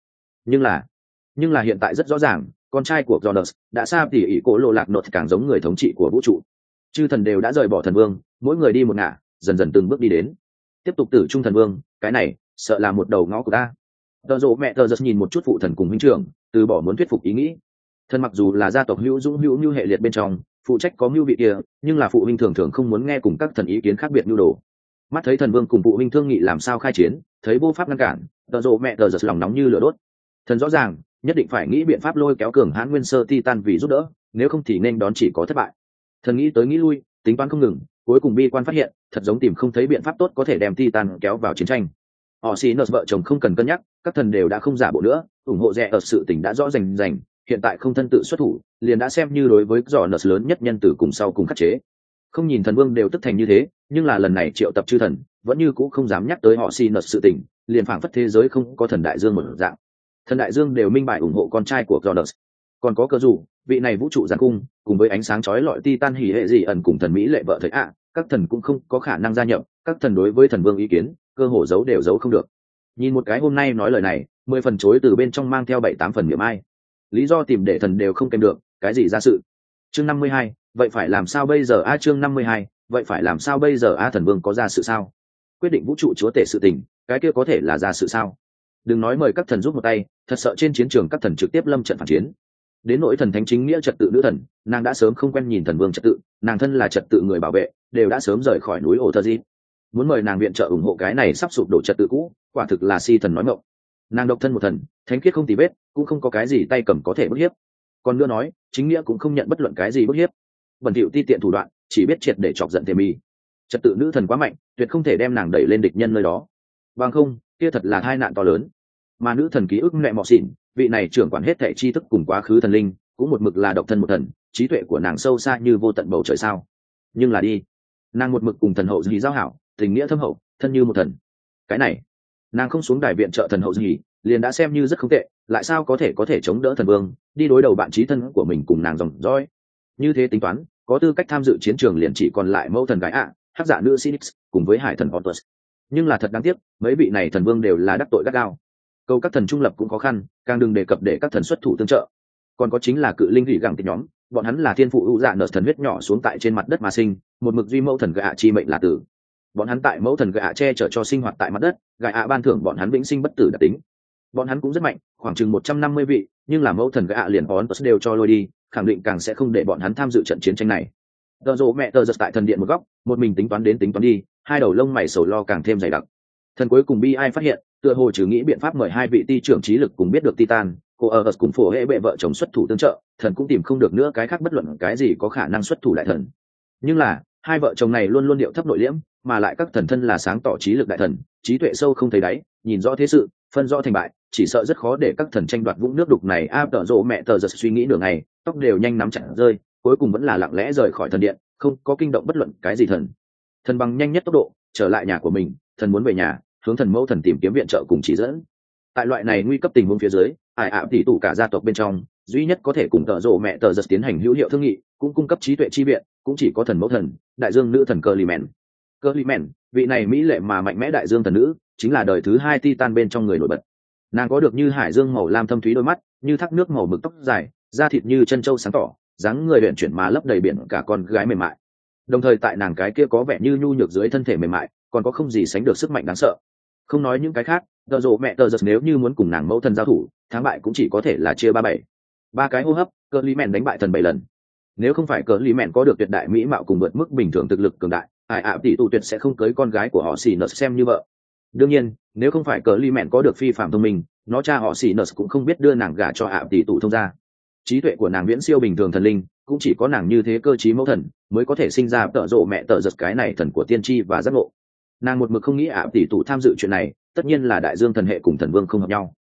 Nhưng là hiện tại rất rõ ràng, con trai của Jonas đã xa tỉ ỉ cố lộ lạc nột càng giống người thống trị của vũ trụ. Chư thần đều đã rời bỏ thần vương, mỗi người đi một ngả, dần dần từng bước đi đến. Tiếp tục tử trung thần vương, cái này sợ là một đầu ngõ của ta. Tờ rộ mẹ tờ giật nhìn một chút phụ thần cùng huynh trưởng, từ bỏ muốn thuyết phục ý nghĩ. Thần mặc dù là gia tộc hữu dũng hữu như hệ liệt bên trong, phụ trách có mưu vị kia, nhưng là phụ huynh thường thường không muốn nghe cùng các thần ý kiến khác biệt nhu đồ. Mắt thấy thần vương cùng phụ huynh thương nghị làm sao khai chiến, thấy vô pháp ngăn cản, tờ rộ mẹ tờ giật lòng nóng như lửa đốt. Thần rõ ràng nhất định phải nghĩ biện pháp lôi kéo cường hãn nguyên sơ titan vì giúp đỡ, nếu không thì nên đón chỉ có thất bại. Thần nghĩ tới nghĩ lui, tính toán không ngừng, cuối cùng bi quan phát hiện thật giống tìm không thấy biện pháp tốt có thể đem titan kéo vào chiến tranh. Họ xì nợ vợ chồng không cần cân nhắc, các thần đều đã không giả bộ nữa, ủng hộ rẻ ở sự tình đã rõ rành rành, hiện tại không thân tự xuất thủ, liền đã xem như đối với giỏ nợ lớn nhất nhân tử cùng sau cùng khắc chế. Không nhìn thần vương đều tức thành như thế, nhưng là lần này triệu tập chư thần vẫn như cũ không dám nhắc tới họ xì nợ sự tình, liền phảng phất thế giới không có thần đại dương một dạng. Thần đại dương đều minh bạch ủng hộ con trai của Jonas. Còn có cơ dù vị này vũ trụ giáng cung cùng với ánh sáng chói lọi titan hỉ hệ gì ẩn cùng thần mỹ lệ vợ thấy các thần cũng không có khả năng gia nhập, các thần đối với thần vương ý kiến cơ hồ giấu đều giấu không được. Nhìn một cái hôm nay nói lời này, 10 phần chối từ bên trong mang theo 7-8 phần miệng ai. Lý do tìm để thần đều không kèm được, cái gì ra sự. Chương 52, vậy phải làm sao bây giờ chương 52, vậy phải làm sao bây giờ thần vương có ra sự sao? Quyết định vũ trụ chúa tể sự tình, cái kia có thể là ra sự sao? Đừng nói mời các thần giúp một tay, thật sợ trên chiến trường các thần trực tiếp lâm trận phản chiến. Đến nỗi thần thánh chính nghĩa trật tự nữ thần, nàng đã sớm không quen nhìn thần vương trật tự, nàng thân là trật tự người bảo vệ, đều đã sớm rời khỏi núi ổ thơ di. Muốn mời nàng viện trợ ủng hộ cái này sắp sụp đổ trật tự cũ, quả thực là si thần nói mộng. Nàng độc thân một thần, thánh khiết không tì vết, cũng không có cái gì tay cầm có thể bức hiếp. Còn nữa nói, chính nghĩa cũng không nhận bất luận cái gì bức hiếp. Bẩn thỉu ti tiện thủ đoạn, chỉ biết triệt để chọc giận Tề Mi. Trật tự nữ thần quá mạnh, tuyệt không thể đem nàng đẩy lên địch nhân nơi đó. Bằng không, kia thật là tai nạn to lớn. Mà nữ thần ký ức mẹ mọ xỉn, vị này trưởng quản hết thảy tri thức cùng quá khứ thần linh, cũng một mực là độc thân một thần, trí tuệ của nàng sâu xa như vô tận bầu trời sao. Nhưng là đi, nàng một mực cùng thần hậu gì giao hảo, tình nghĩa thâm hậu, thân như một thần. Cái này, nàng không xuống đài viện trợ thần hậu gì, liền đã xem như rất không tệ, lại sao có thể chống đỡ thần vương, đi đối đầu bạn trí thân của mình cùng nàng dòng dõi. Như thế tính toán, có tư cách tham dự chiến trường liền chỉ còn lại mẫu thần gái hắc dạ nữ Sinix, cùng với hải thần Hortus. Nhưng là thật đáng tiếc, mấy vị này thần vương đều là đắc tội gắt gao. Câu các thần trung lập cũng khó khăn, càng đừng đề cập để các thần xuất thủ tương trợ. Còn có chính là cự linh rỉ gẳng tịch nhóm, bọn hắn là thiên phụ hữu dạ nợ thần huyết nhỏ xuống tại trên mặt đất mà sinh, một mực duy mẫu thần gạ chi mệnh là tử. Bọn hắn tại mẫu thần gạ che chở cho sinh hoạt tại mặt đất, gạ ban thưởng bọn hắn vĩnh sinh bất tử đặc tính. Bọn hắn cũng rất mạnh, khoảng chừng 150 vị, nhưng là mẫu thần gạ liền bón đều cho lôi đi, khẳng định càng sẽ không để bọn hắn tham dự trận chiến tranh này. Tờ rộ mẹ tờ giật tại thần điện một góc, một mình tính toán đến tính toán đi, hai đầu lông mày sầu lo càng thêm dày đặc. Thần cuối cùng bi ai phát hiện, tựa hồ trừ nghĩ biện pháp mời hai vị ti trưởng trí lực cùng biết được titan, cô ở cùng phổ hệ bệ vợ chồng xuất thủ tương trợ, thần cũng tìm không được nữa cái khác bất luận cái gì có khả năng xuất thủ đại thần. Nhưng là hai vợ chồng này luôn luôn điệu thấp nội liễm, mà lại các thần thân là sáng tỏ trí lực đại thần, trí tuệ sâu không thấy đáy, nhìn rõ thế sự, phân rõ thành bại, chỉ sợ rất khó để các thần tranh đoạt vũng nước đục này. Tờ rộ mẹ tờ giật suy nghĩ nửa ngày, tóc đều nhanh nắm chặt rơi, cuối cùng vẫn là lặng lẽ rời khỏi thần điện, không có kinh động bất luận cái gì thần. Thần bằng nhanh nhất tốc độ trở lại nhà của mình, thần muốn về nhà, hướng thần mẫu thần tìm kiếm viện trợ cùng chỉ dẫn. Tại loại này nguy cấp tình huống phía dưới, tỷ tụ cả gia tộc bên trong duy nhất có thể cùng tợ rộ mẹ tờ giật tiến hành hữu hiệu thương nghị, cũng cung cấp trí tuệ chi viện, cũng chỉ có thần mẫu thần đại dương nữ thần Cơ Li Men, vị này mỹ lệ mà mạnh mẽ đại dương thần nữ, chính là đời thứ 2 titan bên trong người nổi bật. Nàng có được như hải dương màu lam thâm thúy đôi mắt, như thác nước màu mực tóc dài, da thịt như chân châu sáng tỏ, dáng người luyện chuyển mà lấp đầy biển cả con gái mềm mại. Đồng thời tại nàng cái kia có vẻ như nhu nhược dưới thân thể mềm mại, còn có không gì sánh được sức mạnh đáng sợ. Không nói những cái khác, tợ rộ mẹ tờ giật nếu như muốn cùng nàng mẫu thần giao thủ, thắng bại cũng chỉ có thể là chia 3-7. 3 cái hô hấp, Cơ Li Men đánh bại thần 7 lần. Nếu không phải Cơ Li Men có được tuyệt đại mỹ mạo cùng vượt mức bình thường thực lực cường đại, tỷ tụ tuyệt sẽ không cưới con gái của họ xì nợ xem như vợ. Đương nhiên, nếu không phải Cơ Li Men có được phi phạm thông minh, nó cha họ xì nợ cũng không biết đưa nàng gả cho tỷ tụ thông ra. Trí tuệ của nàng viễn siêu bình thường thần linh, cũng chỉ có nàng như thế cơ trí mẫu thần mới có thể sinh ra tợ rộ mẹ tờ giật cái này thần của tiên tri và giác ngộ. Nàng một mực không nghĩ tỷ tụ tham dự chuyện này, tất nhiên là đại dương thần hệ cùng thần vương không hợp nhau.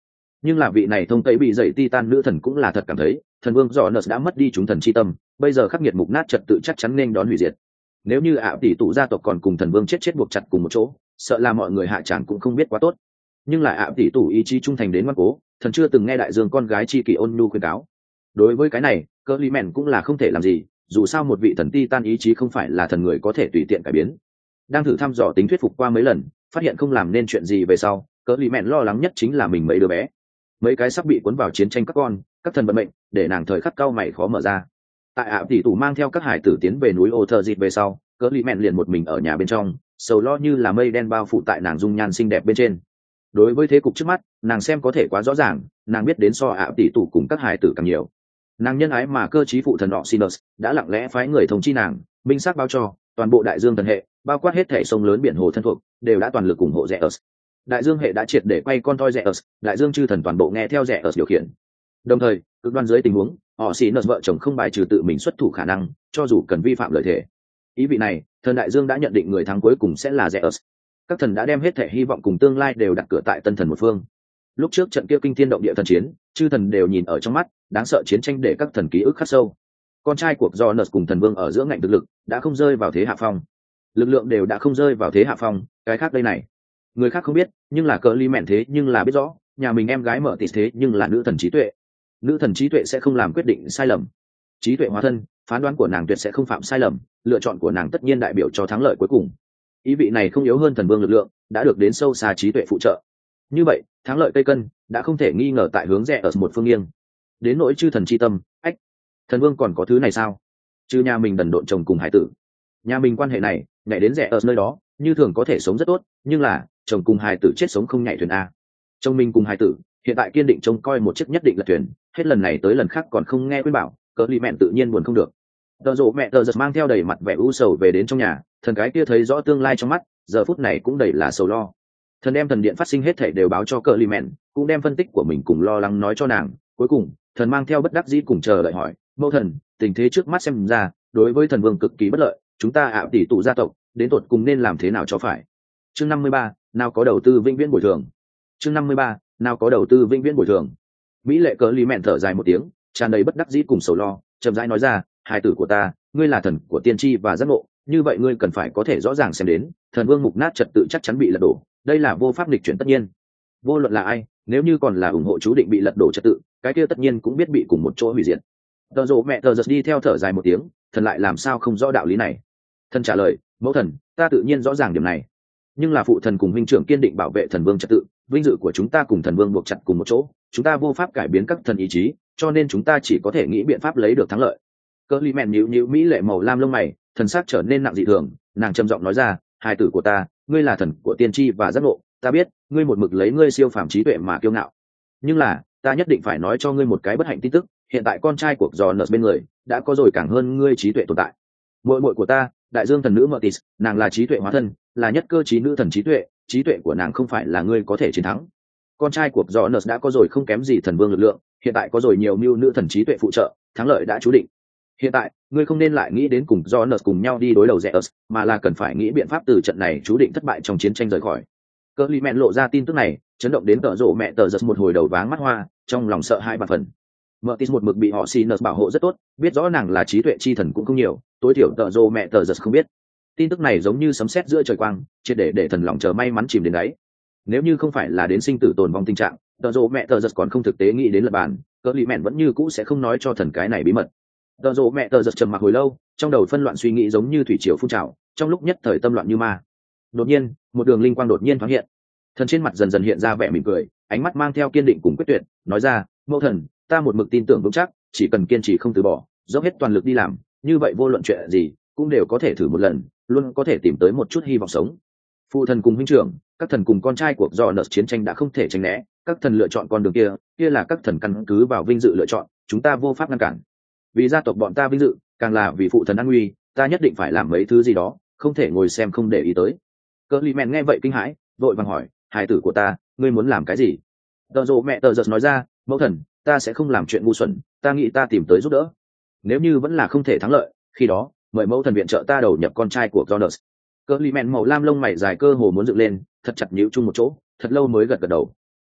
Nhưng là vị này thông tây bị dậy titan nữ thần cũng là thật cảm thấy thần vương Jonas đã mất đi chúng thần chi tâm, bây giờ khắc nghiệt mục nát trật tự chắc chắn nên đón hủy diệt. Nếu như ạ tỷ tụ gia tộc còn cùng thần vương chết buộc chặt cùng một chỗ, sợ là mọi người hạ tràng cũng không biết quá tốt. Nhưng lại ạ tỷ tụ ý chí trung thành đến ngoan cố, thần chưa từng nghe đại dương con gái chi kỷ ôn nhu khuyên cáo. Đối với cái này cơ lý mẹn cũng là không thể làm gì, dù sao một vị thần titan ý chí không phải là thần người có thể tùy tiện cải biến. Đang thử thăm dò tính thuyết phục qua mấy lần, phát hiện không làm nên chuyện gì về sau, cơ lý mẹn lo lắng nhất chính là mình mấy đứa bé, mấy cái sắp bị cuốn vào chiến tranh các con, các thần vận mệnh, để nàng thời khắc cau mày khó mở ra. Tại ạ tỷ tụ mang theo các hải tử tiến về núi ô thờ dịt về sau, cỡ lì mẹn liền một mình ở nhà bên trong, sầu lo như là mây đen bao phủ tại nàng dung nhan xinh đẹp bên trên. Đối với thế cục trước mắt, nàng xem có thể quá rõ ràng, nàng biết đến so ạ tỷ tụ cùng các hải tử càng nhiều. Nàng nhân ái mà cơ trí phụ thần Oxinus đã lặng lẽ phái người thông chi nàng, minh xác báo cho toàn bộ đại dương thần hệ, bao quát hết thể sông lớn biển hồ thân thuộc, đều đã toàn lực ủng hộ Zeus. Đại dương hệ đã triệt để quay con toi Zeus, đại dương chư thần toàn bộ nghe theo Zeus điều khiển. Đồng thời, cực đoan dưới tình huống, Oxinus vợ chồng không bài trừ tự mình xuất thủ khả năng, cho dù cần vi phạm lợi thể. Ý vị này, thần đại dương đã nhận định người thắng cuối cùng sẽ là Zeus. Các thần đã đem hết thể hy vọng cùng tương lai đều đặt cửa tại tân thần một phương. Lúc trước trận kia kinh thiên động địa thần chiến, chư thần đều nhìn ở trong mắt, đáng sợ chiến tranh để các thần ký ức khắc sâu. Con trai của Jonas cùng thần vương ở giữa ngạnh thực lực đã không rơi vào thế hạ phong, lực lượng đều đã không rơi vào thế hạ phong. Cái khác đây này, người khác không biết, nhưng là cờ ly mẹn thế nhưng là biết rõ, nhà mình em gái mở tịt thế nhưng là nữ thần trí tuệ. Nữ thần trí tuệ sẽ không làm quyết định sai lầm, trí tuệ hóa thân, phán đoán của nàng tuyệt sẽ không phạm sai lầm, lựa chọn của nàng tất nhiên đại biểu cho thắng lợi cuối cùng. Ý vị này không yếu hơn thần vương lực lượng, đã được đến sâu xa trí tuệ phụ trợ. Như vậy, thắng lợi cây cân đã không thể nghi ngờ tại hướng rẽ ở một phương nghiêng. Đến nỗi chư thần chi tâm, ách, thần vương còn có thứ này sao? Chứ nhà mình đần độn chồng cùng hải tử, nhà mình quan hệ này nhảy đến rẽ ở nơi đó, như thường có thể sống rất tốt, nhưng là chồng cùng hải tử chết sống không nhảy thuyền a. Chồng mình cùng hải tử hiện tại kiên định trông coi một chiếc nhất định là thuyền, hết lần này tới lần khác còn không nghe khuyên bảo, cỡ lì mẹn tự nhiên buồn không được. Tờ rộ mẹ tờ giật mang theo đầy mặt vẻ u sầu về đến trong nhà, thần cái kia thấy rõ tương lai trong mắt, giờ phút này cũng đầy là sầu lo. Thần đem thần điện phát sinh hết thảy đều báo cho cỡ lì mẹn, cũng đem phân tích của mình cùng lo lắng nói cho nàng. Cuối cùng thần mang theo bất đắc dĩ cùng chờ đợi hỏi, mẫu thần, tình thế trước mắt xem ra đối với thần vương cực kỳ bất lợi, chúng ta ạ tỷ tụ gia tộc đến tột cùng nên làm thế nào cho phải. Chương 53, nào có đầu tư vĩnh viễn bồi thường. Chương 53, nào có đầu tư vĩnh viễn bồi thường. Mỹ lệ cỡ lì mẹn thở dài một tiếng, tràn đầy bất đắc dĩ cùng sầu lo, chậm rãi nói ra, hài tử của ta, ngươi là thần của tiên tri và giác ngộ, như vậy ngươi cần phải có thể rõ ràng xem đến, thần vương mục nát trật tự chắc chắn bị lật đổ, đây là vô pháp nghịch chuyển tất nhiên. Vô luận là ai, nếu như còn là ủng hộ chú định bị lật đổ trật tự, cái kia tất nhiên cũng biết bị cùng một chỗ hủy diệt. Tờ rộ mẹ tờ giật đi theo thở dài một tiếng, thần lại làm sao không rõ đạo lý này. Thần trả lời, mẫu thần, ta tự nhiên rõ ràng điểm này, nhưng là phụ thần cùng huynh trưởng kiên định bảo vệ thần vương trật tự, vinh dự của chúng ta cùng thần vương buộc chặt cùng một chỗ, chúng ta vô pháp cải biến các thần ý chí, cho nên chúng ta chỉ có thể nghĩ biện pháp lấy được thắng lợi. Cỡ lì mẹn nhíu mỹ lệ màu lam lông mày, thần sắc trở nên nặng dị thường, nàng trầm giọng nói ra, hài tử của ta, ngươi là thần của tiên tri và giác ngộ, ta biết ngươi một mực lấy ngươi siêu phàm trí tuệ mà kiêu ngạo, nhưng là ta nhất định phải nói cho ngươi một cái bất hạnh tin tức, hiện tại con trai của Jonas bên người đã có rồi càng hơn ngươi trí tuệ tồn tại. Muội muội của ta, đại dương thần nữ Mertis, nàng là trí tuệ hóa thân, là nhất cơ trí nữ thần trí tuệ của nàng không phải là ngươi có thể chiến thắng. Con trai của Jonas đã có rồi không kém gì thần vương lực lượng, hiện tại có rồi nhiều mưu nữ thần trí tuệ phụ trợ, thắng lợi đã chú định. Hiện tại ngươi không nên lại nghĩ đến cùng Jonas cùng nhau đi đối đầu Zeus, mà là cần phải nghĩ biện pháp từ trận này chú định thất bại trong chiến tranh rời khỏi. Cỡ lì mẹn lộ ra tin tức này, chấn động đến tợ rộ mẹ tờ giật một hồi đầu váng mắt hoa, trong lòng sợ hãi và phần. Mertis một mực bị họ Sinus bảo hộ rất tốt, biết rõ nàng là trí tuệ chi thần cũng không nhiều, tối thiểu tợ rộ mẹ tờ giật không biết. Tin tức này giống như sấm sét giữa trời quang, triệt để thần lòng chờ may mắn chìm đến đáy. Nếu như không phải là đến sinh tử tồn vong tình trạng, tợ rộ mẹ tờ giật còn không thực tế nghĩ đến lập bàn, cỡ lì mẹn vẫn như cũ sẽ không nói cho thần cái này bí mật. Tợ rộ mẹ tờ giật trầm mặc hồi lâu, trong đầu phân loạn suy nghĩ giống như thủy triều phun trào, trong lúc nhất thời tâm loạn như ma. Đột nhiên một đường linh quang đột nhiên thoáng hiện, thần trên mặt dần dần hiện ra vẻ mỉm cười, ánh mắt mang theo kiên định cùng quyết tuyệt, nói ra, mẫu thần, ta một mực tin tưởng vững chắc, chỉ cần kiên trì không từ bỏ, dốc hết toàn lực đi làm, như vậy vô luận chuyện gì cũng đều có thể thử một lần, luôn có thể tìm tới một chút hy vọng sống. Phụ thần cùng huynh trưởng, các thần cùng con trai của Jonas chiến tranh đã không thể tránh né, các thần lựa chọn con đường kia là các thần căn cứ vào vinh dự lựa chọn, chúng ta vô pháp ngăn cản. Vì gia tộc bọn ta vinh dự, càng là vì phụ thần an nguy, ta nhất định phải làm mấy thứ gì đó, không thể ngồi xem không để ý tới. Cỡ lì mẹn nghe vậy kinh hãi, vội vàng hỏi, hài tử của ta, ngươi muốn làm cái gì? Tờ rộ mẹ tờ giật nói ra, mẫu thần, ta sẽ không làm chuyện ngu xuẩn, ta nghĩ ta tìm tới giúp đỡ. Nếu như vẫn là không thể thắng lợi, khi đó mời mẫu thần viện trợ ta đầu nhập con trai của Jonas. Cỡ lì mẹn màu lam lông mày dài cơ hồ muốn dựng lên, thật chặt nhíu chung một chỗ, thật lâu mới gật đầu.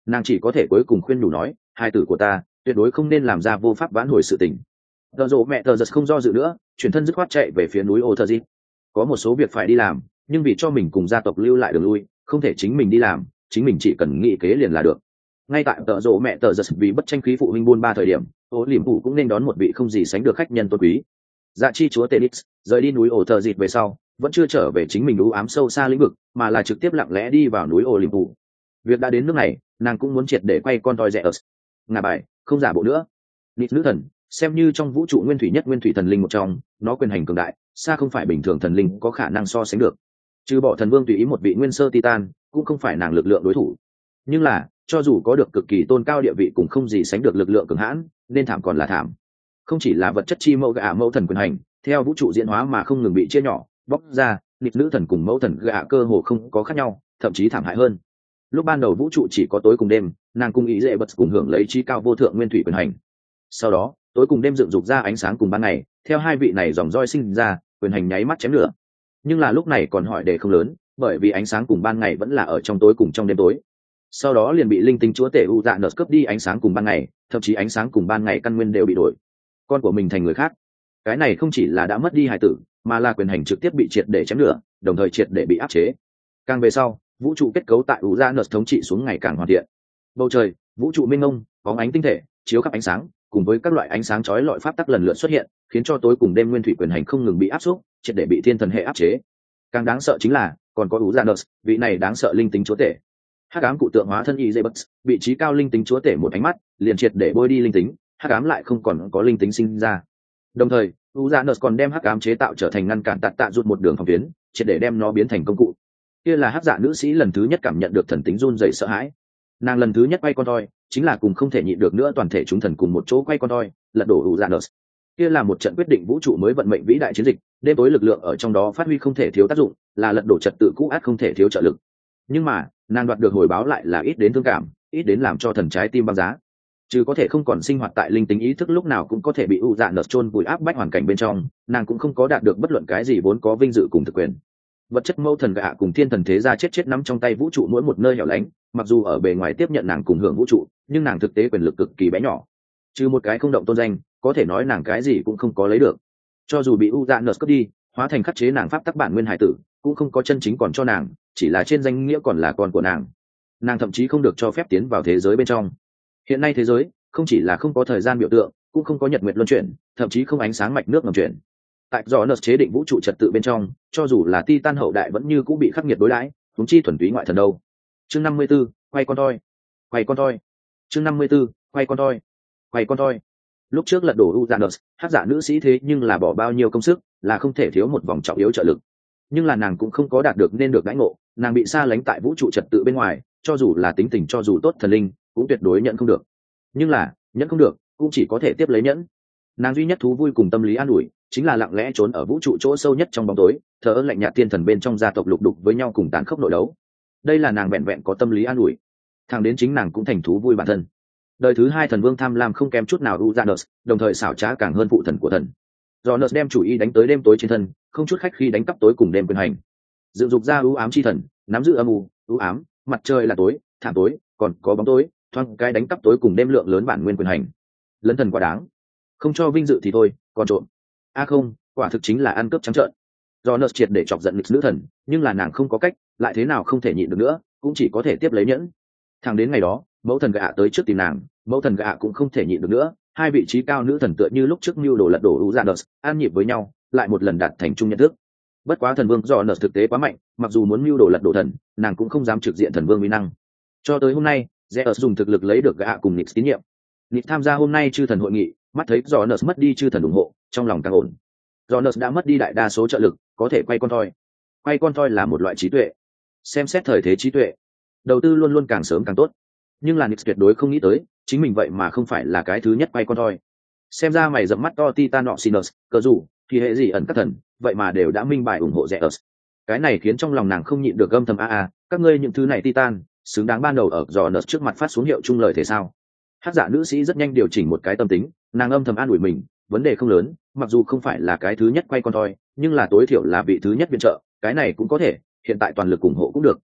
nàng chỉ có thể cuối cùng khuyên nhủ nói hai tử của ta tuyệt đối không nên làm ra vô pháp vãn hồi sự tình. Tờ rộ mẹ tờ giật không do dự nữa, chuyển thân dứt khoát chạy về phía núi ô thơ dịp. Có một số việc phải đi làm, nhưng vì cho mình cùng gia tộc lưu lại đường lui, không thể chính mình đi làm, chính mình chỉ cần nghĩ kế liền là được. Ngay tại tờ rộ mẹ tờ giật vì bất tranh khí phụ huynh buôn ba thời điểm, ô liềm phủ cũng nên đón một vị không gì sánh được khách nhân tôn quý. Dạ chi chúa Tenix rời đi núi ô thơ dịp về sau, vẫn chưa trở về chính mình u ám sâu xa lĩnh vực, mà là trực tiếp lặng lẽ đi vào núi ô liềm phủ. Việc đã đến nước này, nàng cũng muốn triệt để quay con toi rẻ ở ngà bài, không giả bộ nữa. Nịt nữ thần xem như trong vũ trụ nguyên thủy nhất nguyên thủy thần linh một trong, nó quyền hành cường đại xa không phải bình thường thần linh có khả năng so sánh được. Trừ bỏ thần vương tùy ý một vị nguyên sơ titan cũng không phải nàng lực lượng đối thủ. Nhưng là cho dù có được cực kỳ tôn cao địa vị cũng không gì sánh được lực lượng cường hãn, nên thảm còn là thảm. Không chỉ là vật chất chi mẫu gạ mẫu thần quyền hành theo vũ trụ diễn hóa mà không ngừng bị chia nhỏ bóc ra, nịt nữ thần cùng mẫu thần gạ cơ hồ không có khác nhau, thậm chí thảm hại hơn. Lúc ban đầu vũ trụ chỉ có tối cùng đêm, nàng cùng ý dễ bật cùng hưởng lấy trí cao vô thượng nguyên thủy quyền hành. Sau đó tối cùng đêm dựng dục ra ánh sáng cùng ban ngày, theo hai vị này dòng roi sinh ra, quyền hành nháy mắt chém lửa. Nhưng là lúc này còn hỏi đề không lớn, bởi vì ánh sáng cùng ban ngày vẫn là ở trong tối cùng trong đêm tối. Sau đó liền bị linh tinh chúa tể u dạ nợ cướp đi ánh sáng cùng ban ngày, thậm chí ánh sáng cùng ban ngày căn nguyên đều bị đổi, con của mình thành người khác. Cái này không chỉ là đã mất đi hài tử, mà là quyền hành trực tiếp bị triệt để chém lửa, đồng thời triệt để bị áp chế. Càng về sau, vũ trụ kết cấu tại u dạ nợ thống trị xuống ngày càng hoàn thiện. Bầu trời, vũ trụ mênh mông, bóng ánh tinh thể chiếu khắp ánh sáng, cùng với các loại ánh sáng chói lọi pháp tắc lần lượt xuất hiện, khiến cho tối cùng đêm nguyên thủy quyền hành không ngừng bị áp xúc, triệt để bị thiên thần hệ áp chế. Càng đáng sợ chính là còn có Uranus, vị này đáng sợ linh tính chúa tể. Hắc ám cụ tượng hóa thân Izebus, vị trí cao linh tính chúa tể một ánh mắt, liền triệt để bôi đi linh tính, hắc ám lại không còn có linh tính sinh ra. Đồng thời, Uranus còn đem hắc ám chế tạo trở thành ngăn cản tạ rụt một đường phòng tuyến, triệt để đem nó biến thành công cụ. Kia là hắc dạ nữ sĩ lần thứ nhất cảm nhận được thần tính run rẩy sợ hãi. Nàng lần thứ nhất quay con toi chính là cùng không thể nhịn được nữa toàn thể chúng thần cùng một chỗ quay con toi lật đổ Uranus. Kia là một trận quyết định vũ trụ mới vận mệnh vĩ đại chiến dịch, đêm tối lực lượng ở trong đó phát huy không thể thiếu tác dụng, là lật đổ trật tự cũ át không thể thiếu trợ lực. Nhưng mà nàng đoạt được hồi báo lại là ít đến thương cảm, ít đến làm cho thần trái tim băng giá. Chứ có thể không còn sinh hoạt tại linh tính ý thức lúc nào cũng có thể bị Uranus chôn vùi áp bách hoàn cảnh bên trong, nàng cũng không có đạt được bất luận cái gì vốn có vinh dự cùng thực quyền. Vật chất mâu thần gạ cùng thiên thần thế gia chết nắm trong tay vũ trụ mỗi một nơi hẻo lánh, mặc dù ở bề ngoài tiếp nhận nàng cùng hưởng vũ trụ, nhưng nàng thực tế quyền lực cực kỳ bé nhỏ. Trừ một cái không động tôn danh, có thể nói nàng cái gì cũng không có lấy được. Cho dù bị Uranus cướp đi, hóa thành khắc chế nàng pháp tắc bản nguyên hải tử, cũng không có chân chính còn cho nàng, chỉ là trên danh nghĩa còn là con của nàng. Nàng thậm chí không được cho phép tiến vào thế giới bên trong. Hiện nay thế giới không chỉ là không có thời gian biểu tượng, cũng không có nhật nguyệt luân chuyển, thậm chí không ánh sáng mạch nước ngầm chuyển. Tại do nợ chế định vũ trụ trật tự bên trong, cho dù là Titan hậu đại vẫn như cũng bị khắc nghiệt đối đãi, huống chi thuần túy ngoại thần đâu. Chương 54, quay con toi. Quay con toi. Chương 54, quay con toi. Quay con toi. Lúc trước lật đổ Uranus, hắc giả nữ sĩ thế nhưng là bỏ bao nhiêu công sức, là không thể thiếu một vòng trọng yếu trợ lực. Nhưng là nàng cũng không có đạt được nên được đãi ngộ, nàng bị xa lánh tại vũ trụ trật tự bên ngoài, cho dù là tính tình cho dù tốt thần linh, cũng tuyệt đối nhận không được. Nhưng là, nhận không được, cũng chỉ có thể tiếp lấy nhẫn. Nàng duy nhất thú vui cùng tâm lý an ủi, chính là lặng lẽ trốn ở vũ trụ chỗ sâu nhất trong bóng tối, thờ ơ lạnh nhạt thiên thần bên trong gia tộc lục đục với nhau cùng tàn khốc nội đấu. Đây là nàng vẹn vẹn có tâm lý an ủi. Thằng đến chính nàng cũng thành thú vui bản thân. Đời thứ hai thần vương tham lam không kém chút nào Uranus, đồng thời xảo trá càng hơn phụ thần của thần. Uranus đem chủ ý đánh tới đêm tối trên thân, không chút khách khi đánh cắp tối cùng đêm quyền hành. Dựng dục ra u ám chi thần, nắm giữ âm u ám, mặt trời là tối, thảm tối, còn có bóng tối, thoáng cái đánh cắp tối cùng đêm lượng lớn bản nguyên quyền hành. Lấn thần quá đáng. Không cho vinh dự thì thôi, còn trộm. Không, quả thực chính là ăn cướp trắng trợn. Uranus triệt để chọc giận nghịch nữ thần, nhưng là nàng không có cách, lại thế nào không thể nhịn được nữa, cũng chỉ có thể tiếp lấy nhẫn. Thẳng đến ngày đó, mẫu thần gạ tới trước tìm nàng, mẫu thần gạ cũng không thể nhịn được nữa, hai vị trí cao nữ thần tựa như lúc trước mưu đồ lật đổ Uranus, an nhịp với nhau, lại một lần đạt thành chung nhận thức. Bất quá thần vương Uranus thực tế quá mạnh, mặc dù muốn mưu đồ lật đổ thần, nàng cũng không dám trực diện thần vương uy năng. Cho tới hôm nay, Zeus dùng thực lực lấy được gạ cùng Nix tín nhiệm. Nix tham gia hôm nay chư thần hội nghị, mắt thấy Uranus mất đi chư thần ủng hộ, trong lòng càng ổn. Uranus đã mất đi đại đa số trợ lực, có thể quay con toi. Quay con toi là một loại trí tuệ, xem xét thời thế trí tuệ, đầu tư luôn luôn càng sớm càng tốt. Nhưng là Nix tuyệt đối không nghĩ tới, chính mình vậy mà không phải là cái thứ nhất quay con toi. Xem ra mày dẫm mắt to Titan Oxynus, cờ rủ thì hệ gì ẩn các thần, vậy mà đều đã minh bài ủng hộ Zeus. Cái này khiến trong lòng nàng không nhịn được âm thầm các ngươi những thứ này Titan, xứng đáng ban đầu ở Uranus trước mặt phát xuống hiệu chung lời thế sao? Hắc giả nữ sĩ rất nhanh điều chỉnh một cái tâm tính, nàng âm thầm an ủi mình, vấn đề không lớn, mặc dù không phải là cái thứ nhất quay con toi, nhưng là tối thiểu là vị thứ nhất viện trợ, cái này cũng có thể, hiện tại toàn lực ủng hộ cũng được.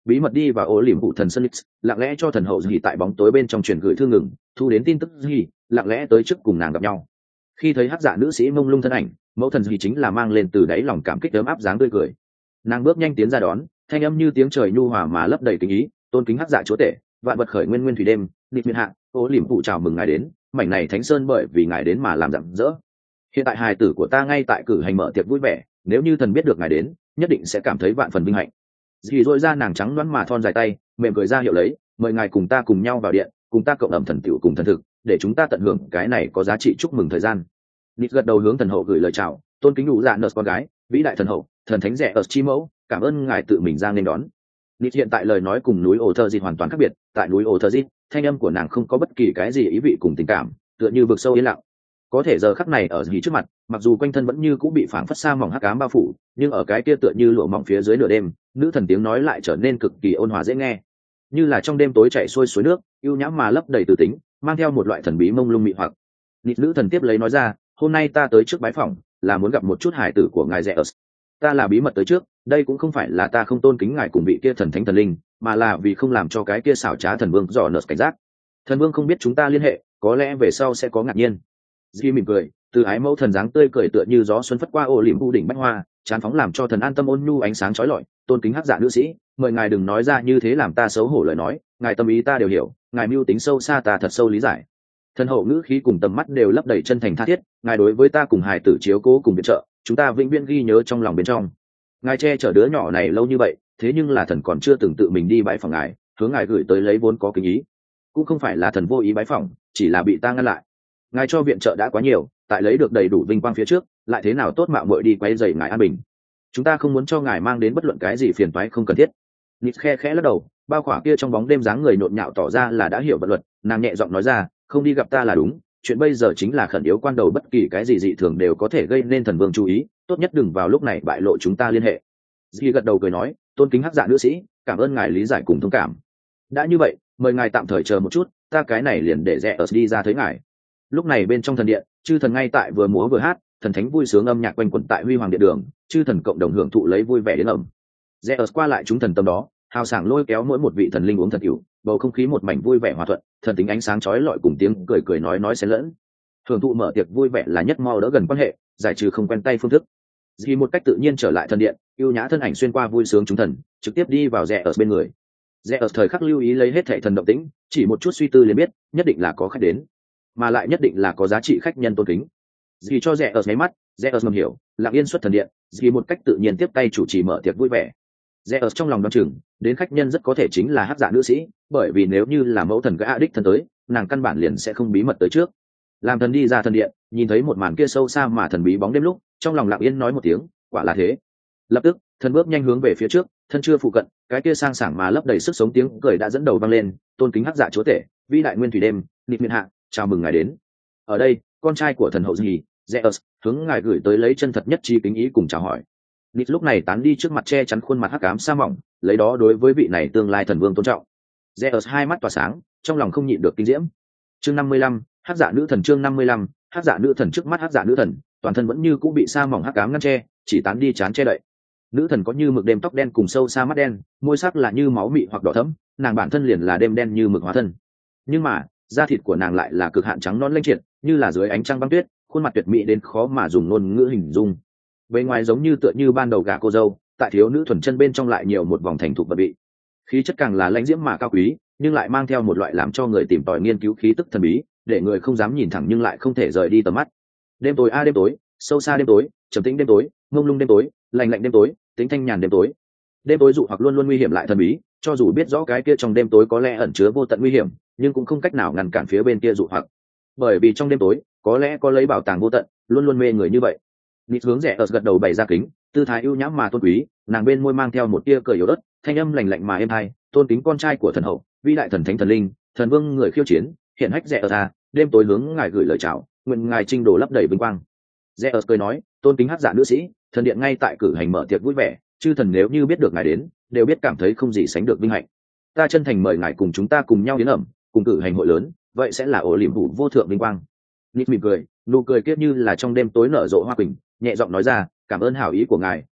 bí mật đi vào ổ liềm phụ thần sân lặng lẽ cho thần hậu gì tại bóng tối bên trong truyền gửi thư ngừng, thu đến tin tức gì lặng lẽ tới trước cùng nàng gặp nhau. Khi thấy hắc dạ nữ sĩ mông lung thân ảnh, mẫu thần gì chính là mang lên từ đáy lòng cảm kích ấm áp dáng tươi cười. Nàng bước nhanh tiến ra đón, thanh âm như tiếng trời nhu hòa mà lấp đầy kính ý, tôn kính hắc dạ chúa tể, vạn vật khởi nguyên nguyên thủy đêm, lịch miền hạ, ổ liềm phụ chào mừng ngài đến, mảnh này thánh sơn bởi vì ngài đến mà làm rạng rỡ. Hiện tại hài tử của ta ngay tại cử hành mở tiệc vui vẻ, nếu như thần biết được ngài đến, nhất định sẽ cảm thấy vạn phần vinh hạnh. Dì dội ra nàng trắng đoán mà thon dài tay, mềm cười ra hiệu lấy, mời ngài cùng ta cùng nhau vào điện, cùng ta cộng ẩm thần tiểu cùng thần thực, để chúng ta tận hưởng cái này có giá trị chúc mừng thời gian. Nít gật đầu hướng thần hậu gửi lời chào, tôn kính đủ dạ nợ con gái, vĩ đại thần hậu, thần thánh rẻ ở chi mẫu, cảm ơn ngài tự mình ra nên đón. Nít hiện tại lời nói cùng núi ổ thơ dịt hoàn toàn khác biệt, tại núi ổ thơ dịt, thanh âm của nàng không có bất kỳ cái gì ý vị cùng tình cảm, tựa như vực sâu yên lặng. Có thể giờ khắc này ở dì trước mặt, mặc dù quanh thân vẫn như cũng bị phảng phất sa mỏng hắc ám bao phủ, nhưng ở cái kia tựa như lụa mỏng phía dưới nửa đêm, nữ thần tiếng nói lại trở nên cực kỳ ôn hòa dễ nghe, như là trong đêm tối chảy xuôi suối nước, yêu nhãm mà lấp đầy từ tính, mang theo một loại thần bí mông lung mị hoặc. Nịt nữ thần tiếp lấy nói ra, hôm nay ta tới trước bái phỏng, là muốn gặp một chút hải tử của ngài Zeus. Ta là bí mật tới trước, đây cũng không phải là ta không tôn kính ngài cùng vị kia thần thánh thần linh, mà là vì không làm cho cái kia xảo trá thần vương dò nợt cảnh giác. Thần vương không biết chúng ta liên hệ, có lẽ về sau sẽ có ngạc nhiên. Di mỉm cười, từ ái mẫu thần dáng tươi cười tựa như gió xuân phất qua ô liềm u đỉnh bách hoa, chán phóng làm cho thần an tâm ôn nhu ánh sáng chói lọi. Tôn kính hắc dạ nữ sĩ, mời ngài đừng nói ra như thế làm ta xấu hổ lời nói, ngài tâm ý ta đều hiểu, ngài mưu tính sâu xa ta thật sâu lý giải. Thần hậu ngữ khí cùng tầm mắt đều lấp đầy chân thành tha thiết, ngài đối với ta cùng hài tử chiếu cố cùng viện trợ, chúng ta vĩnh viễn ghi nhớ trong lòng bên trong. Ngài che chở đứa nhỏ này lâu như vậy, thế nhưng là thần còn chưa từng tự mình đi bãi phòng ngài, hướng ngài gửi tới lấy vốn có kính ý, cũng không phải là thần vô ý bãi phòng, chỉ là bị ta ngăn lại. Ngài cho viện trợ đã quá nhiều, tại lấy được đầy đủ vinh quang phía trước, lại thế nào tốt mạo muội đi quay rầy ngài an bình. Chúng ta không muốn cho ngài mang đến bất luận cái gì phiền toái không cần thiết. Nít khe khẽ lắc đầu, bao khỏa kia trong bóng đêm dáng người nhộn nhạo tỏ ra là đã hiểu vận luật, nàng nhẹ giọng nói ra, không đi gặp ta là đúng, chuyện bây giờ chính là khẩn yếu quan đầu, bất kỳ cái gì dị thường đều có thể gây nên thần vương chú ý, tốt nhất đừng vào lúc này bại lộ chúng ta liên hệ. Dì gật đầu cười nói, tôn kính hắc dạ nữ sĩ, cảm ơn ngài lý giải cùng thông cảm. Đã như vậy, mời ngài tạm thời chờ một chút, ta cái này liền để rẽ ở đi ra thấy ngài. Lúc này bên trong thần điện, chư thần ngay tại vừa múa vừa hát, thần thánh vui sướng âm nhạc quanh quẩn tại huy hoàng điện đường, chư thần cộng đồng hưởng thụ lấy vui vẻ đến ẩm. Rẽ ở qua lại chúng thần tâm đó, hào sảng lôi kéo mỗi một vị thần linh uống thật yếu, bầu không khí một mảnh vui vẻ hòa thuận, thần tính ánh sáng chói lọi cùng tiếng cười cười nói xen lẫn. Hưởng thụ mở tiệc vui vẻ là nhất mau đỡ gần quan hệ, giải trừ không quen tay phương thức. Dì một cách tự nhiên trở lại thần điện, yêu nhã thân ảnh xuyên qua vui sướng chúng thần, trực tiếp đi vào rẽ ở bên người. Rẽ ở thời khắc lưu ý lấy hết thảy thần động tĩnh, chỉ một chút suy tư liền biết, nhất định là có khách đến, mà lại nhất định là có giá trị khách nhân tôn kính. Dì cho rẽ ở nháy mắt, rẽ ở ngầm hiểu, lặng yên xuất thần điện, dì một cách tự nhiên tiếp tay chủ trì mở tiệc vui vẻ. Rẽ ở trong lòng đoán chừng, đến khách nhân rất có thể chính là hắc dạ nữ sĩ, bởi vì nếu như là mẫu thần gã đích thân tới, nàng căn bản liền sẽ không bí mật tới trước. Làm thần đi ra thần điện, nhìn thấy một màn kia sâu xa mà thần bí bóng đêm lúc, trong lòng lặng yên nói một tiếng, quả là thế. Lập tức, thần bước nhanh hướng về phía trước, thân chưa phụ cận, cái kia sang sảng mà lấp đầy sức sống tiếng cười đã dẫn đầu vang lên, tôn kính hắc dạ chúa tể, vĩ đại nguyên thủy đêm, nịt miền hạ, chào mừng ngài đến. Ở đây, con trai của thần hậu gì, Zeus, hướng ngài gửi tới lấy chân thật nhất chi kính ý cùng chào hỏi. Nịt lúc này tán đi trước mặt che chắn khuôn mặt hắc ám sa mỏng, lấy đó đối với vị này tương lai thần vương tôn trọng. Zeus hai mắt tỏa sáng, trong lòng không nhịn được kinh diễm. Chương 55, hắc dạ nữ thần. Chương 55, hắc dạ nữ thần. Trước mắt hắc dạ nữ thần, toàn thân vẫn như cũng bị sa mỏng hắc ám ngăn che, chỉ tán đi chán che đậy. Nữ thần có như mực đêm tóc đen cùng sâu xa mắt đen, môi sắc là như máu mị hoặc đỏ thẫm, nàng bản thân liền là đêm đen như mực hóa thân. Nhưng mà, da thịt của nàng lại là cực hạn trắng non lênh triệt, như là dưới ánh trăng băng tuyết, khuôn mặt tuyệt mỹ đến khó mà dùng ngôn ngữ hình dung. Bề ngoài giống như tựa như ban đầu gà cô dâu, tại thiếu nữ thuần chân bên trong lại nhiều một vòng thành thục vật vị. Khí chất càng là lãnh diễm mà cao quý, nhưng lại mang theo một loại làm cho người tìm tòi nghiên cứu khí tức thần bí, để người không dám nhìn thẳng nhưng lại không thể rời đi tầm mắt. Đêm tối đêm tối, sâu xa đêm tối, trầm tĩnh đêm tối, mông lung đêm tối, lạnh lạnh đêm tối, tính thanh nhàn đêm tối. Đêm tối dụ hoặc luôn luôn nguy hiểm lại thần bí, cho dù biết rõ cái kia trong đêm tối có lẽ ẩn chứa vô tận nguy hiểm, nhưng cũng không cách nào ngăn cản phía bên kia dụ hoặc. Bởi vì trong đêm tối, có lẽ có lấy bảo tàng vô tận, luôn luôn mê người như vậy. Nịt hướng rẽ ở gật đầu bày ra kính, tư thái ưu nhãm mà tôn quý, nàng bên môi mang theo một tia cười yếu ớt, thanh âm lạnh lạnh mà êm tai, tôn kính con trai của thần hậu, vĩ đại thần thánh thần linh, thần vương người khiêu chiến, hiện hách rẽ ở ra, đêm tối hướng ngài gửi lời chào, nguyện ngài trinh đồ lấp đầy vinh quang. Rẽ ở cười nói, tôn kính hắc dạ nữ sĩ, thần điện ngay tại cử hành mở tiệc vui vẻ, chư thần nếu như biết được ngài đến, đều biết cảm thấy không gì sánh được vinh hạnh. Ta chân thành mời ngài cùng chúng ta cùng nhau đến ẩm, cùng cử hành hội lớn, vậy sẽ là ổ liềm vụ vô thượng vinh quang. Nịt mỉm cười, nụ cười kiết như là trong đêm tối nở rộ hoa quỳnh, nhẹ giọng nói ra, cảm ơn hảo ý của ngài,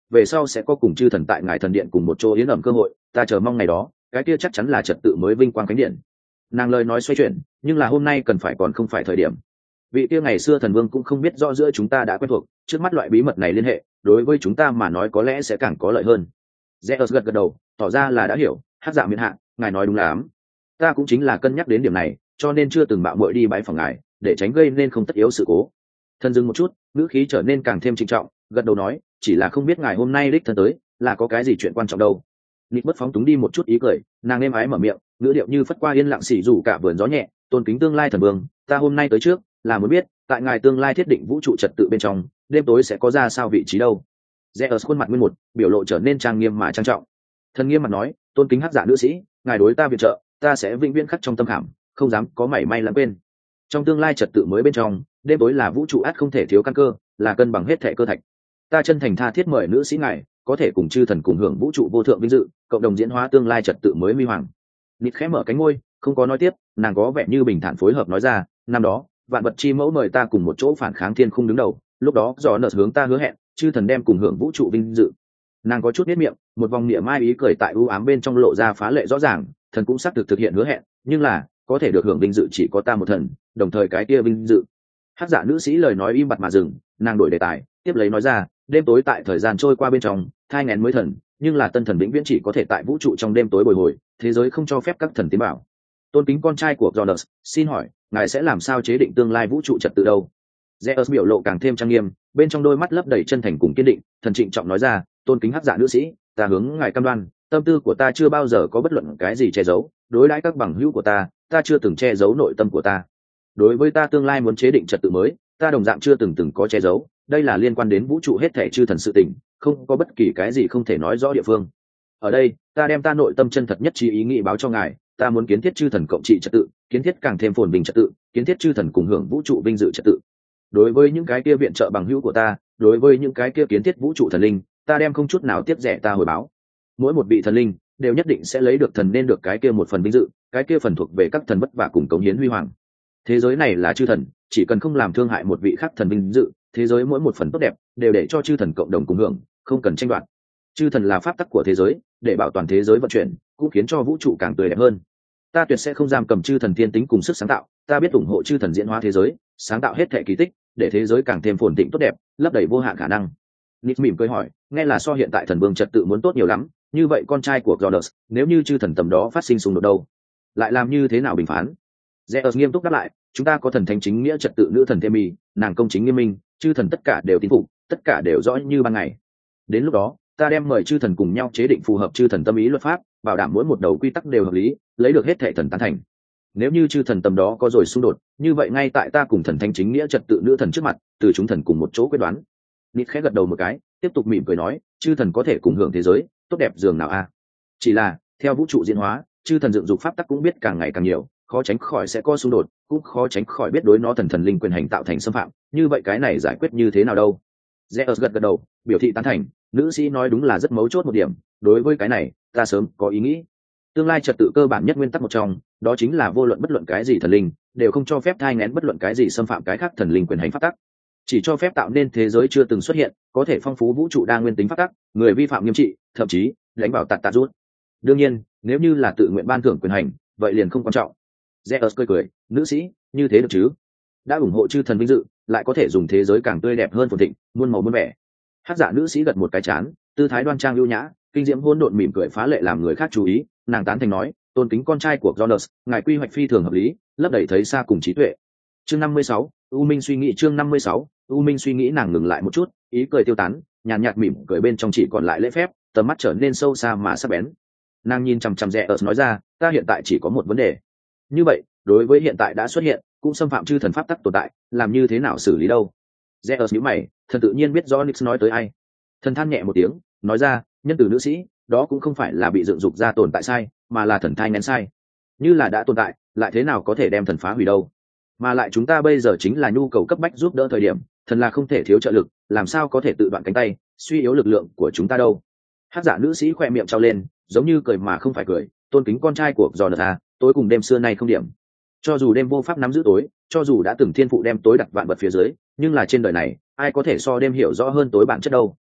về sau sẽ có cùng chư thần tại ngài thần điện cùng một chỗ yến ẩm cơ hội, ta chờ mong ngày đó, cái kia chắc chắn là trật tự mới vinh quang khánh điện. Nàng lời nói xoay chuyển, nhưng là hôm nay cần phải còn không phải thời điểm. Vị kia ngày xưa thần vương cũng không biết rõ giữa chúng ta đã quen thuộc, trước mắt loại bí mật này liên hệ đối với chúng ta mà nói có lẽ sẽ càng có lợi hơn. Zeus gật gật đầu, tỏ ra là đã hiểu. Hắc Dạ miễn hạ, ngài nói đúng lắm, ta cũng chính là cân nhắc đến điểm này, cho nên chưa từng mạo muội đi bái phòng ngài, để tránh gây nên không tất yếu sự cố. Thân dừng một chút, ngữ khí trở nên càng thêm trịnh trọng, gật đầu nói, chỉ là không biết ngài hôm nay đích thân tới là có cái gì chuyện quan trọng đâu. Nịt bất phóng túng đi một chút ý cười, nàng êm ái mở miệng, ngữ điệu như phất qua yên lặng xỉ rủ cả vườn gió nhẹ, tôn kính tương lai thần vương, ta hôm nay tới trước là muốn biết tại ngài tương lai thiết định vũ trụ trật tự bên trong đêm tối sẽ có ra sao vị trí đâu. Zeus khuôn mặt nguyên một biểu lộ trở nên trang nghiêm mà trang trọng. Thần nghiêm mặt nói, tôn kính Hắc Dạ nữ sĩ, ngài đối ta viện trợ, ta sẽ vĩnh viễn khắc trong tâm khảm, không dám có mảy may lãng quên. Trong tương lai trật tự mới bên trong, đêm tối là vũ trụ ắt không thể thiếu căn cơ, là cân bằng hết thảy cơ thạch. Ta chân thành tha thiết mời nữ sĩ ngài có thể cùng chư thần cùng hưởng vũ trụ vô thượng vinh dự, cộng đồng diễn hóa tương lai trật tự mới huy hoàng. Nịt khẽ mở cánh môi, không có nói tiếp, nàng có vẻ như bình thản phối hợp nói ra, năm đó vạn vật chi mẫu mời ta cùng một chỗ phản kháng thiên khung đứng đầu, lúc đó do nợ hướng ta hứa hẹn chư thần đem cùng hưởng vũ trụ vinh dự. Nàng có chút biết miệng, một vòng niệm mai ý cười tại ưu ám bên trong lộ ra phá lệ rõ ràng, thần cũng xác thực thực hiện hứa hẹn, nhưng là có thể được hưởng vinh dự chỉ có ta một thần, đồng thời cái kia vinh dự. Hắc Dạ nữ sĩ lời nói im bặt mà dừng, nàng đổi đề tài, tiếp lấy nói ra, đêm tối tại thời gian trôi qua bên trong thai nghén mới thần, nhưng là tân thần vĩnh viễn chỉ có thể tại vũ trụ trong đêm tối bồi hồi, thế giới không cho phép các thần tiến bảo. Tôn kính con trai của Jonas, xin hỏi ngài sẽ làm sao chế định tương lai vũ trụ trật tự đâu? Zeus biểu lộ càng thêm trang nghiêm, bên trong đôi mắt lấp đầy chân thành cùng kiên định, thần trịnh trọng nói ra, tôn kính Hắc Dạ nữ sĩ, ta hướng ngài cam đoan, tâm tư của ta chưa bao giờ có bất luận cái gì che giấu, đối đãi các bằng hữu của ta chưa từng che giấu nội tâm của ta. Đối với ta tương lai muốn chế định trật tự mới, ta đồng dạng chưa từng có che giấu, đây là liên quan đến vũ trụ hết thảy chư thần sự tình, không có bất kỳ cái gì không thể nói rõ địa phương. Ở đây, ta đem ta nội tâm chân thật nhất trí ý nghĩ báo cho ngài, ta muốn kiến thiết chư thần cộng trị trật tự, kiến thiết càng thêm phồn bình trật tự, kiến thiết chư thần cùng hưởng vũ trụ vinh dự trật tự. Đối với những cái kia viện trợ bằng hữu của ta, đối với những cái kia kiến thiết vũ trụ thần linh, ta đem không chút nào tiếc rẻ ta hồi báo. Mỗi một vị thần linh đều nhất định sẽ lấy được thần nên được cái kia một phần vinh dự, cái kia phần thuộc về các thần vất vả cùng cống hiến huy hoàng. Thế giới này là chư thần, chỉ cần không làm thương hại một vị khác thần vinh dự, thế giới mỗi một phần tốt đẹp đều để cho chư thần cộng đồng cùng hưởng, không cần tranh đoạt. Chư thần là pháp tắc của thế giới, để bảo toàn thế giới vận chuyển, cũng khiến cho vũ trụ càng tươi đẹp hơn. Ta tuyệt sẽ không giam cầm chư thần thiên tính cùng sức sáng tạo, ta biết ủng hộ chư thần diễn hóa thế giới, sáng tạo hết thảy kỳ tích, để thế giới càng thêm phồn thịnh tốt đẹp, lấp đầy vô hạn khả năng. Nít mỉm cười hỏi, nghe là so hiện tại thần vương trật tự muốn tốt nhiều lắm, như vậy con trai của Jonas, nếu như chư thần tầm đó phát sinh xung đột đâu, lại làm như thế nào bình phán? Zeus nghiêm túc đáp lại, chúng ta có thần thánh chính nghĩa trật tự nữ thần Themi, nàng công chính nghiêm minh, chư thần tất cả đều tín phục, tất cả đều rõ như ban ngày. Đến lúc đó, ta đem mời chư thần cùng nhau chế định phù hợp chư thần tâm ý luật pháp, bảo đảm mỗi một đầu quy tắc đều hợp lý, lấy được hết thảy thần tán thành. Nếu như chư thần tầm đó có rồi xung đột, như vậy ngay tại ta cùng thần thánh chính nghĩa trật tự nữ thần trước mặt, từ chúng thần cùng một chỗ quyết đoán. Nít khẽ gật đầu một cái, tiếp tục mỉm cười nói, chư thần có thể cùng hưởng thế giới tốt đẹp dường nào a? Chỉ là theo vũ trụ diễn hóa, chư thần dựng dục pháp tắc cũng biết càng ngày càng nhiều, khó tránh khỏi sẽ có xung đột, cũng khó tránh khỏi biết đối nó thần linh quyền hành tạo thành xâm phạm, như vậy cái này giải quyết như thế nào đâu? Zeus gật gật đầu, biểu thị tán thành, nữ sĩ nói đúng là rất mấu chốt một điểm, đối với cái này ta sớm có ý nghĩ. Tương lai trật tự cơ bản nhất nguyên tắc một trong, đó chính là vô luận bất luận cái gì thần linh đều không cho phép thai nghén bất luận cái gì xâm phạm cái khác thần linh quyền hành pháp tắc, chỉ cho phép tạo nên thế giới chưa từng xuất hiện, có thể phong phú vũ trụ đa nguyên tính pháp tắc, người vi phạm nghiêm trị, thậm chí đánh vào tạt rút. Đương nhiên, nếu như là tự nguyện ban thưởng quyền hành, vậy liền không quan trọng. Zeus cười cười, nữ sĩ, như thế được chứ? Đã ủng hộ chư thần vinh dự, lại có thể dùng thế giới càng tươi đẹp hơn phồn thịnh, muôn màu muôn vẻ. Hắc Dạ nữ sĩ gật một cái chán, tư thái đoan trang ưu nhã, kinh diễm hỗn độn mỉm cười phá lệ làm người khác chú ý, nàng tán thành nói, tôn kính con trai của Jonas, ngài quy hoạch phi thường hợp lý, lấp đầy thấy xa cùng trí tuệ. Chương 56, U Minh suy nghĩ, chương 56, U Minh suy nghĩ. Nàng ngừng lại một chút, ý cười tiêu tán, nhàn nhạt mỉm cười bên trong chỉ còn lại lễ phép, tầm mắt trở nên sâu xa mà sắc bén. Nàng nhìn chằm chằm Zeus nói ra, ta hiện tại chỉ có một vấn đề. Như vậy, đối với hiện tại đã xuất hiện cũng xâm phạm chư thần pháp tắc tồn tại, làm như thế nào xử lý đâu? Zeus nhíu mày, thần tự nhiên biết rõ Nix nói tới ai. Thần than nhẹ một tiếng, nói ra, nhân từ nữ sĩ, đó cũng không phải là bị dựng dục ra tồn tại sai, mà là thần thai nén sai. Như là đã tồn tại, lại thế nào có thể đem thần phá hủy đâu? Mà lại chúng ta bây giờ chính là nhu cầu cấp bách giúp đỡ thời điểm, thần là không thể thiếu trợ lực, làm sao có thể tự đoạn cánh tay, suy yếu lực lượng của chúng ta đâu? Hắc Dạ nữ sĩ khỏe miệng trao lên, giống như cười mà không phải cười, tôn kính con trai của Jonathan, tối cùng đêm xưa nay không điểm. Cho dù đêm vô pháp nắm giữ tối, cho dù đã từng thiên phụ đem tối đặt vạn vật phía dưới, nhưng là trên đời này ai có thể so đêm hiểu rõ hơn tối bản chất đâu?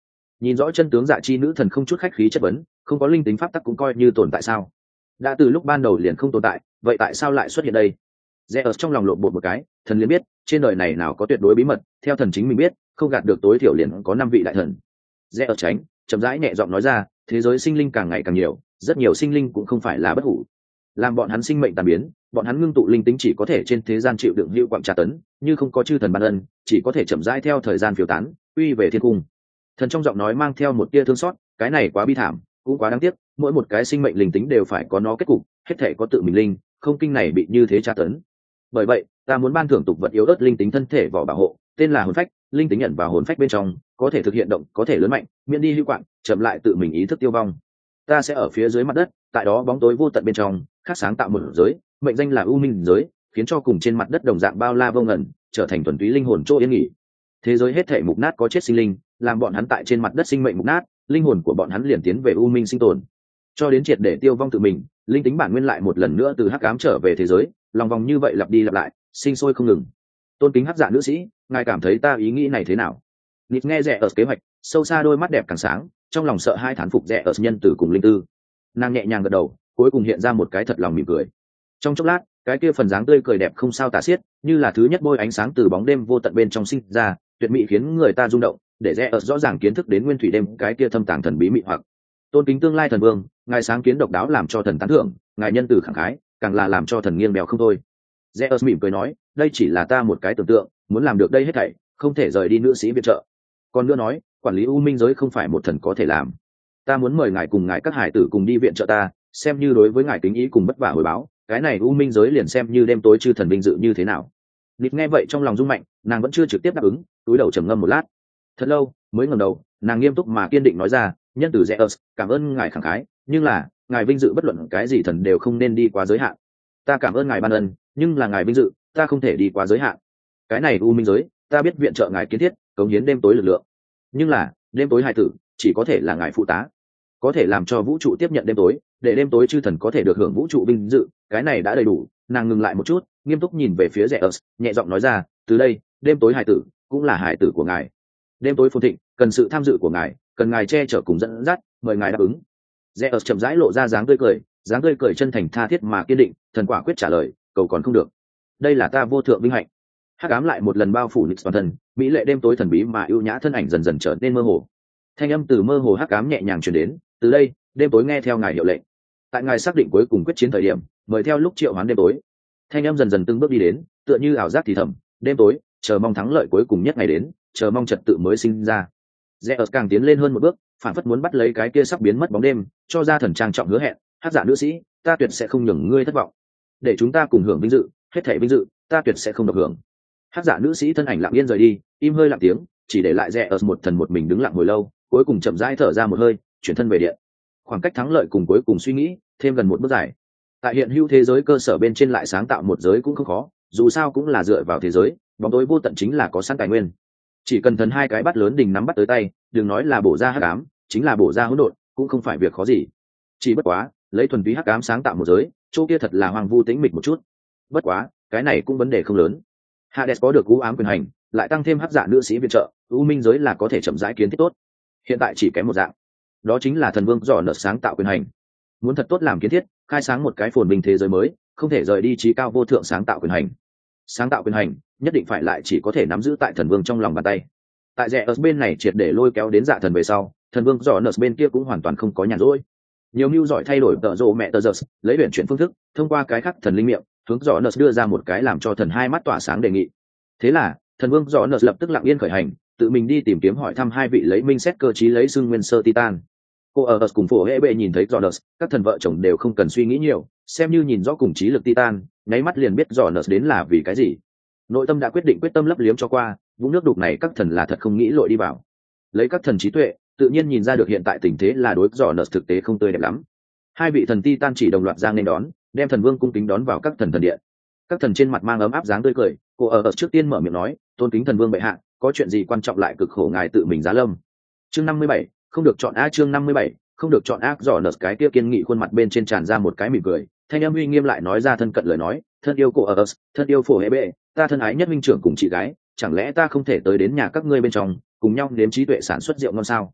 Nhìn rõ chân tướng dạ chi nữ thần không chút khách khí chất vấn, không có linh tính pháp tắc cũng coi như tồn tại sao? Đã từ lúc ban đầu liền không tồn tại, vậy tại sao lại xuất hiện đây? Rẽ ở trong lòng lộn bột một cái, thần liền biết, trên đời này nào có tuyệt đối bí mật, theo thần chính mình biết, không gạt được tối thiểu liền có 5 vị đại thần. Rẽ ở tránh, chậm rãi nhẹ giọng nói ra, thế giới sinh linh càng ngày càng nhiều, rất nhiều sinh linh cũng không phải là bất hủ. Làm bọn hắn sinh mệnh tàn biến, bọn hắn ngưng tụ linh tính chỉ có thể trên thế gian chịu đựng hữu quặng tra tấn, như không có chư thần ban ân, chỉ có thể chậm rãi theo thời gian phiêu tán, quy về thiên cung. Thần trong giọng nói mang theo một tia thương xót, cái này quá bi thảm, cũng quá đáng tiếc, mỗi một cái sinh mệnh linh tính đều phải có nó kết cục, hết thể có tự mình linh, không kinh này bị như thế tra tấn. Bởi vậy, ta muốn ban thưởng tục vật yếu ớt linh tính thân thể vỏ bảo hộ, tên là hồn phách, linh tính nhận vào hồn phách bên trong, có thể thực hiện động, có thể lớn mạnh, miễn đi hữu quạng, chậm lại tự mình ý thức tiêu vong. Ta sẽ ở phía dưới mặt đất, tại đó bóng tối vô tận bên trong, khắc sáng tạo một giới, mệnh danh là U Minh giới, khiến cho cùng trên mặt đất đồng dạng bao la vô ngần, trở thành thuần túy linh hồn chỗ yên nghỉ. Thế giới hết thể mục nát có chết sinh linh, làm bọn hắn tại trên mặt đất sinh mệnh mục nát, linh hồn của bọn hắn liền tiến về U Minh sinh tồn, cho đến triệt để tiêu vong tự mình, linh tính bản nguyên lại một lần nữa từ hắc ám trở về thế giới, lòng vòng như vậy lặp đi lặp lại, sinh sôi không ngừng. Tôn kính hắc dạ nữ sĩ, ngài cảm thấy ta ý nghĩ này thế nào? Nịt nghe rẻ ở kế hoạch, sâu xa đôi mắt đẹp càng sáng, trong lòng sợ hai thán phục rẻ ở nhân từ cùng linh tư. Nàng nhẹ nhàng gật đầu, cuối cùng hiện ra một cái thật lòng mỉm cười. Trong chốc lát, cái kia phần dáng tươi cười đẹp không sao tả xiết, như là thứ nhất bôi ánh sáng từ bóng đêm vô tận bên trong sinh ra, tuyệt mỹ khiến người ta rung động, để rẽ ở rõ ràng kiến thức đến nguyên thủy đêm cái kia thâm tàng thần bí mị hoặc. Tôn kính tương lai thần vương, ngài sáng kiến độc đáo làm cho thần tán thưởng, ngài nhân từ khẳng khái, càng là làm cho thần nghiêng bèo không thôi. Rẽ ở mỉm cười nói, đây chỉ là ta một cái tưởng tượng, muốn làm được đây hết thảy, không thể rời đi nữ sĩ viện trợ. Còn nữa nói, quản lý U Minh giới không phải một thần có thể làm. Ta muốn mời ngài cùng ngài các hải tử cùng đi viện trợ ta, xem như đối với ngài kính ý cùng bất vả hồi báo, cái này U Minh giới liền xem như đêm tối chư thần vinh dự như thế nào. Nịt nghe vậy trong lòng rung mạnh, nàng vẫn chưa trực tiếp đáp ứng, túi đầu trầm ngâm một lát. Thật lâu, mới ngẩng đầu, nàng nghiêm túc mà kiên định nói ra, nhân từ Zeus, cảm ơn ngài khẳng khái, nhưng là, ngài vinh dự bất luận cái gì thần đều không nên đi quá giới hạn. Ta cảm ơn ngài ban ân, nhưng là ngài vinh dự, ta không thể đi quá giới hạn. Cái này U Minh giới, ta biết viện trợ ngài kiến thiết, cống hiến đêm tối lực lượng. Nhưng là, đêm tối hài tử, chỉ có thể là ngài phụ tá, có thể làm cho vũ trụ tiếp nhận đêm tối, để đêm tối chư thần có thể được hưởng vũ trụ vinh dự, cái này đã đầy đủ. Nàng ngừng lại một chút, nghiêm túc nhìn về phía Zeus, nhẹ giọng nói ra, từ đây, đêm tối hài tử cũng là hài tử của ngài. Đêm tối phồn thịnh, cần sự tham dự của ngài, cần ngài che chở cùng dẫn dắt, mời ngài đáp ứng. Zeus chậm rãi lộ ra dáng tươi cười chân thành tha thiết mà kiên định, thần quả quyết trả lời, cầu còn không được. Đây là ta vô thượng vinh hạnh. Hắc ám lại một lần bao phủ Nix toàn thân, mỹ lệ đêm tối thần bí mà ưu nhã thân ảnh dần dần trở nên mơ hồ. Thanh âm từ mơ hồ hắc ám nhẹ nhàng truyền đến, từ đây, đêm tối nghe theo ngài hiệu lệnh. Tại ngài xác định cuối cùng quyết chiến thời điểm, mời theo lúc triệu hoán đêm tối. Thanh âm dần dần từng bước đi đến, tựa như ảo giác thì thầm, đêm tối, chờ mong thắng lợi cuối cùng nhất ngày đến, chờ mong trật tự mới sinh ra. Zeus càng tiến lên hơn một bước, phản phất muốn bắt lấy cái kia sắp biến mất bóng đêm, cho ra thần trang trọng hứa hẹn, hắc dạ nữ sĩ, ta tuyệt sẽ không nhường ngươi thất vọng. Để chúng ta cùng hưởng vinh dự, hết thảy vinh dự, ta tuyệt sẽ không được hưởng. Hắc dạ nữ sĩ thân ảnh lặng yên rời đi, im hơi lặng tiếng, chỉ để lại Zeus một thần một mình đứng lặng hồi lâu, cuối cùng chậm rãi thở ra một hơi, chuyển thân về điện. Khoảng cách thắng lợi cùng cuối cùng suy nghĩ, thêm gần một bước dài. Tại hiện hữu thế giới cơ sở bên trên lại sáng tạo một giới cũng không khó, dù sao cũng là dựa vào thế giới, bóng tối vô tận chính là có sẵn tài nguyên. Chỉ cần thần hai cái bát lớn đình nắm bắt tới tay, đừng nói là bổ ra hắc ám, chính là bổ ra hỗn độn, cũng không phải việc khó gì. Chỉ bất quá, lấy thuần túy hắc ám sáng tạo một giới, chỗ kia thật là hoang vu tĩnh mịch một chút. Bất quá, cái này cũng vấn đề không lớn. Hades có được u ám quyền hành, lại tăng thêm hắc dạ nữ sĩ viện trợ, u minh giới là có thể chậm rãi kiến thiết tốt. Hiện tại chỉ kém một dạng, đó chính là thần vương dò nợ sáng tạo quyền hành. Muốn thật tốt làm kiến thiết, khai sáng một cái phồn bình thế giới mới, không thể rời đi trí cao vô thượng sáng tạo quyền hành. Sáng tạo quyền hành nhất định phải lại chỉ có thể nắm giữ tại thần vương trong lòng bàn tay. Tại rẽ ở bên này triệt để lôi kéo đến dạ thần về sau, thần vương dò nợ bên kia cũng hoàn toàn không có nhàn rỗi. Nhiều mưu giỏi thay đổi tợ rộ mẹ tờ giơ, lấy luyện chuyển phương thức, thông qua cái khắc thần linh miệng, hướng dò nợ đưa ra một cái làm cho thần hai mắt tỏa sáng đề nghị. Thế là thần vương dò nợ lập tức lặng yên khởi hành, tự mình đi tìm kiếm hỏi thăm hai vị lấy minh xét cơ chí lấy xưng nguyên sơ titan. Cô ở cùng phổ hệ bệ nhìn thấy Jonas, các thần vợ chồng đều không cần suy nghĩ nhiều, xem như nhìn rõ cùng trí lực titan, nháy mắt liền biết Jonas đến là vì cái gì. Nội tâm đã quyết định quyết tâm lấp liếm cho qua, vũng nước đục này các thần là thật không nghĩ lội đi vào. Lấy các thần trí tuệ, tự nhiên nhìn ra được hiện tại tình thế là đối Jonas thực tế không tươi đẹp lắm. Hai vị thần titan chỉ đồng loạt ra nên đón, đem thần vương cung kính đón vào các thần điện. Các thần trên mặt mang ấm áp dáng tươi cười, cô ở trước tiên mở miệng nói, tôn kính thần vương bệ hạ, có chuyện gì quan trọng lại cực khổ ngài tự mình giá lâm. Chương 57, không được chọn chương 57, không được chọn ác dò nợ cái kia kiên nghị khuôn mặt bên trên tràn ra một cái mỉm cười, thanh âm uy nghiêm lại nói ra thân cận lời nói, thân yêu cô ở, thân yêu phổ hệ bệ, ta thân ái nhất minh trưởng cùng chị gái, chẳng lẽ ta không thể tới đến nhà các ngươi bên trong, cùng nhau nếm trí tuệ sản xuất rượu ngon sao?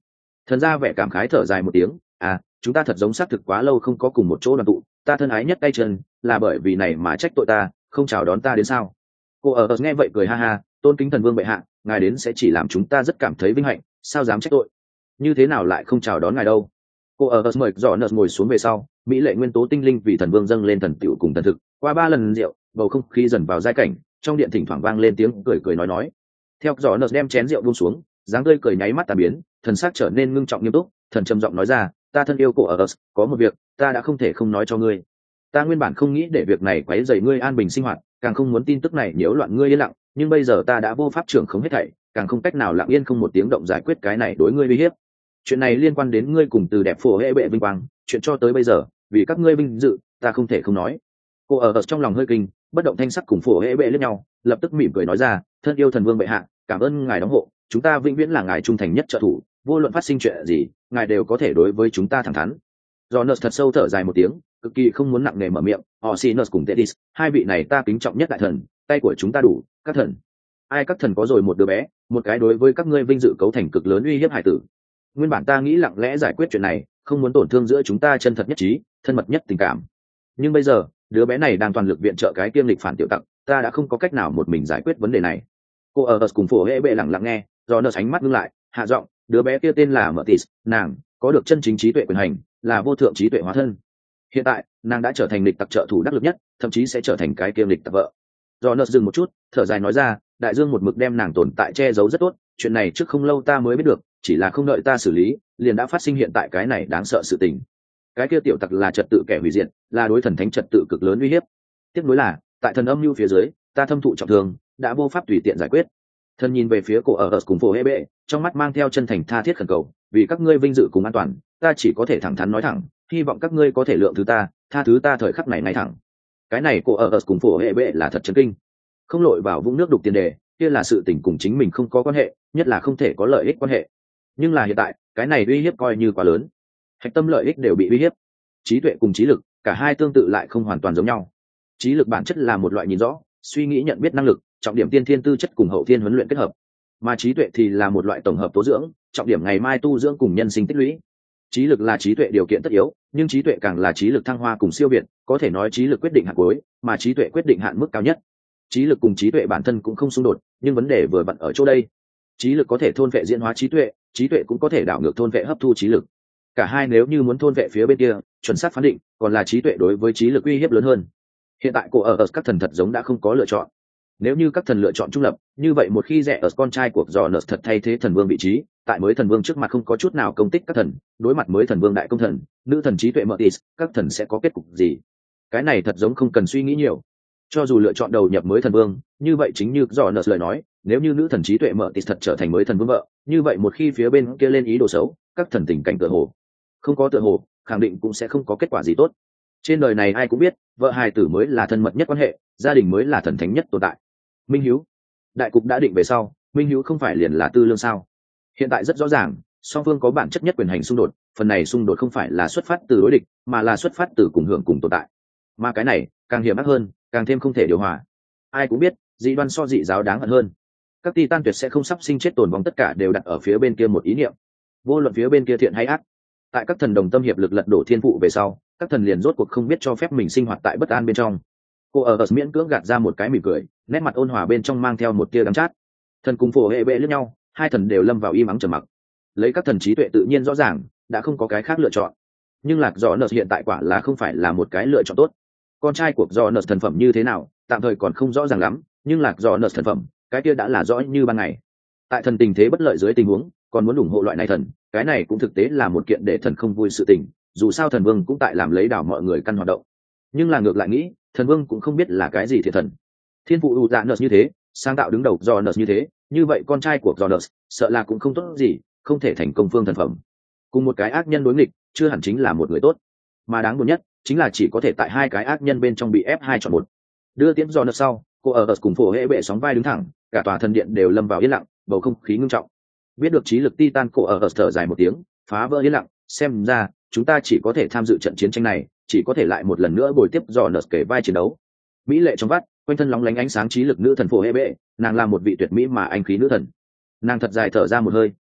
Thần ra vẻ cảm khái thở dài một tiếng, à, chúng ta thật giống xác thực quá lâu không có cùng một chỗ đoàn tụ, ta thân ái nhất tay chân, là bởi vì này mà trách tội ta, không chào đón ta đến sao? Cô ở nghe vậy cười ha ha, tôn kính thần vương bệ hạ, ngài đến sẽ chỉ làm chúng ta rất cảm thấy vinh hạnh, sao dám trách tội? Như thế nào lại không chào đón ngài đâu? Cô ở mời dò nợ ngồi xuống về sau, mỹ lệ nguyên tố tinh linh vì thần vương dâng lên thần tựu cùng thần thực, qua 3 lần rượu, bầu không khí dần vào giai cảnh, trong điện thỉnh thoảng vang lên tiếng cười cười nói. Theo dò nợ đem chén rượu buông xuống, dáng tươi cười nháy mắt tàn biến, thần sắc trở nên ngưng trọng nghiêm túc, thần trầm giọng nói ra, ta thân yêu cô ở có một việc ta đã không thể không nói cho ngươi. Ta nguyên bản không nghĩ để việc này quấy rầy ngươi an bình sinh hoạt, càng không muốn tin tức này nhiễu loạn ngươi yên lặng, nhưng bây giờ ta đã vô pháp trưởng không hết thảy, càng không cách nào lặng yên không một tiếng động giải quyết cái này đối ngươi uy hiếp. Chuyện này liên quan đến ngươi cùng từ đẹp phổ hệ bệ vinh quang, chuyện cho tới bây giờ vì các ngươi vinh dự ta không thể không nói. Cô ở trong lòng hơi kinh, bất động thanh sắc cùng phổ hệ bệ liếc nhau, lập tức mỉm cười nói ra, thân yêu thần vương bệ hạ, cảm ơn ngài đóng hộ, chúng ta vĩnh viễn là ngài trung thành nhất trợ thủ, vô luận phát sinh chuyện gì ngài đều có thể đối với chúng ta thẳng thắn. Jonas thật sâu thở dài một tiếng, cực kỳ không muốn nặng nề mở miệng, Osinus cùng Tethys, hai vị này ta kính trọng nhất đại thần, tay của chúng ta đủ, các thần. Ai các thần có rồi một đứa bé, một cái đối với các ngươi vinh dự cấu thành cực lớn uy hiếp hải tử. Nguyên bản ta nghĩ lặng lẽ giải quyết chuyện này, không muốn tổn thương giữa chúng ta chân thật nhất trí, thân mật nhất tình cảm. Nhưng bây giờ, đứa bé này đang toàn lực viện trợ cái kiêm lịch phản tiểu tặc, ta đã không có cách nào một mình giải quyết vấn đề này. Cô ở cùng phổ hệ bệ lặng lặng nghe, Jonas ánh mắt ngưng lại, hạ giọng, đứa bé kia tên là Mertis, nàng có được chân chính trí tuệ quyền hành, là vô thượng trí tuệ hóa thân. Hiện tại nàng đã trở thành lịch tặc trợ thủ đắc lực nhất, thậm chí sẽ trở thành cái kiêm lịch tặc vợ. Jonas dừng một chút, thở dài nói ra, đại dương một mực đem nàng tồn tại che giấu rất tốt, chuyện này trước không lâu ta mới biết được, chỉ là không đợi ta xử lý liền đã phát sinh hiện tại cái này đáng sợ sự tình. Cái kia tiểu tặc là trật tự kẻ hủy diệt, là đối thần thánh trật tự cực lớn uy hiếp. Tiếc nuối là tại thần âm lưu phía dưới ta thâm thụ trọng thương, đã vô pháp tùy tiện giải quyết. Thần nhìn về phía cổ ở cùng phổ hệ bệ, trong mắt mang theo chân thành tha thiết khẩn cầu, vì các ngươi vinh dự cùng an toàn, ta chỉ có thể thẳng thắn nói thẳng, hy vọng các ngươi có thể lượng thứ ta, tha thứ ta thời khắc này ngay thẳng. Cái này cổ ở cùng phổ hệ bệ là thật chấn kinh, không lội vào vũng nước đục tiền đề, kia là sự tình cùng chính mình không có quan hệ, nhất là không thể có lợi ích quan hệ. Nhưng là hiện tại cái này uy hiếp coi như quá lớn, hạch tâm lợi ích đều bị uy hiếp. Trí tuệ cùng trí lực, cả hai tương tự lại không hoàn toàn giống nhau. Trí lực bản chất là một loại nhìn rõ, suy nghĩ nhận biết năng lực, trọng điểm tiên thiên tư chất cùng hậu thiên huấn luyện kết hợp, mà trí tuệ thì là một loại tổng hợp tố dưỡng, trọng điểm ngày mai tu dưỡng cùng nhân sinh tích lũy. Trí lực là trí tuệ điều kiện tất yếu, nhưng trí tuệ càng là trí lực thăng hoa cùng siêu việt, có thể nói trí lực quyết định hạn cuối, mà trí tuệ quyết định hạn mức cao nhất. Trí lực cùng trí tuệ bản thân cũng không xung đột, nhưng vấn đề vừa vặn ở chỗ đây. Trí lực có thể thôn vệ diễn hóa trí tuệ cũng có thể đảo ngược thôn vệ hấp thu trí lực. Cả hai nếu như muốn thôn vệ phía bên kia, chuẩn xác phán định, còn là trí tuệ đối với trí lực uy hiếp lớn hơn. Hiện tại cô ở các thần thật giống đã không có lựa chọn. Nếu như các thần lựa chọn trung lập, như vậy một khi rẽ ở con trai của Jonas thật thay thế thần vương vị trí, tại mới thần vương trước mặt không có chút nào công tích các thần, đối mặt mới thần vương đại công thần, nữ thần trí tuệ Mertis, các thần sẽ có kết cục gì? Cái này thật giống không cần suy nghĩ nhiều. Cho dù lựa chọn đầu nhập mới thần vương, như vậy chính như Jonas lời nói, nếu như nữ thần trí tuệ Mertis thật trở thành mới thần vương vợ, như vậy một khi phía bên kia lên ý đồ xấu, các thần tình cảnh tựa hồ không có tựa hồ, khẳng định cũng sẽ không có kết quả gì tốt. Trên đời này ai cũng biết, vợ hài tử mới là thân mật nhất quan hệ, gia đình mới là thần thánh nhất tồn tại. Minh hiếu, đại cục đã định về sau, minh hiếu không phải liền là tư lương sao? Hiện tại rất rõ ràng, song phương có bản chất nhất quyền hành xung đột, phần này xung đột không phải là xuất phát từ đối địch, mà là xuất phát từ cùng hưởng cùng tồn tại. Mà cái này càng hiểm ác hơn, càng thêm không thể điều hòa. Ai cũng biết, dị đoan so dị giáo đáng hận hơn. Các Titan tuyệt sẽ không sắp sinh chết tồn vong, tất cả đều đặt ở phía bên kia một ý niệm. Vô luận phía bên kia thiện hay ác, tại các thần đồng tâm hiệp lực lật đổ thiên phụ về sau, các thần liền rốt cuộc không biết cho phép mình sinh hoạt tại bất an bên trong. Cô ở miễn cưỡng gạt ra một cái mỉm cười, nét mặt ôn hòa bên trong mang theo một tia đắng chát. Thần cùng phổ hệ bệ lẫn nhau, hai thần đều lâm vào im ắng trầm mặc. Lấy các thần trí tuệ tự nhiên rõ ràng, đã không có cái khác lựa chọn. Nhưng lạc rõ nợ hiện tại quả là không phải là một cái lựa chọn tốt. Con trai của rõ nợ thần phẩm như thế nào, tạm thời còn không rõ ràng lắm, nhưng lạc rõ nợ thần phẩm, cái kia đã là rõ như ban ngày. Tại thần tình thế bất lợi dưới tình huống, còn muốn ủng hộ loại này thần, cái này cũng thực tế là một kiện để thần không vui sự tình. Dù sao thần vương cũng tại làm lấy đảo mọi người căn hoạt động. Nhưng là ngược lại nghĩ, thần vương cũng không biết là cái gì thiệt thần. Thiên phụ u dạ nợ như thế, sáng tạo đứng đầu do nợ như thế, như vậy con trai của do nợ sợ là cũng không tốt gì, không thể thành công phương thần phẩm. Cùng một cái ác nhân đối nghịch, chưa hẳn chính là một người tốt. Mà đáng buồn nhất chính là chỉ có thể tại hai cái ác nhân bên trong bị ép hai chọn một. Đưa tiễn do nợ sau, cô ở cùng phổ hệ bệ sóng vai đứng thẳng, cả tòa thần điện đều lâm vào yên lặng, bầu không khí ngưng trọng. Biết được trí lực Titan, cô ở thở dài một tiếng, phá vỡ yên lặng, xem ra chúng ta chỉ có thể tham dự trận chiến tranh này, chỉ có thể lại một lần nữa bồi tiếp do nợ kể vai chiến đấu. Mỹ lệ trong vắt, quanh thân lóng lánh ánh sáng trí lực nữ thần phổ hệ bệ, nàng là một vị tuyệt mỹ mà anh khí nữ thần. Nàng thật dài thở ra một hơi,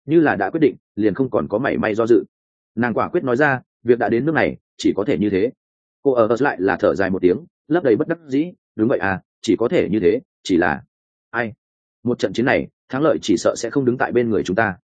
như là đã quyết định liền không còn có mảy may do dự. Nàng quả quyết nói ra, việc đã đến nước này chỉ có thể như thế. Cô ở lại là thở dài một tiếng, lấp đầy bất đắc dĩ. Đúng vậy à, chỉ có thể như thế, chỉ là ai, một trận chiến này thắng lợi chỉ sợ sẽ không đứng tại bên người chúng ta.